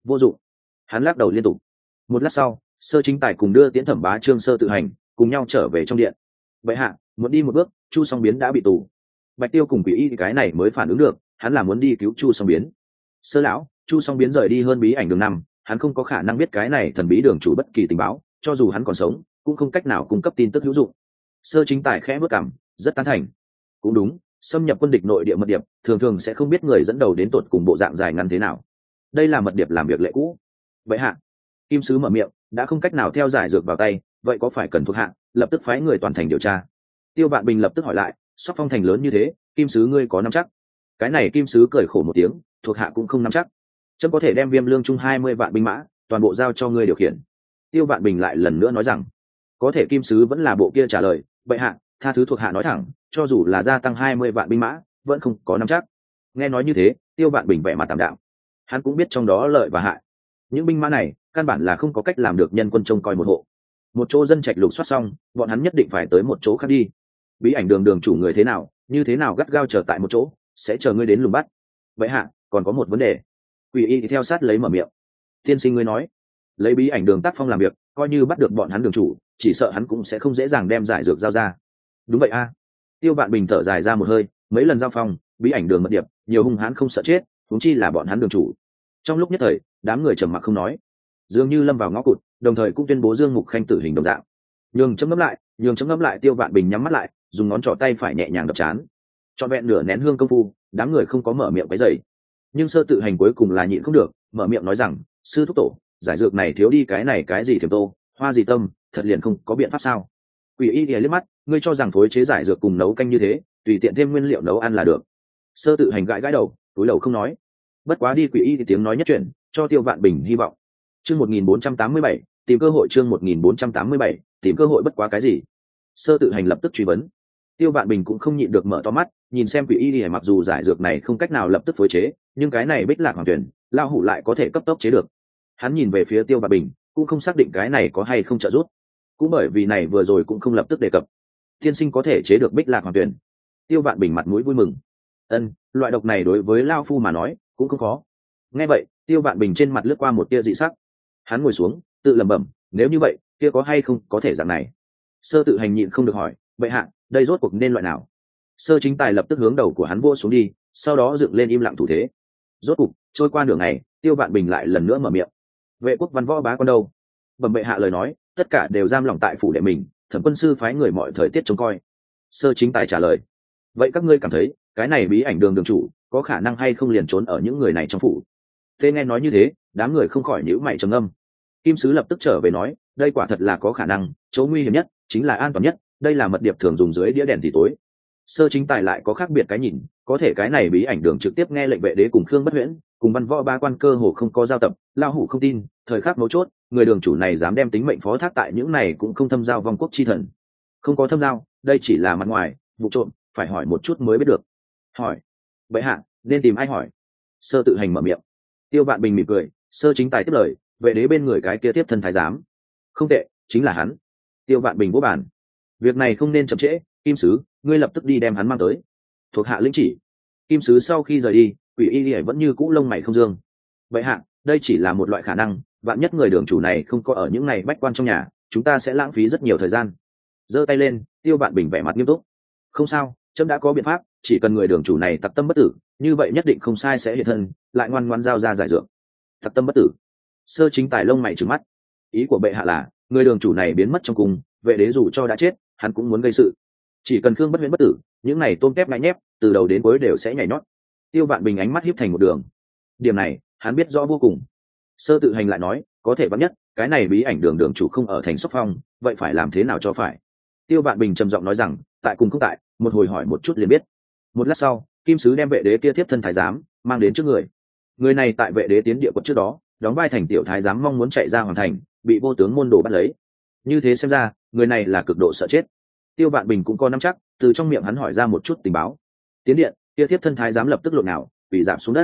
vô dụng. Hắn lắc đầu liên tục. Một lát sau, Sơ Chính Tài cùng đưa Tiễn Thẩm Bá Trương Sơ Tự Hành cùng nhau trở về trong điện. Vậy hạ, muốn đi một bước, Chu Song Biến đã bị tù. Bạch Tiêu cùng Quỷ Y cái này mới phản ứng được, hắn là muốn đi cứu Chu Song Biến. Sơ lão, Chu Song Biến rời đi hơn bí ảnh đường năm, hắn không có khả năng biết cái này thần bí đường chủ bất kỳ tình báo, cho dù hắn còn sống cũng không cách nào cung cấp tin tức hữu dụng. Sơ Chính Tài khẽ bước cằm, rất tán thành. Cũng đúng, xâm nhập quân địch nội địa mật điệp thường thường sẽ không biết người dẫn đầu đến tột cùng bộ dạng dài ngắn thế nào. Đây là mật điệp làm việc lệ cũ. Vậy hạ, Kim Sứ mở miệng, đã không cách nào theo giải dược vào tay, vậy có phải cần thuộc hạ lập tức phái người toàn thành điều tra? Tiêu Vạn Bình lập tức hỏi lại, Sóc Phong thành lớn như thế, Kim Sứ ngươi có nắm chắc? Cái này Kim Sứ cười khổ một tiếng, thuộc hạ cũng không nắm chắc. Chấm có thể đem Viêm Lương Trung 20 vạn binh mã toàn bộ giao cho ngươi điều khiển. Tiêu Vạn Bình lại lần nữa nói rằng, có thể Kim Sứ vẫn là bộ kia trả lời, bệ hạ, tha thứ thuộc hạ nói thẳng, cho dù là gia tăng 20 vạn binh mã vẫn không có nắm chắc. Nghe nói như thế, Tiêu Vạn Bình vẻ mặt tạm đạm. Hắn cũng biết trong đó lợi và hại. Những binh mã này căn bản là không có cách làm được nhân quân trông coi một hộ. Một chỗ dân trạch lục soát xong, bọn hắn nhất định phải tới một chỗ khác đi. Bí ảnh đường đường chủ người thế nào, như thế nào gắt gao chờ tại một chỗ, sẽ chờ ngươi đến lùng bắt. Vậy hạ, còn có một vấn đề. Quỷ Y thì theo sát lấy mở miệng. Tiên sinh ngươi nói, lấy bí ảnh đường tác phong làm việc, coi như bắt được bọn hắn đường chủ, chỉ sợ hắn cũng sẽ không dễ dàng đem giải dược giao ra. Đúng vậy a. Tiêu Vạn Bình thở dài ra một hơi, mấy lần giao phong, bí ảnh đường mật điệp nhiều hung hãn không sợ chết, huống chi là bọn hắn đường chủ. Trong lúc nhất thời, đám người trầm mặc không nói, dường như lâm vào ngõ cụt, đồng thời cũng tuyên bố Dương Mục Khanh tử hình đồng dạng. Nhường chấm ngấm lại, Tiêu Vạn Bình nhắm mắt lại, dùng ngón trỏ tay phải nhẹ nhàng đập chán. Trọn vẹn nửa nén hương công phu, đám người không có mở miệng quấy rầy. Nhưng Sơ Tự Hành cuối cùng là nhịn không được, mở miệng nói rằng, sư thúc tổ, giải dược này thiếu đi cái này cái gì thiểm tô, hoa gì tâm, thật liền không có biện pháp sao? Quỷ Y liếc mắt, ngươi cho rằng phối chế giải dược cùng nấu canh như thế, tùy tiện thêm nguyên liệu nấu ăn là được? Sơ Tự Hành gãi đầu, túi đầu không nói. Bất quá đi Quỷ Y thì tiếng nói nhất chuyển, cho Tiêu Vạn Bình hy vọng. Chương 1487, tìm cơ hội. Chương 1487, tìm cơ hội. Bất quá cái gì? Sơ Tự Hành lập tức truy vấn. Tiêu Vạn Bình cũng không nhịn được mở to mắt, nhìn xem Quỷ Y, mặc dù giải dược này không cách nào lập tức phối chế, nhưng cái này Bích Lạc Hoàng Tuyển, lao hủ lại có thể cấp tốc chế được. Hắn nhìn về phía Tiêu Vạn Bình, cũng không xác định cái này có hay không trợ giúp. Cũng bởi vì này vừa rồi cũng không lập tức đề cập. Tiên sinh có thể chế được Bích Lạc Hoàng Tuyển. Tiêu Vạn Bình mặt mũi vui mừng. Ân, loại độc này đối với lao phu mà nói cũng không khó. Nghe vậy, Tiêu Vạn Bình trên mặt lướt qua một tia dị sắc. Hắn ngồi xuống, tự lẩm bẩm, nếu như vậy, kia có hay không có thể dạng này? Sơ Tự Hành nhịn không được hỏi, bệ hạ, đây rốt cuộc nên loại nào? Sơ Chính Tài lập tức hướng đầu của hắn vỗ xuống đi, sau đó dựng lên im lặng thủ thế. Rốt cục, trôi qua nửa ngày, Tiêu Vạn Bình lại lần nữa mở miệng. Vệ quốc văn võ bá con đâu? Bẩm bệ hạ lời nói, tất cả đều giam lỏng tại phủ đệ mình, Thẩm quân sư phái người mọi thời tiết trông coi. Sơ Chính Tài trả lời. Vậy các ngươi cảm thấy, cái này bí ảnh đường đường chủ có khả năng hay không liền trốn ở những người này trong phủ? Thế nghe nói như thế, đám người không khỏi nhíu mày trầm ngâm. Kim Sứ lập tức trở về nói, đây quả thật là có khả năng, chỗ nguy hiểm nhất chính là an toàn nhất, đây là mật điệp thường dùng dưới đĩa đèn thì tối. Sơ Chính Tài lại có khác biệt cái nhìn, có thể cái này bí ảnh đường trực tiếp nghe lệnh vệ đế cùng Khương Bất Huyễn, cùng văn võ ba quan cơ hồ không có giao tập, lao hủ không tin, thời khắc mấu chốt, người đường chủ này dám đem tính mệnh phó thác tại những này cũng không thâm giao vong quốc chi thần. Không có thâm giao, đây chỉ là mặt ngoài, vụ trộm, phải hỏi một chút mới biết được. Hỏi, bệ hạ, nên tìm ai hỏi? Sơ Tự Hành mở miệng. Tiêu Vạn Bình mỉm cười, Sơ Chính Tài tiếp lời, vệ đế bên người cái kia tiếp thân thái giám. Không tệ, chính là hắn. Tiêu Vạn Bình vỗ bàn. Việc này không nên chậm trễ, Kim Sứ, ngươi lập tức đi đem hắn mang tới. Thuộc hạ lĩnh chỉ. Kim Sứ sau khi rời đi, Quỷ Y vẫn như cũ lông mày không dương. Bệ hạ, đây chỉ là một loại khả năng, vạn nhất người đường chủ này không có ở những này bách quan trong nhà, chúng ta sẽ lãng phí rất nhiều thời gian. Giơ tay lên, Tiêu Vạn Bình vẻ mặt nghiêm túc. Không sao, trẫm đã có biện pháp, chỉ cần người đường chủ này tặc tâm bất tử, như vậy nhất định không sai sẽ hiện thân, lại ngoan ngoãn giao ra giải dược. Tặc tâm bất tử? Sơ Chính Tài lông mày trừng mắt. Ý của bệ hạ là, người đường chủ này biến mất trong cung, vệ đế dù cho đã chết, hắn cũng muốn gây sự. Chỉ cần Khương Bất Huyễn bất tử, những này tôm tép ngại nhép, từ đầu đến cuối đều sẽ nhảy nhót. Tiêu Vạn Bình ánh mắt híp thành một đường. Điểm này, hắn biết rõ vô cùng. Sơ Tự Hành lại nói, có thể vắn nhất, cái này bí ảnh đường đường chủ không ở thành Sóc Phong, vậy phải làm thế nào cho phải? Tiêu Vạn Bình trầm giọng nói rằng, tại cùng không tại, một hồi hỏi một chút liền biết. Một lát sau, Kim Sứ đem vệ đế kia tiếp thân thái giám mang đến trước người. Người này tại vệ đế tiến địa quận trước đó, đóng vai thành tiểu thái giám mong muốn chạy ra hoàng thành, bị vô tướng môn đồ bắt lấy. Như thế xem ra, người này là cực độ sợ chết. Tiêu Vạn Bình cũng có nắm chắc, từ trong miệng hắn hỏi ra một chút tình báo. Tiến điện, kia tiếp thân thái giám lập tức lộn nào, bị giảm xuống đất.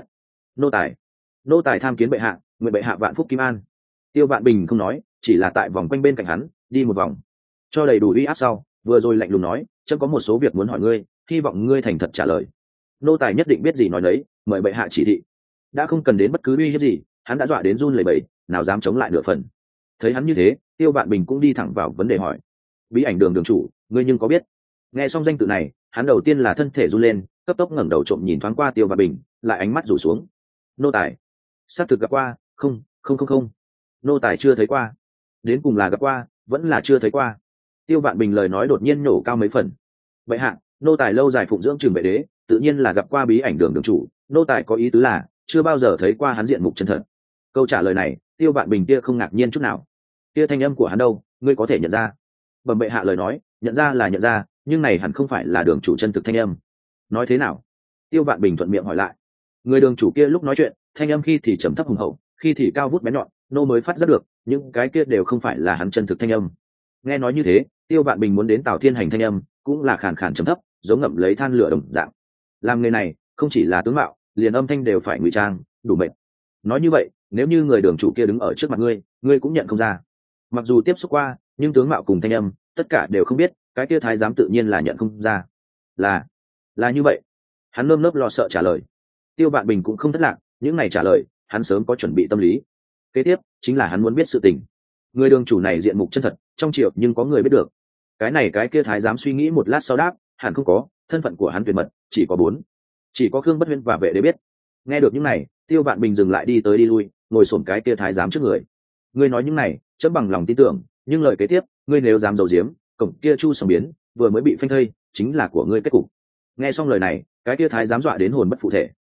Nô tài tham kiến bệ hạ, nguyện bệ hạ vạn phúc kim an. Tiêu Vạn Bình không nói, chỉ là tại vòng quanh bên cạnh hắn đi một vòng, cho đầy đủ uy áp sau, vừa rồi lạnh lùng nói, chấm có một số việc muốn hỏi ngươi, hy vọng ngươi thành thật trả lời. Nô tài nhất định biết gì nói đấy, mời bệ hạ chỉ thị. Đã không cần đến bất cứ uy hiếp gì, hắn đã dọa đến run lẩy bẩy, nào dám chống lại nửa phần. Thấy hắn như thế, Tiêu Vạn Bình cũng đi thẳng vào vấn đề hỏi: bí ảnh đường đường chủ, ngươi nhưng có biết? Nghe xong danh tự này, hắn đầu tiên là thân thể run lên, cấp tốc ngẩng đầu trộm nhìn thoáng qua Tiêu Vạn Bình, lại ánh mắt rủ xuống. Nô tài xác thực gặp qua. Không, nô tài chưa thấy qua. Đến cùng là gặp qua vẫn là chưa thấy qua? Tiêu Vạn Bình lời nói đột nhiên nổ cao mấy phần. Bệ hạ, nô tài lâu dài phụng dưỡng Trường Vệ Đế, tự nhiên là gặp qua bí ảnh đường đường chủ, nô tài có ý tứ là chưa bao giờ thấy qua hắn diện mục chân thật. Câu trả lời này, Tiêu Vạn Bình kia không ngạc nhiên chút nào. Kia thanh âm của hắn đâu, ngươi có thể nhận ra? Bẩm bệ hạ lời nói, nhận ra là nhận ra, nhưng này hẳn không phải là đường chủ chân thực thanh âm. Nói thế nào? Tiêu Vạn Bình thuận miệng hỏi lại. Người đường chủ kia lúc nói chuyện, thanh âm khi thì trầm thấp hùng hậu, khi thì cao vút bén nhọn, nô mới phát giác được những cái kia đều không phải là hắn chân thực thanh âm. Nghe nói như thế, Tiêu Vạn Bình muốn đến Tào Thiên Hành thanh âm cũng là khàn khàn trầm thấp, giống ngậm lấy than lửa đồng dạng. Làm nghề này không chỉ là tướng mạo, liền âm thanh đều phải ngụy trang, đủ mệt. Nói như vậy, nếu như người đường chủ kia đứng ở trước mặt ngươi, ngươi cũng nhận không ra. Mặc dù tiếp xúc qua, nhưng tướng mạo cùng thanh âm tất cả đều không biết, cái kia thái giám tự nhiên là nhận không ra. Là như vậy. Hắn nơm nớp lo sợ trả lời. Tiêu Vạn Bình cũng không thất lạc, những này trả lời hắn sớm có chuẩn bị tâm lý. Kế tiếp chính là hắn muốn biết sự tình. Người đường chủ này diện mục chân thật, trong triều nhưng có người biết được. Cái kia thái giám suy nghĩ một lát sau đáp, hẳn không có, thân phận của hắn tuyệt mật, chỉ có 4. Chỉ có Khương Bất Huyên và Vệ Đế biết. Nghe được những này, Tiêu Vạn Bình dừng lại đi tới đi lui, ngồi xổm cái kia thái giám trước người. Ngươi nói những này, chấm bằng lòng tin tưởng, nhưng lời kế tiếp, ngươi nếu dám giấu giếm, cổng kia Chu Sòng Biến vừa mới bị phanh thây, chính là của ngươi kết cục. Nghe xong lời này, cái kia thái giám dọa đến hồn bất phụ thể.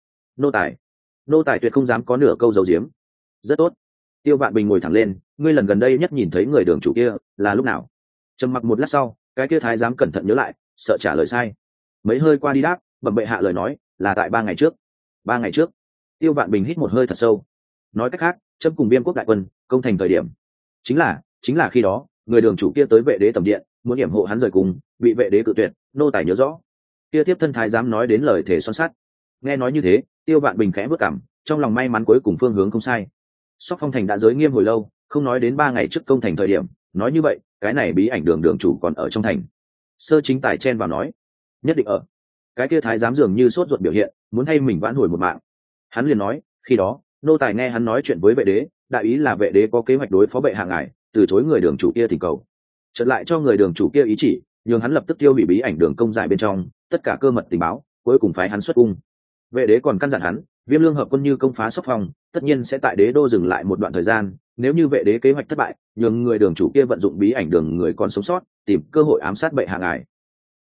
Nô tài tuyệt không dám có nửa câu giấu giếm. Rất tốt. Tiêu Vạn Bình ngồi thẳng lên, ngươi lần gần đây nhất nhìn thấy người đường chủ kia là lúc nào? Trầm mặc một lát sau, cái kia thái giám cẩn thận nhớ lại, sợ trả lời sai. Mấy hơi qua đi đáp, bẩm bệ hạ lời nói là tại 3 ngày trước. 3 ngày trước? Tiêu Vạn Bình hít một hơi thật sâu. Nói cách khác, trâm cùng Viêm quốc đại quân công thành thời điểm, chính là khi đó, người đường chủ kia tới Vệ Đế tầm điện, muốn điểm hộ hắn rời cùng, bị Vệ Đế cự tuyệt. Nô tài nhớ rõ. Kia tiếp thân thái giám nói đến lời thể son sắt. Nghe nói như thế, Tiêu Vạn Bình khẽ bước cảm, trong lòng may mắn cuối cùng phương hướng không sai. Sóc Phong thành đã giới nghiêm hồi lâu, không nói đến 3 ngày trước công thành thời điểm, nói như vậy, cái này bí ảnh đường đường chủ còn ở trong thành. Sơ Chính Tài chen vào nói, nhất định ở. Cái kia thái giám dường như sốt ruột biểu hiện, muốn hay mình vãn hồi một mạng. Hắn liền nói, khi đó, nô tài nghe hắn nói chuyện với Vệ Đế, đại ý là Vệ Đế có kế hoạch đối phó bệ hạ ngài, từ chối người đường chủ kia thỉnh cầu, chợt lại cho người đường chủ kia ý chỉ, nhường hắn lập tức tiêu hủy bí ảnh đường công giải bên trong tất cả cơ mật tình báo, cuối cùng phái hắn xuất cung. Vệ Đế còn căn dặn hắn, Viêm Lương hợp quân như công phá Sóc Phong, tất nhiên sẽ tại Đế đô dừng lại một đoạn thời gian, nếu như Vệ Đế kế hoạch thất bại, nhường người đường chủ kia vận dụng bí ảnh đường người còn sống sót, tìm cơ hội ám sát bệ hạ ngài.